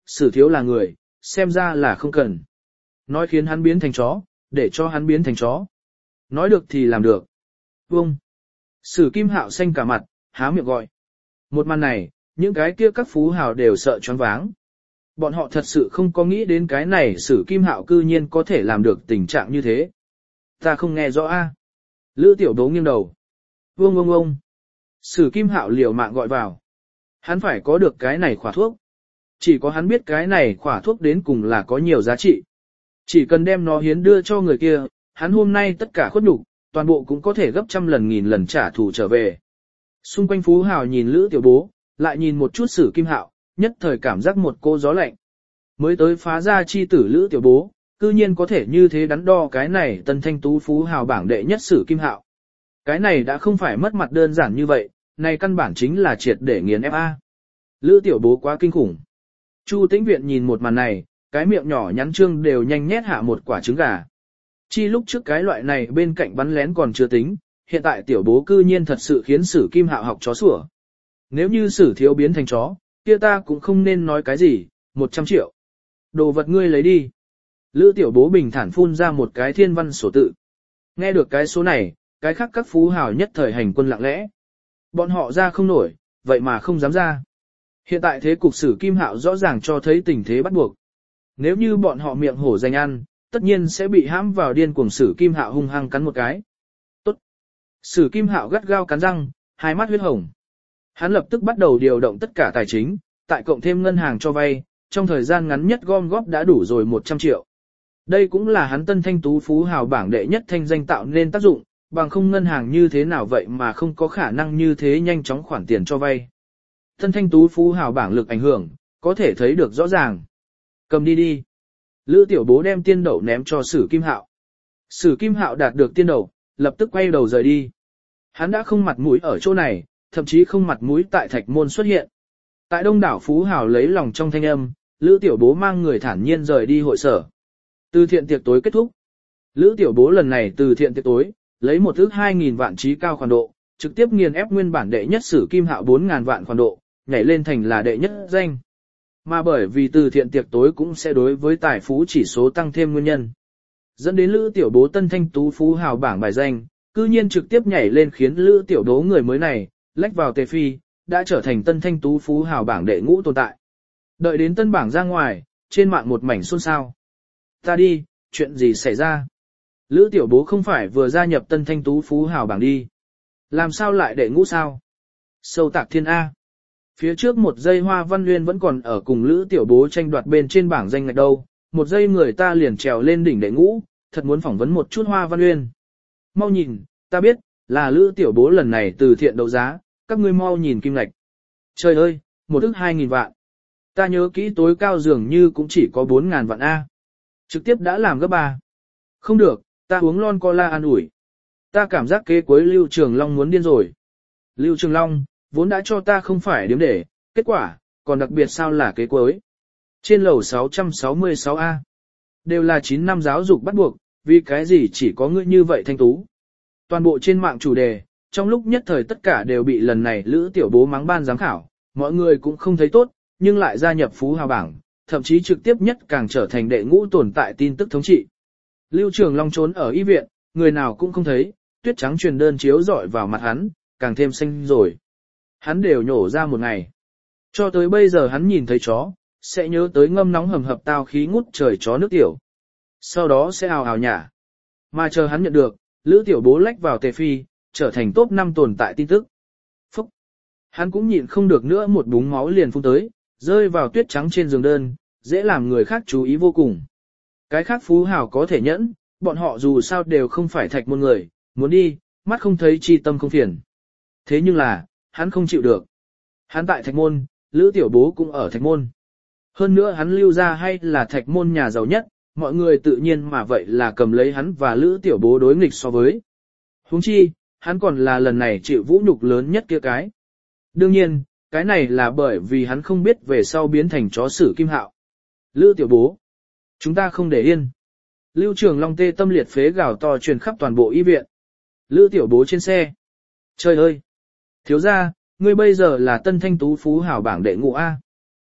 Sử thiếu là người, xem ra là không cần. Nói khiến hắn biến thành chó, để cho hắn biến thành chó. Nói được thì làm được. Vâng. Sử Kim Hạo xanh cả mặt, há miệng gọi. Một màn này, những cái kia các phú hào đều sợ choáng váng. Bọn họ thật sự không có nghĩ đến cái này Sử Kim Hạo cư nhiên có thể làm được tình trạng như thế. Ta không nghe rõ a. Lữ Tiểu Đố nghiêng đầu. Vương ông ông. Sử Kim Hạo liều mạng gọi vào. Hắn phải có được cái này khỏa thuốc. Chỉ có hắn biết cái này khỏa thuốc đến cùng là có nhiều giá trị. Chỉ cần đem nó hiến đưa cho người kia, hắn hôm nay tất cả khuất nhục, toàn bộ cũng có thể gấp trăm lần nghìn lần trả thù trở về. Xung quanh phú hào nhìn Lữ Tiểu Bố, lại nhìn một chút Sử Kim Hạo, nhất thời cảm giác một cô gió lạnh. Mới tới phá ra chi tử Lữ Tiểu Bố, cư nhiên có thể như thế đắn đo cái này tân thanh tú phú hào bảng đệ nhất Sử Kim Hạo. Cái này đã không phải mất mặt đơn giản như vậy, này căn bản chính là triệt để nghiền ép a. Lữ Tiểu Bố quá kinh khủng. Chu Tĩnh Viện nhìn một màn này, cái miệng nhỏ nhắn trương đều nhanh nhét hạ một quả trứng gà. Chi lúc trước cái loại này bên cạnh bắn lén còn chưa tính, hiện tại Tiểu Bố cư nhiên thật sự khiến Sử Kim Hạo học chó sủa. Nếu như Sử thiếu biến thành chó, kia ta cũng không nên nói cái gì, một trăm triệu. Đồ vật ngươi lấy đi. Lữ Tiểu Bố bình thản phun ra một cái thiên văn sổ tự. Nghe được cái số này, cái khác các phú hào nhất thời hành quân lặng lẽ. Bọn họ ra không nổi, vậy mà không dám ra. Hiện tại thế cục Sử Kim Hạo rõ ràng cho thấy tình thế bắt buộc. Nếu như bọn họ miệng hổ danh ăn, tất nhiên sẽ bị hãm vào điên cuồng Sử Kim Hạo hung hăng cắn một cái. Tốt. Sử Kim Hạo gắt gao cắn răng, hai mắt huyết hồng. Hắn lập tức bắt đầu điều động tất cả tài chính, tại cộng thêm ngân hàng cho vay, trong thời gian ngắn nhất gom góp đã đủ rồi một trăm triệu. Đây cũng là hắn tân thanh tú phú hào bảng đệ nhất thanh danh tạo nên tác dụng, bằng không ngân hàng như thế nào vậy mà không có khả năng như thế nhanh chóng khoản tiền cho vay. Tân thanh tú phú hào bảng lực ảnh hưởng, có thể thấy được rõ ràng. Cầm đi đi. Lữ Tiểu Bố đem tiên đậu ném cho Sử Kim Hạo. Sử Kim Hạo đạt được tiên đậu, lập tức quay đầu rời đi. Hắn đã không mặt mũi ở chỗ này, thậm chí không mặt mũi tại Thạch Môn xuất hiện. Tại đông đảo phú hào lấy lòng trong thanh âm, Lữ Tiểu Bố mang người thản nhiên rời đi hội sở. Từ thiện tiệc tối kết thúc. Lữ Tiểu Bố lần này từ thiện tiệc tối, lấy một thước hai nghìn vạn trí cao khoản độ, trực tiếp nghiền ép nguyên bản đệ nhất Sử Kim Hạo bốn nghìn vạn khoản độ, nhảy lên thành là đệ nhất danh. Mà bởi vì từ thiện tiệc tối cũng sẽ đối với tài phú chỉ số tăng thêm nguyên nhân. Dẫn đến Lữ Tiểu Bố tân thanh tú phú hào bảng bài danh, cư nhiên trực tiếp nhảy lên khiến Lữ Tiểu Bố người mới này, lách vào tề phi, đã trở thành tân thanh tú phú hào bảng đệ ngũ tồn tại. Đợi đến tân bảng ra ngoài, trên mạng một mảnh xôn xao. Ta đi, chuyện gì xảy ra? Lữ Tiểu Bố không phải vừa gia nhập tân thanh tú phú hào bảng đi. Làm sao lại đệ ngũ sao? Sâu tạc thiên A. Phía trước một giây Hoa Văn Nguyên vẫn còn ở cùng Lữ Tiểu Bố tranh đoạt bên trên bảng danh ngạch đâu, một giây người ta liền trèo lên đỉnh đệ ngũ, thật muốn phỏng vấn một chút Hoa Văn Nguyên. Mau nhìn, ta biết, là Lữ Tiểu Bố lần này từ thiện đấu giá, các ngươi mau nhìn kim ngạch. Trời ơi, một ức hai nghìn vạn. Ta nhớ kỹ tối cao dường như cũng chỉ có bốn ngàn vạn A. Trực tiếp đã làm gấp ba. Không được, ta uống lon cola an ủi. Ta cảm giác kế cuối Lưu Trường Long muốn điên rồi. Lưu Trường Long, vốn đã cho ta không phải điếm để, kết quả, còn đặc biệt sao là kế cuối. Trên lầu sáu trăm sáu mươi sáu A. Đều là chín năm giáo dục bắt buộc, vì cái gì chỉ có ngươi như vậy thanh tú. Toàn bộ trên mạng chủ đề, trong lúc nhất thời tất cả đều bị lần này Lữ Tiểu Bố mắng ban giám khảo, mọi người cũng không thấy tốt, nhưng lại gia nhập phú hào bảng, thậm chí trực tiếp nhất càng trở thành đệ ngũ tồn tại tin tức thống trị. Lưu Trường Long trốn ở y viện, người nào cũng không thấy, tuyết trắng truyền đơn chiếu rọi vào mặt hắn, càng thêm xanh rồi. Hắn đều nhổ ra một ngày. Cho tới bây giờ hắn nhìn thấy chó, sẽ nhớ tới ngâm nóng hầm hập tao khí ngút trời chó nước tiểu. Sau đó sẽ ào ào nhả. Mà chờ hắn nhận được, Lữ Tiểu Bố lách vào tề phi, trở thành top năm tồn tại tin tức. Phúc! Hắn cũng nhịn không được nữa một búng máu liền phun tới, rơi vào tuyết trắng trên giường đơn, dễ làm người khác chú ý vô cùng. Cái khác phú hào có thể nhẫn, bọn họ dù sao đều không phải Thạch Môn người, muốn đi, mắt không thấy chi tâm không phiền. Thế nhưng là, hắn không chịu được. Hắn tại Thạch Môn, Lữ Tiểu Bố cũng ở Thạch Môn. Hơn nữa hắn lưu ra hay là Thạch Môn nhà giàu nhất, mọi người tự nhiên mà vậy là cầm lấy hắn và Lữ Tiểu Bố đối nghịch so với. Huống chi, hắn còn là lần này chịu vũ nhục lớn nhất kia cái. Đương nhiên, cái này là bởi vì hắn không biết về sau biến thành chó Sử Kim Hạo. Lữ Tiểu Bố, chúng ta không để yên. Lưu Trường Long tê tâm liệt phế gào to truyền khắp toàn bộ y viện. Lữ Tiểu Bố trên xe. Trời ơi! Thiếu gia, ngươi bây giờ là tân thanh tú phú hảo bảng đệ ngũ A.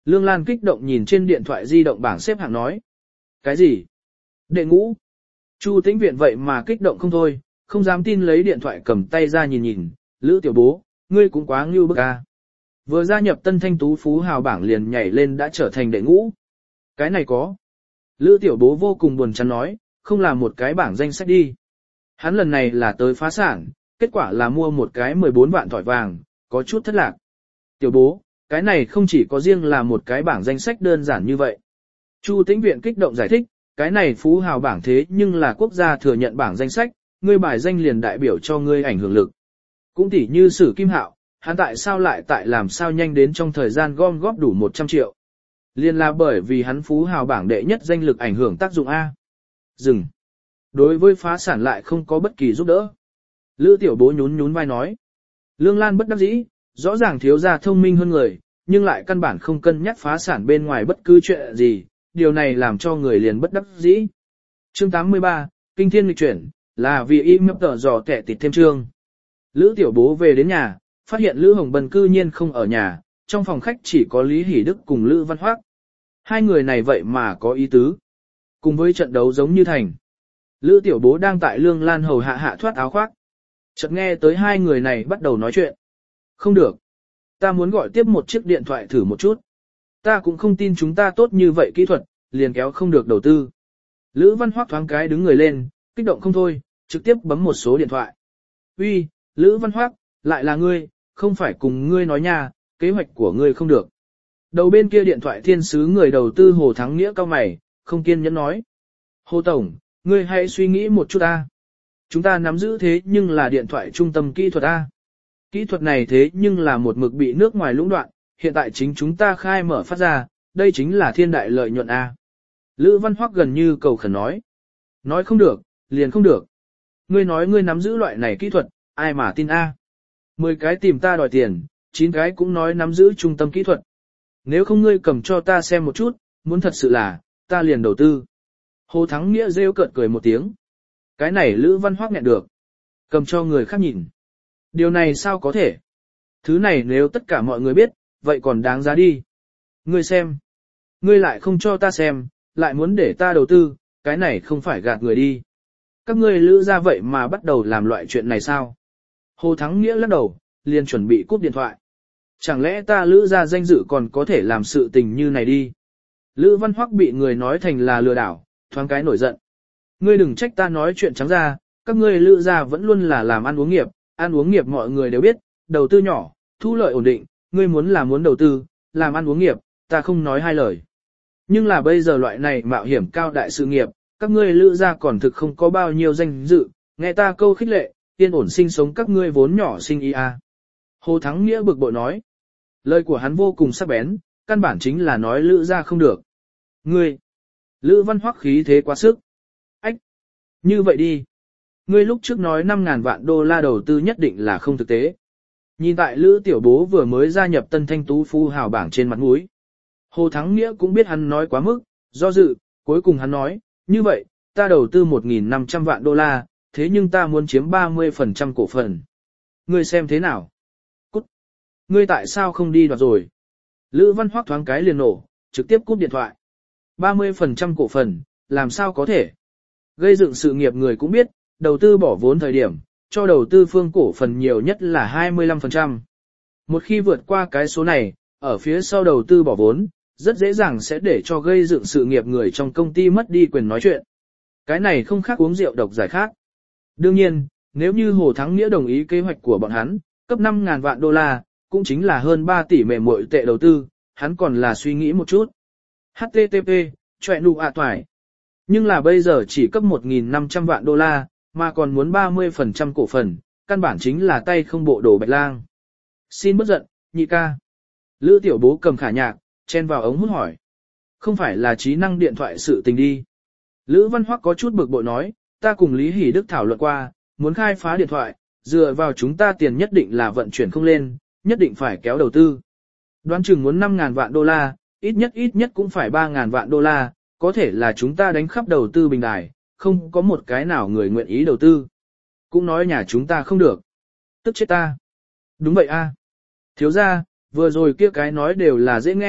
Lương Lan kích động nhìn trên điện thoại di động bảng xếp hạng nói. Cái gì? Đệ ngũ. Chu Tĩnh Viện vậy mà kích động không thôi, không dám tin lấy điện thoại cầm tay ra nhìn nhìn, Lữ tiểu bố, ngươi cũng quá ngưu bức a. Vừa gia nhập Tân Thanh Tú Phú Hào bảng liền nhảy lên đã trở thành đệ ngũ. Cái này có. Lữ tiểu bố vô cùng buồn chán nói, không là một cái bảng danh sách đi. Hắn lần này là tới phá sản, kết quả là mua một cái mười bốn vạn thỏi vàng, có chút thất lạc. Tiểu bố, cái này không chỉ có riêng là một cái bảng danh sách đơn giản như vậy. Chu Tĩnh Viện kích động giải thích, cái này Phú Hào bảng thế nhưng là quốc gia thừa nhận bảng danh sách, ngươi bài danh liền đại biểu cho ngươi ảnh hưởng lực. Cũng tỉ như Sử Kim Hạo, hắn tại sao lại tại làm sao nhanh đến trong thời gian gom góp đủ một trăm triệu. Liên là bởi vì hắn Phú Hào bảng đệ nhất danh lực ảnh hưởng tác dụng A. Dừng. Đối với phá sản lại không có bất kỳ giúp đỡ. Lữ tiểu bố nhún nhún vai nói. Lương Lan bất đắc dĩ, rõ ràng thiếu gia thông minh hơn người, nhưng lại căn bản không cân nhắc phá sản bên ngoài bất cứ chuyện gì, điều này làm cho người liền bất đắc dĩ. Chương tám mươi ba, Kinh Thiên Nghịch Chuyển, là vì im mập tờ dò kẻ tịt thêm chương. Lữ tiểu bố về đến nhà, phát hiện Lữ Hồng Bân cư nhiên không ở nhà, trong phòng khách chỉ có Lý Hỷ Đức cùng Lữ Văn Hoác. Hai người này vậy mà có ý tứ. Cùng với trận đấu giống như thành. Lữ tiểu bố đang tại Lương Lan hầu hạ hạ thoát áo khoác. Chợt nghe tới hai người này bắt đầu nói chuyện. Không được. Ta muốn gọi tiếp một chiếc điện thoại thử một chút. Ta cũng không tin chúng ta tốt như vậy kỹ thuật, liền kéo không được đầu tư. Lữ Văn Hoác thoáng cái đứng người lên, kích động không thôi, trực tiếp bấm một số điện thoại. Uy, Lữ Văn Hoác, lại là ngươi, không phải cùng ngươi nói nha, kế hoạch của ngươi không được. Đầu bên kia điện thoại thiên sứ người đầu tư Hồ Thắng Nghĩa cao mày, không kiên nhẫn nói. Hồ Tổng, ngươi hãy suy nghĩ một chút ta. Chúng ta nắm giữ thế nhưng là điện thoại trung tâm kỹ thuật A. Kỹ thuật này thế nhưng là một mực bị nước ngoài lũng đoạn, hiện tại chính chúng ta khai mở phát ra, đây chính là thiên đại lợi nhuận A. Lữ Văn Hoắc gần như cầu khẩn nói. Nói không được, liền không được. Ngươi nói ngươi nắm giữ loại này kỹ thuật, ai mà tin A. Mười cái tìm ta đòi tiền, chín cái cũng nói nắm giữ trung tâm kỹ thuật. Nếu không ngươi cầm cho ta xem một chút, muốn thật sự là, ta liền đầu tư. Hồ Thắng Nghĩa rêu cợt cười một tiếng. Cái này Lữ Văn Hoắc nghẹn được. Cầm cho người khác nhìn. Điều này sao có thể? Thứ này nếu tất cả mọi người biết, vậy còn đáng giá đi. Ngươi xem. Ngươi lại không cho ta xem, lại muốn để ta đầu tư, cái này không phải gạt người đi. Các ngươi Lữ ra vậy mà bắt đầu làm loại chuyện này sao? Hồ Thắng Nghĩa lắc đầu, liền chuẩn bị cúp điện thoại. Chẳng lẽ ta Lữ ra danh dự còn có thể làm sự tình như này đi? Lữ Văn Hoắc bị người nói thành là lừa đảo, thoáng cái nổi giận. Ngươi đừng trách ta nói chuyện trắng ra, các ngươi Lữ ra vẫn luôn là làm ăn uống nghiệp, ăn uống nghiệp mọi người đều biết, đầu tư nhỏ, thu lợi ổn định, ngươi muốn là muốn đầu tư, làm ăn uống nghiệp, ta không nói hai lời. Nhưng là bây giờ loại này mạo hiểm cao đại sự nghiệp, các ngươi Lữ ra còn thực không có bao nhiêu danh dự, nghe ta câu khích lệ, yên ổn sinh sống các ngươi vốn nhỏ sinh ý a. Hồ Thắng Nghĩa bực bội nói. Lời của hắn vô cùng sắc bén, căn bản chính là nói Lữ ra không được. Ngươi, Lữ Văn Hoắc khí thế quá sức. Ách, như vậy đi. Ngươi lúc trước nói năm ngàn vạn đô la đầu tư nhất định là không thực tế. Nhìn tại Lữ Tiểu Bố vừa mới gia nhập Tân Thanh Tú Phú Hào bảng trên mặt mũi. Hồ Thắng Nghĩa cũng biết hắn nói quá mức, do dự, cuối cùng hắn nói, như vậy, ta đầu tư một nghìn năm trăm vạn đô la, thế nhưng ta muốn chiếm ba mươi phần trăm cổ phần. Ngươi xem thế nào? Cút. Ngươi tại sao không đi đoạt rồi? Lữ Văn Hoắc thoáng cái liền nổ, trực tiếp cúp điện thoại. ba mươi phần trăm cổ phần, làm sao có thể? Gây dựng sự nghiệp người cũng biết, đầu tư bỏ vốn thời điểm, cho đầu tư phương cổ phần nhiều nhất là hai mươi lăm phần trăm. Một khi vượt qua cái số này, ở phía sau đầu tư bỏ vốn, rất dễ dàng sẽ để cho gây dựng sự nghiệp người trong công ty mất đi quyền nói chuyện. Cái này không khác uống rượu độc giải khác. Đương nhiên, nếu như Hồ Thắng Nghĩa đồng ý kế hoạch của bọn hắn, cấp năm ngàn vạn đô la, cũng chính là hơn ba tỷ mệ muội tệ đầu tư, hắn còn là suy nghĩ một chút. hát tê tê pê, chọe nụ ạ toải. Nhưng là bây giờ chỉ cấp một nghìn năm trăm vạn đô la, mà còn muốn ba mươi phần trăm cổ phần, căn bản chính là tay không bộ đồ bạch lang. Xin bất giận, nhị ca. Lữ Tiểu Bố cầm khả nhạc, chen vào ống hút hỏi. Không phải là trí năng điện thoại sự tình đi. Lữ Văn Hoắc có chút bực bội nói, ta cùng Lý Hỷ Đức thảo luận qua, muốn khai phá điện thoại, dựa vào chúng ta tiền nhất định là vận chuyển không lên, nhất định phải kéo đầu tư. Đoán chừng muốn năm ngàn vạn đô la, ít nhất ít nhất cũng phải ba ngàn vạn đô la, có thể là chúng ta đánh khắp đầu tư bình đài, không có một cái nào người nguyện ý đầu tư. Cũng nói nhà chúng ta không được. Tức chết ta. Đúng vậy a. Thiếu gia, vừa rồi kia cái nói đều là dễ nghe,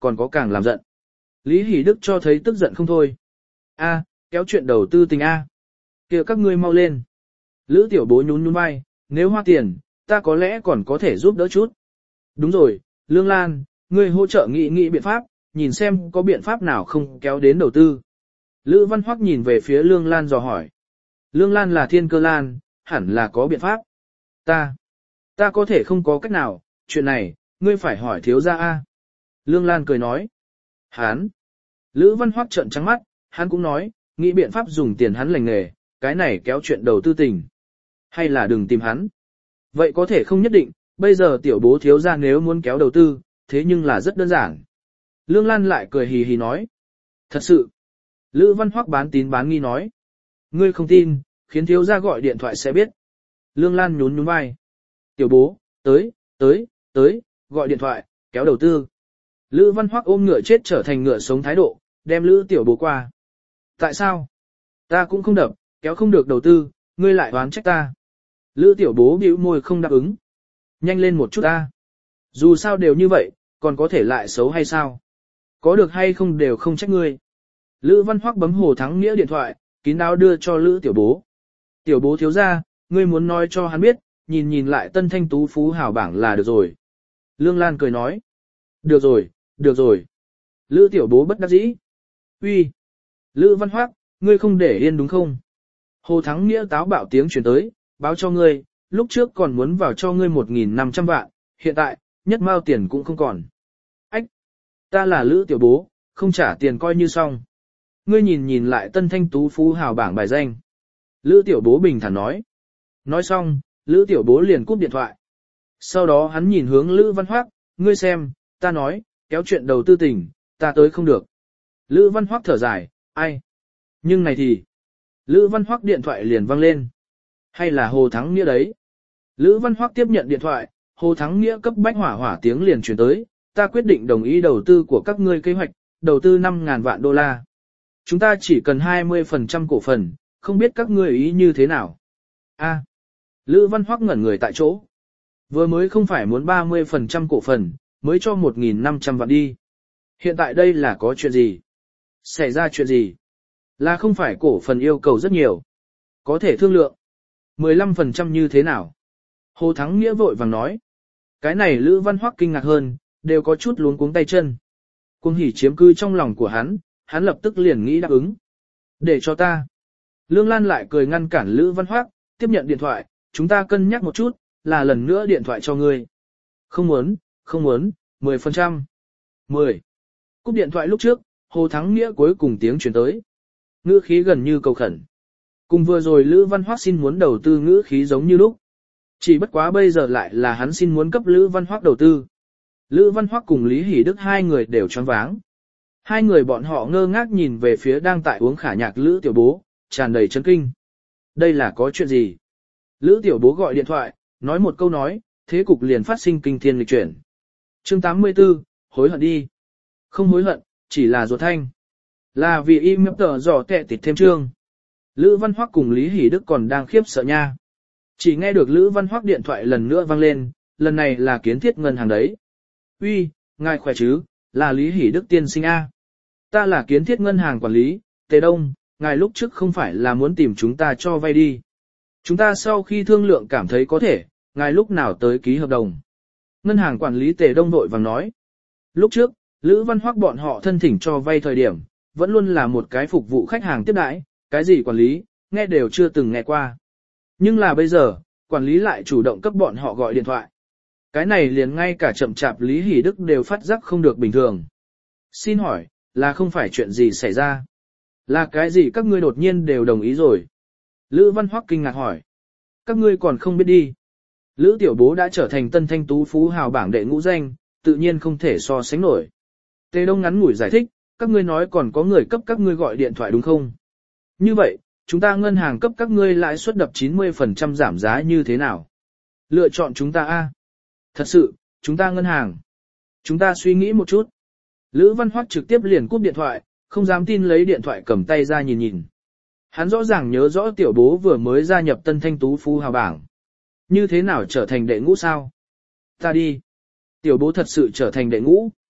còn có càng làm giận. Lý Hỷ Đức cho thấy tức giận không thôi. A, kéo chuyện đầu tư tình A. Kìa các ngươi mau lên. Lữ tiểu bố nhún nhún vai, nếu hoa tiền, ta có lẽ còn có thể giúp đỡ chút. Đúng rồi, Lương Lan, ngươi hỗ trợ nghị nghị biện pháp, nhìn xem có biện pháp nào không kéo đến đầu tư. Lữ Văn Hoắc nhìn về phía Lương Lan dò hỏi. Lương Lan là thiên cơ lan, hẳn là có biện pháp. Ta, ta có thể không có cách nào, chuyện này, ngươi phải hỏi thiếu gia A. Lương Lan cười nói. Hán. Lữ Văn Hoắc trợn trắng mắt, hắn cũng nói, nghĩ biện pháp dùng tiền hắn lành nghề, cái này kéo chuyện đầu tư tình. Hay là đừng tìm hắn. Vậy có thể không nhất định, bây giờ tiểu bố thiếu gia nếu muốn kéo đầu tư, thế nhưng là rất đơn giản. Lương Lan lại cười hì hì nói. Thật sự. Lữ Văn Hoắc bán tín bán nghi nói. Ngươi không tin, khiến thiếu gia gọi điện thoại sẽ biết. Lương Lan nhún nhún vai. Tiểu bố, tới, tới, tới, gọi điện thoại, kéo đầu tư. Lữ Văn Hoắc ôm ngựa chết trở thành ngựa sống thái độ, đem Lữ tiểu bố qua. Tại sao? Ta cũng không đập, kéo không được đầu tư, ngươi lại oán trách ta. Lữ tiểu bố bĩu môi không đáp ứng. Nhanh lên một chút ta. Dù sao đều như vậy, còn có thể lại xấu hay sao? Có được hay không đều không trách ngươi. Lữ Văn Hoắc bấm Hồ Thắng Nghĩa điện thoại, kín đáo đưa cho Lữ tiểu bố. Tiểu bố thiếu gia, ngươi muốn nói cho hắn biết, nhìn nhìn lại Tân Thanh Tú Phú Hào bảng là được rồi. Lương Lan cười nói. Được rồi, được rồi. Lữ tiểu bố bất đắc dĩ. Uy, Lữ Văn Hoắc, ngươi không để yên đúng không? Hồ Thắng Nghĩa táo bạo tiếng truyền tới, báo cho ngươi, lúc trước còn muốn vào cho ngươi một nghìn năm trăm vạn, hiện tại, nhất mao tiền cũng không còn. Ách, ta là Lữ tiểu bố, không trả tiền coi như xong. Ngươi nhìn nhìn lại Tân Thanh Tú Phú Hào bảng bài danh. Lữ tiểu bố bình thản nói. Nói xong, Lữ tiểu bố liền cúp điện thoại. Sau đó hắn nhìn hướng Lữ Văn Hoắc, ngươi xem, ta nói, kéo chuyện đầu tư tình, ta tới không được. Lữ Văn Hoắc thở dài, ai? Nhưng này thì, Lữ Văn Hoắc điện thoại liền vang lên. Hay là Hồ Thắng Nghĩa đấy? Lữ Văn Hoắc tiếp nhận điện thoại, Hồ Thắng Nghĩa cấp bách hỏa hỏa tiếng liền truyền tới, ta quyết định đồng ý đầu tư của các ngươi kế hoạch, đầu tư năm ngàn vạn đô la. Chúng ta chỉ cần hai mươi phần trăm cổ phần, không biết các ngươi ý như thế nào. A. Lữ Văn Hoắc ngẩn người tại chỗ. Vừa mới không phải muốn ba mươi phần trăm cổ phần, mới cho một nghìn năm trăm vạn đi. Hiện tại đây là có chuyện gì? Xảy ra chuyện gì? Là không phải cổ phần yêu cầu rất nhiều. Có thể thương lượng. mười lăm phần trăm như thế nào? Hồ Thắng Nghĩa vội vàng nói. Cái này Lữ Văn Hoắc kinh ngạc hơn, đều có chút luống cuống tay chân. Cuồng hỉ chiếm cư trong lòng của hắn, hắn lập tức liền nghĩ đáp ứng. Để cho ta. Lương Lan lại cười ngăn cản Lữ Văn Hoắc, tiếp nhận điện thoại, chúng ta cân nhắc một chút, là lần nữa điện thoại cho ngươi. Không muốn, không muốn, mười phần trăm. mười. Cúp điện thoại lúc trước, Hồ Thắng Nghĩa cuối cùng tiếng truyền tới. Ngữ khí gần như cầu khẩn. Cùng vừa rồi Lữ Văn Hoắc xin muốn đầu tư ngữ khí giống như lúc. Chỉ bất quá bây giờ lại là hắn xin muốn cấp Lữ Văn Hoắc đầu tư. Lữ Văn Hoắc cùng Lý Hỷ Đức hai người đều choáng váng. Hai người bọn họ ngơ ngác nhìn về phía đang tại uống khả nhạc Lữ tiểu bố, tràn đầy chấn kinh. Đây là có chuyện gì? Lữ tiểu bố gọi điện thoại, nói một câu nói, thế cục liền phát sinh kinh thiên lịch chuyển. Chương tám mươi tư, hối hận đi. Không hối hận, chỉ là ruột thanh. Là vì im tờ dò tệ tịt thêm chương. Lữ Văn Hoắc cùng Lý Hỷ Đức còn đang khiếp sợ nha. Chỉ nghe được Lữ Văn Hoắc điện thoại lần nữa vang lên, lần này là Kiến Thiết ngân hàng đấy. Uy, ngài khỏe chứ, là Lý Hỷ Đức tiên sinh A. Ta là Kiến Thiết ngân hàng quản lý, Tề Đông, ngài lúc trước không phải là muốn tìm chúng ta cho vay đi. Chúng ta sau khi thương lượng cảm thấy có thể, ngài lúc nào tới ký hợp đồng. Ngân hàng quản lý Tề Đông đội vàng nói. Lúc trước, Lữ Văn Hoắc bọn họ thân thỉnh cho vay thời điểm, vẫn luôn là một cái phục vụ khách hàng tiếp đãi, cái gì quản lý, nghe đều chưa từng nghe qua. Nhưng là bây giờ, quản lý lại chủ động cấp bọn họ gọi điện thoại. Cái này liền ngay cả chậm chạp Lý Hỷ Đức đều phát giác không được bình thường. Xin hỏi, là không phải chuyện gì xảy ra? Là cái gì các ngươi đột nhiên đều đồng ý rồi? Lữ Văn Hoắc kinh ngạc hỏi. Các ngươi còn không biết đi. Lữ tiểu bố đã trở thành Tân Thanh Tú Phú Hào bảng đệ ngũ danh, tự nhiên không thể so sánh nổi. Tề Đông ngắn ngủi giải thích, các ngươi nói còn có người cấp các ngươi gọi điện thoại đúng không? Như vậy, chúng ta ngân hàng cấp các ngươi lãi suất đập chín mươi phần trăm giảm giá như thế nào? Lựa chọn chúng ta A. Thật sự, chúng ta ngân hàng. Chúng ta suy nghĩ một chút. Lữ Văn Hoắc trực tiếp liền cúp điện thoại, không dám tin lấy điện thoại cầm tay ra nhìn nhìn. Hắn rõ ràng nhớ rõ tiểu bố vừa mới gia nhập Tân Thanh Tú Phú Hào bảng. Như thế nào trở thành đệ ngũ sao? Ta đi. Tiểu bố thật sự trở thành đệ ngũ.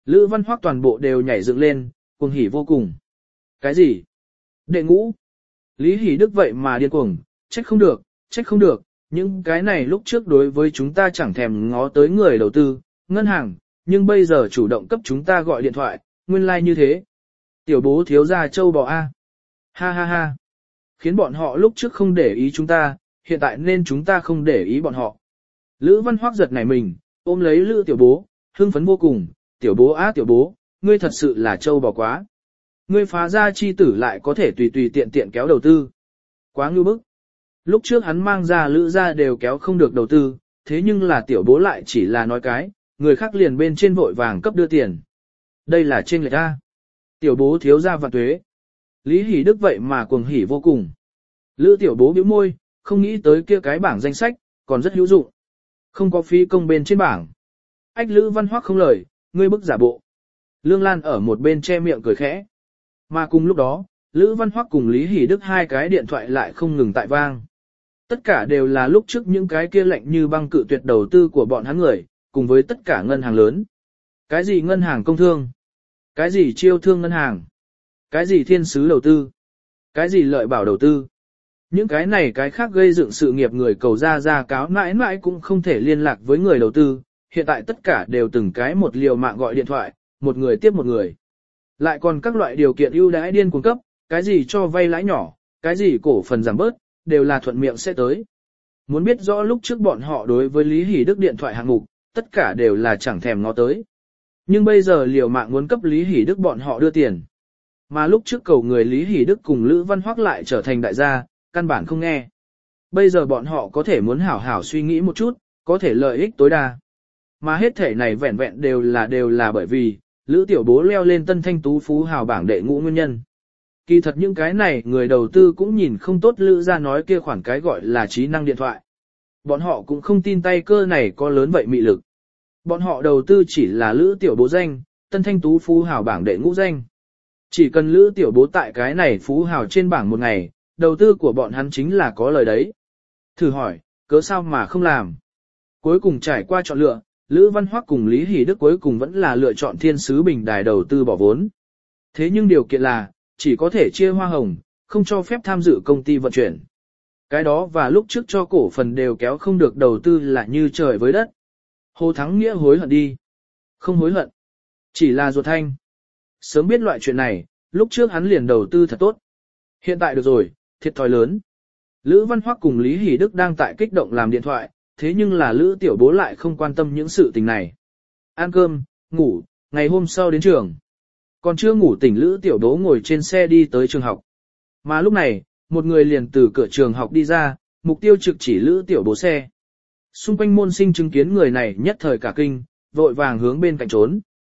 Lữ Văn Hoắc toàn bộ đều nhảy dựng lên, cuồng hỉ vô cùng. Cái gì? Đệ ngũ? Lý Hỷ Đức vậy mà điên cuồng, trách không được, trách không được, những cái này lúc trước đối với chúng ta chẳng thèm ngó tới người đầu tư, ngân hàng, nhưng bây giờ chủ động cấp chúng ta gọi điện thoại, nguyên lai like như thế. Tiểu bố thiếu gia châu bò A. Ha ha ha. Khiến bọn họ lúc trước không để ý chúng ta, hiện tại nên chúng ta không để ý bọn họ. Lữ Văn Hoắc giật nảy mình, ôm lấy Lữ tiểu bố, hưng phấn vô cùng, tiểu bố á tiểu bố, ngươi thật sự là châu bò quá. Ngươi phá ra chi tử lại có thể tùy tùy tiện tiện kéo đầu tư. Quá ngưu bức. Lúc trước hắn mang ra Lữ ra đều kéo không được đầu tư, thế nhưng là tiểu bố lại chỉ là nói cái, người khác liền bên trên vội vàng cấp đưa tiền. Đây là trên lệch ta. Tiểu bố thiếu gia vạn tuế. Lý Hỷ Đức vậy mà cuồng hỉ vô cùng. Lữ tiểu bố bĩu môi, không nghĩ tới kia cái bảng danh sách, còn rất hữu dụng. Không có phí công bên trên bảng. Ách Lữ Văn Hoắc không lời, ngươi bức giả bộ. Lương Lan ở một bên che miệng cười khẽ. Mà cùng lúc đó, Lữ Văn Hoắc cùng Lý Hỷ Đức hai cái điện thoại lại không ngừng tại vang. Tất cả đều là lúc trước những cái kia lạnh như băng cự tuyệt đầu tư của bọn hắn người, cùng với tất cả ngân hàng lớn. Cái gì ngân hàng công thương? Cái gì chiêu thương ngân hàng? Cái gì thiên sứ đầu tư? Cái gì lợi bảo đầu tư? Những cái này cái khác gây dựng sự nghiệp người cầu ra ra cáo mãi mãi cũng không thể liên lạc với người đầu tư, hiện tại tất cả đều từng cái một liều mạng gọi điện thoại, một người tiếp một người. Lại còn các loại điều kiện ưu đãi điên cuồng cấp, cái gì cho vay lãi nhỏ, cái gì cổ phần giảm bớt, đều là thuận miệng sẽ tới. Muốn biết rõ lúc trước bọn họ đối với Lý Hỷ Đức điện thoại hạng mục, tất cả đều là chẳng thèm ngó tới. Nhưng bây giờ liều mạng muốn cấp Lý Hỷ Đức bọn họ đưa tiền. Mà lúc trước cầu người Lý Hỷ Đức cùng Lữ Văn Hoắc lại trở thành đại gia, căn bản không nghe. Bây giờ bọn họ có thể muốn hảo hảo suy nghĩ một chút, có thể lợi ích tối đa. Mà hết thể này vẹn vẹn đều là đều là bởi vì, Lữ tiểu bố leo lên tân thanh tú phú hào bảng đệ ngũ nguyên nhân. Kỳ thật những cái này người đầu tư cũng nhìn không tốt Lữ ra nói kia khoản cái gọi là trí năng điện thoại. Bọn họ cũng không tin tay cơ này có lớn vậy mị lực. Bọn họ đầu tư chỉ là Lữ tiểu bố danh, tân thanh tú phú hào bảng đệ ngũ danh. Chỉ cần Lữ tiểu bố tại cái này phú hào trên bảng một ngày, đầu tư của bọn hắn chính là có lời đấy. Thử hỏi, cớ sao mà không làm? Cuối cùng trải qua chọn lựa, Lữ Văn Hoắc cùng Lý Hỷ Đức cuối cùng vẫn là lựa chọn thiên sứ bình đài đầu tư bỏ vốn. Thế nhưng điều kiện là, chỉ có thể chia hoa hồng, không cho phép tham dự công ty vận chuyển. Cái đó và lúc trước cho cổ phần đều kéo không được đầu tư là như trời với đất. Hồ Thắng Nghĩa hối hận đi. Không hối hận. Chỉ là ruột thanh. Sớm biết loại chuyện này, lúc trước hắn liền đầu tư thật tốt. Hiện tại được rồi, thiệt thòi lớn. Lữ Văn Hoắc cùng Lý Hỷ Đức đang tại kích động làm điện thoại, thế nhưng là Lữ tiểu bố lại không quan tâm những sự tình này. Ăn cơm, ngủ, ngày hôm sau đến trường. Còn chưa ngủ tỉnh Lữ tiểu bố ngồi trên xe đi tới trường học. Mà lúc này, một người liền từ cửa trường học đi ra, mục tiêu trực chỉ Lữ tiểu bố xe. Xung quanh môn sinh chứng kiến người này nhất thời cả kinh, vội vàng hướng bên cạnh trốn.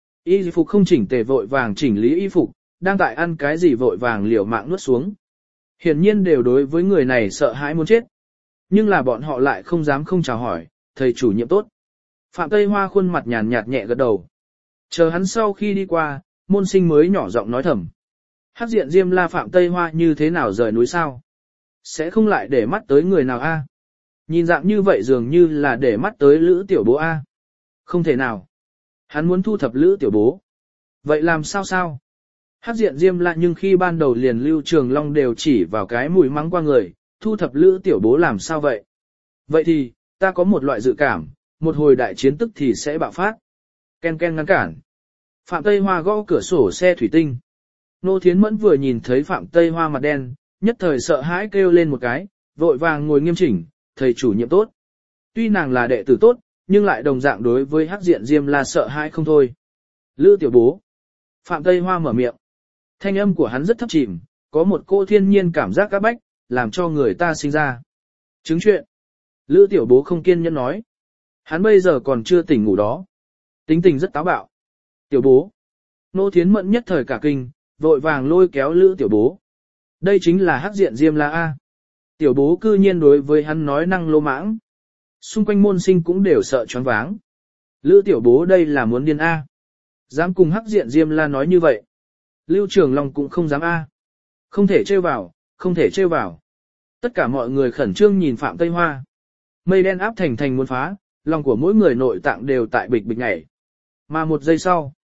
Y phục không chỉnh tề vội vàng chỉnh lý y phục, đang tại ăn cái gì vội vàng liều mạng nuốt xuống. Hiển nhiên đều đối với người này sợ hãi muốn chết. Nhưng là bọn họ lại không dám không chào hỏi, thầy chủ nhiệm tốt. Phạm Tây Hoa khuôn mặt nhàn nhạt nhẹ gật đầu. Chờ hắn sau khi đi qua, môn sinh mới nhỏ giọng nói thầm. Hắc diện Diêm La Phạm Tây Hoa như thế nào rời núi sao? Sẽ không lại để mắt tới người nào a? Nhìn dạng như vậy dường như là để mắt tới Lữ tiểu bố a. Không thể nào. Hắn muốn thu thập Lữ tiểu bố. Vậy làm sao sao? Hắc diện Diêm La nhưng khi ban đầu liền Lưu Trường Long đều chỉ vào cái mùi mắng qua người, thu thập Lữ tiểu bố làm sao vậy? Vậy thì, ta có một loại dự cảm, một hồi đại chiến tức thì sẽ bạo phát. Ken ken ngăn cản. Phạm Tây Hoa gõ cửa sổ xe thủy tinh. Nô Thiến Mẫn vừa nhìn thấy Phạm Tây Hoa mặt đen, nhất thời sợ hãi kêu lên một cái, vội vàng ngồi nghiêm chỉnh, thầy chủ nhiệm tốt. Tuy nàng là đệ tử tốt, nhưng lại đồng dạng đối với Hắc diện Diêm La sợ hãi không thôi. Lữ tiểu bố. Phạm Tây Hoa mở miệng. Thanh âm của hắn rất thấp chìm, có một cô thiên nhiên cảm giác các bách, làm cho người ta sinh ra. Chứng chuyện. Lữ tiểu bố không kiên nhẫn nói. Hắn bây giờ còn chưa tỉnh ngủ đó. Tính tình rất táo bạo. Tiểu bố. Nô Thiến Mẫn nhất thời cả kinh, vội vàng lôi kéo Lữ tiểu bố. Đây chính là Hắc diện Diêm La A. Tiểu bố cư nhiên đối với hắn nói năng lô mãng. Xung quanh môn sinh cũng đều sợ choáng váng. Lữ tiểu bố đây là muốn điên A. Dám cùng Hắc diện Diêm La nói như vậy. Lưu Trường Long cũng không dám A. Không thể trêu vào, không thể trêu vào. Tất cả mọi người khẩn trương nhìn Phạm Tây Hoa. Mây đen áp thành thành muốn phá, lòng của mỗi người nội tạng đều tại bịch bịch nhảy. Mà một giây sau,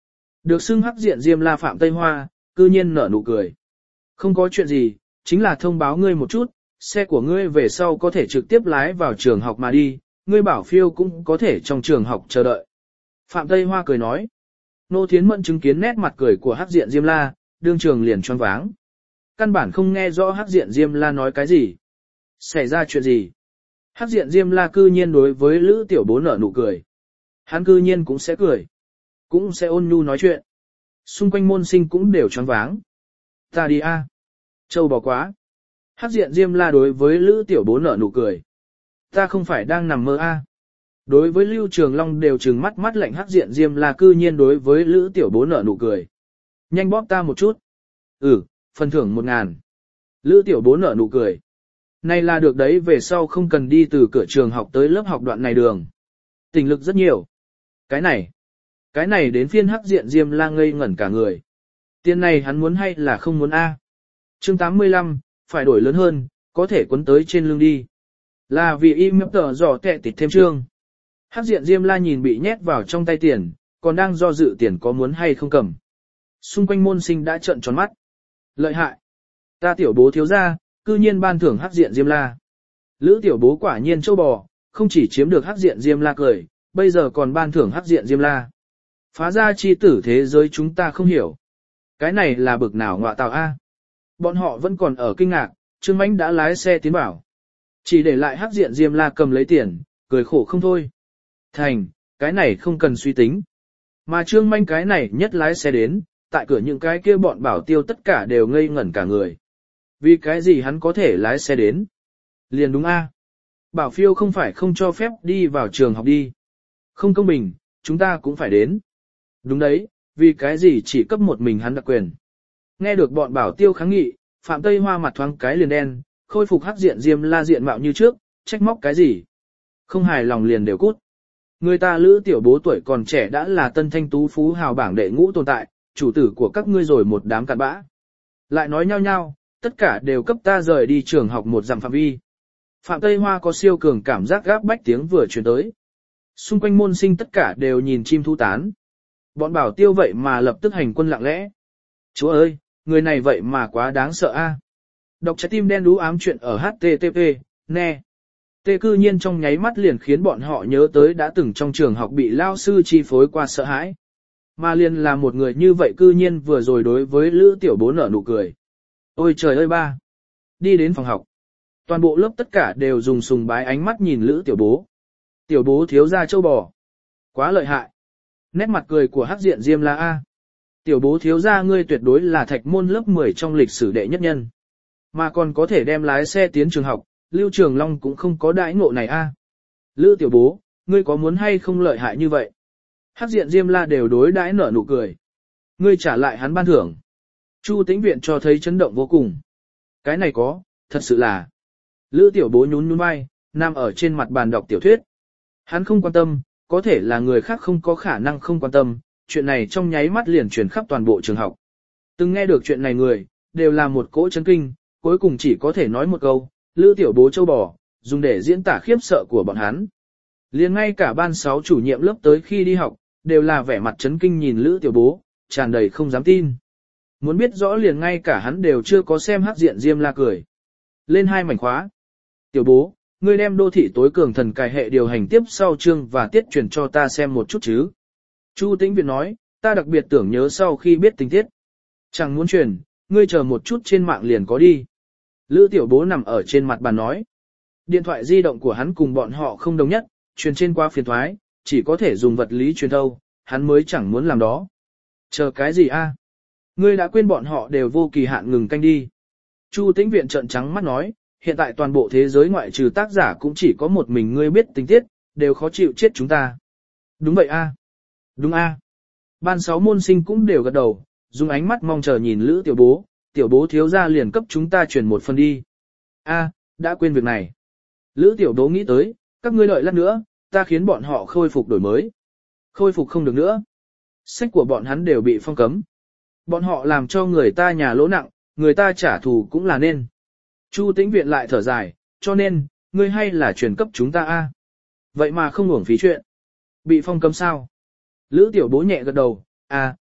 Được xưng hắc diện Diêm La Phạm Tây Hoa, cư nhiên nở nụ cười. Không có chuyện gì, chính là thông báo ngươi một chút, xe của ngươi về sau có thể trực tiếp lái vào trường học mà đi, ngươi bảo phiêu cũng có thể trong trường học chờ đợi. Phạm Tây Hoa cười nói. Nô Thiến Mẫn chứng kiến nét mặt cười của hắc diện Diêm La, đương trường liền choáng váng. Căn bản không nghe rõ hắc diện Diêm La nói cái gì. Xảy ra chuyện gì? Hắc diện Diêm La cư nhiên đối với Lữ Tiểu Bố nở nụ cười. Hắn cư nhiên cũng sẽ cười. Cũng sẽ ôn nhu nói chuyện. Xung quanh môn sinh cũng đều choáng váng. Ta đi a. Châu bò quá. Hắc diện Diêm La đối với Lữ Tiểu Bố nở nụ cười. Ta không phải đang nằm mơ a. Đối với Lưu Trường Long đều trừng mắt mắt lạnh hắc diện Diêm La cư nhiên đối với Lữ Tiểu Bố nở nụ cười. Nhanh bóp ta một chút. Ừ, phần thưởng một ngàn. Lữ Tiểu Bố nở nụ cười. Này là được đấy, về sau không cần đi từ cửa trường học tới lớp học đoạn này đường. Tình lực rất nhiều. Cái này, cái này đến phiên hắc diện Diêm La ngây ngẩn cả người. Tiền này hắn muốn hay là không muốn a? Chương tám mươi lăm, phải đổi lớn hơn, có thể quấn tới trên lưng đi. Là vì im tờ dò tệ tịt thêm chương. Hắc diện Diêm La nhìn bị nhét vào trong tay tiền, còn đang do dự tiền có muốn hay không cầm. Xung quanh môn sinh đã trợn tròn mắt. Lợi hại. Ta Tiểu Bố thiếu gia, cư nhiên ban thưởng hắc diện Diêm La. Lữ Tiểu Bố quả nhiên châu bò, không chỉ chiếm được hắc diện Diêm La cười, bây giờ còn ban thưởng hắc diện Diêm La. Phá ra chi tử thế giới chúng ta không hiểu. Cái này là bực nào ngọa tào a? Bọn họ vẫn còn ở kinh ngạc, Trương Mãnh đã lái xe tiến bảo. Chỉ để lại hắc diện Diêm La cầm lấy tiền, cười khổ không thôi. Thành, cái này không cần suy tính. Mà Trương Mãnh cái này nhất lái xe đến, tại cửa những cái kia bọn bảo tiêu tất cả đều ngây ngẩn cả người. Vì cái gì hắn có thể lái xe đến? Liền đúng a. Bảo phiêu không phải không cho phép đi vào trường học đi. Không công bình, chúng ta cũng phải đến. Đúng đấy, vì cái gì chỉ cấp một mình hắn đặc quyền. Nghe được bọn bảo tiêu kháng nghị, Phạm Tây Hoa mặt thoáng cái liền đen, khôi phục hắc diện Diêm La diện mạo như trước, trách móc cái gì. Không hài lòng liền đều cút. Người ta Lữ Tiểu Bố tuổi còn trẻ đã là tân thanh tú phú hào bảng đệ ngũ tồn tại, chủ tử của các ngươi rồi một đám cặn bã. Lại nói nhau nhau, tất cả đều cấp ta rời đi trường học một dặm phạm vi. Phạm Tây Hoa có siêu cường cảm giác gáp bách tiếng vừa truyền tới. Xung quanh môn sinh tất cả đều nhìn chim thu tán. Bọn bảo tiêu vậy mà lập tức hành quân lặng lẽ. Chúa ơi, người này vậy mà quá đáng sợ a. Đọc trái tim đen đú ám chuyện ở hát tê tê pê, nè. Tê cư nhiên trong nháy mắt liền khiến bọn họ nhớ tới đã từng trong trường học bị lao sư chi phối qua sợ hãi. Mà liền là một người như vậy cư nhiên vừa rồi đối với Lữ Tiểu Bố nở nụ cười. Ôi trời ơi ba! Đi đến phòng học. Toàn bộ lớp tất cả đều dùng sùng bái ánh mắt nhìn Lữ Tiểu Bố. Tiểu Bố thiếu gia châu bò. Quá lợi hại. Nét mặt cười của hắc diện Diêm La A. Tiểu Bố thiếu gia ngươi tuyệt đối là thạch môn lớp mười trong lịch sử đệ nhất nhân. Mà còn có thể đem lái xe tiến trường học, Lưu Trường Long cũng không có đãi ngộ này A. Lữ Tiểu Bố, ngươi có muốn hay không lợi hại như vậy? Hắc diện Diêm La đều đối đãi nở nụ cười. Ngươi trả lại hắn ban thưởng. Chu Tĩnh Viện cho thấy chấn động vô cùng. Cái này có, thật sự là. Lữ Tiểu Bố nhún nhún vai, nằm ở trên mặt bàn đọc tiểu thuyết. Hắn không quan tâm, có thể là người khác không có khả năng không quan tâm, chuyện này trong nháy mắt liền truyền khắp toàn bộ trường học. Từng nghe được chuyện này người, đều là một cỗ chấn kinh, cuối cùng chỉ có thể nói một câu, Lữ Tiểu Bố châu bò, dùng để diễn tả khiếp sợ của bọn hắn. Liền ngay cả ban sáu chủ nhiệm lớp tới khi đi học, đều là vẻ mặt chấn kinh nhìn Lữ Tiểu Bố, tràn đầy không dám tin. Muốn biết rõ liền ngay cả hắn đều chưa có xem hắc diện Diêm La cười. Lên hai mảnh khóa. Tiểu Bố, ngươi đem đô thị tối cường thần cài hệ điều hành tiếp sau chương và tiết truyền cho ta xem một chút chứ. Chu Tĩnh Viện nói, ta đặc biệt tưởng nhớ sau khi biết tình tiết. Chẳng muốn truyền, ngươi chờ một chút trên mạng liền có đi. Lữ Tiểu Bố nằm ở trên mặt bàn nói. Điện thoại di động của hắn cùng bọn họ không đồng nhất, truyền trên qua phiền thoái, chỉ có thể dùng vật lý truyền thâu, hắn mới chẳng muốn làm đó. Chờ cái gì a? Ngươi đã quên bọn họ đều vô kỳ hạn ngừng canh đi. Chu Tĩnh Viện trợn trắng mắt nói, hiện tại toàn bộ thế giới ngoại trừ tác giả cũng chỉ có một mình ngươi biết tình tiết, đều khó chịu chết chúng ta. Đúng vậy a. Đúng a. Ban sáu môn sinh cũng đều gật đầu, dùng ánh mắt mong chờ nhìn Lữ Tiểu Bố, Tiểu Bố thiếu gia liền cấp chúng ta truyền một phần đi. A, đã quên việc này. Lữ Tiểu Bố nghĩ tới, các ngươi đợi lát nữa, ta khiến bọn họ khôi phục đổi mới. Khôi phục không được nữa. Sách của bọn hắn đều bị phong cấm. Bọn họ làm cho người ta nhà lỗ nặng, người ta trả thù cũng là nên. Chu Tĩnh Viện lại thở dài, cho nên, ngươi hay là truyền cấp chúng ta a. Vậy mà không uổng phí chuyện. Bị phong cấm sao? Lữ Tiểu Bố nhẹ gật đầu, à,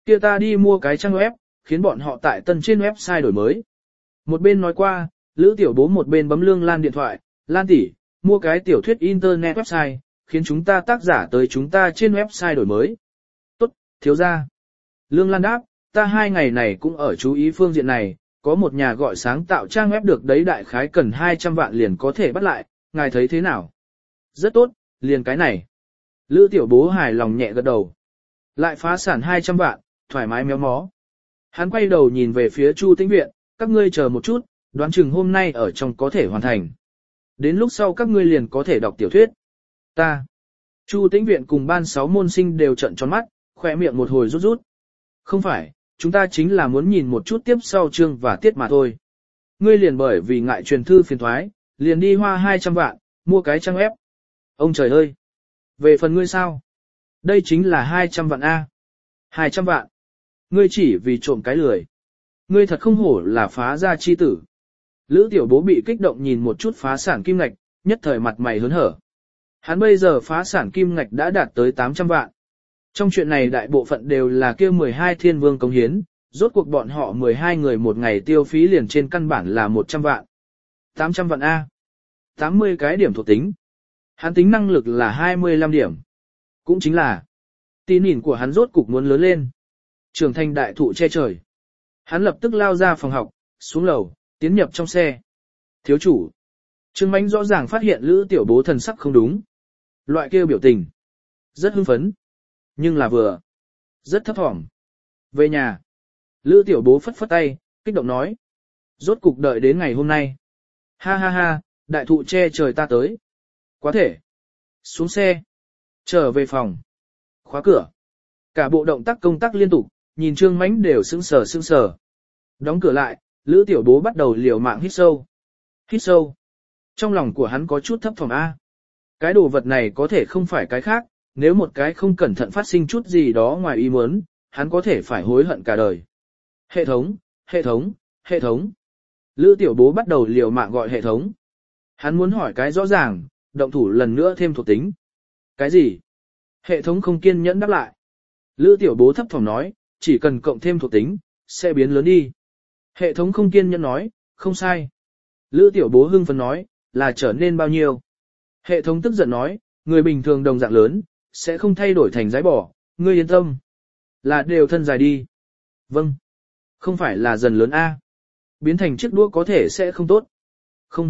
Kia ta đi mua cái trang web, khiến bọn họ tại tân trên website đổi mới. Một bên nói qua, Lữ Tiểu Bố một bên bấm Lương Lan điện thoại, Lan tỷ, mua cái tiểu thuyết internet website, khiến chúng ta tác giả tới chúng ta trên website đổi mới. Tốt, thiếu gia. Lương Lan đáp, ta hai ngày này cũng ở chú ý phương diện này, có một nhà gọi sáng tạo trang web được đấy đại khái cần hai trăm vạn liền có thể bắt lại, ngài thấy thế nào? Rất tốt, liền cái này. Lữ Tiểu Bố hài lòng nhẹ gật đầu. Lại phá sản hai trăm vạn, thoải mái méo mó. Hắn quay đầu nhìn về phía Chu Tĩnh Viện, các ngươi chờ một chút, đoán chừng hôm nay ở trong có thể hoàn thành. Đến lúc sau các ngươi liền có thể đọc tiểu thuyết. Ta. Chu Tĩnh Viện cùng ban sáu môn sinh đều trợn tròn mắt, khỏe miệng một hồi rút rút. Không phải, chúng ta chính là muốn nhìn một chút tiếp sau chương và tiết mà thôi. Ngươi liền bởi vì ngại truyền thư phiền thoái, liền đi hoa hai trăm vạn, mua cái trang web. Ông trời ơi! Về phần ngươi sao? Đây chính là hai trăm vạn A. hai trăm vạn. Ngươi chỉ vì trộm cái lười. Ngươi thật không hổ là phá gia chi tử. Lữ Tiểu Bố bị kích động nhìn một chút phá sản kim ngạch, nhất thời mặt mày hớn hở. Hắn bây giờ phá sản kim ngạch đã đạt tới tám trăm vạn. Trong chuyện này đại bộ phận đều là kêu mười hai thiên vương công hiến, rốt cuộc bọn họ mười hai người một ngày tiêu phí liền trên căn bản là một trăm vạn. tám trăm vạn A. tám mươi cái điểm thuộc tính. Hắn tính năng lực là hai mươi lăm điểm. Cũng chính là, tí nhìn của hắn rốt cục muốn lớn lên. Trưởng thành đại thụ che trời. Hắn lập tức lao ra phòng học, xuống lầu, tiến nhập trong xe. Thiếu chủ. Trương Mánh rõ ràng phát hiện Lữ Tiểu Bố thần sắc không đúng. Loại kêu biểu tình. Rất hưng phấn. Nhưng là vừa. Rất thấp thỏm. Về nhà. Lữ Tiểu Bố phất phất tay, kích động nói. Rốt cục đợi đến ngày hôm nay. Ha ha ha, đại thụ che trời ta tới. Quá thể. Xuống xe. Trở về phòng. Khóa cửa. Cả bộ động tác công tác liên tục, nhìn Trương Mánh đều sững sờ sững sờ. Đóng cửa lại, Lữ Tiểu Bố bắt đầu liều mạng hít sâu. Hít sâu. Trong lòng của hắn có chút thấp thỏm A. Cái đồ vật này có thể không phải cái khác, nếu một cái không cẩn thận phát sinh chút gì đó ngoài ý muốn, hắn có thể phải hối hận cả đời. Hệ thống, hệ thống, hệ thống. Lữ Tiểu Bố bắt đầu liều mạng gọi hệ thống. Hắn muốn hỏi cái rõ ràng, động thủ lần nữa thêm thuộc tính. Cái gì? Hệ thống không kiên nhẫn đáp lại. Lữ Tiểu Bố thấp thỏm nói, chỉ cần cộng thêm thuộc tính, sẽ biến lớn đi. Hệ thống không kiên nhẫn nói, không sai. Lữ Tiểu Bố hưng phấn nói, là trở nên bao nhiêu? Hệ thống tức giận nói, người bình thường đồng dạng lớn, sẽ không thay đổi thành giái bỏ, ngươi yên tâm. Là đều thân dài đi. Vâng. Không phải là dần lớn A. Biến thành chiếc đũa có thể sẽ không tốt. Không.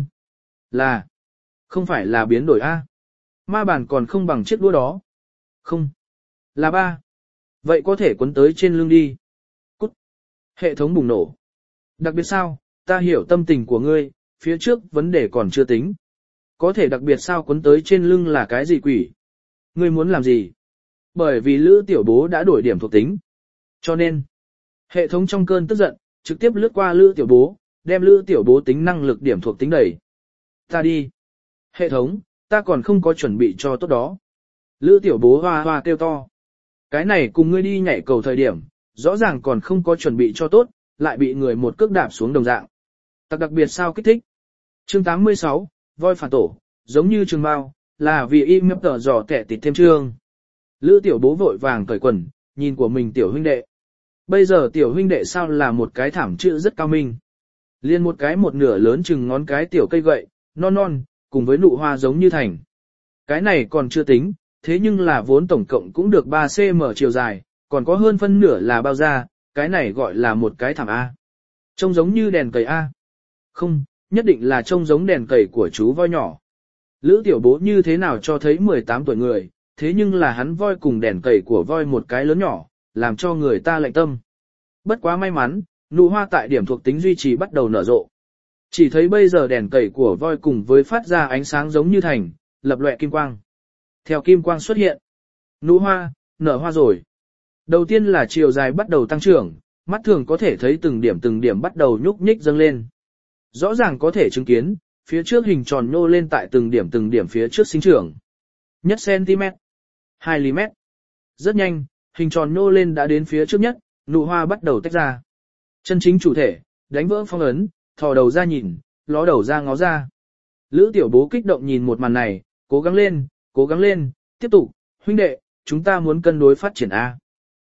Là. Không phải là biến đổi A. Ma bản còn không bằng chiếc đũa đó. Không. Là ba. Vậy có thể quấn tới trên lưng đi. Cút. Hệ thống bùng nổ. Đặc biệt sao, ta hiểu tâm tình của ngươi, phía trước vấn đề còn chưa tính. Có thể đặc biệt sao quấn tới trên lưng là cái gì quỷ? Ngươi muốn làm gì? Bởi vì Lữ Tiểu Bố đã đổi điểm thuộc tính. Cho nên, hệ thống trong cơn tức giận, trực tiếp lướt qua Lữ Tiểu Bố, đem Lữ Tiểu Bố tính năng lực điểm thuộc tính đẩy. Ta đi. Hệ thống, ta còn không có chuẩn bị cho tốt đó. Lữ Tiểu Bố hoa hoa kêu to. Cái này cùng ngươi đi nhảy cầu thời điểm, rõ ràng còn không có chuẩn bị cho tốt, lại bị người một cước đạp xuống đồng dạng. Đặc đặc biệt sao kích thích. Chương tám mươi sáu, voi phản tổ, giống như trường bao, là vì im mếp tờ dò kẻ tịt thêm chương. Lữ Tiểu Bố vội vàng cởi quần, nhìn của mình tiểu huynh đệ. Bây giờ tiểu huynh đệ sao là một cái thảm chữ rất cao minh. Liên một cái một nửa lớn chừng ngón cái tiểu cây gậy, non non, cùng với nụ hoa giống như thành. Cái này còn chưa tính, thế nhưng là vốn tổng cộng cũng được ba xăng ti mét chiều dài, còn có hơn phân nửa là bao da, cái này gọi là một cái thảm A. Trông giống như đèn cầy A. Không, nhất định là trông giống đèn cầy của chú voi nhỏ. Lữ Tiểu Bố như thế nào cho thấy mười tám tuổi người, thế nhưng là hắn voi cùng đèn cầy của voi một cái lớn nhỏ, làm cho người ta lạnh tâm. Bất quá may mắn, nụ hoa tại điểm thuộc tính duy trì bắt đầu nở rộ. Chỉ thấy bây giờ đèn cầy của voi cùng với phát ra ánh sáng giống như thành, lập lòe kim quang. Theo kim quang xuất hiện, nụ hoa, nở hoa rồi. Đầu tiên là chiều dài bắt đầu tăng trưởng, mắt thường có thể thấy từng điểm từng điểm bắt đầu nhúc nhích dâng lên. Rõ ràng có thể chứng kiến, phía trước hình tròn nhô lên tại từng điểm từng điểm phía trước sinh trưởng. Nhất cm, hai mm. Rất nhanh, hình tròn nhô lên đã đến phía trước nhất, nụ hoa bắt đầu tách ra. Chân chính chủ thể, đánh vỡ phong ấn, thò đầu ra nhìn, ló đầu ra ngó ra. Lữ Tiểu Bố kích động nhìn một màn này, cố gắng lên, cố gắng lên, tiếp tục, huynh đệ, chúng ta muốn cân đối phát triển A.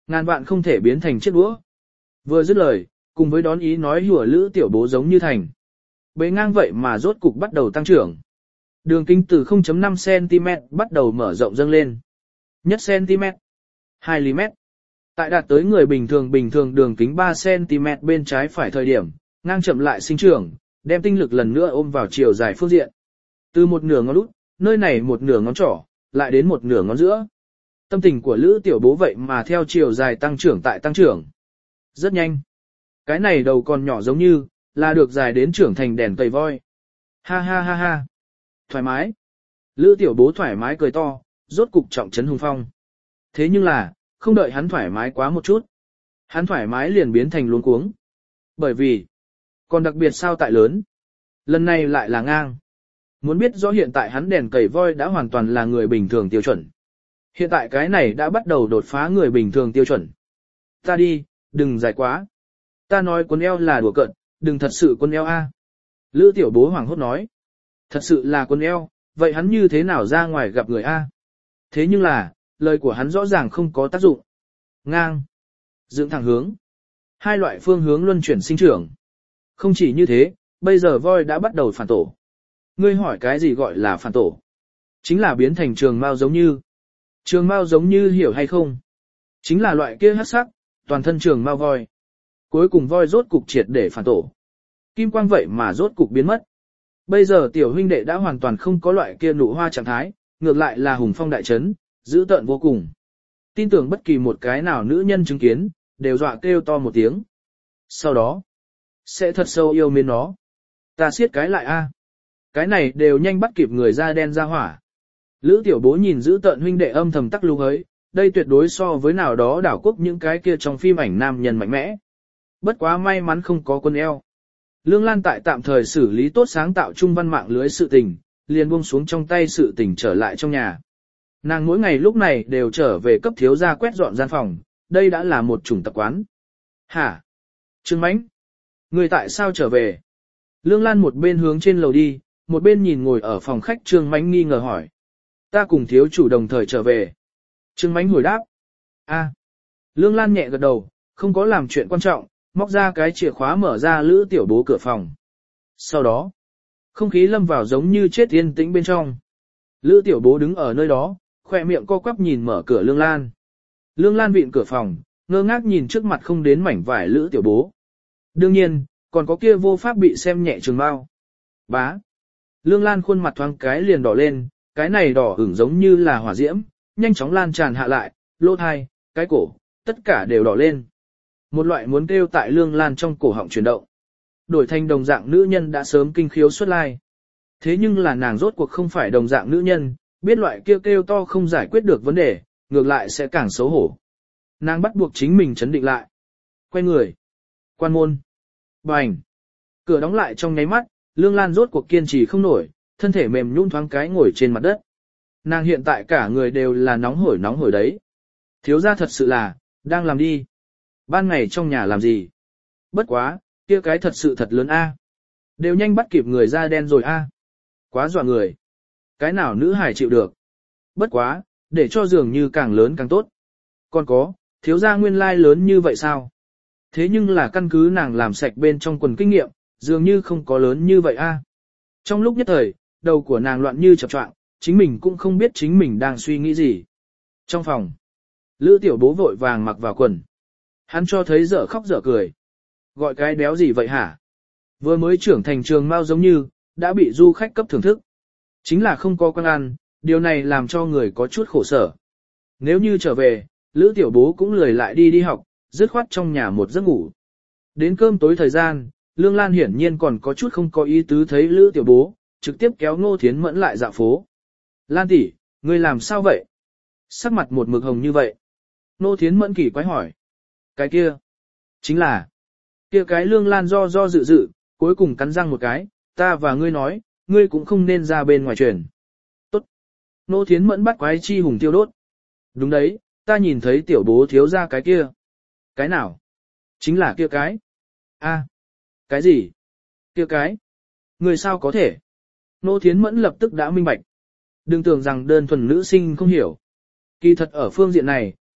Ngàn vạn không thể biến thành chiếc đũa. Vừa dứt lời, cùng với đón ý nói hùa Lữ Tiểu Bố giống như thành. Bế ngang vậy mà rốt cục bắt đầu tăng trưởng. Đường kính từ không phẩy năm xăng-ti-mét bắt đầu mở rộng dâng lên. Nhất cm, hai ly mét. Tại đạt tới người bình thường bình thường đường kính ba xăng-ti-mét bên trái phải thời điểm, ngang chậm lại sinh trưởng, đem tinh lực lần nữa ôm vào chiều dài phương diện. Từ một nửa ngón út, nơi này một nửa ngón trỏ, lại đến một nửa ngón giữa. Tâm tình của Lữ Tiểu Bố vậy mà theo chiều dài tăng trưởng tại tăng trưởng. Rất nhanh. Cái này đầu còn nhỏ giống như, là được dài đến trưởng thành đèn cầy voi. Ha ha ha ha. Thoải mái. Lữ Tiểu Bố thoải mái cười to, rốt cục trọng trấn hùng phong. Thế nhưng là, không đợi hắn thoải mái quá một chút. Hắn thoải mái liền biến thành luống cuống. Bởi vì, còn đặc biệt sao tại lớn. Lần này lại là ngang. Muốn biết rõ hiện tại hắn đèn cầy voi đã hoàn toàn là người bình thường tiêu chuẩn. Hiện tại cái này đã bắt đầu đột phá người bình thường tiêu chuẩn. Ta đi, đừng dài quá. Ta nói quần eo là đùa cợt, đừng thật sự quần eo a. Lữ Tiểu Bố hoảng hốt nói. Thật sự là quần eo, vậy hắn như thế nào ra ngoài gặp người a? Thế nhưng là, lời của hắn rõ ràng không có tác dụng. Ngang. Dựng thẳng hướng. Hai loại phương hướng luân chuyển sinh trưởng. Không chỉ như thế, bây giờ voi đã bắt đầu phản tổ. Ngươi hỏi cái gì gọi là phản tổ? Chính là biến thành trường mao giống như. Trường mao giống như hiểu hay không? Chính là loại kia hắc sắc, toàn thân trường mao voi. Cuối cùng voi rốt cục triệt để phản tổ. Kim quang vậy mà rốt cục biến mất. Bây giờ tiểu huynh đệ đã hoàn toàn không có loại kia nụ hoa trạng thái, ngược lại là hùng phong đại trấn, dữ tợn vô cùng. Tin tưởng bất kỳ một cái nào nữ nhân chứng kiến, đều dọa kêu to một tiếng. Sau đó, sẽ thật sâu yêu mến nó. Ta siết cái lại a. Cái này đều nhanh bắt kịp người da đen ra hỏa. Lữ Tiểu Bố nhìn dữ tợn huynh đệ âm thầm tắc lưu hới, đây tuyệt đối so với nào đó đảo quốc những cái kia trong phim ảnh nam nhân mạnh mẽ. Bất quá may mắn không có quân eo. Lương Lan tại tạm thời xử lý tốt sáng tạo trung văn mạng lưới sự tình, liền buông xuống trong tay sự tình trở lại trong nhà. Nàng mỗi ngày lúc này đều trở về cấp thiếu gia quét dọn gian phòng, đây đã là một chủng tập quán. Hả? Trương Mãnh? Người tại sao trở về? Lương Lan một bên hướng trên lầu đi, một bên nhìn ngồi ở phòng khách Trương Mãnh nghi ngờ hỏi. Ta cùng thiếu chủ đồng thời trở về. Trương Mãnh hồi đáp. A. Lương Lan nhẹ gật đầu, không có làm chuyện quan trọng, móc ra cái chìa khóa mở ra Lữ Tiểu Bố cửa phòng. Sau đó, không khí lâm vào giống như chết yên tĩnh bên trong. Lữ Tiểu Bố đứng ở nơi đó, khỏe miệng co quắp nhìn mở cửa Lương Lan. Lương Lan vịn cửa phòng, ngơ ngác nhìn trước mặt không đến mảnh vải Lữ Tiểu Bố. Đương nhiên, còn có kia vô pháp bị xem nhẹ trường bao. Bá. Lương Lan khuôn mặt thoáng cái liền đỏ lên, cái này đỏ ửng giống như là hỏa diễm, nhanh chóng lan tràn hạ lại, lỗ thai, cái cổ, tất cả đều đỏ lên. Một loại muốn kêu tại Lương Lan trong cổ họng chuyển động. Đổi thành đồng dạng nữ nhân đã sớm kinh khiếu xuất lai. Thế nhưng là nàng rốt cuộc không phải đồng dạng nữ nhân, biết loại kêu kêu to không giải quyết được vấn đề, ngược lại sẽ càng xấu hổ. Nàng bắt buộc chính mình chấn định lại. Quay người. Quan môn. Bành. Cửa đóng lại trong nháy mắt, Lương Lan rốt cuộc kiên trì không nổi, thân thể mềm nhũn thoáng cái ngồi trên mặt đất. Nàng hiện tại cả người đều là nóng hổi nóng hổi đấy. Thiếu gia thật sự là, đang làm đi. Ban ngày trong nhà làm gì? Bất quá, kia cái thật sự thật lớn a. Đều nhanh bắt kịp người da đen rồi a. Quá dọa người. Cái nào nữ hài chịu được? Bất quá, để cho dường như càng lớn càng tốt. Còn có, thiếu gia nguyên lai lớn như vậy sao? Thế nhưng là căn cứ nàng làm sạch bên trong quần kinh nghiệm, dường như không có lớn như vậy a. Trong lúc nhất thời, đầu của nàng loạn như chập choạng, chính mình cũng không biết chính mình đang suy nghĩ gì. Trong phòng, Lữ Tiểu Bố vội vàng mặc vào quần. Hắn cho thấy dở khóc dở cười. Gọi cái béo gì vậy hả? Vừa mới trưởng thành trường mao giống như, đã bị du khách cấp thưởng thức. Chính là không có quan ăn, điều này làm cho người có chút khổ sở. Nếu như trở về, Lữ Tiểu Bố cũng lười lại đi đi học, dứt khoát trong nhà một giấc ngủ. Đến cơm tối thời gian, Lương Lan hiển nhiên còn có chút không có ý tứ thấy Lữ Tiểu Bố, trực tiếp kéo Ngô Thiến Mẫn lại dạo phố. Lan tỷ, ngươi làm sao vậy? Sắc mặt một mực hồng như vậy. Ngô Thiến Mẫn kỳ quái hỏi. Cái kia, chính là, kia cái Lương Lan do do dự dự, cuối cùng cắn răng một cái, ta và ngươi nói, ngươi cũng không nên ra bên ngoài truyền. Tốt. Ngô Thiến Mẫn bắt quái chi hùng tiêu đốt. Đúng đấy, ta nhìn thấy Tiểu Bố thiếu ra cái kia. Cái nào? Chính là kia cái. A. Cái gì? Kia cái? Người sao có thể? Nô Thiến Mẫn lập tức đã minh bạch. Đừng tưởng rằng đơn thuần nữ sinh không hiểu. Kỳ thật ở phương diện này,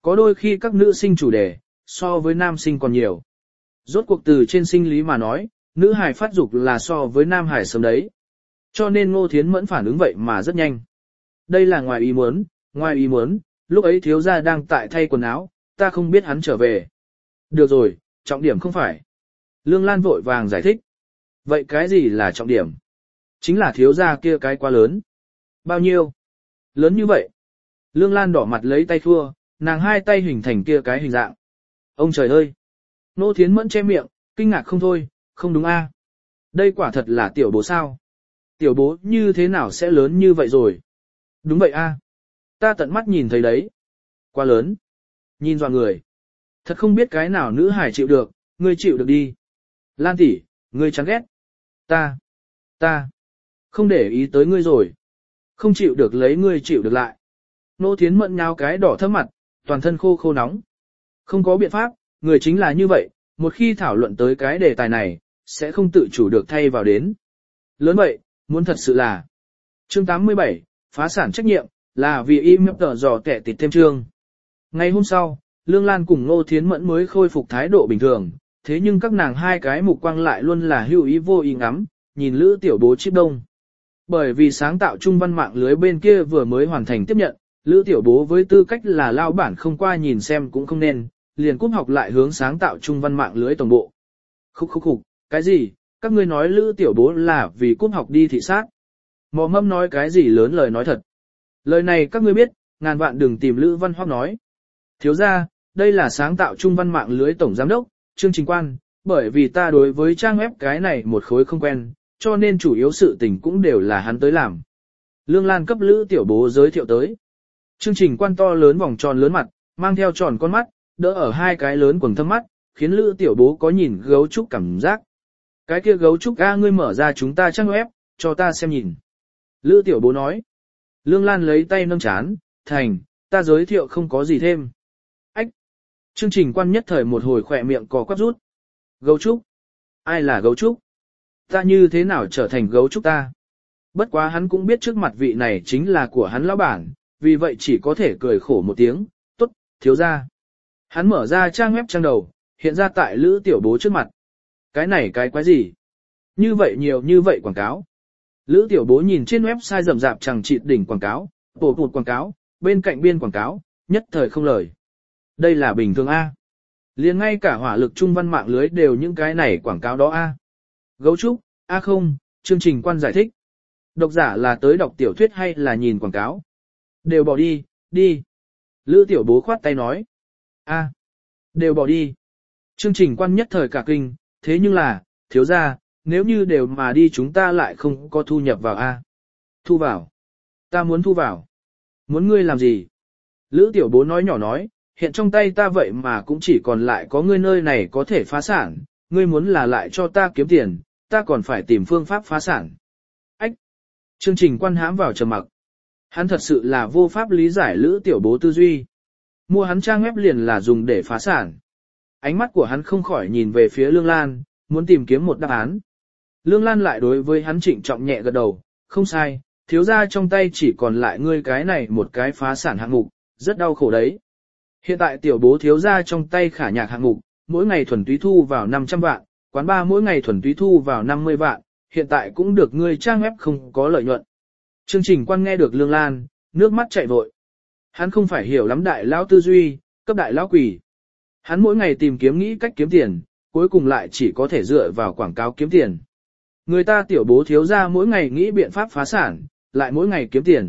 Có đôi khi các nữ sinh chủ đề, so với nam sinh còn nhiều. Rốt cuộc từ trên sinh lý mà nói, nữ hài phát dục là so với nam hài sớm đấy. Cho nên Ngô Thiến Mẫn phản ứng vậy mà rất nhanh. Đây là ngoài ý muốn, ngoài ý muốn, lúc ấy thiếu gia đang tại thay quần áo, ta không biết hắn trở về. Được rồi, trọng điểm không phải. Lương Lan vội vàng giải thích. Vậy cái gì là trọng điểm? Chính là thiếu gia kia cái quá lớn. Bao nhiêu? Lớn như vậy. Lương Lan đỏ mặt lấy tay thua, nàng hai tay hình thành kia cái hình dạng. Ông trời ơi! Ngô Thiến Mẫn che miệng, kinh ngạc không thôi, không đúng a? Đây quả thật là tiểu bố sao? Tiểu bố như thế nào sẽ lớn như vậy rồi? Đúng vậy a. Ta tận mắt nhìn thấy đấy. Quá lớn. Nhìn dọa người. Thật không biết cái nào nữ hải chịu được, ngươi chịu được đi. Lan tỷ, ngươi chán ghét. Ta, ta, không để ý tới ngươi rồi. Không chịu được lấy ngươi chịu được lại. Nô Thiến Mẫn nháo cái đỏ thấp mặt, toàn thân khô khô nóng. Không có biện pháp, người chính là như vậy, một khi thảo luận tới cái đề tài này, sẽ không tự chủ được thay vào đến. Lớn vậy, muốn thật sự là. Chương tám mươi bảy, phá sản trách nhiệm, là vì im tờ dò kẻ tịt thêm chương. Ngày hôm sau, Lương Lan cùng Ngô Thiến Mẫn mới khôi phục thái độ bình thường, thế nhưng các nàng hai cái mục quang lại luôn là hữu ý vô ý ngắm, nhìn Lữ Tiểu Bố Chíp Đông. Bởi vì sáng tạo trung văn mạng lưới bên kia vừa mới hoàn thành tiếp nhận, Lữ Tiểu Bố với tư cách là lao bản không qua nhìn xem cũng không nên, liền cúp học lại hướng sáng tạo trung văn mạng lưới tổng bộ. Khúc khúc khúc, cái gì, các ngươi nói Lữ Tiểu Bố là vì cúp học đi thị sát. Mò mâm nói cái gì lớn lời nói thật. Lời này các ngươi biết, ngàn vạn đừng tìm Lữ Văn Hoắc nói. Thiếu ra, đây là sáng tạo trung văn mạng lưới tổng giám đốc, chương trình quan, bởi vì ta đối với trang web cái này một khối không quen, cho nên chủ yếu sự tình cũng đều là hắn tới làm. Lương Lan cấp Lữ Tiểu Bố giới thiệu tới. Chương trình quan to lớn vòng tròn lớn mặt, mang theo tròn con mắt, đỡ ở hai cái lớn quầng thâm mắt, khiến Lữ Tiểu Bố có nhìn gấu trúc cảm giác. Cái kia gấu trúc a ngươi mở ra chúng ta trang web, cho ta xem nhìn. Lữ Tiểu Bố nói. Lương Lan lấy tay nâng chán, thành, ta giới thiệu không có gì thêm. Ách! Chương trình quan nhất thời một hồi khỏe miệng cò quắp rút. Gấu trúc? Ai là gấu trúc? Ta như thế nào trở thành gấu trúc ta? Bất quá hắn cũng biết trước mặt vị này chính là của hắn lão bản, vì vậy chỉ có thể cười khổ một tiếng, tốt, thiếu ra. Hắn mở ra trang web trang đầu, hiện ra tại Lữ Tiểu Bố trước mặt. Cái này cái quái gì? Như vậy nhiều như vậy quảng cáo. Lữ Tiểu Bố nhìn trên website rầm rạp chẳng chịt đỉnh quảng cáo, bổ bụt quảng cáo, bên cạnh biên quảng cáo, nhất thời không lời. Đây là bình thường A. Liền ngay cả hỏa lực trung văn mạng lưới đều những cái này quảng cáo đó A. Gấu trúc, A không, chương trình quan giải thích. Độc giả là tới đọc tiểu thuyết hay là nhìn quảng cáo? Đều bỏ đi, đi. Lữ Tiểu Bố khoát tay nói. A. Đều bỏ đi. Chương trình quan nhất thời cả kinh, thế nhưng là, thiếu ra, nếu như đều mà đi chúng ta lại không có thu nhập vào A. Thu vào. Ta muốn thu vào. Muốn ngươi làm gì? Lữ Tiểu Bố nói nhỏ nói, hiện trong tay ta vậy mà cũng chỉ còn lại có ngươi nơi này có thể phá sản, ngươi muốn là lại cho ta kiếm tiền, ta còn phải tìm phương pháp phá sản. Ách! Chương trình quan hãm vào trầm mặc. Hắn thật sự là vô pháp lý giải Lữ Tiểu Bố tư duy. Mua hắn trang web liền là dùng để phá sản. Ánh mắt của hắn không khỏi nhìn về phía Lương Lan, muốn tìm kiếm một đáp án. Lương Lan lại đối với hắn trịnh trọng nhẹ gật đầu, không sai, thiếu ra trong tay chỉ còn lại ngươi cái này một cái phá sản hạng mục, rất đau khổ đấy. Hiện tại Tiểu Bố thiếu ra trong tay khả nhạc hạng mục, mỗi ngày thuần túy thu vào năm trăm vạn, quán bar mỗi ngày thuần túy thu vào năm mươi vạn, hiện tại cũng được ngươi trang web không có lợi nhuận. Chương trình quan nghe được Lương Lan, nước mắt chảy vội. Hắn không phải hiểu lắm đại lão tư duy, cấp đại lão quỷ. Hắn mỗi ngày tìm kiếm nghĩ cách kiếm tiền, cuối cùng lại chỉ có thể dựa vào quảng cáo kiếm tiền. Người ta Tiểu Bố thiếu ra mỗi ngày nghĩ biện pháp phá sản, lại mỗi ngày kiếm tiền.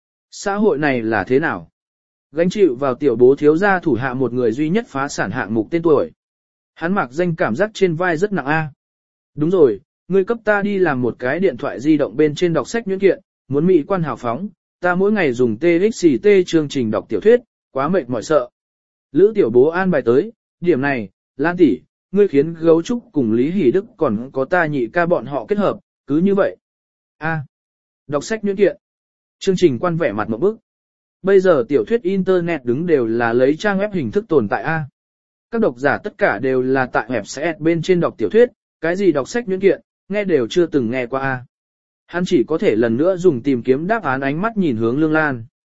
Xã hội này là thế nào? Gánh chịu vào Tiểu Bố thiếu ra thủ hạ một người duy nhất phá sản hạng mục tên tuổi. Hắn mặc danh cảm giác trên vai rất nặng a. Đúng rồi, ngươi cấp ta đi làm một cái điện thoại di động bên trên đọc sách nhuyễn kiện, muốn mỹ quan hào phóng, ta mỗi ngày dùng tê ích xê tê chương trình đọc tiểu thuyết, quá mệt mỏi sợ. Lữ Tiểu Bố an bài tới, điểm này, Lan tỷ, ngươi khiến Gấu Trúc cùng Lý Hỷ Đức còn có ta nhị ca bọn họ kết hợp, cứ như vậy. A. Đọc sách nhuyễn kiện. Chương trình quan vẻ mặt một bức. Bây giờ tiểu thuyết internet đứng đều là lấy trang web hình thức tồn tại A. Các độc giả tất cả đều là tại website bên trên đọc tiểu thuyết, cái gì đọc sách nhuyễn kiện, nghe đều chưa từng nghe qua A. Hắn chỉ có thể lần nữa dùng tìm kiếm đáp án ánh mắt nhìn hướng Lương Lan.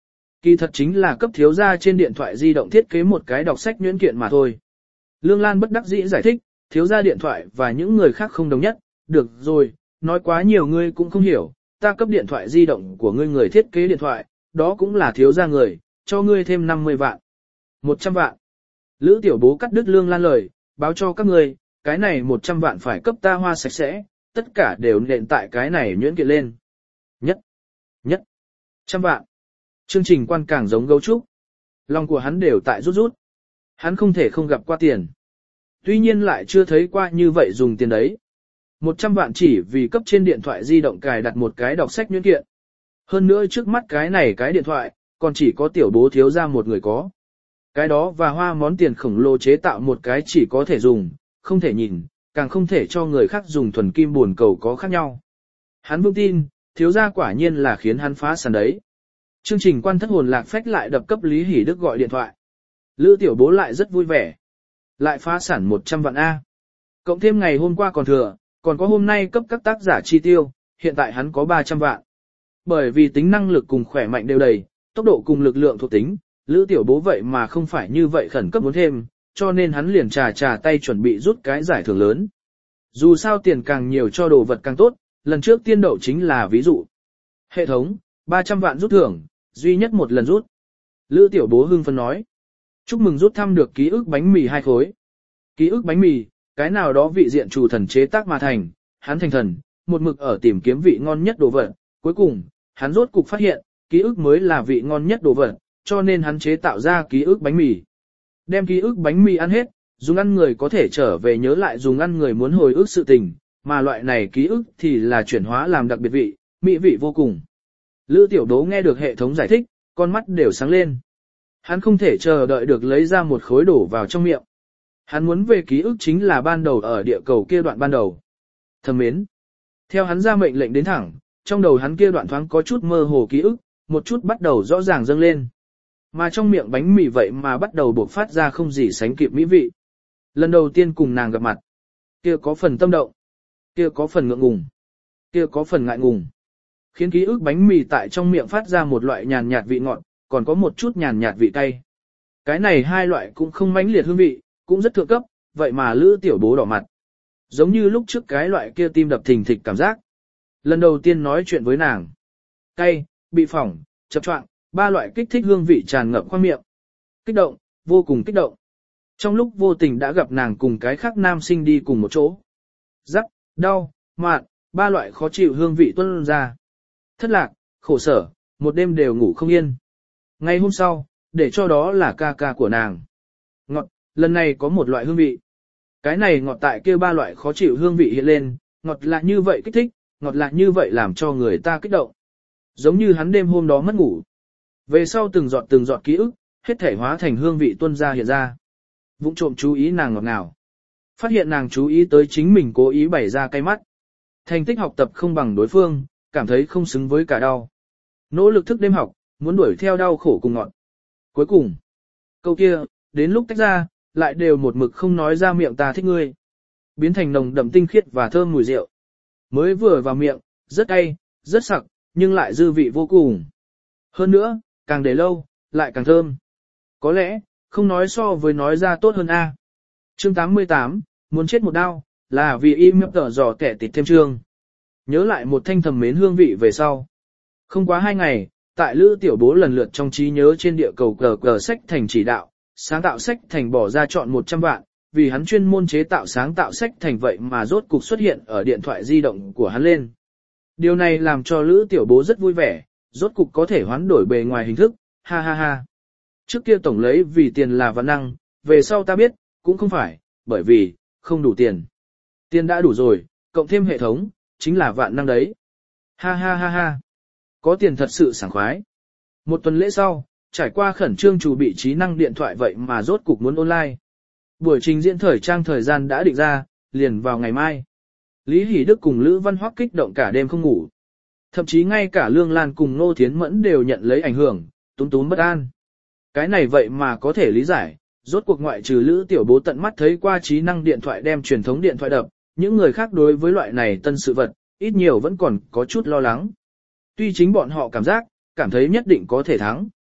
Kỳ thật chính là cấp thiếu gia trên điện thoại di động thiết kế một cái đọc sách nhuyễn kiện mà thôi. Lương Lan bất đắc dĩ giải thích, thiếu gia điện thoại và những người khác không đồng nhất, được rồi, nói quá nhiều ngươi cũng không hiểu, ta cấp điện thoại di động của ngươi người thiết kế điện thoại, đó cũng là thiếu gia người, cho ngươi thêm năm mươi vạn. một trăm vạn. Lữ tiểu bố cắt đứt Lương Lan lời, báo cho các ngươi, cái này một trăm vạn phải cấp ta hoa sạch sẽ, tất cả đều nện tại cái này nhuyễn kiện lên. Nhất. Nhất. Trăm vạn. Chương trình quan càng giống gấu trúc. Lòng của hắn đều tại rút rút. Hắn không thể không gặp qua tiền. Tuy nhiên lại chưa thấy qua như vậy dùng tiền đấy. một trăm vạn chỉ vì cấp trên điện thoại di động cài đặt một cái đọc sách nhuyễn kiện. Hơn nữa trước mắt cái này cái điện thoại, còn chỉ có tiểu bố thiếu ra một người có. Cái đó và hoa món tiền khổng lồ chế tạo một cái chỉ có thể dùng, không thể nhìn, càng không thể cho người khác dùng thuần kim buồn cầu có khác nhau. Hắn vững tin, thiếu gia quả nhiên là khiến hắn phá sản đấy. Chương trình quan thất hồn lạc phách lại đập cấp Lý Hỷ Đức gọi điện thoại. Lữ tiểu bố lại rất vui vẻ. Lại phá sản một trăm vạn A. Cộng thêm ngày hôm qua còn thừa, còn có hôm nay cấp các tác giả chi tiêu, hiện tại hắn có ba trăm vạn. Bởi vì tính năng lực cùng khỏe mạnh đều đầy, tốc độ cùng lực lượng thuộc tính, Lữ tiểu bố vậy mà không phải như vậy khẩn cấp muốn thêm, cho nên hắn liền trà trà tay chuẩn bị rút cái giải thưởng lớn. Dù sao tiền càng nhiều cho đồ vật càng tốt, lần trước tiên đậu chính là ví dụ. Hệ thống, ba trăm vạn rút thưởng, duy nhất một lần rút. Lữ tiểu bố hưng phấn nói. Chúc mừng rút thăm được ký ức bánh mì hai khối. Ký ức bánh mì, cái nào đó vị diện chủ thần chế tác mà thành, hắn thành thần, một mực ở tìm kiếm vị ngon nhất đồ vật. Cuối cùng, hắn rốt cục phát hiện, ký ức mới là vị ngon nhất đồ vật, cho nên hắn chế tạo ra ký ức bánh mì. Đem ký ức bánh mì ăn hết, dùng ăn người có thể trở về nhớ lại dùng ăn người muốn hồi ức sự tình, mà loại này ký ức thì là chuyển hóa làm đặc biệt vị, mỹ vị vô cùng. Lữ tiểu đố nghe được hệ thống giải thích, con mắt đều sáng lên. Hắn không thể chờ đợi được lấy ra một khối đổ vào trong miệng. Hắn muốn về ký ức chính là ban đầu ở địa cầu kia đoạn ban đầu. Thầm mến. Theo hắn ra mệnh lệnh đến thẳng, trong đầu hắn kia đoạn thoáng có chút mơ hồ ký ức, một chút bắt đầu rõ ràng dâng lên. Mà trong miệng bánh mì vậy mà bắt đầu bộc phát ra không gì sánh kịp mỹ vị. Lần đầu tiên cùng nàng gặp mặt, kia có phần tâm động, kia có phần ngượng ngùng, kia có phần ngại ngùng. Khiến ký ức bánh mì tại trong miệng phát ra một loại nhàn nhạt vị ngọt, còn có một chút nhàn nhạt vị cay. Cái này hai loại cũng không mãnh liệt hương vị, cũng rất thượng cấp, vậy mà Lữ tiểu bố đỏ mặt. Giống như lúc trước cái loại kia tim đập thình thịch cảm giác. Lần đầu tiên nói chuyện với nàng. Cay, bị phỏng, chập choạng, ba loại kích thích hương vị tràn ngập khoang miệng. Kích động, vô cùng kích động. Trong lúc vô tình đã gặp nàng cùng cái khác nam sinh đi cùng một chỗ. Rắc, đau, mạn, ba loại khó chịu hương vị tuôn ra. Thất lạc, khổ sở, một đêm đều ngủ không yên. Ngày hôm sau, để cho đó là ca ca của nàng. Ngọt, lần này có một loại hương vị. Cái này ngọt tại kia ba loại khó chịu hương vị hiện lên, ngọt lạ như vậy kích thích, ngọt lạ như vậy làm cho người ta kích động. Giống như hắn đêm hôm đó mất ngủ. Về sau từng giọt từng giọt ký ức, hết thể hóa thành hương vị tuôn ra hiện ra. Vụng trộm chú ý nàng ngọt ngào. Phát hiện nàng chú ý tới chính mình cố ý bày ra cay mắt. Thành tích học tập không bằng đối phương, cảm thấy không xứng với cả đau. Nỗ lực thức đêm học, muốn đuổi theo đau khổ cùng ngọt. Cuối cùng, câu kia, đến lúc tách ra, lại đều một mực không nói ra miệng ta thích ngươi. Biến thành nồng đậm tinh khiết và thơm mùi rượu. Mới vừa vào miệng, rất cay, rất sặc, nhưng lại dư vị vô cùng. Hơn nữa, càng để lâu, lại càng thơm. Có lẽ, không nói so với nói ra tốt hơn a. Chương tám mươi tám, muốn chết một đau, là vì im tở giò kẻ tịt thêm chương. Nhớ lại một thanh thầm mến hương vị về sau. Không quá hai ngày, tại Lữ tiểu bố lần lượt trong trí nhớ trên địa cầu cờ cờ sách thành chỉ đạo, sáng tạo sách thành bỏ ra chọn một trăm vạn, vì hắn chuyên môn chế tạo sáng tạo sách thành vậy mà rốt cục xuất hiện ở điện thoại di động của hắn lên. Điều này làm cho Lữ tiểu bố rất vui vẻ, rốt cục có thể hoán đổi bề ngoài hình thức, ha ha ha. Trước kia tổng lấy vì tiền là vạn năng, về sau ta biết, cũng không phải, bởi vì, không đủ tiền. Tiền đã đủ rồi, cộng thêm hệ thống, chính là vạn năng đấy. Ha ha ha ha. Có tiền thật sự sảng khoái. Một tuần lễ sau, trải qua khẩn trương chuẩn bị trí năng điện thoại vậy mà rốt cục muốn online. Buổi trình diễn thời trang thời gian đã định ra, liền vào ngày mai. Lý Hỷ Đức cùng Lữ Văn Hoắc kích động cả đêm không ngủ. Thậm chí ngay cả Lương Lan cùng Ngô Thiến Mẫn đều nhận lấy ảnh hưởng, túm túm bất an. Cái này vậy mà có thể lý giải, rốt cuộc ngoại trừ Lữ tiểu bố tận mắt thấy qua trí năng điện thoại đem truyền thống điện thoại đập, những người khác đối với loại này tân sự vật, ít nhiều vẫn còn có chút lo lắng. Tuy chính bọn họ cảm giác, cảm thấy nhất định có thể thắng.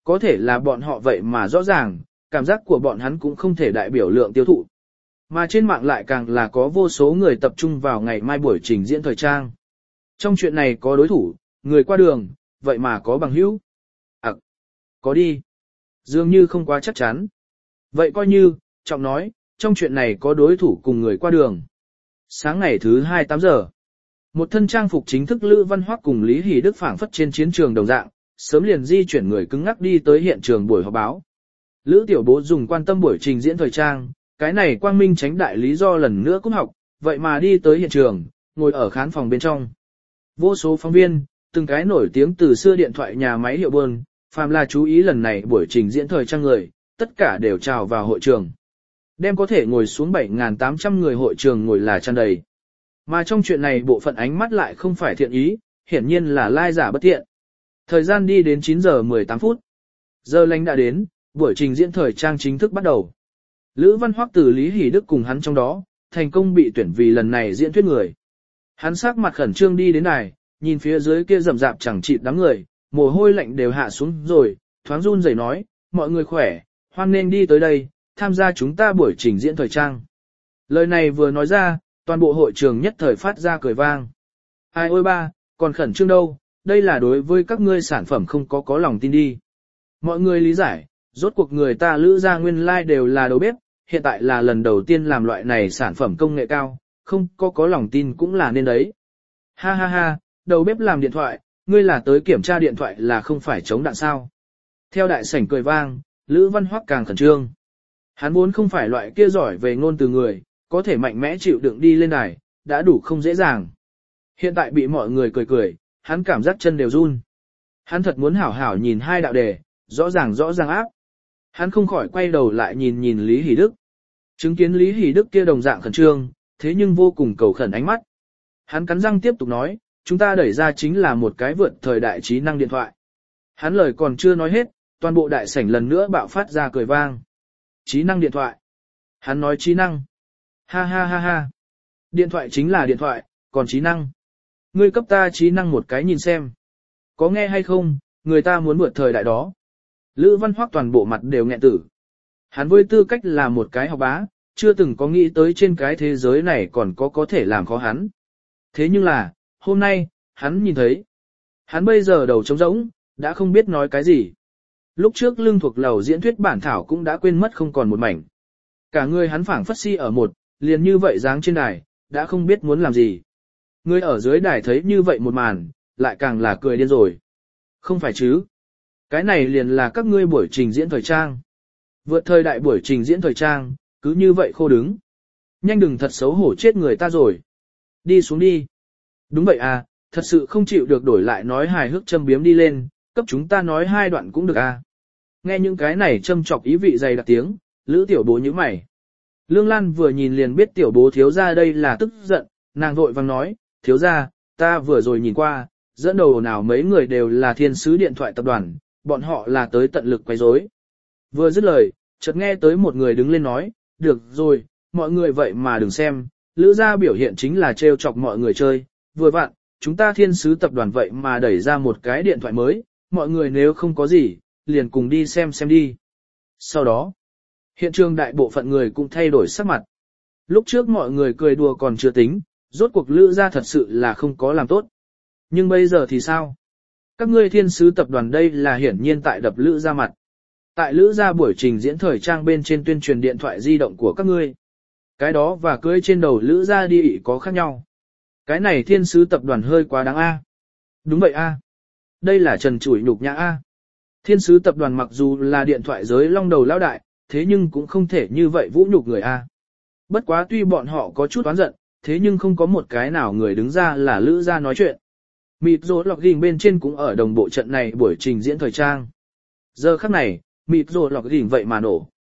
có thể là bọn họ vậy mà rõ ràng, cảm giác của bọn hắn cũng không thể đại biểu lượng tiêu thụ. Mà trên mạng lại càng là có vô số người tập trung vào ngày mai buổi trình diễn thời trang. Trong chuyện này có đối thủ, người qua đường, vậy mà có bằng hữu. À, có đi. Dường như không quá chắc chắn. Vậy coi như, trọng nói, trong chuyện này có đối thủ cùng người qua đường. Sáng ngày thứ hai tám giờ, một thân trang phục chính thức Lữ Văn Hoắc cùng Lý Hỷ Đức phảng phất trên chiến trường đồng dạng, sớm liền di chuyển người cứng ngắc đi tới hiện trường buổi họp báo. Lữ Tiểu Bố dùng quan tâm buổi trình diễn thời trang, cái này quang minh tránh đại lý do lần nữa cũng học, vậy mà đi tới hiện trường, ngồi ở khán phòng bên trong. Vô số phóng viên, từng cái nổi tiếng từ xưa điện thoại nhà máy hiệu buôn, phàm là chú ý lần này buổi trình diễn thời trang người, tất cả đều trào vào hội trường. Đem có thể ngồi xuống bảy nghìn tám trăm người hội trường ngồi là tràn đầy. Mà trong chuyện này bộ phận ánh mắt lại không phải thiện ý, hiển nhiên là lai giả bất thiện. Thời gian đi đến chín giờ mười tám phút. Giờ lành đã đến, buổi trình diễn thời trang chính thức bắt đầu. Lữ Văn Hoắc từ Lý Hỷ Đức cùng hắn trong đó, thành công bị tuyển vì lần này diễn thuyết người. Hắn sắc mặt khẩn trương đi đến đài, nhìn phía dưới kia rậm rạp chẳng chịt đám người, mồ hôi lạnh đều hạ xuống rồi, thoáng run rẩy nói, mọi người khỏe, hoan nên đi tới đây, tham gia chúng ta buổi trình diễn thời trang. Lời này vừa nói ra, toàn bộ hội trường nhất thời phát ra cười vang. Ai ôi ba, còn khẩn trương đâu, đây là đối với các ngươi sản phẩm không có có lòng tin đi. Mọi người lý giải, rốt cuộc người ta Lữ gia nguyên lai like đều là đầu bếp, hiện tại là lần đầu tiên làm loại này sản phẩm công nghệ cao, không có có lòng tin cũng là nên đấy. Ha ha ha, đầu bếp làm điện thoại, ngươi là tới kiểm tra điện thoại là không phải chống đạn sao. Theo đại sảnh cười vang, Lữ Văn Hoắc càng khẩn trương. Hắn vốn không phải loại kia giỏi về ngôn từ người, có thể mạnh mẽ chịu đựng đi lên đài, đã đủ không dễ dàng. Hiện tại bị mọi người cười cười, hắn cảm giác chân đều run. Hắn thật muốn hảo hảo nhìn hai đạo đề, rõ ràng rõ ràng áp. Hắn không khỏi quay đầu lại nhìn nhìn Lý Hỷ Đức. Chứng kiến Lý Hỷ Đức kia đồng dạng khẩn trương, thế nhưng vô cùng cầu khẩn ánh mắt. Hắn cắn răng tiếp tục nói, chúng ta đẩy ra chính là một cái vượt thời đại trí năng điện thoại. Hắn lời còn chưa nói hết, toàn bộ đại sảnh lần nữa bạo phát ra cười vang. Trí năng điện thoại. Hắn nói trí năng. Ha ha ha ha. Điện thoại chính là điện thoại, còn trí năng. Ngươi cấp ta trí năng một cái nhìn xem. Có nghe hay không, người ta muốn vượt thời đại đó. Lữ Văn Hoắc toàn bộ mặt đều nghẹn tử. Hắn với tư cách là một cái học bá, chưa từng có nghĩ tới trên cái thế giới này còn có có thể làm khó hắn. Thế nhưng là, hôm nay, hắn nhìn thấy. Hắn bây giờ đầu trống rỗng, đã không biết nói cái gì. Lúc trước lưng thuộc lầu diễn thuyết bản thảo cũng đã quên mất không còn một mảnh. Cả người hắn phảng phất si ở một, liền như vậy dáng trên đài, đã không biết muốn làm gì. Người ở dưới đài thấy như vậy một màn, lại càng là cười điên rồi. Không phải chứ. Cái này liền là các ngươi buổi trình diễn thời trang. Vượt thời đại buổi trình diễn thời trang, cứ như vậy khô đứng. Nhanh đừng thật xấu hổ chết người ta rồi. Đi xuống đi. Đúng vậy à, thật sự không chịu được đổi lại nói hài hước châm biếm đi lên, cấp chúng ta nói hai đoạn cũng được à. Nghe những cái này châm chọc ý vị dày đặc tiếng, Lữ Tiểu Bố nhíu mày. Lương Lan vừa nhìn liền biết Tiểu Bố thiếu gia đây là tức giận, nàng vội vàng nói, thiếu gia, ta vừa rồi nhìn qua, dẫn đầu nào mấy người đều là thiên sứ điện thoại tập đoàn, bọn họ là tới tận lực quấy rối. Vừa dứt lời, chợt nghe tới một người đứng lên nói, được rồi, mọi người vậy mà đừng xem, Lữ gia biểu hiện chính là trêu chọc mọi người chơi, vừa vặn, chúng ta thiên sứ tập đoàn vậy mà đẩy ra một cái điện thoại mới, mọi người nếu không có gì, liền cùng đi xem xem đi. Sau đó, hiện trường đại bộ phận người cũng thay đổi sắc mặt. Lúc trước mọi người cười đùa còn chưa tính, rốt cuộc Lữ gia thật sự là không có làm tốt. Nhưng bây giờ thì sao? Các ngươi thiên sứ tập đoàn đây là hiển nhiên tại đập Lữ gia mặt. Tại Lữ gia buổi trình diễn thời trang bên trên tuyên truyền điện thoại di động của các ngươi. Cái đó và cưới trên đầu Lữ gia đi ị có khác nhau. Cái này thiên sứ tập đoàn hơi quá đáng a. Đúng vậy a. Đây là trần trụi nhục nhã a. Thiên sứ tập đoàn mặc dù là điện thoại giới long đầu lão đại, thế nhưng cũng không thể như vậy vũ nhục người a. Bất quá tuy bọn họ có chút oán giận, thế nhưng không có một cái nào người đứng ra là Lữ gia nói chuyện. Mịt rồ lọc gỉnh bên trên cũng ở đồng bộ trận này buổi trình diễn thời trang. Giờ khắc này, mịt rồ lọc gỉnh vậy mà nổ.